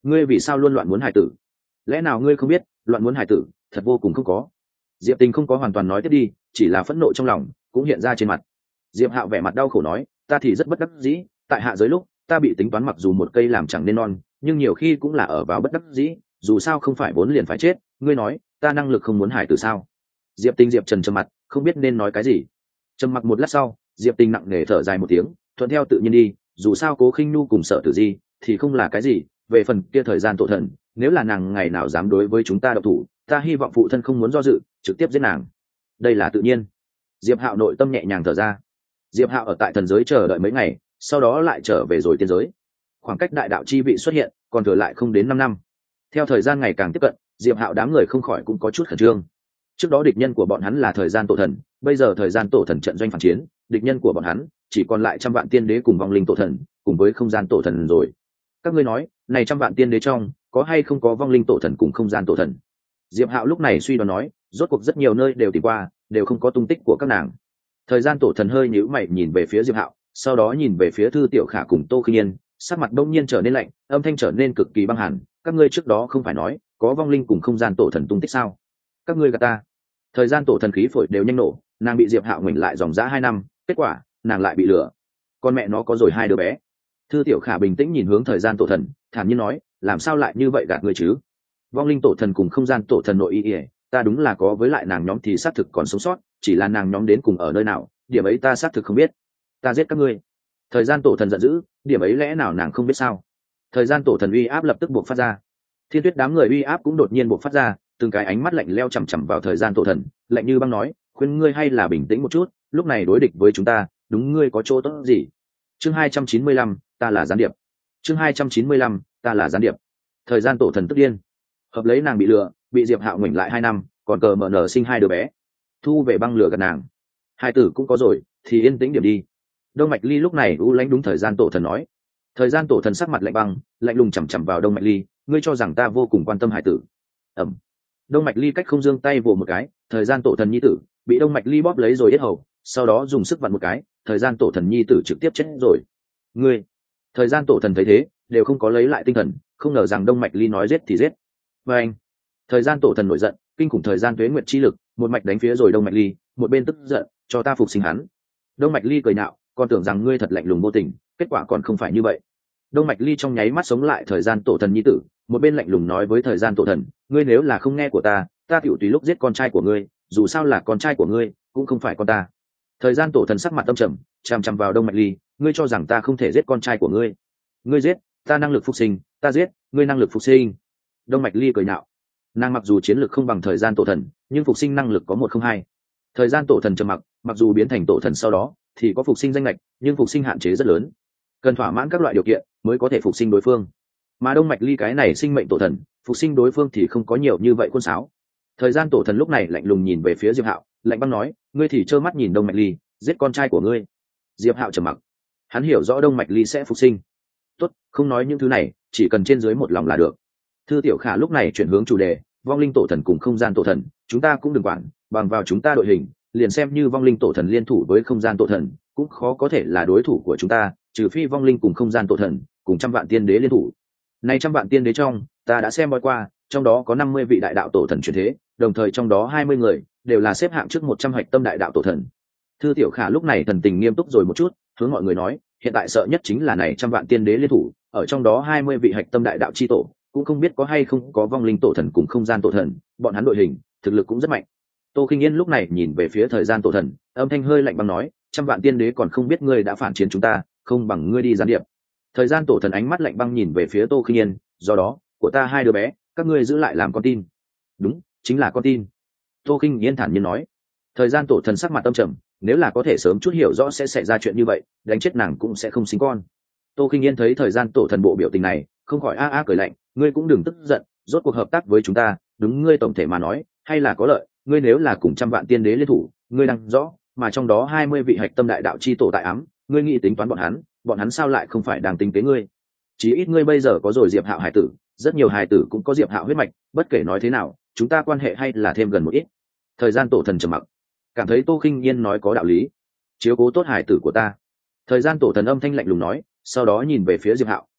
ngươi vì sao luôn loạn muốn hải tử? Lẽ nào ngươi không biết loạn muốn hải tử thật vô cùng không có? Diệp Tình không có hoàn toàn nói tiếp đi, chỉ là phẫn nộ trong lòng cũng hiện ra trên mặt. Diệp Hạo vẻ mặt đau khổ nói, ta thì rất bất đắc dĩ, tại hạ giới lúc ta bị tính toán mặc dù một cây làm chẳng nên non, nhưng nhiều khi cũng là ở vào bất đắc dĩ, dù sao không phải vốn liền phải chết. Ngươi nói ta năng lực không muốn hải tử sao? Diệp Tình Diệp Trần trầm mặt, không biết nên nói cái gì. Trầm mặc một lát sau, Diệp Tình nặng nề thở dài một tiếng, thuận theo tự nhiên đi, dù sao Cố Khinh Nu cùng Sở Tử Di thì không là cái gì, về phần kia thời gian tổ thần, nếu là nàng ngày nào dám đối với chúng ta độc thủ, ta hy vọng phụ thân không muốn do dự, trực tiếp giết nàng. Đây là tự nhiên. Diệp Hạo nội tâm nhẹ nhàng thở ra. Diệp Hạo ở tại thần giới chờ đợi mấy ngày, sau đó lại trở về rồi tiên giới. Khoảng cách đại đạo chi vị xuất hiện còn thừa lại không đến 5 năm. Theo thời gian ngày càng tiếp cận, Diệp Hạo đám người không khỏi cũng có chút khẩn trương. Trước đó địch nhân của bọn hắn là thời gian tổ thần, bây giờ thời gian tổ thần trận doanh phản chiến, địch nhân của bọn hắn chỉ còn lại trăm vạn tiên đế cùng vong linh tổ thần, cùng với không gian tổ thần rồi. Các ngươi nói, này trăm vạn tiên đế trong có hay không có vong linh tổ thần cùng không gian tổ thần? Diệp Hạo lúc này suy đoán nói, rốt cuộc rất nhiều nơi đều tìm qua, đều không có tung tích của các nàng. Thời gian tổ thần hơi nhíu mày nhìn về phía Diệp Hạo, sau đó nhìn về phía Thư Tiểu Khả cùng Tô Khinh Yên, sắc mặt bỗng nhiên trở nên lạnh, âm thanh trở nên cực kỳ băng hàn. Các ngươi trước đó không phải nói có vong linh cùng không gian tổ thần tung tích sao? Các ngươi gạt ta! Thời gian tổ thần khí phổi đều nhanh nổ, nàng bị Diệp Hạo ngoảnh lại dòng dã 2 năm, kết quả nàng lại bị lừa. Con mẹ nó có rồi 2 đứa bé. Thư Tiểu Khả bình tĩnh nhìn hướng thời gian tổ thần, thản nhiên nói, làm sao lại như vậy gạt ngươi chứ? Vong linh tổ thần cùng không gian tổ thần nội ý, ta đúng là có, với lại nàng nhóm thì xác thực còn sống sót, chỉ là nàng nhóm đến cùng ở nơi nào, điểm ấy ta xác thực không biết. Ta giết các ngươi. Thời gian tổ thần giận dữ, điểm ấy lẽ nào nàng không biết sao? Thời gian tổ thần uy áp lập tức buộc phát ra. Thiên Tuyết đám người uy áp cũng đột nhiên buộc phát ra, từng cái ánh mắt lạnh lẽo chằm chằm vào thời gian tổ thần, lạnh như băng nói, khuyên ngươi hay là bình tĩnh một chút, lúc này đối địch với chúng ta, đúng ngươi có chỗ tốt gì? Chương 295, ta là gián điệp. Chương 295, ta là gián điệp. Thời gian tổ thần tức điên. Hợp lấy nàng bị lừa, bị Diệp Hạo ngoảnh lại 2 năm, còn cờ mở nở sinh 2 đứa bé, thu về băng lừa gạt nàng. Hai tử cũng có rồi, thì yên tĩnh điểm đi. Đông Mạch Ly lúc này u lãnh đúng thời gian tổ thần nói. Thời gian tổ thần sắc mặt lạnh băng, lạnh lùng chằm chằm vào Đông Mạch Ly, ngươi cho rằng ta vô cùng quan tâm hải tử? Ẩm. Đông Mạch Ly cách không giương tay vồ một cái, thời gian tổ thần nhi tử bị Đông Mạch Ly bóp lấy rồi yết hầu, sau đó dùng sức vặn một cái, thời gian tổ thần nhi tử trực tiếp chết rồi. Ngươi! Thời gian tổ thần thấy thế, đều không có lấy lại tinh thần, không ngờ rằng Đông Mạch Ly nói giết thì giết. Và anh! Thời gian tổ thần nổi giận, kinh khủng thời gian tuế nguyệt chi lực, một mạch đánh phía rồi Đông Mạch Ly, một bên tức giận, cho ta phục sinh hắn. Đông Mạch Ly cười nhạo, còn tưởng rằng ngươi thật lạnh lùng vô tình, kết quả còn không phải như vậy. Đông Mạch Ly trong nháy mắt sống lại thời gian tổ thần nhi tử, một bên lạnh lùng nói với thời gian tổ thần, ngươi nếu là không nghe của ta tiểu tùy lúc giết con trai của ngươi, dù sao là con trai của ngươi, cũng không phải con ta. Thời gian tổ thần sắc mặt tâm trầm, chằm chằm vào Đông Mạch Ly, ngươi cho rằng ta không thể giết con trai của ngươi? Ngươi giết, ta năng lực phục sinh, ta giết, ngươi năng lực phục sinh. Đông Mạch Ly cười nhạo. Nàng mặc dù chiến lực không bằng thời gian tổ thần, nhưng phục sinh năng lực có 102. Thời gian tổ thần trầm mặc dù biến thành tổ thần sau đó thì có phục sinh danh lệch, nhưng phục sinh hạn chế rất lớn, cần thỏa mãn các loại điều kiện mới có thể phục sinh đối phương. Mà Đông Mạch Ly cái này sinh mệnh tổ thần, phục sinh đối phương thì không có nhiều như vậy khuôn sáo. Thời gian tổ thần lúc này lạnh lùng nhìn về phía Diệp Hạo, lạnh băng nói, ngươi thì trơ mắt nhìn Đông Mạch Ly giết con trai của ngươi. Diệp Hạo trầm mặc, hắn hiểu rõ Đông Mạch Ly sẽ phục sinh. Tốt, không nói những thứ này, chỉ cần trên dưới một lòng là được. Thư Tiểu Khả lúc này chuyển hướng chủ đề, vong linh tổ thần cùng không gian tổ thần, chúng ta cũng đừng quản, bằng vào chúng ta đội hình, liền xem như vong linh tổ thần liên thủ với không gian tổ thần, cũng khó có thể là đối thủ của chúng ta, trừ phi vong linh cùng không gian tổ thần cùng trăm vạn tiên đế liên thủ. Này trăm vạn tiên đế trong, ta đã xem qua, trong đó có 50 vị đại đạo tổ thần chuyển thế, đồng thời trong đó 20 người đều là xếp hạng trước 100 hạch tâm đại đạo tổ thần. Thư Tiểu Khả lúc này thần tình nghiêm túc rồi một chút, hướng mọi người nói, hiện tại sợ nhất chính là này trăm vạn tiên đế liên thủ, ở trong đó 20 vị hạch tâm đại đạo chi tổ, cũng không biết có hay không có vong linh tổ thần cùng không gian tổ thần, bọn hắn đội hình thực lực cũng rất mạnh. Tô Khinh Yên lúc này nhìn về phía thời gian tổ thần, âm thanh hơi lạnh băng nói, trăm vạn tiên đế còn không biết ngươi đã phản chiến chúng ta, không bằng ngươi đi gián điệp. Thời gian tổ thần ánh mắt lạnh băng nhìn về phía Tô Khinh Yên, do đó, của ta 2 đứa bé, các ngươi giữ lại làm con tin. Đúng, chính là con tin. Tô Khinh Yên thản nhiên nói. Thời gian tổ thần sắc mặt tâm trầm, nếu là có thể sớm chút hiểu rõ sẽ xảy ra chuyện như vậy, đánh chết nàng cũng sẽ không sinh con. Tô Khinh Yên thấy thời gian tổ thần bộ biểu tình này, không khỏi a a cười lạnh, ngươi cũng đừng tức giận, rốt cuộc hợp tác với chúng ta, đúng ngươi tổng thể mà nói, hay là có lợi, ngươi nếu là cùng trăm vạn tiên đế liên thủ, ngươi đang rõ, mà trong đó 20 vị hạch tâm đại đạo chi tổ tại ám, ngươi nghĩ tính toán bọn hắn sao lại không phải đang tính kế ngươi? Chí ít ngươi bây giờ có rồi Diệp Hạo hải tử, rất nhiều hải tử cũng có Diệp Hạo huyết mạch, bất kể nói thế nào, chúng ta quan hệ hay là thêm gần một ít. Thời gian tổ thần trầm mặc, cảm thấy Tô Khinh Yên nói có đạo lý, chiếu cố tốt hải tử của ta. Thời gian tổ thần âm thanh lạnh lùng nói, sau đó nhìn về phía Diệp Hạo,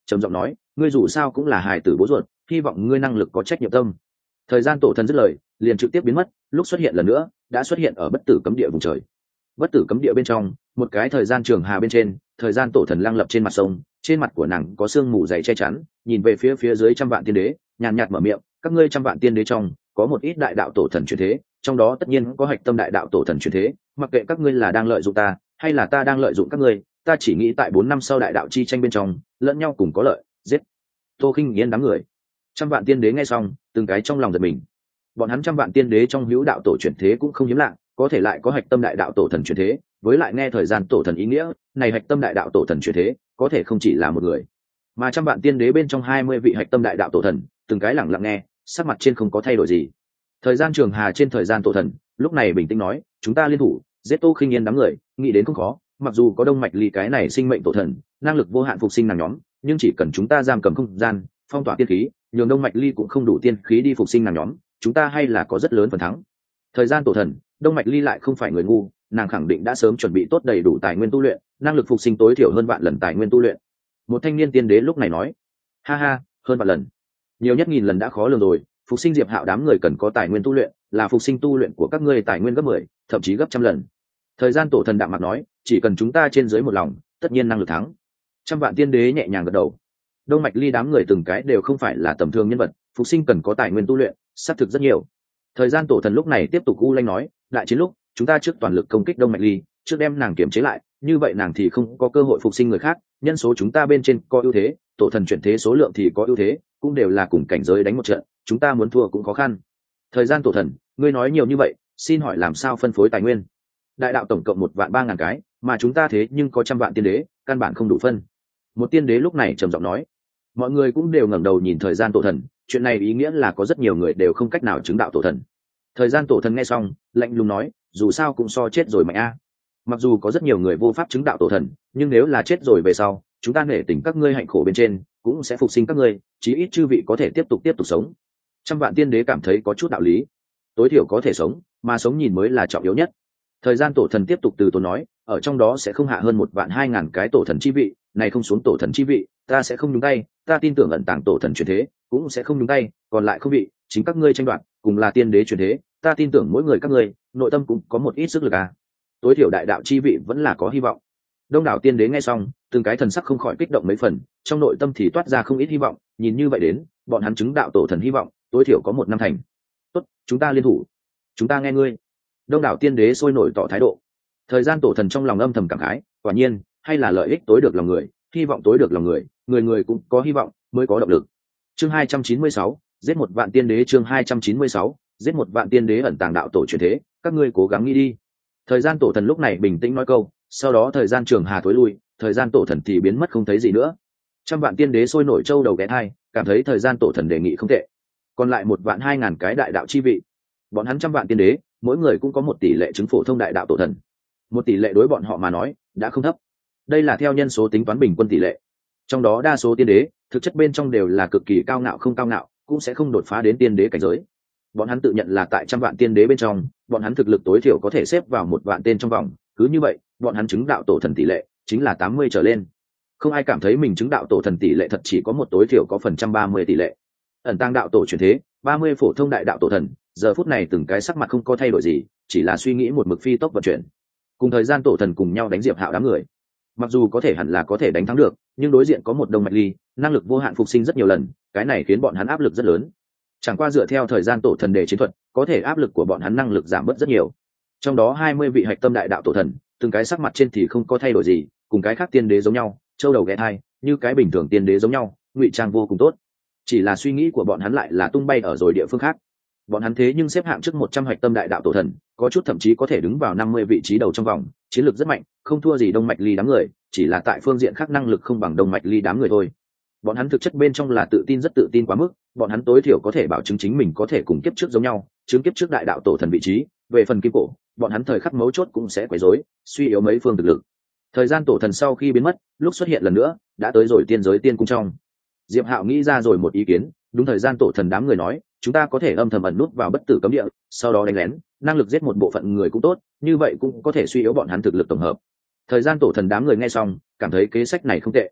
trầm giọng nói, ngươi dù sao cũng là hài tử bố ruột, hy vọng ngươi năng lực có trách nhiệm tâm. Thời gian tổ thần dứt lời, liền trực tiếp biến mất, lúc xuất hiện lần nữa đã xuất hiện ở bất tử cấm địa vùng trời. Bất tử cấm địa bên trong, một cái thời gian trường hà bên trên, thời gian tổ thần lăng lập trên mặt sông, trên mặt của nàng có sương mù dày che chắn, nhìn về phía dưới trăm vạn tiên đế, nhàn nhạt mở miệng, các ngươi trăm vạn tiên đế trong có một ít đại đạo tổ thần chuyển thế, trong đó tất nhiên có hạch tâm đại đạo tổ thần chuyển thế, mặc kệ các ngươi là đang lợi dụng ta hay là ta đang lợi dụng các ngươi, ta chỉ nghĩ tại 4 năm sau đại đạo chi tranh bên trong lẫn nhau cùng có lợi. Giết Tô Khinh Yên đám người. Trăm vạn tiên đế nghe xong, từng cái trong lòng giật mình. Bọn hắn trăm vạn tiên đế trong hữu đạo tổ chuyển thế cũng không hiếm lạ, có thể lại có hạch tâm đại đạo tổ thần chuyển thế, với lại nghe thời gian tổ thần ý nghĩa, này hạch tâm đại đạo tổ thần chuyển thế có thể không chỉ là một người, mà trăm vạn tiên đế bên trong 20 vị hạch tâm đại đạo tổ thần, từng cái lẳng lặng nghe, sắc mặt trên không có thay đổi gì. Thời gian trường hà trên thời gian tổ thần lúc này bình tĩnh nói, chúng ta liên thủ giết Tô Khinh Yên đám người, nghĩ đến không khó, mặc dù có đông mạch ly cái này sinh mệnh tổ thần năng lực vô hạn phục sinh nàng nhóm, nhưng chỉ cần chúng ta giam cầm không gian, phong tỏa tiên khí, nhường đông mạch ly cũng không đủ tiên khí đi phục sinh nàng nhóm, chúng ta hay là có rất lớn phần thắng. Thời gian tổ thần, đông mạch ly lại không phải người ngu, nàng khẳng định đã sớm chuẩn bị tốt đầy đủ tài nguyên tu luyện, năng lực phục sinh tối thiểu hơn vạn lần tài nguyên tu luyện. Một thanh niên tiên đế lúc này nói, ha ha, hơn vạn lần, nhiều nhất 1000 lần đã khó lường rồi, phục sinh Diệp Hạo đám người cần có tài nguyên tu luyện, là phục sinh tu luyện của các ngươi tài nguyên gấp 10, thậm chí gấp trăm lần. Thời gian tổ thần đạm mạc nói, chỉ cần chúng ta trên dưới một lòng, tất nhiên năng lực thắng. Trăm vạn tiên đế nhẹ nhàng gật đầu. Đông mạch ly đám người từng cái đều không phải là tầm thường nhân vật, phục sinh cần có tài nguyên tu luyện, xác thực rất nhiều. Thời gian tổ thần lúc này tiếp tục u lanh nói, đại chiến lúc chúng ta trước toàn lực công kích đông mạch ly, trước đem nàng kiểm chế lại, như vậy nàng thì không có cơ hội phục sinh người khác, nhân số chúng ta bên trên có ưu thế, tổ thần chuyển thế số lượng thì có ưu thế, cũng đều là cùng cảnh giới đánh một trận, chúng ta muốn thua cũng khó khăn. Thời gian tổ thần, ngươi nói nhiều như vậy, xin hỏi làm sao phân phối tài nguyên? Đại đạo tổng cộng 1.300.000 cái, mà chúng ta thế nhưng có trăm vạn tiên đế, căn bản không đủ phân. Một tiên đế lúc này trầm giọng nói. Mọi người cũng đều ngẩng đầu nhìn thời gian tổ thần, chuyện này ý nghĩa là có rất nhiều người đều không cách nào chứng đạo tổ thần. Thời gian tổ thần nghe xong, lạnh lùng nói, dù sao cũng so chết rồi mạnh a. Mặc dù có rất nhiều người vô pháp chứng đạo tổ thần, nhưng nếu là chết rồi về sau, chúng ta nể tình các ngươi hạnh khổ bên trên, cũng sẽ phục sinh các ngươi, chí ít chư vị có thể tiếp tục sống. Trăm vạn tiên đế cảm thấy có chút đạo lý, tối thiểu có thể sống, mà sống nhìn mới là trọng yếu nhất. Thời gian tổ thần tiếp tục từ tốn nói, ở trong đó sẽ không hạ hơn 1.200.000 cái tổ thần chi vị, này không xuống tổ thần chi vị, ta sẽ không nhúng tay, ta tin tưởng ẩn tàng tổ thần chuyển thế cũng sẽ không nhúng tay, còn lại không vị, chính các ngươi tranh đoạt, cùng là tiên đế chuyển thế, ta tin tưởng mỗi người các ngươi nội tâm cũng có một ít sức lực à. Tối thiểu đại đạo chi vị vẫn là có hy vọng. Đông đảo tiên đế nghe xong, từng cái thần sắc không khỏi kích động mấy phần, trong nội tâm thì toát ra không ít hy vọng, nhìn như vậy đến, bọn hắn chứng đạo tổ thần hy vọng tối thiểu có 1 năm thành. Tốt, chúng ta liên thủ, chúng ta nghe ngươi. Đông đảo tiên đế sôi nổi tỏ thái độ. Thời gian tổ thần trong lòng âm thầm cảm khái, quả nhiên hay là lợi ích tối được lòng người, hy vọng tối được lòng người, người người cũng có hy vọng mới có động lực. Chương 296, giết 1 vạn tiên đế. Chương 296, giết 1 vạn tiên đế ẩn tàng đạo tổ chuyển thế, các ngươi cố gắng nghĩ đi. Thời gian tổ thần lúc này bình tĩnh nói câu, sau đó thời gian trường hà thối lui, thời gian tổ thần thì biến mất không thấy gì nữa. Trăm vạn tiên đế sôi nổi châu đầu ghé thai, cảm thấy thời gian tổ thần đề nghị không tệ. Còn lại 1.200.000 cái đại đạo chi vị, bọn hắn trăm vạn tiên đế, mỗi người cũng có một tỷ lệ chứng phổ thông đại đạo tổ thần. Một tỷ lệ đối bọn họ mà nói đã không thấp. Đây là theo nhân số tính toán bình quân tỷ lệ. Trong đó đa số tiên đế, thực chất bên trong đều là cực kỳ cao ngạo không cao ngạo, cũng sẽ không đột phá đến tiên đế cảnh giới. Bọn hắn tự nhận là tại trăm vạn tiên đế bên trong, bọn hắn thực lực tối thiểu có thể xếp vào 1 vạn tên trong vòng, cứ như vậy, bọn hắn chứng đạo tổ thần tỷ lệ chính là 80 trở lên. Không ai cảm thấy mình chứng đạo tổ thần tỷ lệ thật chỉ có một tối thiểu có phần trăm 30 tỷ lệ. Ẩn tàng đạo tổ chuyển thế, 30 phổ thông đại đạo tổ thần, giờ phút này từng cái sắc mặt không có thay đổi gì, chỉ là suy nghĩ một mực phi tốc vận chuyển. Cùng thời gian tổ thần cùng nhau đánh Diệp Hạo đám người. Mặc dù có thể hẳn là có thể đánh thắng được, nhưng đối diện có một đông mạch ly, năng lực vô hạn phục sinh rất nhiều lần, cái này khiến bọn hắn áp lực rất lớn. Chẳng qua dựa theo thời gian tổ thần đề chiến thuật, có thể áp lực của bọn hắn năng lực giảm bớt rất nhiều. Trong đó 20 vị hạch tâm đại đạo tổ thần, từng cái sắc mặt trên thì không có thay đổi gì, cùng cái khác tiên đế giống nhau, châu đầu ghé thai, như cái bình thường tiên đế giống nhau, ngụy trang vô cùng tốt. Chỉ là suy nghĩ của bọn hắn lại là tung bay ở rồi địa phương khác. Bọn hắn thế nhưng xếp hạng trước 100 hạch tâm đại đạo tổ thần, có chút thậm chí có thể đứng vào 50 vị trí đầu trong vòng, chiến lược rất mạnh, không thua gì đông mạch ly đám người, chỉ là tại phương diện khác năng lực không bằng đông mạch ly đám người thôi. Bọn hắn thực chất bên trong là tự tin, rất tự tin quá mức, bọn hắn tối thiểu có thể bảo chứng chính mình có thể cùng kiếp trước giống nhau, chứng kiếp trước đại đạo tổ thần vị trí. Về phần kim cổ, bọn hắn thời khắc mấu chốt cũng sẽ quấy rối, suy yếu mấy phương thực lực. Thời gian tổ thần sau khi biến mất, lúc xuất hiện lần nữa, đã tới rồi tiên giới tiên cung trong. Diệp Hạo nghĩ ra rồi một ý kiến, đúng thời gian tổ thần đám người nói, chúng ta có thể âm thầm ẩn nút vào bất tử cấm địa, sau đó đánh lén, năng lực giết một bộ phận người cũng tốt, như vậy cũng có thể suy yếu bọn hắn thực lực tổng hợp. Thời gian tổ thần đám người nghe xong, cảm thấy kế sách này không tệ.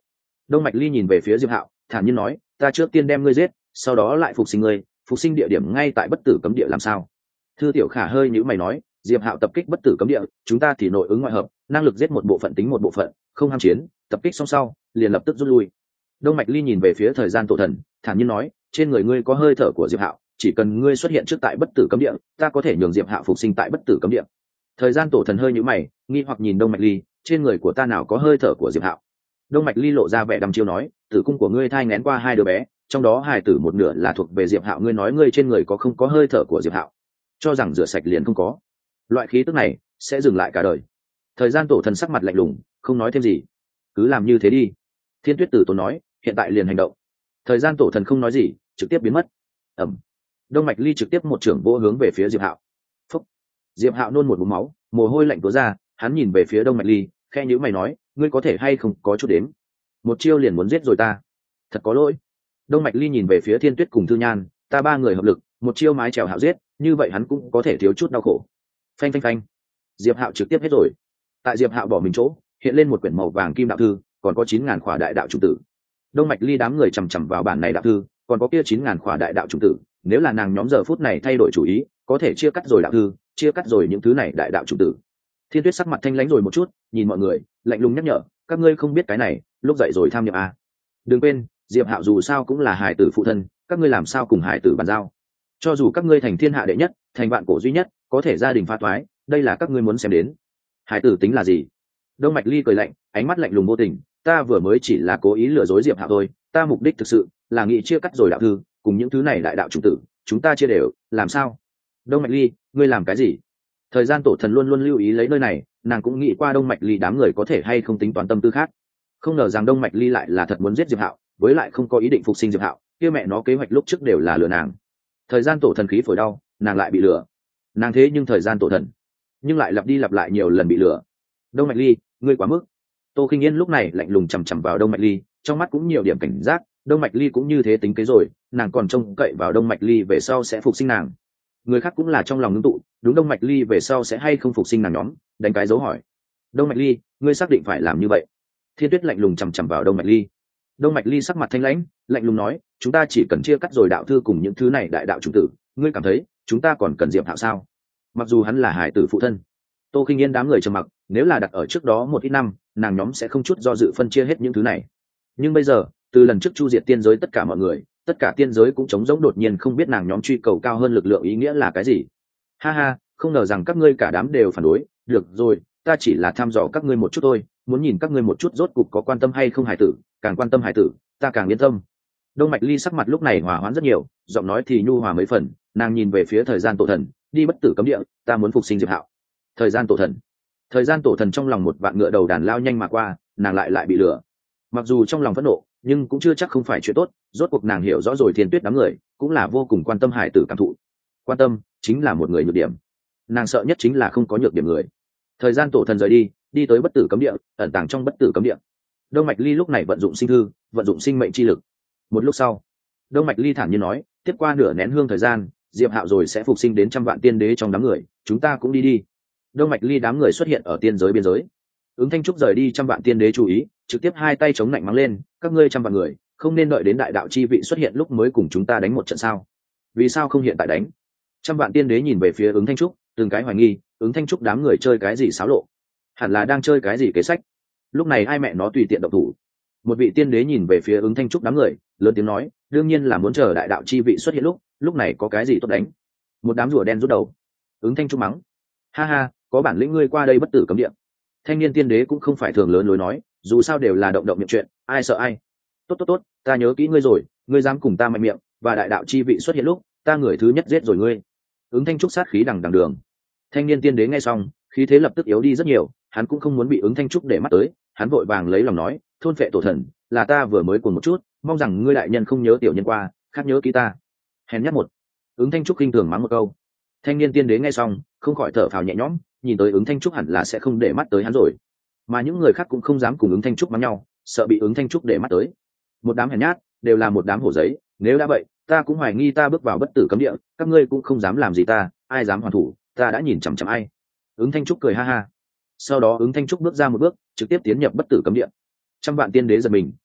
Đông Mạch Ly nhìn về phía Diệp Hạo, thản nhiên nói, ta trước tiên đem ngươi giết, sau đó lại phục sinh ngươi, phục sinh địa điểm ngay tại bất tử cấm địa làm sao? Thư Tiểu Khả hơi nhíu mày nói, Diệp Hạo tập kích bất tử cấm địa, chúng ta thì nội ứng ngoại hợp, năng lực giết một bộ phận tính một bộ phận, không ham chiến, tập kích xong sau, liền lập tức rút lui. Đông Mạch Ly nhìn về phía Thời Gian Tổ Thần, thản nhiên nói, trên người ngươi có hơi thở của Diệp Hạo, chỉ cần ngươi xuất hiện trước tại bất tử cấm địa, ta có thể nhường Diệp Hạo phục sinh tại bất tử cấm địa. Thời Gian Tổ Thần hơi nhíu mày, nghi hoặc nhìn Đông Mạch Ly, trên người của ta nào có hơi thở của Diệp Hạo? Đông Mạch Ly lộ ra vẻ đăm chiêu nói, tử cung của ngươi thai nghén qua hai đứa bé, trong đó hài tử một nửa là thuộc về Diệp Hạo, ngươi nói ngươi trên người có không có hơi thở của Diệp Hạo, cho rằng rửa sạch liền không có. Loại khí tức này sẽ dừng lại cả đời. Thời Gian Tổ Thần sắc mặt lạnh lùng, không nói thêm gì. Cứ làm như thế đi. Thiên Tuyết Tử Tốn nói, hiện tại liền hành động. Thời Gian Tổ Thần không nói gì, trực tiếp biến mất. Ẩm. Đông Mạch Ly trực tiếp một trưởng vỗ hướng về phía Diệp Hạo. Phúc. Diệp Hạo nôn một ngụm máu, mồ hôi lạnh túa ra, hắn nhìn về phía Đông Mạch Ly, khe nhíu mày nói, ngươi có thể hay không có chút đến. Một chiêu liền muốn giết rồi ta. Thật có lỗi. Đông Mạch Ly nhìn về phía Thiên Tuyết cùng Thư Nhan, ta ba người hợp lực, một chiêu mái chèo Hạo giết, như vậy hắn cũng có thể thiếu chút đau khổ. Phanh phanh phanh. Diệp Hạo trực tiếp hết rồi. Tại Diệp Hạo bỏ mình chỗ, hiện lên một quyển màu vàng kim đạo thư, còn có 9.000 khỏa đại đạo chủng tử. Đông Mạch Ly đám người chằm chằm vào bản này đạo thư, còn có kia 9.000 khỏa đại đạo chủng tử, nếu là nàng nhóm giờ phút này thay đổi chủ ý, có thể chia cắt rồi đạo thư, chia cắt rồi những thứ này đại đạo chủng tử. Thiên Tuyết sắc mặt thanh lãnh rồi một chút, nhìn mọi người, lạnh lùng nhắc nhở, các ngươi không biết cái này, lúc dậy rồi tham niệm a. Đừng quên, Diệp Hạo dù sao cũng là hài tử phụ thân, các ngươi làm sao cùng hài tử bàn giao? Cho dù các ngươi thành thiên hạ đệ nhất, thành vạn cổ duy nhất, có thể gia đình pha toái, đây là các ngươi muốn xem đến. Hài tử tính là gì? Đông Mạch Ly cười lạnh, ánh mắt lạnh lùng vô tình, ta vừa mới chỉ là cố ý lừa dối Diệp Hạo thôi, ta mục đích thực sự là nghĩ chia cắt rồi đạo thư, cùng những thứ này đại đạo chủng tử, chúng ta chia đều, làm sao? Đông Mạch Ly, ngươi làm cái gì? Thời Gian Tổ Thần luôn luôn lưu ý lấy nơi này, nàng cũng nghĩ qua Đông Mạch Ly đám người có thể hay không tính toán tâm tư khác. Không ngờ rằng Đông Mạch Ly lại là thật muốn giết Diệp Hạo, với lại không có ý định phục sinh Diệp Hạo, kia mẹ nó kế hoạch lúc trước đều là lừa nàng. Thời Gian Tổ Thần khí phổi đau, nàng lại bị lừa. Nàng thế nhưng Thời Gian Tổ Thần, nhưng lại lặp đi lặp lại nhiều lần bị lừa. Đông Mạch Ly, ngươi quá mức. Tô Khinh Yên lúc này lạnh lùng chằm chằm vào Đông Mạch Ly, trong mắt cũng nhiều điểm cảnh giác. Đông Mạch Ly cũng như thế tính kế rồi, nàng còn trông cậy vào Đông Mạch Ly về sau sẽ phục sinh nàng. Người khác cũng là trong lòng ngưng tụ, đúng Đông Mạch Ly về sau sẽ hay không phục sinh nàng nhóm, đánh cái dấu hỏi. Đông Mạch Ly, ngươi xác định phải làm như vậy? Thiên Tuyết lạnh lùng chằm chằm vào Đông Mạch Ly. Đông Mạch Ly sắc mặt thanh lãnh, lạnh lùng nói, chúng ta chỉ cần chia cắt rồi đạo thư cùng những thứ này đại đạo chủng tử, ngươi cảm thấy chúng ta còn cần Diệp Hạo sao? Mặc dù hắn là hải tử phụ thân. Tô Khinh Yên đám người trầm mặc, nếu là đặt ở trước đó một ít năm, nàng nhóm sẽ không chút do dự phân chia hết những thứ này. Nhưng bây giờ, từ lần trước chu diệt tiên giới tất cả mọi người, tất cả tiên giới cũng trống rỗng, đột nhiên không biết nàng nhóm truy cầu cao hơn lực lượng ý nghĩa là cái gì. Ha ha, không ngờ rằng các ngươi cả đám đều phản đối, được rồi, ta chỉ là thăm dò các ngươi một chút thôi, muốn nhìn các ngươi một chút rốt cục có quan tâm hay không hải tử, càng quan tâm hải tử, ta càng yên tâm. Đông Mạch Ly sắc mặt lúc này hòa hoãn rất nhiều, giọng nói thì nhu hòa mấy phần, nàng nhìn về phía Thời Gian Tổ Thần, đi bất tử cấm địa, ta muốn phục sinh Diệp Hạo. Thời Gian Tổ Thần. Thời Gian Tổ Thần trong lòng một vạn ngựa đầu đàn lao nhanh mà qua, nàng lại bị lừa. Mặc dù trong lòng phẫn nộ, nhưng cũng chưa chắc không phải chuyện tốt, rốt cuộc nàng hiểu rõ rồi Thiên Tuyết đám người cũng là vô cùng quan tâm hải tử cảm thụ. Quan tâm chính là một người nhược điểm. Nàng sợ nhất chính là không có nhược điểm người. Thời Gian Tổ Thần rời đi tới bất tử cấm địa, ẩn tàng trong bất tử cấm địa. Đông Mạch Ly lúc này vận dụng sinh thư, vận dụng sinh mệnh chi lực. Một lúc sau, Đông Mạch Ly thản nhiên nói, tiếp qua nửa nén hương thời gian, Diệp Hạo rồi sẽ phục sinh đến 100 vạn tiên đế trong đám người, chúng ta cũng đi. Đông Mạch Ly đám người xuất hiện ở tiên giới biên giới. Ứng Thanh Trúc rời đi 100 vạn tiên đế chú ý, trực tiếp hai tay chống lạnh mắng lên, các ngươi 100 vạn người, không nên đợi đến đại đạo chi vị xuất hiện lúc mới cùng chúng ta đánh một trận sao? Vì sao không hiện tại đánh? 100 vạn tiên đế nhìn về phía Ứng Thanh Trúc, từng cái hoài nghi, Ứng Thanh Trúc đám người chơi cái gì xáo lộ? Hẳn là đang chơi cái gì kế sách? Lúc này ai mẹ nó tùy tiện động thủ. Một vị tiên đế nhìn về phía Ứng Thanh Trúc đám người, lớn tiếng nói, đương nhiên là muốn chờ đại đạo chi vị xuất hiện lúc này có cái gì tốt đánh? Một đám rùa đen rút đầu. Ứng Thanh Trúc mắng, ha ha, có bản lĩnh ngươi qua đây bất tử cấm địa. Thanh niên tiên đế cũng không phải thường lớn lối nói, dù sao đều là động miệng chuyện, ai sợ ai. Tốt, ta nhớ kỹ ngươi rồi, ngươi dám cùng ta mạnh miệng, và đại đạo chi vị xuất hiện lúc, ta người thứ nhất giết rồi ngươi. Ứng Thanh Trúc sát khí đằng đường. Thanh niên tiên đế nghe xong, khí thế lập tức yếu đi rất nhiều, hắn cũng không muốn bị Ứng Thanh Trúc để mắt tới, hắn vội vàng lấy lòng nói, thôn phệ tổ thần, là ta vừa mới cuồng một chút, mong rằng ngươi đại nhân không nhớ tiểu nhân qua, khác nhớ kỹ ta. Hèn nhát một. Ứng Thanh Trúc khinh thường mắng một câu. Thanh niên tiên đế nghe xong, không khỏi thở phào nhẹ nhõm, nhìn tới Ứng Thanh Trúc hẳn là sẽ không để mắt tới hắn rồi. Mà những người khác cũng không dám cùng Ứng Thanh Trúc mắng nhau, sợ bị Ứng Thanh Trúc để mắt tới. Một đám hèn nhát, đều là một đám hổ giấy, nếu đã vậy, ta cũng hoài nghi ta bước vào bất tử cấm địa, các ngươi cũng không dám làm gì ta, ai dám hoàn thủ, ta đã nhìn chằm chằm ai. Ứng Thanh Trúc cười ha ha. Sau đó Ứng Thanh Trúc bước ra một bước, trực tiếp tiến nhập bất tử cấm địa. 100 vạn tiên đế giật mình,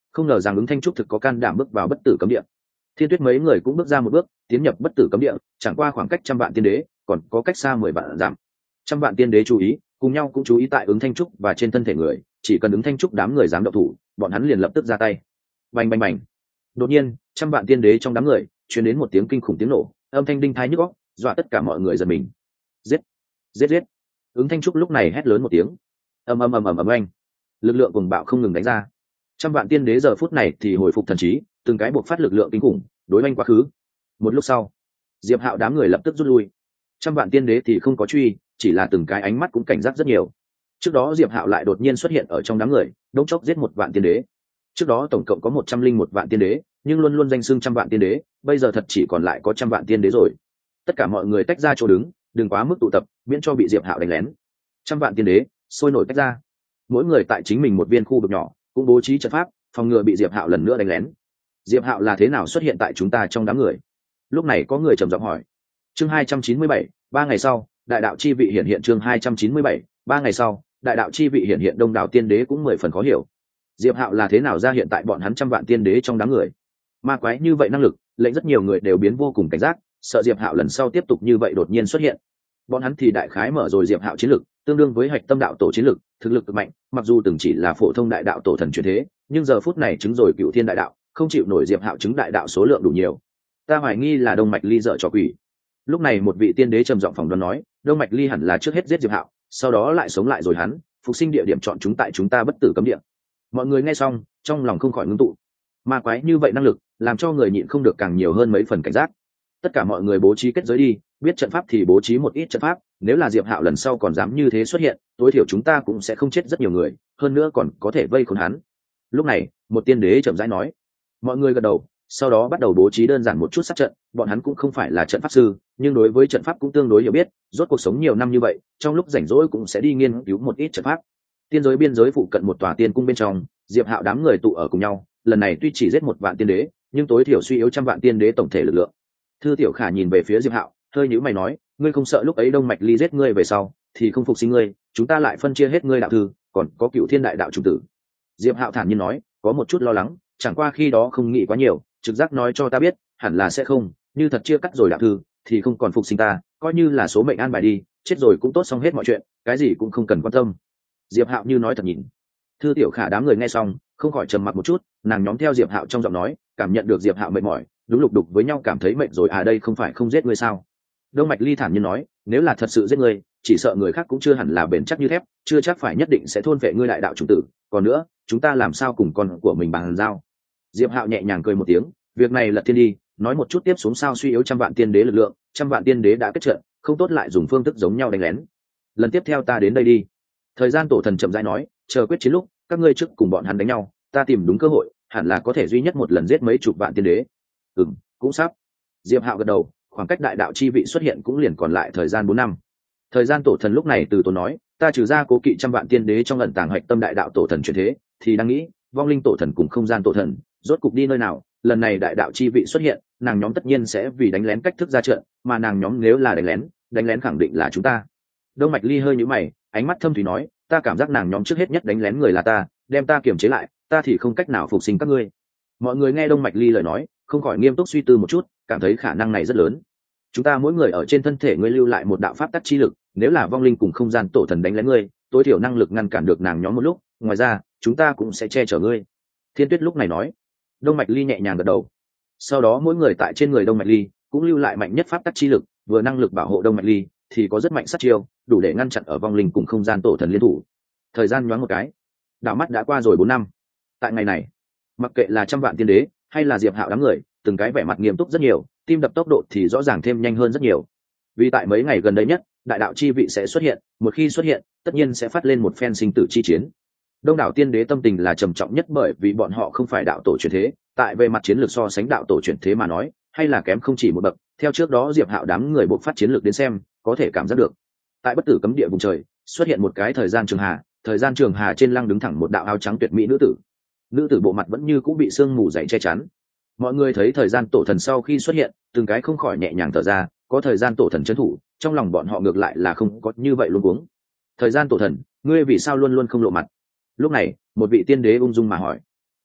không ngờ rằng ứng thanh trúc thực có can đảm bước vào bất tử cấm địa. Thiên Tuyết mấy người cũng bước ra một bước tiến nhập bất tử cấm địa, chẳng qua khoảng cách trăm vạn tiên đế còn có cách xa 10 vạn dặm. Trăm vạn tiên đế chú ý, cùng nhau cũng chú ý tại ứng thanh trúc và trên thân thể người, chỉ cần ứng thanh trúc đám người dám động thủ, bọn hắn liền lập tức ra tay. Bành bành bành. Đột nhiên, trăm vạn tiên đế trong đám người truyền đến một tiếng kinh khủng tiếng nổ, âm thanh đinh thái nhức óc, dọa tất cả mọi người giật mình. Giết, giết giết. Ứng thanh trúc lúc này hét lớn một tiếng. Ầm ầm ầm ầm ầm oanh. Lực lượng cuồng bạo không ngừng đánh ra. Trăm vạn tiên đế giờ phút này thì hồi phục thần trí, từng cái buộc phát lực lượng kinh khủng đối oanh quá khứ. Một lúc sau, Diệp Hạo đám người lập tức rút lui. Trăm vạn tiên đế thì không có truy, chỉ là từng cái ánh mắt cũng cảnh giác rất nhiều. Trước đó Diệp Hạo lại đột nhiên xuất hiện ở trong đám người, đống chốc giết 1 vạn tiên đế. Trước đó tổng cộng có 101 vạn tiên đế, nhưng luôn luôn danh xưng trăm vạn tiên đế, bây giờ thật chỉ còn lại có trăm vạn tiên đế rồi. Tất cả mọi người tách ra chỗ đứng, đừng quá mức tụ tập, miễn cho bị Diệp Hạo đánh lén. Trăm vạn tiên đế sôi nổi tách ra, mỗi người tại chính mình một viên khu vực nhỏ, cũng bố trí trận pháp, phòng ngừa bị Diệp Hạo lần nữa đánh lén. Diệp Hạo là thế nào xuất hiện tại chúng ta trong đám người? Lúc này có người trầm giọng hỏi. Chương 297, 3 ngày sau, đại đạo chi vị hiện hiện. Chương 297, 3 ngày sau, đại đạo chi vị hiện hiện. Đông đảo tiên đế cũng 10 phần khó hiểu. Diệp Hạo là thế nào ra hiện tại bọn hắn trăm vạn tiên đế trong đám người? Ma quái như vậy năng lực, lệnh rất nhiều người đều biến vô cùng cảnh giác, sợ Diệp Hạo lần sau tiếp tục như vậy đột nhiên xuất hiện. Bọn hắn thì đại khái mở rồi Diệp Hạo chiến lực, tương đương với Hạch Tâm đạo tổ chiến lực, thực lực cực mạnh, mặc dù từng chỉ là phổ thông đại đạo tổ thần truyền thế, nhưng giờ phút này chứng rồi Cựu Thiên đại đạo, không chịu nổi Diệp Hạo chứng đại đạo số lượng đủ nhiều. Ta hoài nghi là Đông Mạch Ly dở trò quỷ. Lúc này một vị tiên đế trầm giọng phỏng đoán nói, Đông Mạch Ly hẳn là trước hết giết Diệp Hạo, sau đó lại sống lại rồi hắn, phục sinh địa điểm chọn chúng tại chúng ta bất tử cấm địa. Mọi người nghe xong, trong lòng không khỏi ngưng tụ. Ma quái như vậy năng lực, làm cho người nhịn không được càng nhiều hơn mấy phần cảnh giác. Tất cả mọi người bố trí kết giới đi, biết trận pháp thì bố trí một ít trận pháp, nếu là Diệp Hạo lần sau còn dám như thế xuất hiện, tối thiểu chúng ta cũng sẽ không chết rất nhiều người, hơn nữa còn có thể vây khốn hắn. Lúc này, một tiên đế chậm rãi nói. Mọi người gật đầu, sau đó bắt đầu bố trí đơn giản một chút sát trận, bọn hắn cũng không phải là trận pháp sư, nhưng đối với trận pháp cũng tương đối hiểu biết, rốt cuộc sống nhiều năm như vậy, trong lúc rảnh rỗi cũng sẽ đi nghiên cứu một ít trận pháp. Tiên giới biên giới phụ cận một tòa tiên cung bên trong, Diệp Hạo đám người tụ ở cùng nhau, lần này tuy chỉ giết 1 vạn tiên đế, nhưng tối thiểu suy yếu trăm vạn tiên đế tổng thể lực lượng. Thư Tiểu Khả nhìn về phía Diệp Hạo, hơi nhíu mày nói, ngươi không sợ lúc ấy Đông Mạch Ly giết ngươi về sau, thì không phục sinh ngươi, chúng ta lại phân chia hết ngươi đạo thư, còn có Cựu Thiên đại đạo chủng tử. Diệp Hạo thản nhiên nói, có một chút lo lắng, chẳng qua khi đó không nghĩ quá nhiều, trực giác nói cho ta biết, hẳn là sẽ không, như thật chia cắt rồi đạo thư, thì không còn phục sinh ta, coi như là số mệnh an bài đi, chết rồi cũng tốt xong hết mọi chuyện, cái gì cũng không cần quan tâm. Diệp Hạo như nói thật nhìn. Thư Tiểu Khả đám người nghe xong, không khỏi trầm mặc một chút, nàng nhóm theo Diệp Hạo trong giọng nói, cảm nhận được Diệp Hạo mệt mỏi, đúng lục đục với nhau cảm thấy mệt rồi à, đây không phải không giết ngươi sao? Đông Mạch Ly thản nhiên nói, nếu là thật sự giết ngươi, chỉ sợ người khác cũng chưa hẳn là bền chắc như thép, chưa chắc phải nhất định sẽ thôn vệ ngươi đại đạo chủng tử, còn nữa, chúng ta làm sao cùng con của mình bàn giao? Diệp Hạo nhẹ nhàng cười một tiếng, việc này lật thiên đi, nói một chút tiếp xuống sao suy yếu trăm vạn tiên đế lực lượng, trăm vạn tiên đế đã kết trận, không tốt lại dùng phương thức giống nhau đánh lén. Lần tiếp theo ta đến đây đi. Thời gian tổ thần chậm rãi nói, chờ quyết chiến lúc, các ngươi trước cùng bọn hắn đánh nhau, ta tìm đúng cơ hội, hẳn là có thể duy nhất một lần giết mấy chục vạn tiên đế. Cũng sắp. Diệp Hạo gật đầu, khoảng cách đại đạo chi vị xuất hiện cũng liền còn lại thời gian 4 năm. Thời gian tổ thần lúc này từ tốn nói, ta trừ ra cố kỵ trăm vạn tiên đế trong lần tàng Hạch Tâm đại đạo tổ thần chuyển thế, thì đang nghĩ, vong linh tổ thần cùng không gian tổ thần, rốt cục đi nơi nào, lần này đại đạo chi vị xuất hiện, nàng nhóm tất nhiên sẽ vì đánh lén cách thức ra trận, mà nàng nhóm nếu là đánh lén khẳng định là chúng ta. Đông Mạch Ly hơi nhíu mày, ánh mắt thâm thúy nói, ta cảm giác nàng nhóm trước hết nhất đánh lén người là ta, đem ta kiềm chế lại, ta thì không cách nào phục sinh các ngươi. Mọi người nghe Đông Mạch Ly lời nói, không khỏi nghiêm túc suy tư một chút, cảm thấy khả năng này rất lớn. Chúng ta mỗi người ở trên thân thể ngươi lưu lại một đạo pháp tắc chi lực, nếu là vong linh cùng không gian tổ thần đánh lén ngươi, tối thiểu năng lực ngăn cản được nàng nhóm một lúc, ngoài ra, chúng ta cũng sẽ che chở ngươi. Thiên Tuyết lúc này nói. Đông Mạch Ly nhẹ nhàng gật đầu. Sau đó mỗi người tại trên người Đông Mạch Ly cũng lưu lại mạnh nhất pháp tắc chi lực, vừa năng lực bảo hộ Đông Mạch Ly, thì có rất mạnh sát chiêu, đủ để ngăn chặn ở vong linh cùng không gian tổ thần liên thủ. Thời gian nhoáng một cái, đảo mắt đã qua rồi 4 năm. Tại ngày này, mặc kệ là trăm vạn tiên đế hay là Diệp Hạo đám người, từng cái vẻ mặt nghiêm túc rất nhiều, tim đập tốc độ thì rõ ràng thêm nhanh hơn rất nhiều. Vì tại mấy ngày gần đây nhất, đại đạo chi vị sẽ xuất hiện, một khi xuất hiện, tất nhiên sẽ phát lên một phen sinh tử chi chiến. Đông đảo tiên đế tâm tình là trầm trọng nhất, bởi vì bọn họ không phải đạo tổ chuyển thế, tại về mặt chiến lược so sánh đạo tổ chuyển thế mà nói, hay là kém không chỉ một bậc. Theo trước đó Diệp Hạo đám người buộc phát chiến lược đến xem, có thể cảm giác được. Tại bất tử cấm địa vùng trời, xuất hiện một cái thời gian trường hà, thời gian trường hà trên lăng đứng thẳng một đạo áo trắng tuyệt mỹ nữ tử. Nữ tử bộ mặt vẫn như cũng bị sương mù dày che chắn. Mọi người thấy thời gian tổ thần sau khi xuất hiện, từng cái không khỏi nhẹ nhàng thở ra, có thời gian tổ thần trấn thủ, trong lòng bọn họ ngược lại là không có như vậy luôn cuống. Thời gian tổ thần, ngươi vì sao luôn luôn không lộ mặt? Lúc này, một vị tiên đế ung dung mà hỏi.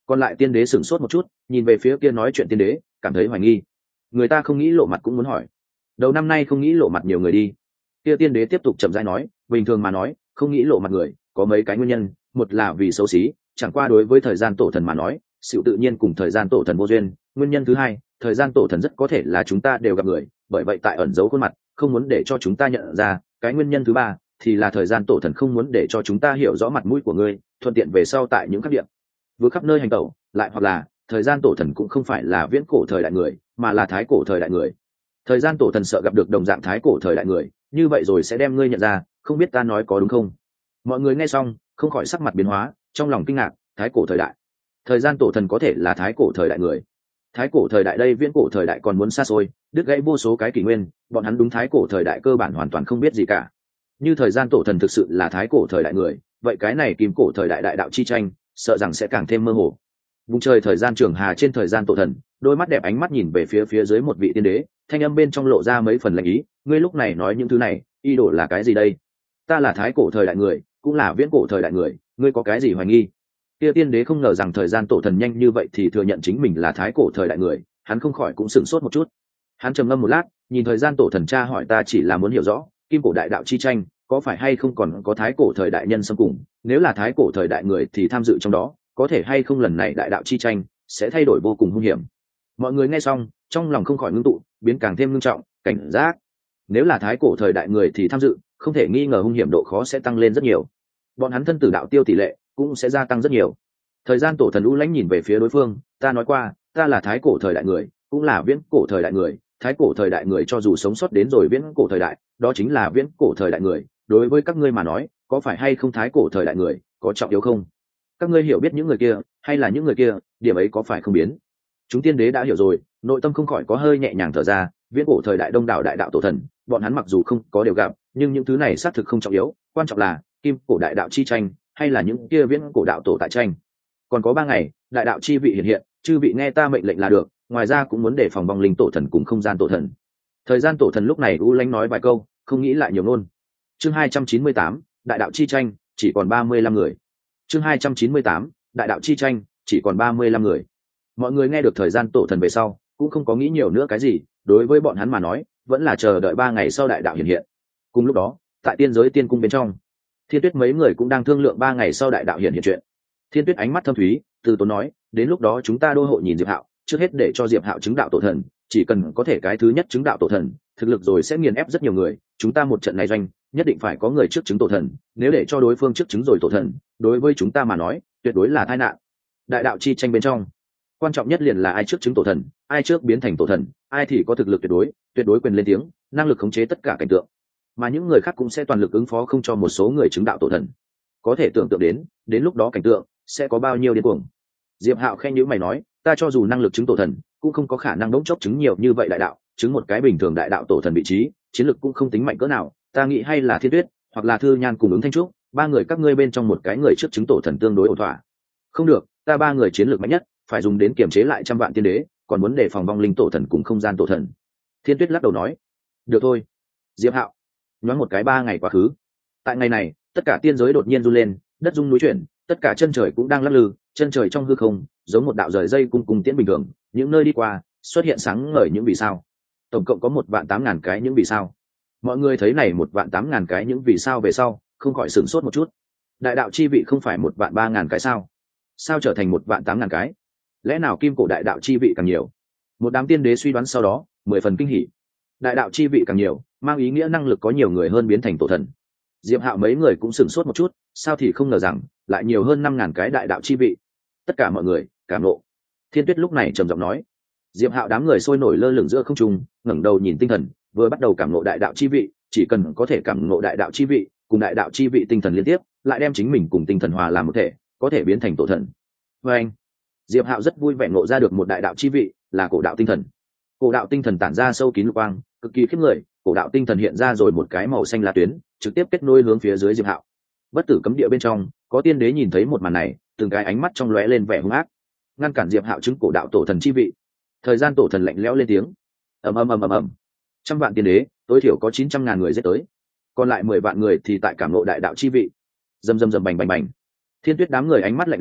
Còn lại tiên đế sửng sốt một chút, nhìn về phía kia nói chuyện tiên đế, cảm thấy hoài nghi. Người ta không nghĩ lộ mặt cũng muốn hỏi. Đầu năm nay không nghĩ lộ mặt nhiều người đi. Kia tiên đế tiếp tục chậm rãi nói, bình thường mà nói, không nghĩ lộ mặt người, có mấy cái nguyên nhân, một là vì xấu xí, chẳng qua đối với thời gian tổ thần mà nói, sự tự nhiên cùng thời gian tổ thần vô duyên. Nguyên nhân thứ hai, thời gian tổ thần rất có thể là chúng ta đều gặp người, bởi vậy tại ẩn giấu khuôn mặt, không muốn để cho chúng ta nhận ra. Cái nguyên nhân thứ ba thì là thời gian tổ thần không muốn để cho chúng ta hiểu rõ mặt mũi của ngươi, thuận tiện về sau tại những các điểm vừa khắp nơi hành tẩu. Lại hoặc là thời gian tổ thần cũng không phải là viễn cổ thời đại người, mà là thái cổ thời đại người. Thời gian tổ thần sợ gặp được đồng dạng thái cổ thời đại người, như vậy rồi sẽ đem ngươi nhận ra. Không biết ta nói có đúng không? Mọi người nghe xong không khỏi sắc mặt biến hóa, trong lòng kinh ngạc. Thái cổ thời đại, thời gian tổ thần có thể là thái cổ thời đại người? Thái cổ thời đại đây viễn cổ thời đại còn muốn xa xôi, đứt gãy vô số cái kỷ nguyên, bọn hắn đúng thái cổ thời đại cơ bản hoàn toàn không biết gì cả. Như thời gian tổ thần thực sự là thái cổ thời đại người, vậy cái này kim cổ thời đại đại đạo chi tranh sợ rằng sẽ càng thêm mơ hồ. Vùng trời thời gian trường hà trên thời gian tổ thần, đôi mắt đẹp ánh mắt nhìn về phía dưới một vị tiên đế, thanh âm bên trong lộ ra mấy phần lạnh ý. Ngươi lúc này nói những thứ này, ý đồ là cái gì đây? Ta là thái cổ thời đại người, cũng là viễn cổ thời đại người, ngươi có cái gì hoài nghi? Kia tiên đế không ngờ rằng thời gian tổ thần nhanh như vậy thì thừa nhận chính mình là thái cổ thời đại người, hắn không khỏi cũng sửng sốt một chút. Hắn trầm ngâm một lát, nhìn thời gian tổ thần tra hỏi, ta chỉ là muốn hiểu rõ, kim cổ đại đạo chi tranh có phải hay không còn có thái cổ thời đại nhân xâm cùng, nếu là thái cổ thời đại người thì tham dự trong đó, có thể hay không lần này đại đạo chi tranh sẽ thay đổi vô cùng hung hiểm. Mọi người nghe xong trong lòng không khỏi ngưng tụ, biến càng thêm ngưng trọng, cảnh giác. Nếu là thái cổ thời đại người thì tham dự, không thể nghi ngờ hung hiểm độ khó sẽ tăng lên rất nhiều, bọn hắn thân tử đạo tiêu tỷ lệ cũng sẽ gia tăng rất nhiều. Thời gian tổ thần u lãnh nhìn về phía đối phương, ta nói qua, ta là thái cổ thời đại người, cũng là viễn cổ thời đại người. Thái cổ thời đại người cho dù sống sót đến rồi viễn cổ thời đại, đó chính là viễn cổ thời đại người. Đối với các ngươi mà nói, có phải hay không thái cổ thời đại người có trọng yếu không? Các ngươi hiểu biết những người kia hay là những người kia, điểm ấy có phải không biến? Chúng tiên đế đã hiểu rồi, nội tâm không khỏi có hơi nhẹ nhàng thở ra. Viễn cổ thời đại đông đảo đại đạo tổ thần, bọn hắn mặc dù không có đều gặp, nhưng những thứ này xác thực không trọng yếu, quan trọng là kim cổ đại đạo chi tranh hay là những kia viễn cổ đạo tổ tại tranh. Còn có 3 ngày, đại đạo chi vị hiện hiện, chư vị nghe ta mệnh lệnh là được, ngoài ra cũng muốn đề phòng vong linh tổ thần cùng không gian tổ thần. Thời gian tổ thần lúc này u lãnh nói vài câu, không nghĩ lại nhiều ngôn. Chương 298, đại đạo chi tranh, chỉ còn 35 người. Chương 298, đại đạo chi tranh, chỉ còn 35 người. Mọi người nghe được thời gian tổ thần về sau, cũng không có nghĩ nhiều nữa cái gì, đối với bọn hắn mà nói, vẫn là chờ đợi 3 ngày sau đại đạo hiện hiện. Cùng lúc đó, tại tiên giới tiên cung bên trong, Thiên Tuyết mấy người cũng đang thương lượng 3 ngày sau đại đạo hiện hiện chuyện. Thiên Tuyết ánh mắt thâm thúy, từ tốn nói, đến lúc đó chúng ta đô hộ nhìn Diệp Hạo, trước hết để cho Diệp Hạo chứng đạo tổ thần, chỉ cần có thể cái thứ nhất chứng đạo tổ thần, thực lực rồi sẽ nghiền ép rất nhiều người, chúng ta một trận này doanh, nhất định phải có người trước chứng tổ thần, nếu để cho đối phương trước chứng rồi tổ thần, đối với chúng ta mà nói, tuyệt đối là tai nạn. Đại đạo chi tranh bên trong, quan trọng nhất liền là ai trước chứng tổ thần, ai trước biến thành tổ thần, ai thì có thực lực tuyệt đối quyền lên tiếng, năng lực khống chế tất cả cảnh tượng, mà những người khác cũng sẽ toàn lực ứng phó không cho một số người chứng đạo tổ thần. Có thể tưởng tượng đến lúc đó cảnh tượng sẽ có bao nhiêu điên cuồng. Diệp Hạo khen nhíu mày nói, ta cho dù năng lực chứng tổ thần, cũng không có khả năng đống chốc chứng nhiều như vậy đại đạo, chứng một cái bình thường đại đạo tổ thần vị trí, chiến lực cũng không tính mạnh cỡ nào, ta nghĩ hay là Thiên Tuyết hoặc là Thư Nhan cùng ứng Thanh Trúc, 3 người các ngươi bên trong một cái người trước chứng tổ thần tương đối ổn thỏa. Không được, ta 3 người chiến lược mạnh nhất, phải dùng đến kiểm chế lại trăm vạn tiên đế, còn muốn đề phòng vong linh tổ thần cùng không gian tổ thần. Thiên Tuyết lắc đầu nói, được thôi. Diệp Hạo nhoáng một cái 3 ngày quá khứ. Tại ngày này, tất cả tiên giới đột nhiên run lên, đất rung núi chuyển, tất cả chân trời cũng đang lắc lư, chân trời trong hư không giống một đạo rời dây cung cung tiễn bình thường, những nơi đi qua xuất hiện sáng ngời những vì sao. Tổng cộng có 1.800.000 cái những vì sao. Mọi người thấy này 1.800.000 cái những vì sao về sau, không khỏi sửng sốt một chút. Đại đạo chi vị không phải 1.300.000 cái sao? Sao trở thành 1.800.000 cái? Lẽ nào kim cổ đại đạo chi vị càng nhiều? Một đám tiên đế suy đoán sau đó, 10 phần kinh hỉ. Đại đạo chi vị càng nhiều, mang ý nghĩa năng lực có nhiều người hơn biến thành tổ thần. Diệp Hạo mấy người cũng sửng sốt một chút, sao thì không ngờ rằng lại nhiều hơn 5.000 cái đại đạo chi vị. Tất cả mọi người cảm nộ. Thiên Tuyết lúc này trầm giọng nói. Diệp Hạo đám người sôi nổi lơ lửng giữa không trung, ngẩng đầu nhìn tinh thần, vừa bắt đầu cảm nộ đại đạo chi vị, chỉ cần có thể cảm nộ đại đạo chi vị, cùng đại đạo chi vị tinh thần liên tiếp, lại đem chính mình cùng tinh thần hòa làm một thể, có thể biến thành tổ thần. Và anh, Diệp Hạo rất vui vẻ ngộ ra được một đại đạo chi vị, là cổ đạo tinh thần. Cổ đạo tinh thần tản ra sâu kín lục quang, cực kỳ khiếp người, cổ đạo tinh thần hiện ra rồi một cái màu xanh lá tuyến, trực tiếp kết nối hướng phía dưới Diệp Hạo. Bất tử cấm địa bên trong, có tiên đế nhìn thấy một màn này, từng cái ánh mắt trong lóe lên vẻ hung ác, ngăn cản Diệp Hạo chứng cổ đạo tổ thần chi vị. Thời gian tổ thần lạnh lẽo lên tiếng, ầm ầm ầm ầm ầm, trăm vạn tiên đế, tối thiểu có 900.000 người giết tới, còn lại 10 vạn người thì tại cảm ngộ đại đạo chi vị. Rầm rầm rầm bành bành bành. Thiên Tuyết đám người ánh mắt lạnh lẽo,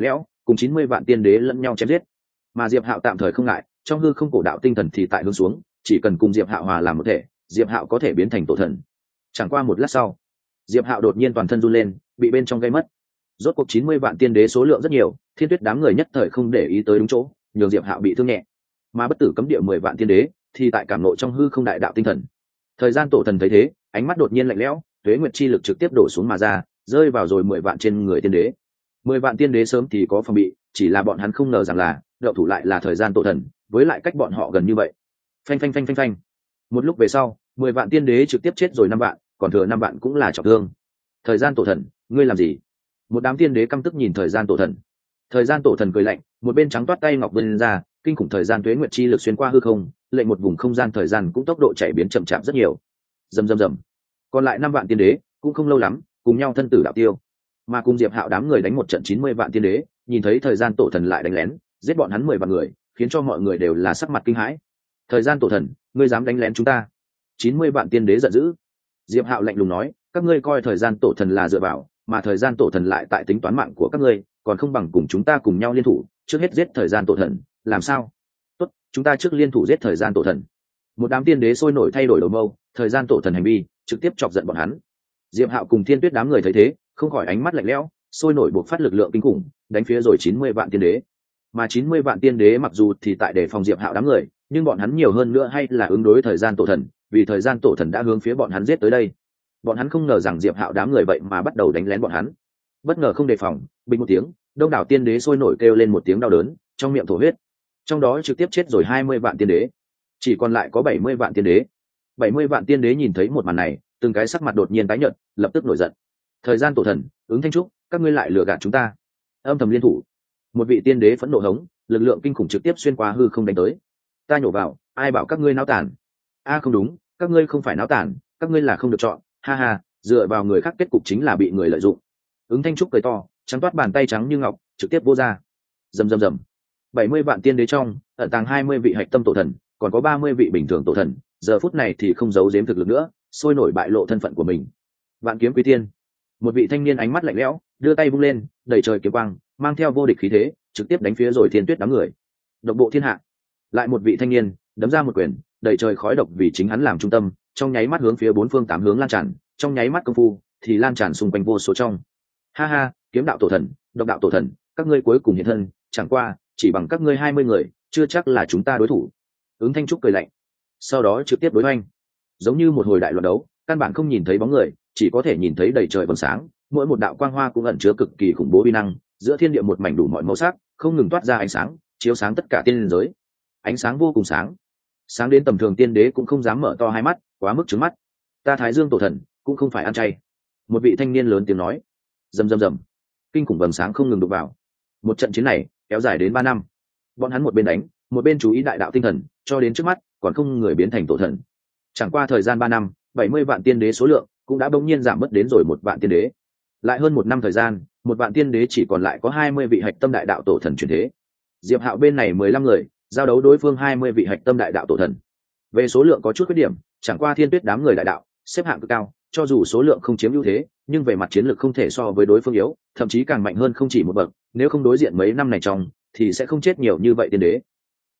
cùng 90 vạn tiên đế lẫn nhau chém giết. Mà Diệp Hạo tạm thời không ngại, trong hư không cổ đạo tinh thần thì tại hướng xuống, chỉ cần cùng Diệp Hạo hòa làm một thể, Diệp Hạo có thể biến thành tổ thần. Chẳng qua một lát sau, Diệp Hạo đột nhiên toàn thân run lên, bị bên trong gây mất. Rốt cuộc 90 vạn tiên đế số lượng rất nhiều, Thiên Tuyết đám người nhất thời không để ý tới đúng chỗ, nhường Diệp Hạo bị thương nhẹ. Mà bất tử cấm địa 10 vạn tiên đế thì tại cảm nộ trong hư không đại đạo tinh thần. Thời gian tổ thần thấy thế, ánh mắt đột nhiên lạnh lẽo, tuế nguyệt chi lực trực tiếp đổ xuống mà ra, rơi vào rồi 10 vạn trên người tiên đế. 10 vạn tiên đế sớm thì có phòng bị, chỉ là bọn hắn không ngờ rằng là đậu thủ lại là thời gian tổ thần, với lại cách bọn họ gần như vậy. Phanh phanh phanh phanh phanh. Một lúc về sau, 10 vạn tiên đế trực tiếp chết rồi 5 vạn, còn thừa 5 vạn cũng là trọng thương. Thời gian tổ thần, ngươi làm gì? Một đám tiên đế căm tức nhìn thời gian tổ thần. Thời gian tổ thần cười lạnh, một bên trắng toát tay ngọc vươn ra, kinh khủng thời gian tuế nguyệt chi lực xuyên qua hư không, lệnh một vùng không gian thời gian cũng tốc độ chạy biến chậm chạp rất nhiều. Rầm rầm rầm. Còn lại 5 vạn tiên đế cũng không lâu lắm, cùng nhau thân tử đạo tiêu. Mà cùng Diệp Hạo đám người đánh một trận 90 vạn tiên đế, nhìn thấy thời gian tổ thần lại đánh lén, giết bọn hắn 10 vạn người, khiến cho mọi người đều là sắc mặt kinh hãi. Thời gian tổ thần, ngươi dám đánh lén chúng ta? 90 vạn tiên đế giận dữ. Diệp Hạo lạnh lùng nói, các ngươi coi thời gian tổ thần là dựa vào, mà thời gian tổ thần lại tại tính toán mạng của các ngươi, còn không bằng cùng chúng ta cùng nhau liên thủ, trước hết giết thời gian tổ thần, làm sao? Tốt, chúng ta trước liên thủ giết thời gian tổ thần. Một đám tiên đế sôi nổi thay đổi đầu mâu, thời gian tổ thần hành vi trực tiếp chọc giận bọn hắn. Diệp Hạo cùng Thiên Tuyết đám người thấy thế, không khỏi ánh mắt lạnh lẽo, sôi nổi buộc phát lực lượng kinh khủng, đánh phía rồi 90 vạn tiên đế. Mà 90 vạn tiên đế mặc dù thì tại để phòng Diệp Hạo đám người, nhưng bọn hắn nhiều hơn nữa hay là ứng đối thời gian tổ thần, vì thời gian tổ thần đã hướng phía bọn hắn giết tới đây. Bọn hắn không ngờ rằng Diệp Hạo đám người vậy mà bắt đầu đánh lén bọn hắn. Bất ngờ không đề phòng, bình một tiếng, đông đảo tiên đế sôi nổi kêu lên một tiếng đau đớn, trong miệng thổ huyết. Trong đó trực tiếp chết rồi 20 vạn tiên đế, chỉ còn lại có 70 vạn tiên đế. 70 vạn tiên đế nhìn thấy một màn này, từng cái sắc mặt đột nhiên tái nhợt, lập tức nổi giận. Thời gian tổ thần, ứng thanh trúc, các ngươi lại lừa gạt chúng ta. Âm thầm liên thủ. Một vị tiên đế phẫn nộ hống, lực lượng kinh khủng trực tiếp xuyên qua hư không đánh tới. Ta nhổ vào, ai bảo các ngươi náo tản? A không đúng, các ngươi không phải náo tản, các ngươi là không được chọn, ha ha, dựa vào người khác kết cục chính là bị người lợi dụng. Ứng thanh trúc cười to, trắng toát bàn tay trắng như ngọc, trực tiếp vô ra. Rầm rầm rầm. 70 vạn tiên đế trong, ẩn tàng 20 vị hạch tâm tổ thần, còn có 30 vị bình thường tổ thần, giờ phút này thì không giấu giếm thực lực nữa, sôi nổi bại lộ thân phận của mình. Vạn kiếm quý tiên. Một vị thanh niên ánh mắt lạnh lẽo, đưa tay vung lên, đẩy trời kiếm quang, mang theo vô địch khí thế, trực tiếp đánh phía rồi Thiên Tuyết đám người. Độc bộ thiên hạ. Lại một vị thanh niên, đấm ra một quyền, đẩy trời khói độc vì chính hắn làm trung tâm, trong nháy mắt hướng phía bốn phương tám hướng lan tràn, trong nháy mắt công phu thì lan tràn xung quanh vô số trong. Ha ha, kiếm đạo tổ thần, độc đạo tổ thần, các ngươi cuối cùng hiện thân, chẳng qua chỉ bằng các ngươi 20 người, chưa chắc là chúng ta đối thủ. Ứng thanh trúc cười lạnh, sau đó trực tiếp đối hoành, giống như một hồi đại loạn đấu, căn bản không nhìn thấy bóng người, chỉ có thể nhìn thấy đầy trời vầng sáng, mỗi một đạo quang hoa cũng ẩn chứa cực kỳ khủng bố uy năng, giữa thiên địa một mảnh đủ mọi màu sắc, không ngừng toát ra ánh sáng, chiếu sáng tất cả tiên giới. Ánh sáng vô cùng sáng, sáng đến tầm thường tiên đế cũng không dám mở to hai mắt, quá mức trứng mắt. Ta Thái Dương tổ thần cũng không phải ăn chay. Một vị thanh niên lớn tiếng nói. Rầm rầm rầm, kinh khủng vầng sáng không ngừng đụng vào. Một trận chiến này kéo dài đến 3 năm. Bọn hắn một bên đánh, một bên chú ý đại đạo tinh thần, cho đến trước mắt còn không người biến thành tổ thần. Chẳng qua thời gian 3 năm, 70 vạn tiên đế số lượng cũng đã bỗng nhiên giảm mất đến rồi 1 vạn tiên đế. Lại hơn 1 năm thời gian, 1 vạn tiên đế chỉ còn lại có 20 vị hạch tâm đại đạo tổ thần chuyển thế. Diệp Hạo bên này 15 người, giao đấu đối phương 20 vị hạch tâm đại đạo tổ thần. Về số lượng có chút khuyết điểm, chẳng qua Thiên Tuyết đám người đại đạo xếp hạng cực cao, cho dù số lượng không chiếm ưu thế, nhưng về mặt chiến lược không thể so với đối phương yếu, thậm chí càng mạnh hơn không chỉ một bậc, nếu không đối diện mấy năm này trong thì sẽ không chết nhiều như vậy tiên đế.